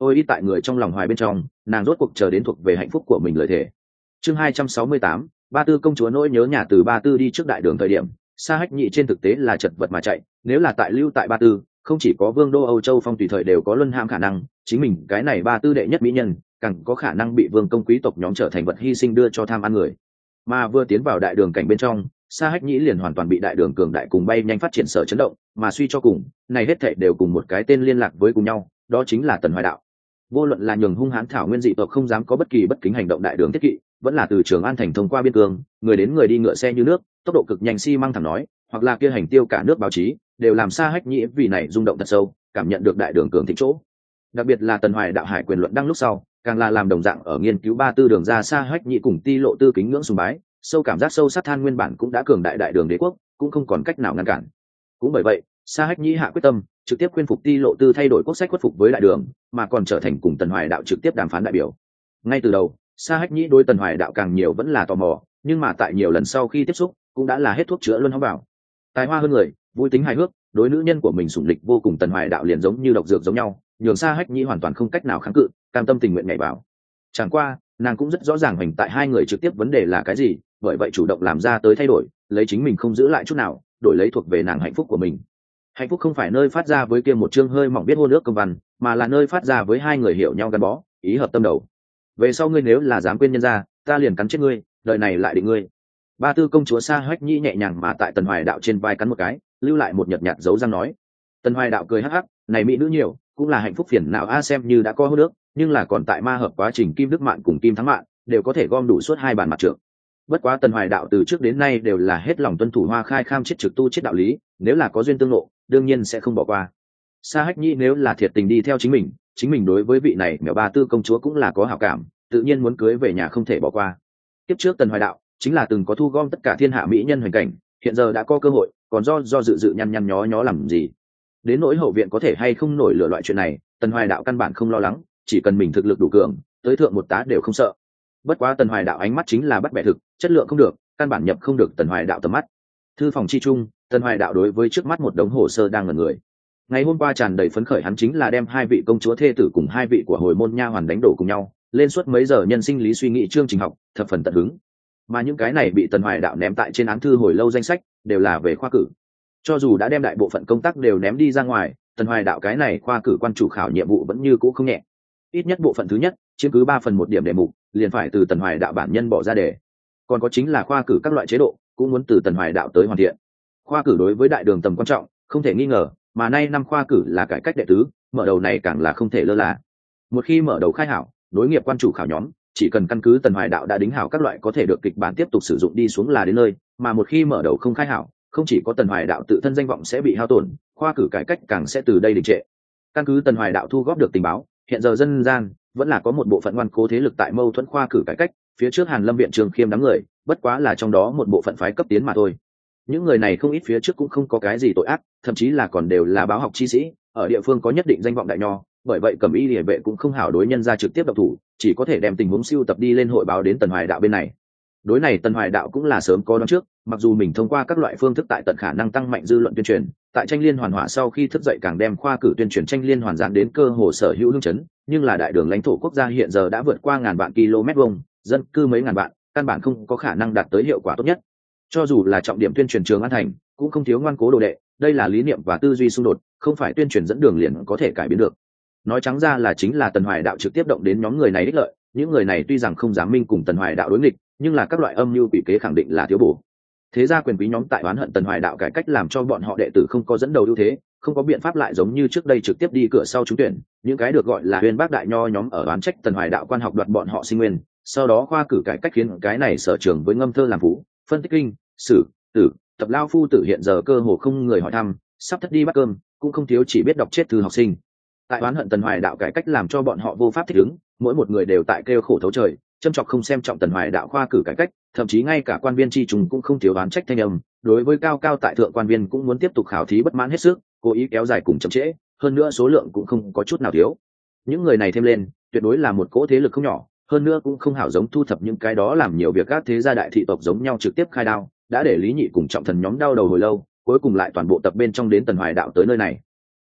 ôi ít tại người trong lòng hoài bên trong, nàng rốt cuộc chờ đến thuộc về hạnh phúc của mình lời thề. Chương 268, Ba Tư công chúa nỗi nhớ nhà. Từ Ba Tư đi trước đại đường thời điểm, Sa Hách Nhị trên thực tế là chật vật mà chạy, nếu là tại lưu tại Ba Tư, không chỉ có vương đô Âu Châu Phong tùy thời đều có luân hãm khả năng, chính mình cái này Ba Tư đệ nhất mỹ nhân, càng có khả năng bị vương công quý tộc nhóm trở thành vật hy sinh đưa cho tham ăn người. Mà vừa tiến vào đại đường cảnh bên trong, Sa Hách Nhĩ liền hoàn toàn bị đại đường cường đại cùng bay nhanh phát triển sở chấn động, mà suy cho cùng, này hết thảy đều cùng một cái tên liên lạc với cùng nhau, đó chính là Tần Hoài Đạo. Vô luận là nhường hung hãn thảo nguyên dị tộc không dám có bất kỳ bất kính hành động đại đường thiết kỵ, vẫn là từ Trường An thành thông qua biên cương, người đến người đi ngựa xe như nước, tốc độ cực nhanh xi măng thẳng nói, hoặc là kia hành tiêu cả nước báo chí, đều làm Sa Hách Nhĩ vì này rung động thật sâu, cảm nhận được đại đường cường thịnh chỗ. Đặc biệt là Tần Hoài Đạo hải quyền luận đăng lúc sau, càng là làm đồng dạng ở nghiên cứu Ba Tư đường ra Sa Hách Nhĩ cùng Ti Lộ Tư kính ngưỡng sùng bái, sâu cảm giác sâu sắc than nguyên bản cũng đã cường đại đại đường đế quốc, cũng không còn cách nào ngăn cản. Cũng bởi vậy, Sa Hách Nhĩ hạ quyết tâm, trực tiếp khuyên phục Ti Lộ Tư thay đổi quốc sách khuất phục với đại đường, mà còn trở thành cùng Tần Hoài Đạo trực tiếp đàm phán đại biểu. Ngay từ đầu, Sa Hách Nhĩ đối Tần Hoài Đạo càng nhiều vẫn là tò mò, nhưng mà tại nhiều lần sau khi tiếp xúc, cũng đã là hết thuốc chữa luôn hóng vào. Tài hoa hơn người, vui tính hài hước, đối nữ nhân của mình sủng lịch vô cùng. Tần Hoài Đạo liền giống như độc dược giống nhau, nhường Sa Hách Nhĩ hoàn toàn không cách nào kháng cự, cam tâm tình nguyện nhảy vào. Chẳng qua, nàng cũng rất rõ ràng hành tại hai người trực tiếp vấn đề là cái gì, bởi vậy chủ động làm ra tới thay đổi, lấy chính mình không giữ lại chút nào, đổi lấy thuộc về nàng hạnh phúc của mình. Hạnh phúc không phải nơi phát ra với kia một chương hơi mỏng biết hôn ước công văn, mà là nơi phát ra với hai người hiểu nhau gắn bó, ý hợp tâm đầu. Về sau ngươi nếu là dám quên nhân gia, ta liền cắn chết ngươi, đời này lại định ngươi. Ba Tư công chúa Sa Hách Nhĩ nhẹ nhàng mà tại Tần Hoài Đạo trên vai cắn một cái, lưu lại một nhợt nhạt dấu răng nói. Tần Hoài Đạo cười hắc hắc, này mỹ nữ nhiều, cũng là hạnh phúc phiền não a, xem như đã có hôn ước, nhưng là còn tại ma hợp quá trình Kim Đức Mạn cùng Kim Thắng Mạn đều có thể gom đủ suốt hai bàn mặt trượng. Bất quá Tần Hoài Đạo từ trước đến nay đều là hết lòng tuân thủ Hoa Khai Kham chết trực tu chết đạo lý, nếu là có duyên tương ngộ, đương nhiên sẽ không bỏ qua. Sa Hách Nhĩ nếu là thiệt tình đi theo chính mình đối với vị này mèo Ba Tư công chúa cũng là có hảo cảm, tự nhiên muốn cưới về nhà không thể bỏ qua. Tiếp trước Tần Hoài Đạo chính là từng có thu gom tất cả thiên hạ mỹ nhân hoành cảnh, hiện giờ đã có cơ hội, còn do dự nhăn nhó nhó làm gì? Đến nỗi hậu viện có thể hay không nổi lửa loại chuyện này, Tần Hoài Đạo căn bản không lo lắng, chỉ cần mình thực lực đủ cường, tới thượng một tá đều không sợ. Bất quá Tần Hoài Đạo ánh mắt chính là bắt bẻ thực, chất lượng không được, căn bản nhập không được Tần Hoài Đạo tầm mắt. Thư phòng chi trung, Tần Hoài Đạo đối với trước mắt một đống hồ sơ đang ngẩn người. Ngày hôm qua tràn đầy phấn khởi, hắn chính là đem hai vị công chúa thê tử cùng hai vị của hồi môn nha hoàn đánh đổ cùng nhau, lên suốt mấy giờ nhân sinh lý suy nghĩ chương trình học, thập phần tận hứng. Mà những cái này bị Tần Hoài Đạo ném tại trên án thư hồi lâu danh sách, đều là về khoa cử. Cho dù đã đem đại bộ phận công tác đều ném đi ra ngoài, Tần Hoài Đạo cái này khoa cử quan chủ khảo nhiệm vụ vẫn như cũ không nhẹ. Ít nhất bộ phận thứ nhất chiếm cứ 3/1 điểm đề mục, liền phải từ Tần Hoài Đạo bản nhân bỏ ra đề. Còn có chính là khoa cử các loại chế độ, cũng muốn từ Tần Hoài Đạo tới hoàn thiện. Khoa cử đối với đại đường tầm quan trọng, không thể nghi ngờ, mà nay năm khoa cử là cải cách đệ tứ, mở đầu này càng là không thể lơ là. Một khi mở đầu khai hảo, đối nghiệp quan chủ khảo nhóm, chỉ cần căn cứ Tần Hoài Đạo đã đính hảo các loại có thể được kịch bản tiếp tục sử dụng đi xuống là đến nơi, mà một khi mở đầu không khai hảo, không chỉ có Tần Hoài Đạo tự thân danh vọng sẽ bị hao tổn, khoa cử cải cách càng sẽ từ đây đình trệ. Căn cứ Tần Hoài Đạo thu góp được tình báo, hiện giờ dân gian vẫn là có một bộ phận ngoan cố thế lực tại mâu thuẫn khoa cử cải cách, phía trước Hàn Lâm viện Trường Khiêm đám người, bất quá là trong đó một bộ phận phái cấp tiến mà thôi. Những người này không ít phía trước cũng không có cái gì tội ác, thậm chí là còn đều là báo học chi sĩ, ở địa phương có nhất định danh vọng đại nho, bởi vậy Cẩm Y Liề vệ cũng không hảo đối nhân ra trực tiếp độc thủ, chỉ có thể đem tình huống siêu tập đi lên hội báo đến Tần Hoài Đạo bên này. Đối này Tần Hoài Đạo cũng là sớm có đoán trước, mặc dù mình thông qua các loại phương thức tại tận khả năng tăng mạnh dư luận tuyên truyền, tại tranh liên hoàn hỏa sau khi thức dậy càng đem khoa cử tuyên truyền tranh liên hoàn dán đến cơ hồ sở hữu hương chấn, nhưng là đại đường lãnh thổ quốc gia hiện giờ đã vượt qua ngàn vạn km vuông, dân cư mấy ngàn vạn, căn bản không có khả năng đạt tới hiệu quả tốt nhất. Cho dù là trọng điểm tuyên truyền Trường An thành, cũng không thiếu ngoan cố đồ đệ, đây là lý niệm và tư duy xung đột, không phải tuyên truyền dẫn đường liền có thể cải biến được. Nói trắng ra là chính là Tần Hoài Đạo trực tiếp động đến nhóm người này ích lợi, những người này tuy rằng không dám minh cùng Tần Hoài Đạo đối nghịch, nhưng là các loại âm mưu quỷ kế khẳng định là thiếu bổ. Thế ra quyền quý nhóm tại oán hận Tần Hoài Đạo cải cách làm cho bọn họ đệ tử không có dẫn đầu ưu thế, không có biện pháp lại giống như trước đây trực tiếp đi cửa sau trúng tuyển, những cái được gọi là Uyên Bác đại nho nhóm ở oán trách Tần Hoài Đạo quan học đoạt bọn họ sinh nguyên, sau đó khoa cử cải cách khiến cái này sở trường với ngâm thơ làm phú, phân tích kinh, sử, tử, tập lao phu tử hiện giờ cơ hồ không người hỏi thăm, sắp thất đi bắt cơm, cũng không thiếu chỉ biết đọc chết thư học sinh. Tại oán hận Tần Hoài Đạo cải cách làm cho bọn họ vô pháp thích ứng, mỗi một người đều tại kêu khổ thấu trời, châm chọc không xem trọng Tần Hoài Đạo khoa cử cải cách, thậm chí ngay cả quan viên tri chúng cũng không thiếu oán trách thanh âm, đối với cao cao tại thượng quan viên cũng muốn tiếp tục khảo thí bất mãn hết sức, cố ý kéo dài cùng chậm trễ, hơn nữa số lượng cũng không có chút nào thiếu. Những người này thêm lên, tuyệt đối là một cỗ thế lực không nhỏ, hơn nữa cũng không hảo giống thu thập những cái đó làm nhiều việc các thế gia đại thị tộc giống nhau trực tiếp khai đao, đã để Lý Nhị cùng Trọng Thần nhóm đau đầu hồi lâu, cuối cùng lại toàn bộ tập bên trong đến Tần Hoài Đạo tới nơi này.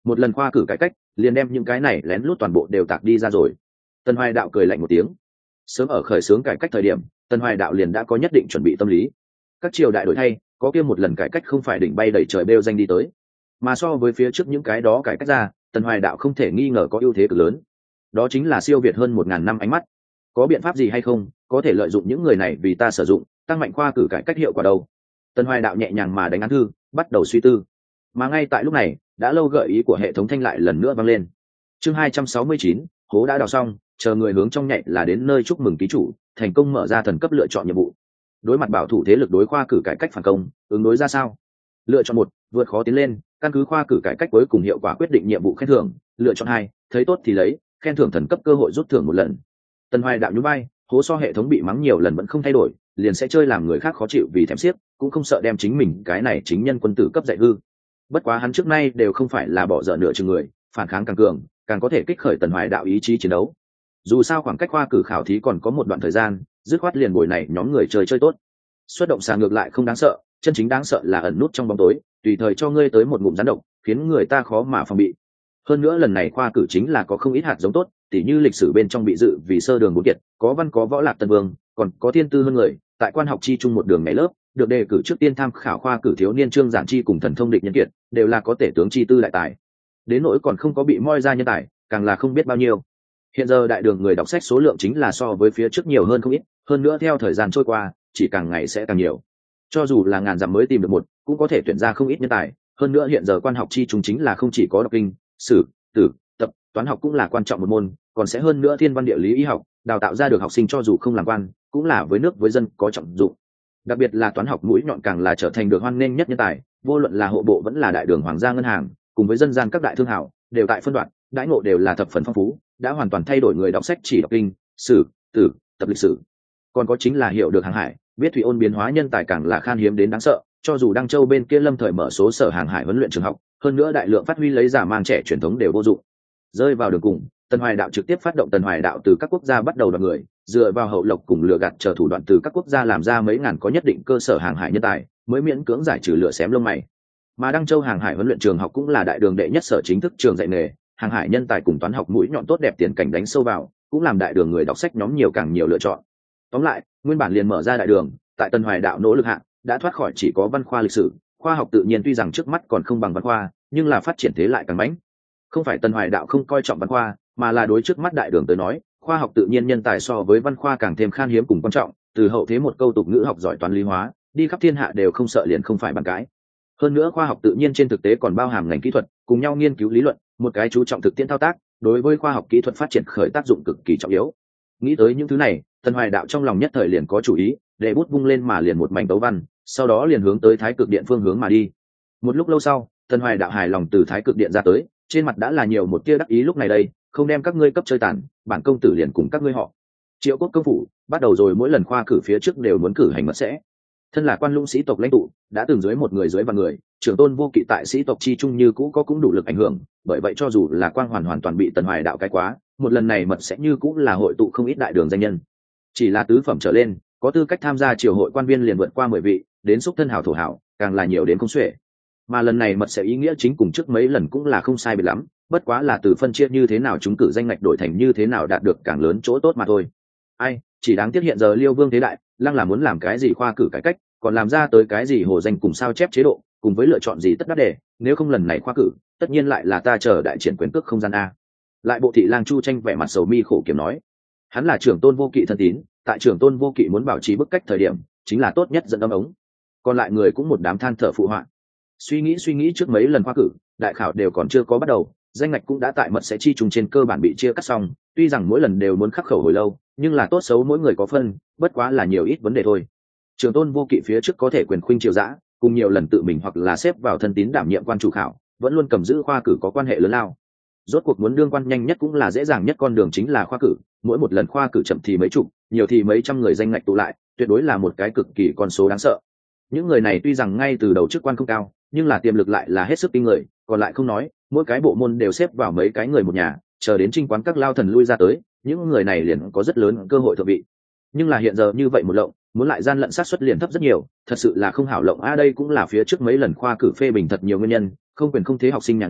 một lần khoa cử cải cách liền đem những cái này lén lút toàn bộ đều tạc đi ra rồi. Tần Hoài Đạo cười lạnh một tiếng. Sớm ở khởi xướng cải cách thời điểm, Tần Hoài Đạo liền đã có nhất định chuẩn bị tâm lý. Các triều đại đổi thay, có kia một lần cải cách không phải đỉnh bay đẩy trời bêu danh đi tới, mà so với phía trước những cái đó cải cách ra, Tần Hoài Đạo không thể nghi ngờ có ưu thế cực lớn. Đó chính là siêu việt hơn 1000 năm ánh mắt. Có biện pháp gì hay không, có thể lợi dụng những người này vì ta sử dụng, tăng mạnh khoa cử cải cách hiệu quả đâu? Tần Hoài Đạo nhẹ nhàng mà đánh án thư, bắt đầu suy tư. Mà ngay tại lúc này, đã lâu gợi ý của hệ thống thanh lại lần nữa vang lên. Chương 269, hố đã đào xong, chờ người hướng trong nhạy là đến nơi chúc mừng ký chủ, thành công mở ra thần cấp lựa chọn nhiệm vụ. Đối mặt bảo thủ thế lực đối khoa cử cải cách phản công, ứng đối ra sao? Lựa chọn 1, vượt khó tiến lên, căn cứ khoa cử cải cách cuối cùng hiệu quả quyết định nhiệm vụ khen thưởng. Lựa chọn 2, thấy tốt thì lấy, khen thưởng thần cấp cơ hội rút thưởng một lần. Tần Hoài Đạo nhún vai, hố so hệ thống bị mắng nhiều lần vẫn không thay đổi, liền sẽ chơi làm người khác khó chịu vì thèm xiếc, cũng không sợ đem chính mình cái này chính nhân quân tử cấp dạy hư. Bất quá hắn trước nay đều không phải là bỏ dở nửa chừng người, phản kháng càng cường, càng có thể kích khởi Tần Hoài Đạo ý chí chiến đấu. Dù sao khoảng cách khoa cử khảo thí còn có một đoạn thời gian, dứt khoát liền buổi này nhóm người chơi tốt. Xuất động xà ngược lại không đáng sợ, chân chính đáng sợ là ẩn nút trong bóng tối, tùy thời cho ngươi tới một ngụm rắn độc, khiến người ta khó mà phòng bị. Hơn nữa lần này khoa cử chính là có không ít hạt giống tốt, tỉ như lịch sử bên trong bị dự vì sơ đường bốn kiệt, có văn có võ lạc tân vương, còn có thiên tư hơn người, tại quan học chi chung một đường nhảy lớp, được đề cử trước tiên tham khảo khoa cử thiếu niên trương giản chi cùng thần thông địch nhân kiệt, đều là có tể tướng chi tư đại tài. Đến nỗi còn không có bị moi ra nhân tài, càng là không biết bao nhiêu. Hiện giờ đại đường người đọc sách số lượng chính là so với phía trước nhiều hơn không ít, hơn nữa theo thời gian trôi qua, chỉ càng ngày sẽ càng nhiều. Cho dù là ngàn dặm mới tìm được một, cũng có thể tuyển ra không ít nhân tài. Hơn nữa hiện giờ quan học chi chúng chính là không chỉ có đọc kinh, sử, tử, tập, toán học cũng là quan trọng một môn, còn sẽ hơn nữa thiên văn địa lý y học, đào tạo ra được học sinh cho dù không làm quan, cũng là với nước với dân có trọng dụng. Đặc biệt là toán học mũi nhọn càng là trở thành được hoan nghênh nhất nhân tài, vô luận là hộ bộ vẫn là đại đường hoàng gia ngân hàng, cùng với dân gian các đại thương hảo, đều tại phân đoạn, đãi ngộ đều là thập phần phong phú, đã hoàn toàn thay đổi người đọc sách chỉ đọc kinh, sử, tử, tập lịch sử. Còn có chính là hiểu được hàng hải, biết thủy ôn biến hóa nhân tài càng là khan hiếm đến đáng sợ, cho dù Đăng Châu bên kia lâm thời mở số sở hàng hải huấn luyện trường học, hơn nữa đại lượng phát huy lấy giả mang trẻ truyền thống đều vô dụng. Rơi vào đường cùng, Tần Hoài Đạo trực tiếp phát động Tần Hoài Đạo từ các quốc gia bắt đầu đoàn người, dựa vào hậu lộc cùng lừa gạt chờ thủ đoạn từ các quốc gia làm ra mấy ngàn có nhất định cơ sở hàng hải nhân tài, mới miễn cưỡng giải trừ lửa xém lông mày. Mà Đăng Châu hàng hải huấn luyện trường học cũng là đại đường đệ nhất sở chính thức trường dạy nghề, hàng hải nhân tài cùng toán học mũi nhọn tốt đẹp tiền cảnh đánh sâu vào, cũng làm đại đường người đọc sách nhóm nhiều càng nhiều lựa chọn. Tóm lại, nguyên bản liền mở ra đại đường, tại Tần Hoài Đạo nỗ lực hạ, đã thoát khỏi chỉ có văn khoa lịch sử, khoa học tự nhiên tuy rằng trước mắt còn không bằng văn khoa, nhưng là phát triển thế lại càng mãnh. Không phải Tần Hoài Đạo không coi trọng văn khoa, mà là đối trước mắt đại đường tới nói, khoa học tự nhiên nhân tài so với văn khoa càng thêm khan hiếm cùng quan trọng, từ hậu thế một câu tục ngữ học giỏi toán lý hóa, đi khắp thiên hạ đều không sợ liền không phải bàn cãi. Hơn nữa khoa học tự nhiên trên thực tế còn bao hàm ngành kỹ thuật, cùng nhau nghiên cứu lý luận, một cái chú trọng thực tiễn thao tác, đối với khoa học kỹ thuật phát triển khởi tác dụng cực kỳ trọng yếu. Nghĩ tới những thứ này, Tần Hoài Đạo trong lòng nhất thời liền có chủ ý, để bút vung lên mà liền một mảnh tấu văn, sau đó liền hướng tới Thái Cực Điện phương hướng mà đi. Một lúc lâu sau, Tần Hoài Đạo hài lòng từ Thái Cực Điện ra tới, trên mặt đã là nhiều một tia đắc ý. Lúc này đây, không đem các ngươi cấp chơi tàn, bản công tử liền cùng các ngươi họ Triệu Quốc công phủ bắt đầu rồi, mỗi lần khoa cử phía trước đều muốn cử hành mật sẽ. Thân là quan lũng sĩ tộc lãnh tụ, đã từng dưới một người dưới vạn người, trưởng tôn vô kỵ tại sĩ tộc chi trung như cũ có cũng đủ lực ảnh hưởng, bởi vậy cho dù là quang hoàn toàn bị Tần Hoài Đạo cái quá, một lần này mật sẽ như cũng là hội tụ không ít đại đường danh nhân. Chỉ là tứ phẩm trở lên, có tư cách tham gia triều hội quan viên liền vượt qua 10 vị, đến xúc thân hảo thổ hảo, càng là nhiều đến không xuể. Mà lần này mật sẽ ý nghĩa chính cùng trước mấy lần cũng là không sai biệt lắm, bất quá là từ phân chia như thế nào chúng cử danh ngạch đổi thành như thế nào đạt được càng lớn chỗ tốt mà thôi. Ai, chỉ đáng tiếc hiện giờ Liêu Vương thế đại, lăng là muốn làm cái gì khoa cử cải cách, còn làm ra tới cái gì hồ danh cùng sao chép chế độ, cùng với lựa chọn gì tất đắc đề, nếu không lần này khoa cử, tất nhiên lại là ta chờ đại triển quyền cước không gian a. Lại bộ thị lang Chu Tranh vẻ mặt sầu mi khổ kiểm nói, hắn là trưởng tôn vô kỵ thân tín, tại trưởng tôn vô kỵ muốn bảo trì bức cách thời điểm, chính là tốt nhất dẫn âm ống. Còn lại người cũng một đám than thở phụ họa. Suy nghĩ trước mấy lần khoa cử, đại khảo đều còn chưa có bắt đầu, danh ngạch cũng đã tại mật sẽ chi trùng trên cơ bản bị chia cắt xong, tuy rằng mỗi lần đều muốn khắc khẩu hồi lâu, nhưng là tốt xấu mỗi người có phân, bất quá là nhiều ít vấn đề thôi. Trưởng tôn vô kỵ phía trước có thể quyền khuynh triều dã, cùng nhiều lần tự mình hoặc là xếp vào thân tín đảm nhiệm quan chủ khảo, vẫn luôn cầm giữ khoa cử có quan hệ lớn lao. Rốt cuộc muốn đương quan nhanh nhất cũng là dễ dàng nhất con đường chính là khoa cử, mỗi một lần khoa cử chậm thì mấy chục, nhiều thì mấy trăm người danh ngạch tụ lại, tuyệt đối là một cái cực kỳ con số đáng sợ. Những người này tuy rằng ngay từ đầu chức quan không cao, nhưng là tiềm lực lại là hết sức kinh người, còn lại không nói, mỗi cái bộ môn đều xếp vào mấy cái người một nhà, chờ đến trinh quán các lao thần lui ra tới, những người này liền có rất lớn cơ hội thượng vị. Nhưng là hiện giờ như vậy một lộng, muốn lại gian lận sát suất liền thấp rất nhiều, thật sự là không hảo lộng. Đây cũng là phía trước mấy lần khoa cử phê bình thật nhiều nguyên nhân, không quyền không thế học sinh nhà nghèo,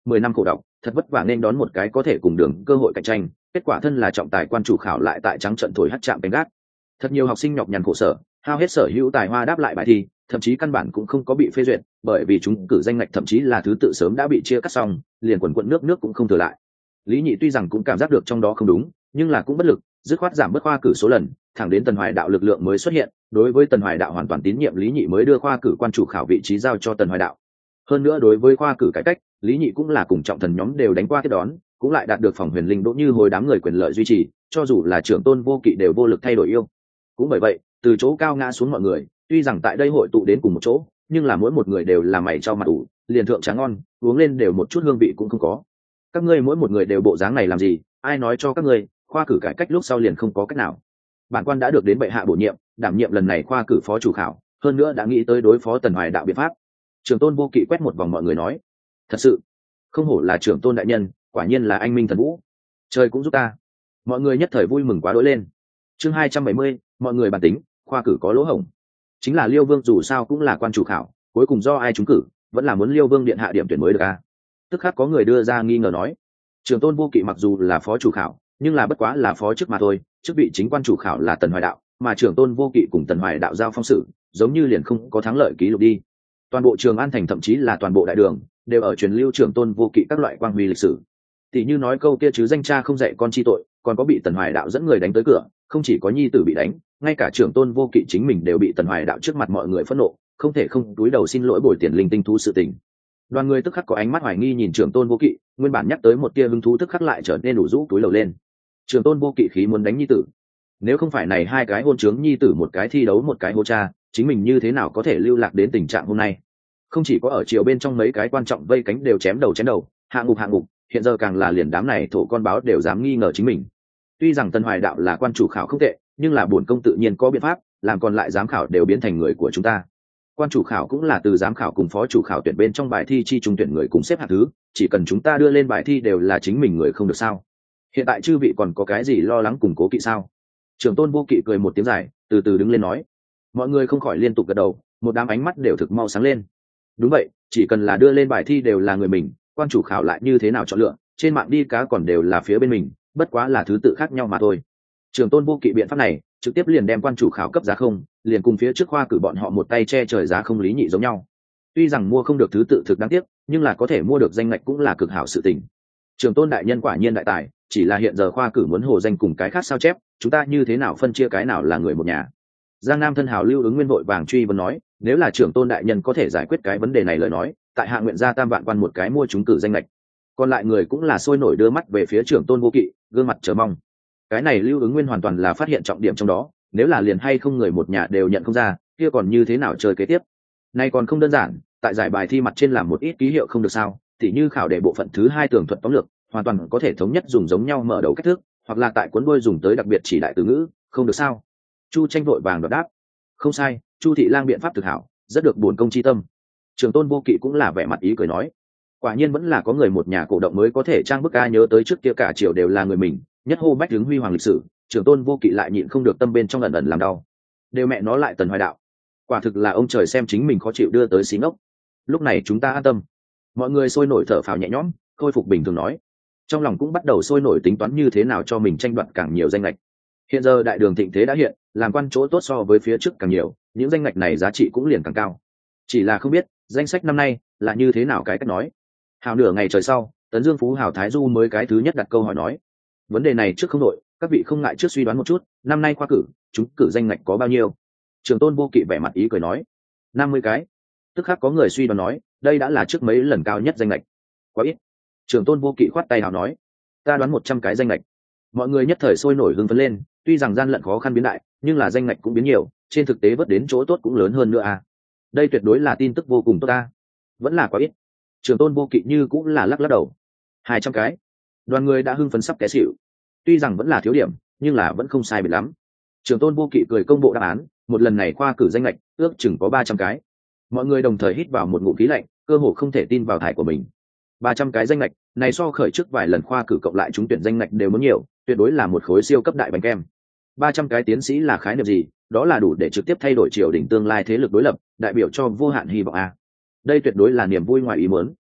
10 năm khổ đọc thật vất vả nên đón một cái có thể cùng đường cơ hội cạnh tranh, kết quả thân là trọng tài quan chủ khảo lại tại trắng trận thổi hắt chạm canh gác. Thật nhiều học sinh nhọc nhằn khổ sở, hao hết sở hữu tài hoa đáp lại bài thi, thậm chí căn bản cũng không có bị phê duyệt, bởi vì chúng cử danh ngạch thậm chí là thứ tự sớm đã bị chia cắt xong, liền quần quận nước cũng không thừa lại. Lý Nhị tuy rằng cũng cảm giác được trong đó không đúng, nhưng là cũng bất lực, dứt khoát giảm bớt khoa cử số lần, thẳng đến Tần Hoài Đạo lực lượng mới xuất hiện, đối với Tần Hoài Đạo hoàn toàn tín nhiệm Lý Nhị mới đưa khoa cử quan chủ khảo vị trí giao cho Tần Hoài Đạo. Hơn nữa đối với khoa cử cải cách, Lý Nhị cũng là cùng trọng thần nhóm đều đánh qua tiếp đón, cũng lại đạt được phòng huyền linh đỗ như hồi đám người quyền lợi duy trì, cho dù là trưởng tôn vô kỵ đều vô lực thay đổi yêu. Cũng bởi vậy, từ chỗ cao ngã xuống mọi người, tuy rằng tại đây hội tụ đến cùng một chỗ, nhưng là mỗi một người đều là mày cho mặt ủ, liền thượng tráng ngon, uống lên đều một chút hương vị cũng không có. Các ngươi mỗi một người đều bộ dáng này làm gì, ai nói cho các ngươi, khoa cử cải cách lúc sau liền không có cách nào. Bản quan đã được đến bệ hạ bổ nhiệm, đảm nhiệm lần này khoa cử phó chủ khảo, hơn nữa đã nghĩ tới đối phó Tần Hoài Đạo biện pháp. Trưởng tôn vô kỵ quét một vòng mọi người nói, thật sự không hổ là trưởng tôn đại nhân, quả nhiên là anh minh thần vũ, trời cũng giúp ta. Mọi người nhất thời vui mừng quá đỗi lên. Chương 270, mọi người bàn tính, khoa cử có lỗ hổng. Chính là Liêu Vương dù sao cũng là quan chủ khảo, cuối cùng do ai trúng cử, vẫn là muốn Liêu Vương điện hạ điểm tuyển mới được a. Tức khắc có người đưa ra nghi ngờ nói, trưởng tôn vô kỵ mặc dù là phó chủ khảo, nhưng là bất quá là phó chức mà thôi, chức vị chính quan chủ khảo là Tần Hoài Đạo, mà trưởng tôn vô kỵ cùng Tần Hoài Đạo giao phong sự, giống như liền không có thắng lợi ký lục đi. Toàn bộ Trường An thành thậm chí là toàn bộ đại đường đều ở truyền lưu trưởng tôn vô kỵ các loại quang huy lịch sử. Tỷ như nói câu kia chứ danh cha không dạy con chi tội, còn có bị Tần Hoài Đạo dẫn người đánh tới cửa, không chỉ có nhi tử bị đánh, ngay cả trưởng tôn vô kỵ chính mình đều bị Tần Hoài Đạo trước mặt mọi người phẫn nộ, không thể không túi đầu xin lỗi bồi tiền linh tinh thú sự tình. Đoàn người tức khắc có ánh mắt hoài nghi nhìn trưởng tôn vô kỵ, nguyên bản nhắc tới một tia hứng thú tức khắc lại trở nên đủ rũ túi lầu lên. Trưởng tôn vô kỵ khí muốn đánh nhi tử, nếu không phải này hai cái hôn trướng nhi tử một cái thi đấu một cái hô cha, chính mình như thế nào có thể lưu lạc đến tình trạng hôm nay. Không chỉ có ở triều bên trong mấy cái quan trọng vây cánh đều chém đầu, hạ ngục, hiện giờ càng là liền đám này thổ con báo đều dám nghi ngờ chính mình. Tuy rằng Tần Hoài Đạo là quan chủ khảo không tệ, nhưng là bổn công tự nhiên có biện pháp làm còn lại giám khảo đều biến thành người của chúng ta. Quan chủ khảo cũng là từ giám khảo cùng phó chủ khảo tuyển bên trong bài thi chi trung tuyển người cùng xếp hạng thứ, chỉ cần chúng ta đưa lên bài thi đều là chính mình người không được sao? Hiện tại chư vị còn có cái gì lo lắng cùng cố kỵ sao? Trưởng tôn vô kỵ cười một tiếng dài, từ từ đứng lên nói. Mọi người không khỏi liên tục gật đầu, một đám ánh mắt đều thực mau sáng lên. Đúng vậy, chỉ cần là đưa lên bài thi đều là người mình, quan chủ khảo lại như thế nào chọn lựa, trên mạng đi cá còn đều là phía bên mình, bất quá là thứ tự khác nhau mà thôi. Trưởng tôn vô kỵ biện pháp này trực tiếp liền đem quan chủ khảo cấp giá không, liền cùng phía trước khoa cử bọn họ một tay che trời giá không Lý Nhị giống nhau. Tuy rằng mua không được thứ tự thực đáng tiếc, nhưng là có thể mua được danh ngạch cũng là cực hảo sự tình. Trưởng tôn đại nhân quả nhiên đại tài, chỉ là hiện giờ khoa cử muốn hồ danh cùng cái khác sao chép, chúng ta như thế nào phân chia cái nào là người một nhà. Giang Nam thân hào Lưu Ứng Nguyên vội vàng truy vấn nói, nếu là trưởng tôn đại nhân có thể giải quyết cái vấn đề này lời nói, tại hạ nguyện ra tam vạn quan một cái mua chúng cử danh lệch. Còn lại người cũng là sôi nổi đưa mắt về phía trưởng tôn vô kỵ, gương mặt chờ mong. Cái này Lưu Ứng Nguyên hoàn toàn là phát hiện trọng điểm trong đó, nếu là liền hay không người một nhà đều nhận không ra, kia còn như thế nào chơi kế tiếp. Nay còn không đơn giản, tại giải bài thi mặt trên làm một ít ký hiệu không được sao, tỉ như khảo đề bộ phận thứ 2 tường thuật tóm lược, hoàn toàn có thể thống nhất dùng giống nhau mở đầu cách thức, hoặc là tại cuốn đuôi dùng tới đặc biệt chỉ đại từ ngữ, không được sao? Chu Tranh vội vàng đáp đáp, không sai, Chu thị lang biện pháp thực hảo, rất được bổn công chi tâm. Trưởng tôn vô kỵ cũng là vẻ mặt ý cười nói, quả nhiên vẫn là có người một nhà cổ động mới có thể trang bức ca, nhớ tới trước kia cả triều đều là người mình, nhất hô bách đứng huy hoàng lịch sử, trưởng tôn vô kỵ lại nhịn không được tâm bên trong ẩn ẩn làm đau. Đều mẹ nó lại Tần Hoài Đạo, quả thực là ông trời xem chính mình khó chịu đưa tới xí ngốc. Lúc này chúng ta an tâm. Mọi người sôi nổi thở phào nhẹ nhõm, khôi phục bình thường nói, trong lòng cũng bắt đầu sôi nổi tính toán như thế nào cho mình tranh đoạt càng nhiều danh lệch. Hiện giờ đại đường thịnh thế đã hiện, làm quan chỗ tốt so với phía trước càng nhiều, những danh lệch này giá trị cũng liền càng cao. Chỉ là không biết danh sách năm nay là như thế nào cái cách nói. Hào nửa ngày trời sau, Tấn Dương Phú Hào Thái Du mới cái thứ nhất đặt câu hỏi nói, vấn đề này trước không đội, các vị không ngại trước suy đoán một chút, năm nay khoa cử chúng cử danh lệch có bao nhiêu? Trường tôn vô kỵ vẻ mặt ý cười nói, 50 cái. Tức khắc có người suy đoán nói, đây đã là trước mấy lần cao nhất danh lệch, quá ít. Trường tôn vô kỵ khoát tay hào nói, ta đoán 100 cái danh lệch. Mọi người nhất thời sôi nổi hưng phấn lên, tuy rằng gian lận khó khăn biến đại, nhưng là danh lệch cũng biến nhiều, trên thực tế vớt đến chỗ tốt cũng lớn hơn nữa à. Đây tuyệt đối là tin tức vô cùng tốt ta. Vẫn là quá ít. Trường tôn vô kỵ như cũng là lắc đầu. 200 cái. Đoàn người đã hưng phấn sắp té xỉu. Tuy rằng vẫn là thiếu điểm, nhưng là vẫn không sai biệt lắm. Trường tôn vô kỵ cười công bộ đáp án, một lần này khoa cử danh lệch ước chừng có 300 cái. Mọi người đồng thời hít vào một ngụm khí lạnh, cơ hồ không thể tin vào thải của mình. 300 cái danh lệch, này so khởi trước vài lần khoa cử cộng lại chúng tuyển danh lệch đều muốn nhiều, tuyệt đối là một khối siêu cấp đại bánh kem. 300 cái tiến sĩ là khái niệm gì? Đó là đủ để trực tiếp thay đổi triều đình tương lai thế lực đối lập, đại biểu cho vô hạn hy vọng a. Đây tuyệt đối là niềm vui ngoài ý muốn.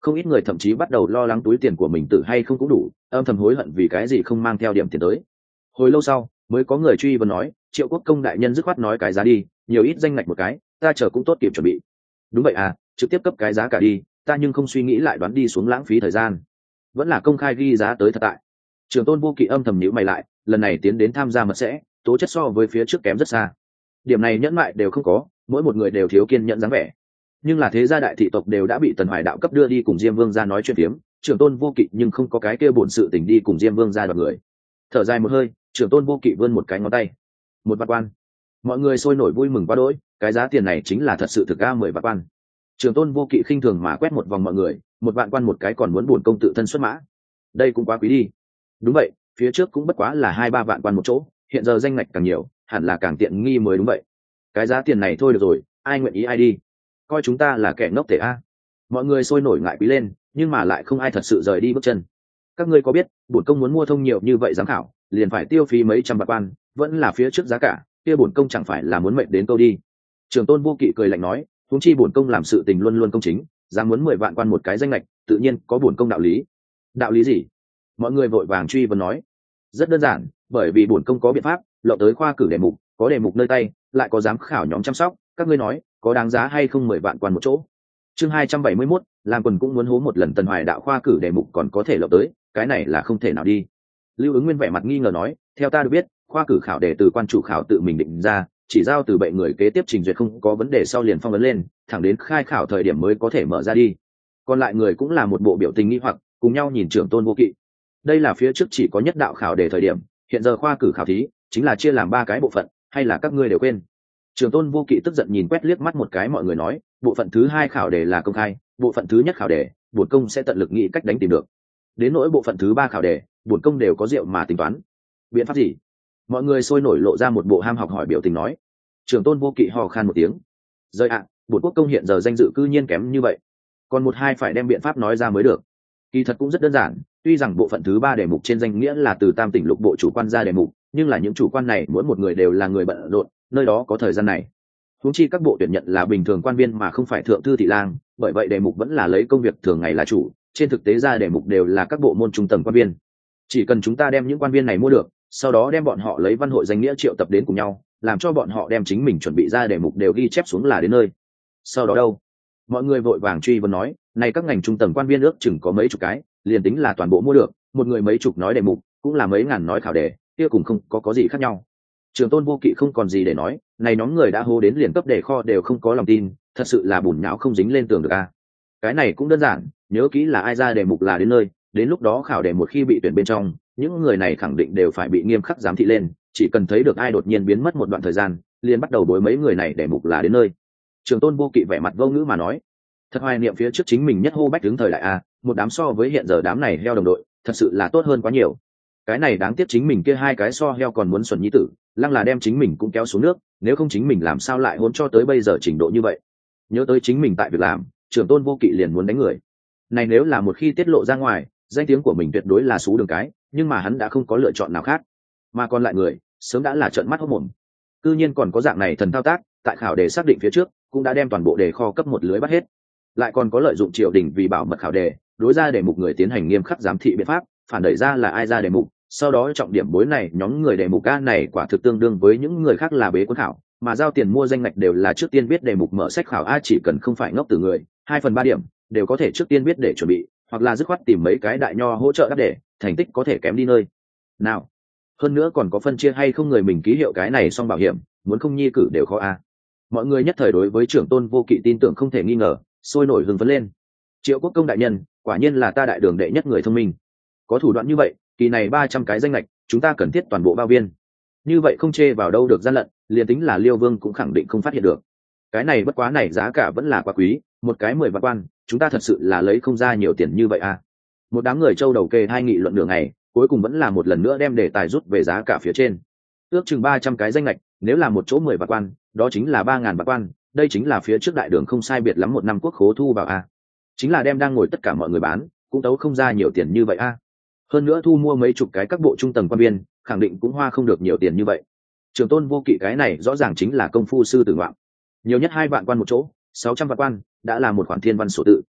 Không ít người thậm chí bắt đầu lo lắng túi tiền của mình tự hay không cũng đủ, âm thầm hối hận vì cái gì không mang theo điểm tiền tới. Hồi lâu sau mới có người truy vấn nói, Triệu Quốc công đại nhân dứt khoát nói cái giá đi, nhiều ít danh ngạch một cái, ta chờ cũng tốt kịp chuẩn bị. Đúng vậy à, trực tiếp cấp cái giá cả đi, ta nhưng không suy nghĩ lại đoán đi xuống lãng phí thời gian, vẫn là công khai ghi giá tới thật tại. Trường Tôn Vô Kỵ âm thầm nhíu mày lại, lần này tiến đến tham gia mật sẽ, tố chất so với phía trước kém rất xa. Điểm này nhẫn mại đều không có, mỗi một người đều thiếu kiên nhẫn dáng vẻ. Nhưng là thế gia đại thị tộc đều đã bị Tần Hoài đạo cấp đưa đi cùng Diêm Vương ra nói chuyện phiếm, Trường Tôn Vô Kỵ nhưng không có cái kia bổn sự tình đi cùng Diêm Vương ra đoạt người. Thở dài một hơi, Trường Tôn Vô Kỵ vươn một cái ngón tay. Một vạn quan. Mọi người sôi nổi vui mừng quá đỗi, cái giá tiền này chính là thật sự thực a 10 vạn quan. Trường Tôn Vô Kỵ khinh thường mà quét một vòng mọi người, một vạn quan một cái còn muốn bổn công tự thân xuất mã. Đây cũng quá quý đi. Đúng vậy, phía trước cũng bất quá là 2-3 vạn quan một chỗ, hiện giờ danh ngạch càng nhiều, hẳn là càng tiện nghi mới đúng vậy. Cái giá tiền này thôi được rồi, ai nguyện ý ai đi. Coi chúng ta là kẻ ngốc thể a. Mọi người sôi nổi ngại quý lên, nhưng mà lại không ai thật sự rời đi bước chân. Các ngươi có biết, bổn công muốn mua thông nhiều như vậy giám khảo, liền phải tiêu phí mấy trăm vạn quan, vẫn là phía trước giá cả, kia bổn công chẳng phải là muốn mệnh đến câu đi. Trường Tôn Vô Kỵ cười lạnh nói, huống chi bổn công làm sự tình luôn luôn công chính, dám muốn 10 vạn quan một cái danh lệch, tự nhiên có bổn công đạo lý. Đạo lý gì? Mọi người vội vàng truy vấn nói. Rất đơn giản, bởi vì bổn công có biện pháp, lộng tới khoa cử đề mục, có đề mục nơi tay, lại có giám khảo nhóm chăm sóc, các ngươi nói, có đáng giá hay không 10 vạn quan một chỗ? Chương 271, làm quần cũng muốn hố một lần Tần Hoài đạo khoa cử đề mục còn có thể lộng tới, cái này là không thể nào đi. Lưu Ứng Nguyên vẻ mặt nghi ngờ nói, theo ta được biết, khoa cử khảo đề từ quan chủ khảo tự mình định ra, chỉ giao từ bệ người kế tiếp trình duyệt không có vấn đề sau liền phong vấn lên, thẳng đến khai khảo thời điểm mới có thể mở ra đi. Còn lại người cũng là một bộ biểu tình nghi hoặc, cùng nhau nhìn Trưởng Tôn Vô Kỵ. Đây là phía trước chỉ có nhất đạo khảo đề thời điểm, hiện giờ khoa cử khảo thí chính là chia làm 3 cái bộ phận, hay là các ngươi đều quên? Trưởng Tôn Vô Kỵ tức giận nhìn quét liếc mắt một cái mọi người nói, bộ phận thứ 2 khảo đề là công khai, bộ phận thứ nhất khảo đề, bổn công sẽ tận lực nghĩ cách đánh tìm được. Đến nỗi bộ phận thứ 3 khảo đề, bổn công đều có rượu mà tính toán. Biện pháp gì? Mọi người sôi nổi lộ ra một bộ ham học hỏi biểu tình nói. Trưởng Tôn Vô Kỵ hò khan một tiếng. Rơi ạ, bổn quốc công hiện giờ danh dự cư nhiên kém như vậy, còn một hai phải đem biện pháp nói ra mới được. Kỳ thật cũng rất đơn giản, tuy rằng bộ phận thứ 3 đề mục trên danh nghĩa là từ Tam tỉnh lục bộ chủ quan ra đề mục, nhưng là những chủ quan này mỗi một người đều là người bận rộn, nơi đó có thời gian này. Huống chi các bộ tuyển nhận là bình thường quan viên mà không phải thượng thư thị lang, bởi vậy đề mục vẫn là lấy công việc thường ngày là chủ, trên thực tế ra đề mục đều là các bộ môn trung tầng quan viên. Chỉ cần chúng ta đem những quan viên này mua được, sau đó đem bọn họ lấy văn hội danh nghĩa triệu tập đến cùng nhau, làm cho bọn họ đem chính mình chuẩn bị ra đề mục đều ghi chép xuống là đến nơi. Sau đó đâu? Mọi người vội vàng truy vấn nói, này các ngành trung tầng quan viên ước chừng có mấy chục cái, liền tính là toàn bộ mua được, một người mấy chục nói đề mục, cũng là mấy ngàn nói khảo đề, kia cũng không có gì khác nhau. Trường Tôn Vô Kỵ không còn gì để nói, này nhóm người đã hô đến liền cấp đề kho đều không có lòng tin, thật sự là bùn nhão không dính lên tường được a. Cái này cũng đơn giản, nhớ kỹ là ai ra đề mục là đến nơi, đến lúc đó khảo đề một khi bị tuyển bên trong, những người này khẳng định đều phải bị nghiêm khắc giám thị lên, chỉ cần thấy được ai đột nhiên biến mất một đoạn thời gian, liền bắt đầu đối mấy người này đề mục là đến nơi. Trường Tôn Vô Kỵ vẻ mặt vô ngữ mà nói, thật hoài niệm phía trước chính mình nhất hô bách đứng thời đại a, một đám so với hiện giờ đám này heo đồng đội, thật sự là tốt hơn quá nhiều. Cái này đáng tiếc chính mình kia 2 cái so heo còn muốn xuẩn nhi tử, lăng là đem chính mình cũng kéo xuống nước, nếu không chính mình làm sao lại hôn cho tới bây giờ trình độ như vậy. Nhớ tới chính mình tại việc làm, Trưởng Tôn Vô Kỵ liền muốn đánh người. Này nếu là một khi tiết lộ ra ngoài, danh tiếng của mình tuyệt đối là xú đường cái, nhưng mà hắn đã không có lựa chọn nào khác, mà còn lại người sớm đã là trợn mắt hốt mồm. Cư nhiên còn có dạng này thần thao tác, tại khảo đề xác định phía trước cũng đã đem toàn bộ đề kho cấp một lưới bắt hết, lại còn có lợi dụng triều đình vì bảo mật khảo đề, đối ra đề mục người tiến hành nghiêm khắc giám thị biện pháp, phản đẩy ra là ai ra đề mục, sau đó trọng điểm bối này nhóm người đề mục ca này quả thực tương đương với những người khác là bế quân khảo, mà giao tiền mua danh ngạch đều là trước tiên biết đề mục mở sách khảo a, chỉ cần không phải ngốc từ người, 2/3 điểm đều có thể trước tiên biết để chuẩn bị, hoặc là dứt khoát tìm mấy cái đại nho hỗ trợ đáp đề, thành tích có thể kém đi nơi nào. Hơn nữa còn có phân chia hay không người mình ký hiệu cái này xong bảo hiểm, muốn không nhi cử đều khó a. Mọi người nhất thời đối với Trưởng Tôn Vô Kỵ tin tưởng không thể nghi ngờ, sôi nổi hưng phấn lên. Triệu Quốc công đại nhân, quả nhiên là ta đại đường đệ nhất người thông minh. Có thủ đoạn như vậy, kỳ này 300 cái danh lệch, chúng ta cần thiết toàn bộ bao viên. Như vậy không chê vào đâu được gian lận, liền tính là Liêu Vương cũng khẳng định không phát hiện được. Cái này bất quá này giá cả vẫn là quá quý, một cái 10 vạn quan, chúng ta thật sự là lấy không ra nhiều tiền như vậy à. Một đám người châu đầu kê hai nghị luận nửa ngày, cuối cùng vẫn là một lần nữa đem đề tài rút về giá cả phía trên. Ước chừng 300 cái danh lệch, nếu là một chỗ 10 vạn quan, đó chính là 3.000 vạn quan, đây chính là phía trước đại đường không sai biệt lắm một năm quốc khố thu vào a. Chính là đem đang ngồi tất cả mọi người bán, cũng tấu không ra nhiều tiền như vậy a. Hơn nữa thu mua mấy chục cái các bộ trung tầng quan viên, khẳng định cũng hoa không được nhiều tiền như vậy. Trường Tôn Vô Kỵ cái này rõ ràng chính là công phu sư tử ngoạm. Nhiều nhất 2 vạn quan một chỗ, 600 vạn quan, đã là một khoản thiên văn sổ tự.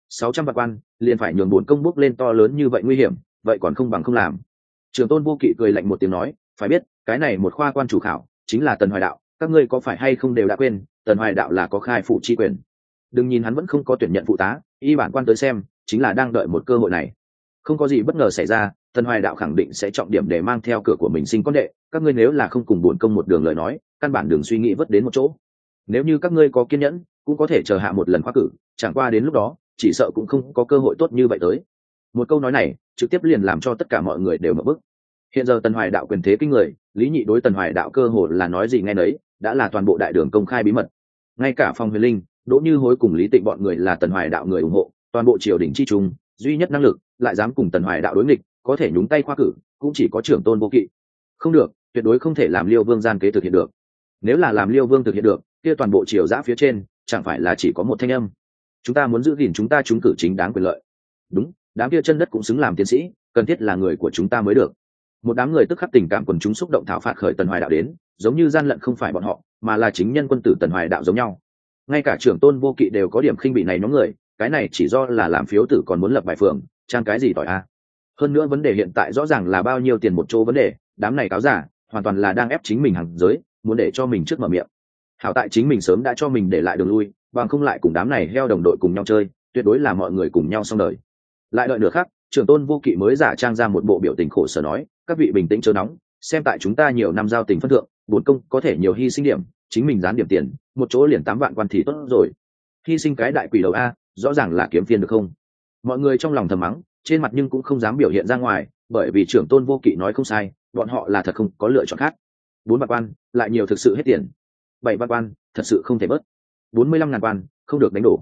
600 vạn quan liền phải nhường bổn công bước lên to lớn như vậy nguy hiểm, vậy còn không bằng không làm. Trường Tôn Vô Kỵ cười lạnh một tiếng nói, phải biết cái này một khoa quan chủ khảo chính là Tần Hoài Đạo, các ngươi có phải hay không đều đã quên Tần Hoài Đạo là có khai phụ chi quyền. Đừng nhìn hắn vẫn không có tuyển nhận phụ tá, y bản quan tới xem chính là đang đợi một cơ hội này. Không có gì bất ngờ xảy ra, Tần Hoài Đạo khẳng định sẽ trọng điểm để mang theo cửa của mình sinh con đệ, các ngươi nếu là không cùng bổn công một đường lời nói, căn bản đường suy nghĩ vất đến một chỗ. Nếu như các ngươi có kiên nhẫn, cũng có thể chờ hạ một lần khoa cử, chẳng qua đến lúc đó chỉ sợ cũng không có cơ hội tốt như vậy tới. Một câu nói này trực tiếp liền làm cho tất cả mọi người đều mở bức. Hiện giờ Tần Hoài Đạo quyền thế kinh người, Lý Nhị đối Tần Hoài Đạo cơ hồ là nói gì nghe nấy, đã là toàn bộ đại đường công khai bí mật. Ngay cả Phong Huyền Linh, Đỗ Như Hối cùng Lý Tịnh bọn người là Tần Hoài Đạo người ủng hộ, toàn bộ triều đình chi trung, duy nhất năng lực lại dám cùng Tần Hoài Đạo đối nghịch, có thể nhúng tay khoa cử, cũng chỉ có Trưởng Tôn Vô Kỵ. Không được, tuyệt đối không thể làm Liêu Vương gian kế thực hiện được. Nếu là làm Liêu Vương thực hiện được, kia toàn bộ triều giã phía trên chẳng phải là chỉ có một thanh âm. Chúng ta muốn giữ gìn chúng ta trúng cử chính đáng quyền lợi. Đúng, đám kia chân đất cũng xứng làm tiến sĩ, cần thiết là người của chúng ta mới được. Một đám người tức khắc tình cảm quần chúng xúc động thảo phạt khởi Tần Hoài Đạo đến, giống như gian lận không phải bọn họ, mà là chính nhân quân tử Tần Hoài Đạo giống nhau. Ngay cả Trưởng Tôn Vô Kỵ đều có điểm khinh bị này nhóm người, cái này chỉ do là làm phiếu tử còn muốn lập bài phường, trang cái gì tỏi a. Hơn nữa vấn đề hiện tại rõ ràng là bao nhiêu tiền một chỗ vấn đề, đám này cáo giả hoàn toàn là đang ép chính mình hàng giới, muốn để cho mình trước mở miệng. Hảo tại chính mình sớm đã cho mình để lại đường lui, bằng không lại cùng đám này heo đồng đội cùng nhau chơi, tuyệt đối là mọi người cùng nhau xong đời. Lại đợi nửa khắc, Trưởng Tôn Vô Kỵ mới giả trang ra một bộ biểu tình khổ sở nói, các vị bình tĩnh chớ nóng, xem tại chúng ta nhiều năm giao tình phân thượng, bổn công có thể nhiều hy sinh điểm, chính mình dán điểm tiền, một chỗ liền 8 vạn quan thì tốt rồi. Hy sinh cái đại quỷ đầu a, rõ ràng là kiếm phiên được không? Mọi người trong lòng thầm mắng, trên mặt nhưng cũng không dám biểu hiện ra ngoài, bởi vì Trưởng Tôn Vô Kỵ nói không sai, bọn họ là thật không có lựa chọn khác. 4 vạn quan, lại nhiều thực sự hết tiền. 7 vạn quan, thật sự không thể bớt. 45.000 quan, không được đánh đổ.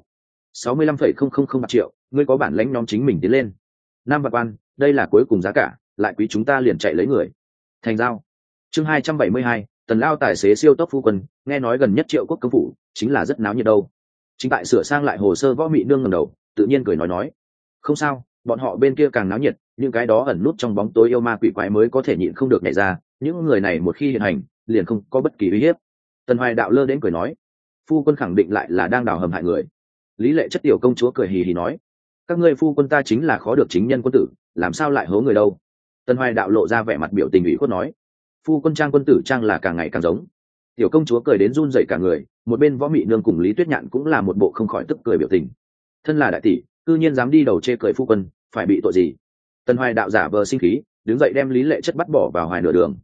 65,000 bạc triệu, ngươi có bản lãnh nhóm chính mình tiến lên. 5 vạn quan, đây là cuối cùng giá cả, lại quý chúng ta liền chạy lấy người. Thành giao. Chương 272, Tần Lao tài xế siêu tốc phu quân, nghe nói gần nhất Triệu Quốc công phủ chính là rất náo nhiệt đâu. Chính tại sửa sang lại hồ sơ Võ Mị Nương ngẩng đầu, tự nhiên cười nói, không sao, bọn họ bên kia càng náo nhiệt, những cái đó ẩn nút trong bóng tối yêu ma quỷ quái mới có thể nhịn không được nhảy ra, những người này một khi hiện hành, liền không có bất kỳ uy hiếp. Tần Hoài Đạo lơ đến cười nói, phu quân khẳng định lại là đang đào hầm hại người. Lý Lệ Chất tiểu công chúa cười hì hì nói, các ngươi phu quân ta chính là khó được chính nhân quân tử, làm sao lại hố người đâu. Tần Hoài Đạo lộ ra vẻ mặt biểu tình ủy khuất nói, phu quân trang quân tử trang là càng ngày càng giống. Tiểu công chúa cười đến run rẩy cả người, một bên Võ Mị Nương cùng Lý Tuyết Nhạn cũng là một bộ không khỏi tức cười biểu tình. Thân là đại tỷ, cư nhiên dám đi đầu chê cười phu quân, phải bị tội gì? Tần Hoài Đạo giả vờ sinh khí, đứng dậy đem Lý Lệ Chất bắt bỏ vào hoài nửa đường.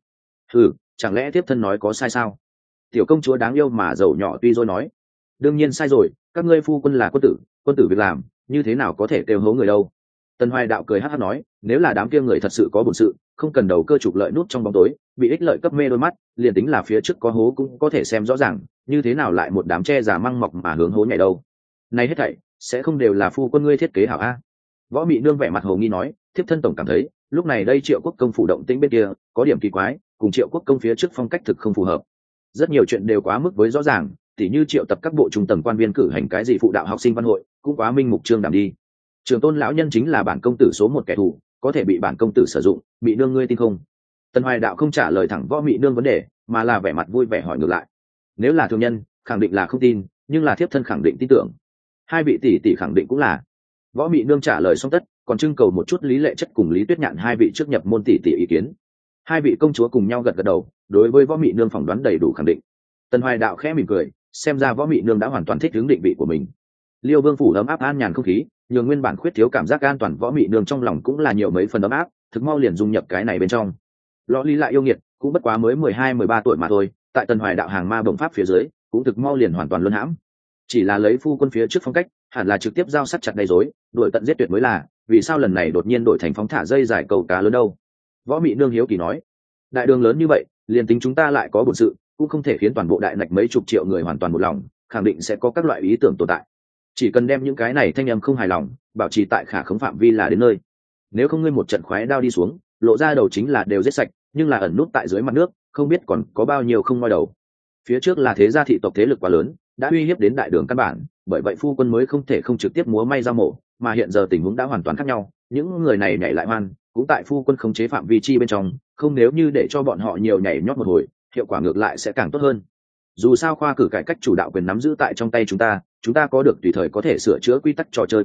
Chẳng lẽ tiếp thân nói có sai sao? Tiểu công chúa đáng yêu mà dầu nhỏ tuy rồi nói, đương nhiên sai rồi, các ngươi phu quân là quân tử việc làm, như thế nào có thể kêu hố người đâu. Tần Hoài Đạo cười hắc hắc nói, nếu là đám kia người thật sự có bổn sự, không cần đầu cơ trục lợi nút trong bóng tối, bị ích lợi cấp mê đôi mắt, liền tính là phía trước có hố cũng có thể xem rõ ràng, như thế nào lại một đám che giả măng mọc mà hướng hố nhảy đâu. Này hết thảy sẽ không đều là phu quân ngươi thiết kế hảo a? Võ Mị Nương vẻ mặt hồ nghi nói, thiếp thân tổng cảm thấy lúc này đây Triệu Quốc công phủ động tĩnh bên kia có điểm kỳ quái, cùng Triệu Quốc công phía trước phong cách thực không phù hợp. Rất nhiều chuyện đều quá mức với rõ ràng, tỉ như triệu tập các bộ trung tầng quan viên cử hành cái gì phụ đạo học sinh văn hội, cũng quá minh mục trương đảm đi. Trường Tôn lão nhân chính là bản công tử số 1 kẻ thù, có thể bị bản công tử sử dụng, bị nương ngươi tin không? Tần Hoài Đạo không trả lời thẳng Võ Mị Nương vấn đề, mà là vẻ mặt vui vẻ hỏi ngược lại. Nếu là thường nhân, khẳng định là không tin, nhưng là thiếp thân khẳng định tin tưởng. Hai vị tỷ tỷ khẳng định cũng là. Võ Mị Nương trả lời xong tất, còn trưng cầu một chút Lý Lệ Chất cùng Lý Tuyết Nhạn hai vị trước nhập môn tỷ tỷ ý kiến. Hai vị công chúa cùng nhau gật gật đầu, đối với Võ Mị Nương phỏng đoán đầy đủ khẳng định. Tần Hoài Đạo khẽ mỉm cười, xem ra Võ Mị Nương đã hoàn toàn thích ứng định vị của mình. Liêu Vương phủ ấm áp an nhàn không khí, nhường nguyên bản khuyết thiếu cảm giác an toàn Võ Mị Nương trong lòng cũng là nhiều mấy phần ấm áp, thực mau liền dung nhập cái này bên trong. Lọ Ly lại yêu nghiệt, cũng bất quá mới 12-13 tuổi mà thôi, tại Tần Hoài Đạo hàng ma bổng pháp phía dưới, cũng thực mau liền hoàn toàn luân hãm. Chỉ là lấy phu quân phía trước phong cách, hẳn là trực tiếp giao sắt chặt đầy rối, đuổi tận giết tuyệt mới là, vì sao lần này đột nhiên đổi thành phóng thả dây dài cầu cá lớn đâu? Võ Mị Nương hiếu kỳ nói, đại đường lớn như vậy, liền tính chúng ta lại có bổn sự, cũng không thể khiến toàn bộ đại nạch mấy chục triệu người hoàn toàn một lòng, khẳng định sẽ có các loại ý tưởng tồn tại. Chỉ cần đem những cái này thanh âm không hài lòng bảo trì tại khả khống phạm vi là đến nơi. Nếu không ngươi một trận khoái đao đi xuống, lộ ra đầu chính là đều giết sạch, nhưng là ẩn nút tại dưới mặt nước, không biết còn có bao nhiêu không moi đầu. Phía trước là thế gia thị tộc thế lực quá lớn, đã uy hiếp đến đại đường căn bản, bởi vậy phu quân mới không thể không trực tiếp múa may ra mổ, mà hiện giờ tình huống đã hoàn toàn khác nhau, những người này nhảy lại hoan, cũng tại phu quân khống chế phạm vi chi bên trong, không nếu như để cho bọn họ nhiều nhảy nhót một hồi, hiệu quả ngược lại sẽ càng tốt hơn. Dù sao khoa cử cải cách chủ đạo quyền nắm giữ tại trong tay chúng ta có được tùy thời có thể sửa chữa quy tắc trò chơi quyền lợi,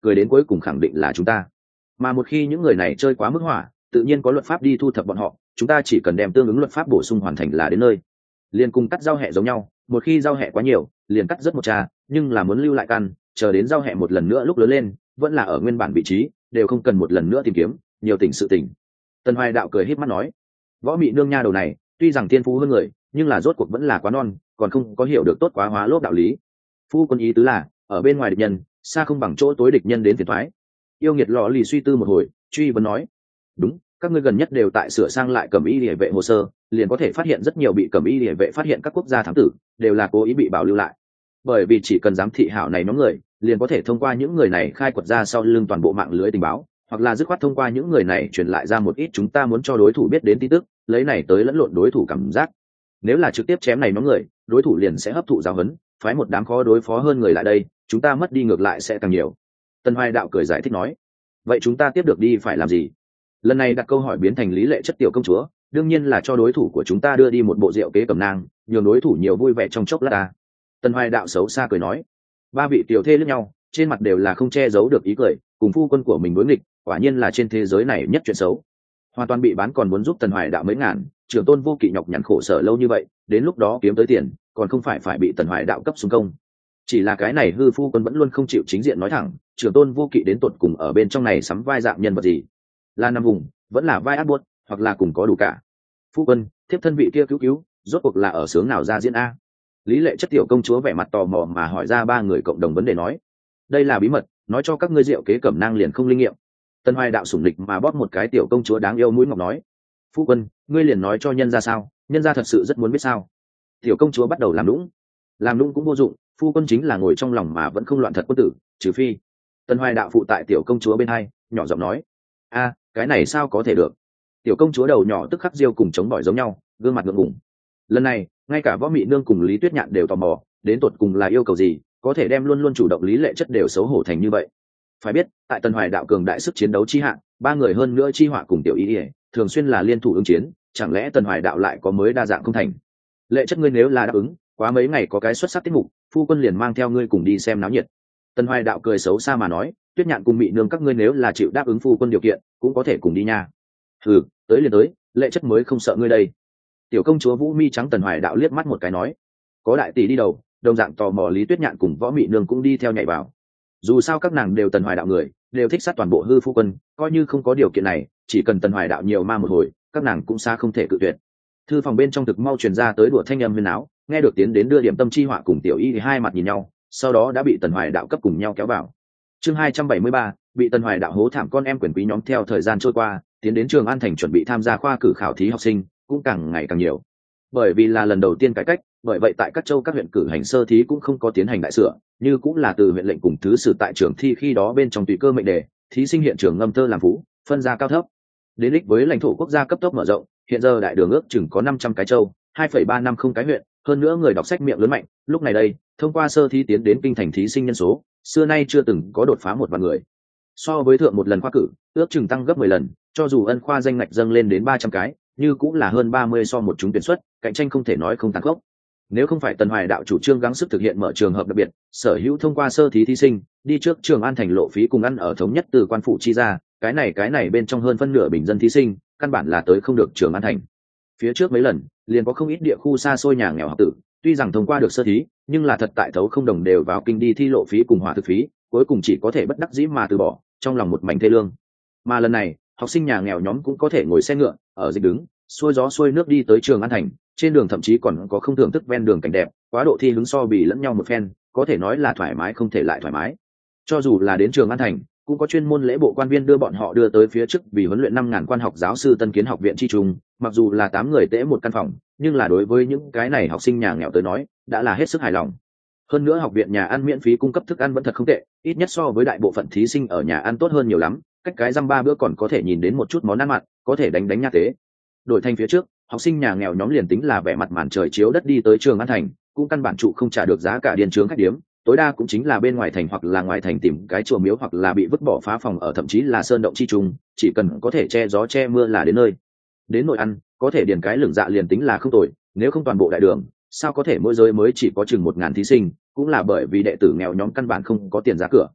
cười đến cuối cùng khẳng định là chúng ta. Mà một khi những người này chơi quá mức hỏa, tự nhiên có luật pháp đi thu thập bọn họ, chúng ta chỉ cần đem tương ứng luật pháp bổ sung hoàn thành là đến nơi. Liền cùng cắt rau hẹ giống nhau, một khi rau hẹ quá nhiều liền cắt rất một trà, nhưng là muốn lưu lại căn, chờ đến rau hẹ một lần nữa lúc lớn lên vẫn là ở nguyên bản vị trí, đều không cần một lần nữa tìm kiếm nhiều tỉnh sự tỉnh. Tần Hoài Đạo cười híp mắt nói, Võ Mị Nương nha đầu này tuy rằng tiên phú hơn người, nhưng là rốt cuộc vẫn là quá non, còn không có hiểu được tốt quá hóa lốp đạo lý. Phu quân ý tứ là ở bên ngoài địch nhân xa không bằng chỗ tối địch nhân đến phiền thoái. Yêu nghiệt lọ lì suy tư một hồi, truy vấn nói, đúng, các ngươi gần nhất đều tại sửa sang lại cẩm y liề vệ hồ sơ, liền có thể phát hiện rất nhiều bị cẩm y liề vệ phát hiện các quốc gia thám tử đều là cố ý bị bảo lưu lại, bởi vì chỉ cần giám thị hảo này nhóm người liền có thể thông qua những người này khai quật ra sau lưng toàn bộ mạng lưới tình báo, hoặc là dứt khoát thông qua những người này truyền lại ra một ít chúng ta muốn cho đối thủ biết đến tin tức, lấy này tới lẫn lộn đối thủ cảm giác. Nếu là trực tiếp chém này nhóm người, đối thủ liền sẽ hấp thụ giáo huấn, phái một đám khó đối phó hơn người lại đây, chúng ta mất đi ngược lại sẽ càng nhiều. Tân Hoài Đạo cười giải thích nói, vậy chúng ta tiếp được đi phải làm gì? Lần này đặt câu hỏi biến thành Lý Lệ Chất tiểu công chúa, đương nhiên là cho đối thủ của chúng ta đưa đi một bộ rượu kế cẩm nang, nhường đối thủ nhiều vui vẻ trong chốc lát ta. Tân Hoài Đạo xấu xa cười nói. Ba vị tiểu thê lẫn nhau, trên mặt đều là không che giấu được ý cười, cùng phu quân của mình đối nghịch, quả nhiên là trên thế giới này nhất chuyện xấu. Hoàn toàn bị bán còn muốn giúp Tần Hoài Đạo mấy ngàn, Trường Tôn Vô Kỵ nhọc nhằn khổ sở lâu như vậy, đến lúc đó kiếm tới tiền, còn không phải bị Tần Hoài Đạo cấp xung công. Chỉ là cái này hư phu quân vẫn luôn không chịu chính diện nói thẳng, Trường Tôn Vô Kỵ đến tột cùng ở bên trong này sắm vai dạng nhân vật gì? Là nằm vùng, vẫn là vai ác buốt, hoặc là cùng có đủ cả. Phu quân, thiếp thân vị kia cứu, rốt cuộc là ở sướng nào ra diễn a? Lý Lệ Chất tiểu công chúa vẻ mặt tò mò mà hỏi ra ba người cộng đồng vấn đề nói, đây là bí mật, nói cho các ngươi rượu kế cẩm nang liền không linh nghiệm. Tân Hoài Đạo sủng lịch mà bóp một cái tiểu công chúa đáng yêu mũi ngọc nói, phu quân, ngươi liền nói cho nhân ra sao, nhân ra thật sự rất muốn biết sao. Tiểu công chúa bắt đầu làm lũng cũng vô dụng, phu quân chính là ngồi trong lòng mà vẫn không loạn thật quân tử, trừ phi. Tân Hoài Đạo phụ tại tiểu công chúa bên hai nhỏ giọng nói, a, cái này sao có thể được. Tiểu công chúa đầu nhỏ tức khắc riêu cùng chống bỏi giống nhau, gương mặt ngượng ngùng. Lần này ngay cả Võ Mị Nương cùng Lý Tuyết Nhạn đều tò mò, đến tột cùng là yêu cầu gì có thể đem luôn luôn chủ động Lý Lệ Chất đều xấu hổ thành như vậy. Phải biết tại Tần Hoài Đạo cường đại sức chiến đấu chi hạng, ba người hơn nữa chi họa cùng tiểu ý ỉa thường xuyên là liên thủ ứng chiến, chẳng lẽ Tần Hoài Đạo lại có mới đa dạng không thành. Lệ Chất ngươi nếu là đáp ứng, quá mấy ngày có cái xuất sắc tiết mục, phu quân liền mang theo ngươi cùng đi xem náo nhiệt. Tần Hoài Đạo cười xấu xa mà nói, Tuyết Nhạn cùng Mị Nương các ngươi nếu là chịu đáp ứng phu quân điều kiện, cũng có thể cùng đi nha. Hừ, tới liền tới, Lệ Chất mới không sợ ngươi đây. Tiểu công chúa Vũ Mi trắng Tần Hoài Đạo liếc mắt một cái nói, có đại tỷ đi đầu, đồng dạng tò mò Lý Tuyết Nhạn cùng Võ Mị Nương cũng đi theo nhảy vào. Dù sao các nàng đều Tần Hoài Đạo người, đều thích sát toàn bộ hư phu quân, coi như không có điều kiện này, chỉ cần Tần Hoài Đạo nhiều ma một hồi, các nàng cũng xa không thể cự tuyệt. Thư phòng bên trong thực mau truyền ra tới đùa thanh âm huyền áo, nghe được tiến đến đưa điểm tâm chi họa cùng tiểu y thì hai mặt nhìn nhau, sau đó đã bị Tần Hoài Đạo cấp cùng nhau kéo vào. Chương 273, bị Tần Hoài Đạo hố thảm con em quyền quý nhóm theo thời gian trôi qua, tiến đến Trường An thành chuẩn bị tham gia khoa cử khảo thí học sinh cũng càng ngày càng nhiều. Bởi vì là lần đầu tiên cải cách, bởi vậy tại các châu các huyện cử hành sơ thí cũng không có tiến hành đại sửa, như cũng là từ huyện lệnh cùng thứ sử tại trường thi khi đó bên trong tùy cơ mệnh đề, thí sinh hiện trường ngâm thơ làm phú, phân ra cao thấp. Đến đích với lãnh thổ quốc gia cấp tốc mở rộng, hiện giờ đại đường ước chừng có 500 cái châu, 2,350 cái huyện, hơn nữa người đọc sách miệng lớn mạnh, lúc này đây, thông qua sơ thí tiến đến kinh thành thí sinh nhân số, xưa nay chưa từng có đột phá 1 vạn người. So với thượng một lần khoa cử, ước chừng tăng gấp 10 lần, cho dù ân khoa danh ngạch dâng lên đến 300 cái, như cũng là hơn 30 so một chúng tuyển xuất, cạnh tranh không thể nói không tàn khốc. Nếu không phải Tần Hoài Đạo chủ trương gắng sức thực hiện mở trường hợp đặc biệt, sở hữu thông qua sơ thí thí sinh đi trước Trường An thành lộ phí cùng ăn ở thống nhất từ quan phụ chi ra, cái này bên trong hơn phân nửa bình dân thí sinh, căn bản là tới không được Trường An thành. Phía trước mấy lần, liền có không ít địa khu xa xôi nhà nghèo học tử, tuy rằng thông qua được sơ thí, nhưng là thật tại thấu không đồng đều vào kinh đi thi lộ phí cùng hỏa thực phí, cuối cùng chỉ có thể bất đắc dĩ mà từ bỏ, trong lòng một mảnh thê lương. Mà lần này, học sinh nhà nghèo nhóm cũng có thể ngồi xe ngựa, ở dịch đứng, xuôi gió xuôi nước đi tới Trường An thành, trên đường thậm chí còn có không thưởng thức ven đường cảnh đẹp, quá độ thi hứng so bì lẫn nhau một phen, có thể nói là thoải mái không thể lại thoải mái. Cho dù là đến Trường An thành, cũng có chuyên môn lễ bộ quan viên đưa bọn họ đưa tới phía trước vì huấn luyện 5.000 quan học giáo sư tân kiến học viện chi trùng, mặc dù là 8 người tễ một căn phòng, nhưng là đối với những cái này học sinh nhà nghèo tới nói, đã là hết sức hài lòng. Hơn nữa học viện nhà ăn miễn phí cung cấp thức ăn vẫn thật không tệ, ít nhất so với đại bộ phận thí sinh ở nhà ăn tốt hơn nhiều lắm, cách cái răm 3 bữa còn có thể nhìn đến một chút món ăn mặn, có thể đánh nha tế. Đổi thành phía trước, học sinh nhà nghèo nhóm liền tính là vẻ mặt màn trời chiếu đất đi tới Trường An thành, cũng căn bản trụ không trả được giá cả điền trướng khách điếm, tối đa cũng chính là bên ngoài thành hoặc là ngoài thành tìm cái chùa miếu hoặc là bị vứt bỏ phá phòng ở thậm chí là sơn động chi trùng, chỉ cần có thể che gió che mưa là đến nơi. Đến nội ăn, có thể điền cái lửng dạ liền tính là không tồi, nếu không toàn bộ đại đường, sao có thể mỗi giới mới chỉ có chừng 1.000 thí sinh, cũng là bởi vì đệ tử nghèo nhóm căn bản không có tiền giá cửa.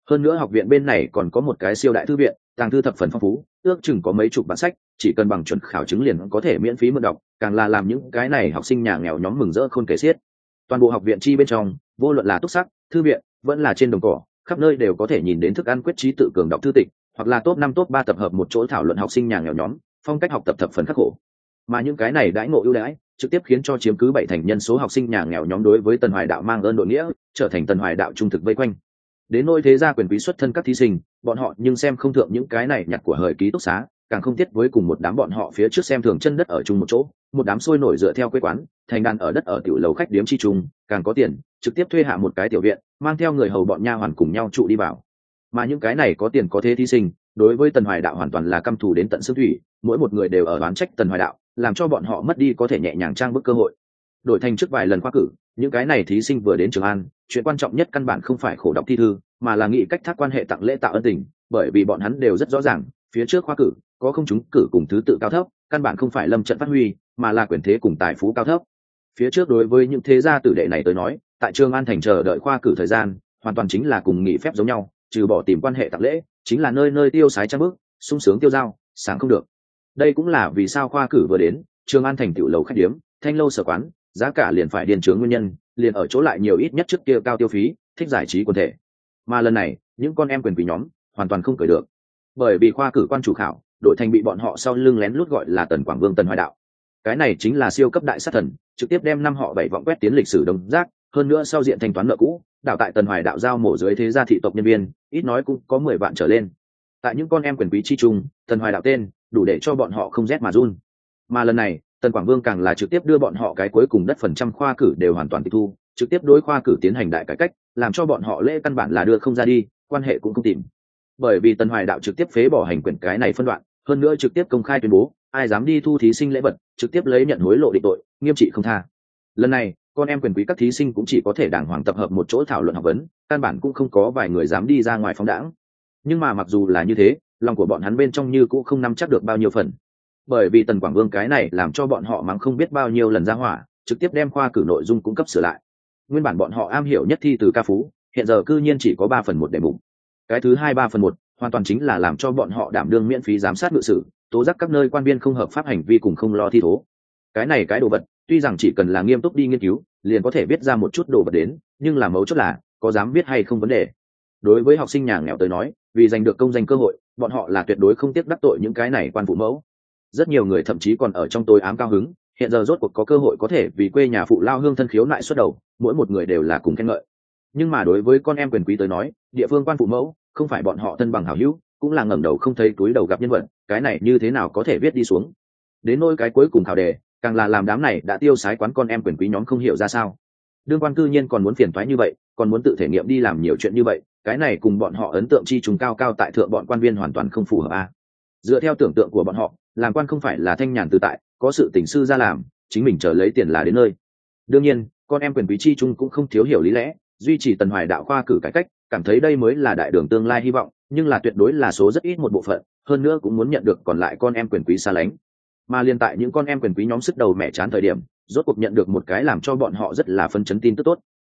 Hơn nữa học viện bên này còn có một cái siêu đại thư viện, tàng thư thập phần phong phú, ước chừng có mấy chục bản sách, chỉ cần bằng chuẩn khảo chứng liền có thể miễn phí mượn đọc, càng là làm những cái này học sinh nhà nghèo nhóm mừng rỡ khôn kể xiết. Toàn bộ học viện chi bên trong, vô luận là túc sắc, thư viện, vẫn là trên đồng cỏ, khắp nơi đều có thể nhìn đến thức ăn quyết trí tự cường đọc thư tịch, hoặc là top 5 top 3 tập hợp một chỗ thảo luận học sinh nhà nghèo nhóm, phong cách học tập thập phần khắc khổ. Mà những cái này đãi ngộ ưu đãi, trực tiếp khiến cho chiếm cứ 7 thành nhân số học sinh nhà nghèo nhóm đối với Tần Hoài Đạo mang ơn đội nghĩa, trở thành Tần Hoài Đạo trung thực vây quanh. Đến nỗi thế gia quyền quý xuất thân các thí sinh, bọn họ nhưng xem không thượng những cái này nhặt của hời ký túc xá, càng không thiết với cùng một đám bọn họ phía trước xem thường chân đất ở chung một chỗ, một đám sôi nổi dựa theo quê quán, thành đàn ở đất ở tiểu lầu khách điếm chi chung, càng có tiền, trực tiếp thuê hạ một cái tiểu viện, mang theo người hầu bọn nha hoàn cùng nhau trụ đi vào. Mà những cái này có tiền có thế thí sinh, đối với Tần Hoài Đạo hoàn toàn là căm thù đến tận xương thủy, mỗi một người đều ở oán trách Tần Hoài Đạo, làm cho bọn họ mất đi có thể nhẹ nhàng trang bức cơ hội. Đổi thành trước vài lần khoa cử, những cái này thí sinh vừa đến Trường An, chuyện quan trọng nhất căn bản không phải khổ đọc thi thư, mà là nghĩ cách thác quan hệ tặng lễ tạo ân tình, bởi vì bọn hắn đều rất rõ ràng, phía trước khoa cử có không trúng cử cùng thứ tự cao thấp, căn bản không phải lâm trận phát huy, mà là quyền thế cùng tài phú cao thấp. Phía trước đối với những thế gia tử đệ này tới nói, tại Trường An thành chờ đợi khoa cử thời gian, hoàn toàn chính là cùng nghỉ phép giống nhau, trừ bỏ tìm quan hệ tặng lễ, chính là nơi nơi tiêu sái trang bước, sung sướng tiêu dao, sáng không được. Đây cũng là vì sao khoa cử vừa đến, Trường An thành tiểu lầu khách điếm, thanh lâu sở quán, giá cả liền phải điền trướng nguyên nhân, liền ở chỗ lại nhiều ít nhất trước kia cao tiêu phí, thích giải trí quần thể. Mà lần này, những con em quyền quý nhóm hoàn toàn không cởi được, bởi vì khoa cử quan chủ khảo, đội thành bị bọn họ sau lưng lén lút gọi là Tần Quảng Vương Tần Hoài Đạo. Cái này chính là siêu cấp đại sát thần, trực tiếp đem năm họ 7 vọng quét tiến lịch sử đồng giác, hơn nữa sau diện thanh toán nợ cũ, đảo tại Tần Hoài Đạo giao mổ dưới thế gia thị tộc nhân viên, ít nói cũng có 10 vạn trở lên. Tại những con em quyền quý chi trung, Tần Hoài Đạo tên đủ để cho bọn họ không rét mà run. Mà lần này, Tần Quảng Vương càng là trực tiếp đưa bọn họ cái cuối cùng đất phần trăm khoa cử đều hoàn toàn tịch thu, trực tiếp đối khoa cử tiến hành đại cải cách, làm cho bọn họ lễ căn bản là đưa không ra đi, quan hệ cũng không tìm. Bởi vì Tần Hoài Đạo trực tiếp phế bỏ hành quyền cái này phân đoạn, hơn nữa trực tiếp công khai tuyên bố, ai dám đi thu thí sinh lễ vật, trực tiếp lấy nhận hối lộ định tội, nghiêm trị không tha. Lần này, con em quyền quý các thí sinh cũng chỉ có thể đàng hoàng tập hợp một chỗ thảo luận học vấn, căn bản cũng không có vài người dám đi ra ngoài phóng đãng. Nhưng mà mặc dù là như thế, lòng của bọn hắn bên trong như cũng không nắm chắc được bao nhiêu phần. Bởi vì Tần Quảng Vương cái này làm cho bọn họ mắng không biết bao nhiêu lần ra hỏa, trực tiếp đem khoa cử nội dung cung cấp sửa lại. Nguyên bản bọn họ am hiểu nhất thi từ ca phú, hiện giờ cư nhiên chỉ có 3/1 đề mục. Cái thứ hai 3/1, hoàn toàn chính là làm cho bọn họ đảm đương miễn phí giám sát ngự sử, tố giác các nơi quan viên không hợp pháp hành vi cùng không lo thi thố. Cái này cái đồ vật, tuy rằng chỉ cần là nghiêm túc đi nghiên cứu, liền có thể viết ra một chút đồ vật đến, nhưng là mấu chốt là có dám viết hay không vấn đề. Đối với học sinh nhà nghèo tới nói, vì giành được công danh cơ hội, bọn họ là tuyệt đối không tiếc đắc tội những cái này quan phụ mẫu. Rất nhiều người thậm chí còn ở trong tối ám cao hứng, hiện giờ rốt cuộc có cơ hội có thể vì quê nhà phụ lao hương thân khiếu nại xuất đầu, mỗi một người đều là cùng khen ngợi. Nhưng mà đối với con em quyền quý tới nói, địa phương quan phụ mẫu không phải bọn họ thân bằng hảo hữu, cũng là ngẩng đầu không thấy túi đầu gặp nhân vật, cái này như thế nào có thể viết đi xuống. Đến nỗi cái cuối cùng thảo đề, càng là làm đám này đã tiêu sái quán con em quyền quý nhóm không hiểu ra sao. Đương quan cư nhiên còn muốn phiền toái như vậy, còn muốn tự thể nghiệm đi làm nhiều chuyện như vậy, cái này cùng bọn họ ấn tượng chi trùng cao cao tại thượng bọn quan viên hoàn toàn không phù hợp a. Dựa theo tưởng tượng của bọn họ, làm quan không phải là thanh nhàn tự tại, có sự tình sư ra làm, chính mình chờ lấy tiền là đến nơi. Đương nhiên, con em quyền quý chi trung cũng không thiếu hiểu lý lẽ, duy trì Tần Hoài Đạo khoa cử cải cách, cảm thấy đây mới là đại đường tương lai hy vọng, nhưng là tuyệt đối là số rất ít một bộ phận, hơn nữa cũng muốn nhận được còn lại con em quyền quý xa lánh. Mà liên tại những con em quyền quý nhóm sức đầu mẹ chán thời điểm, rốt cuộc nhận được một cái làm cho bọn họ rất là phấn chấn tin tức tốt.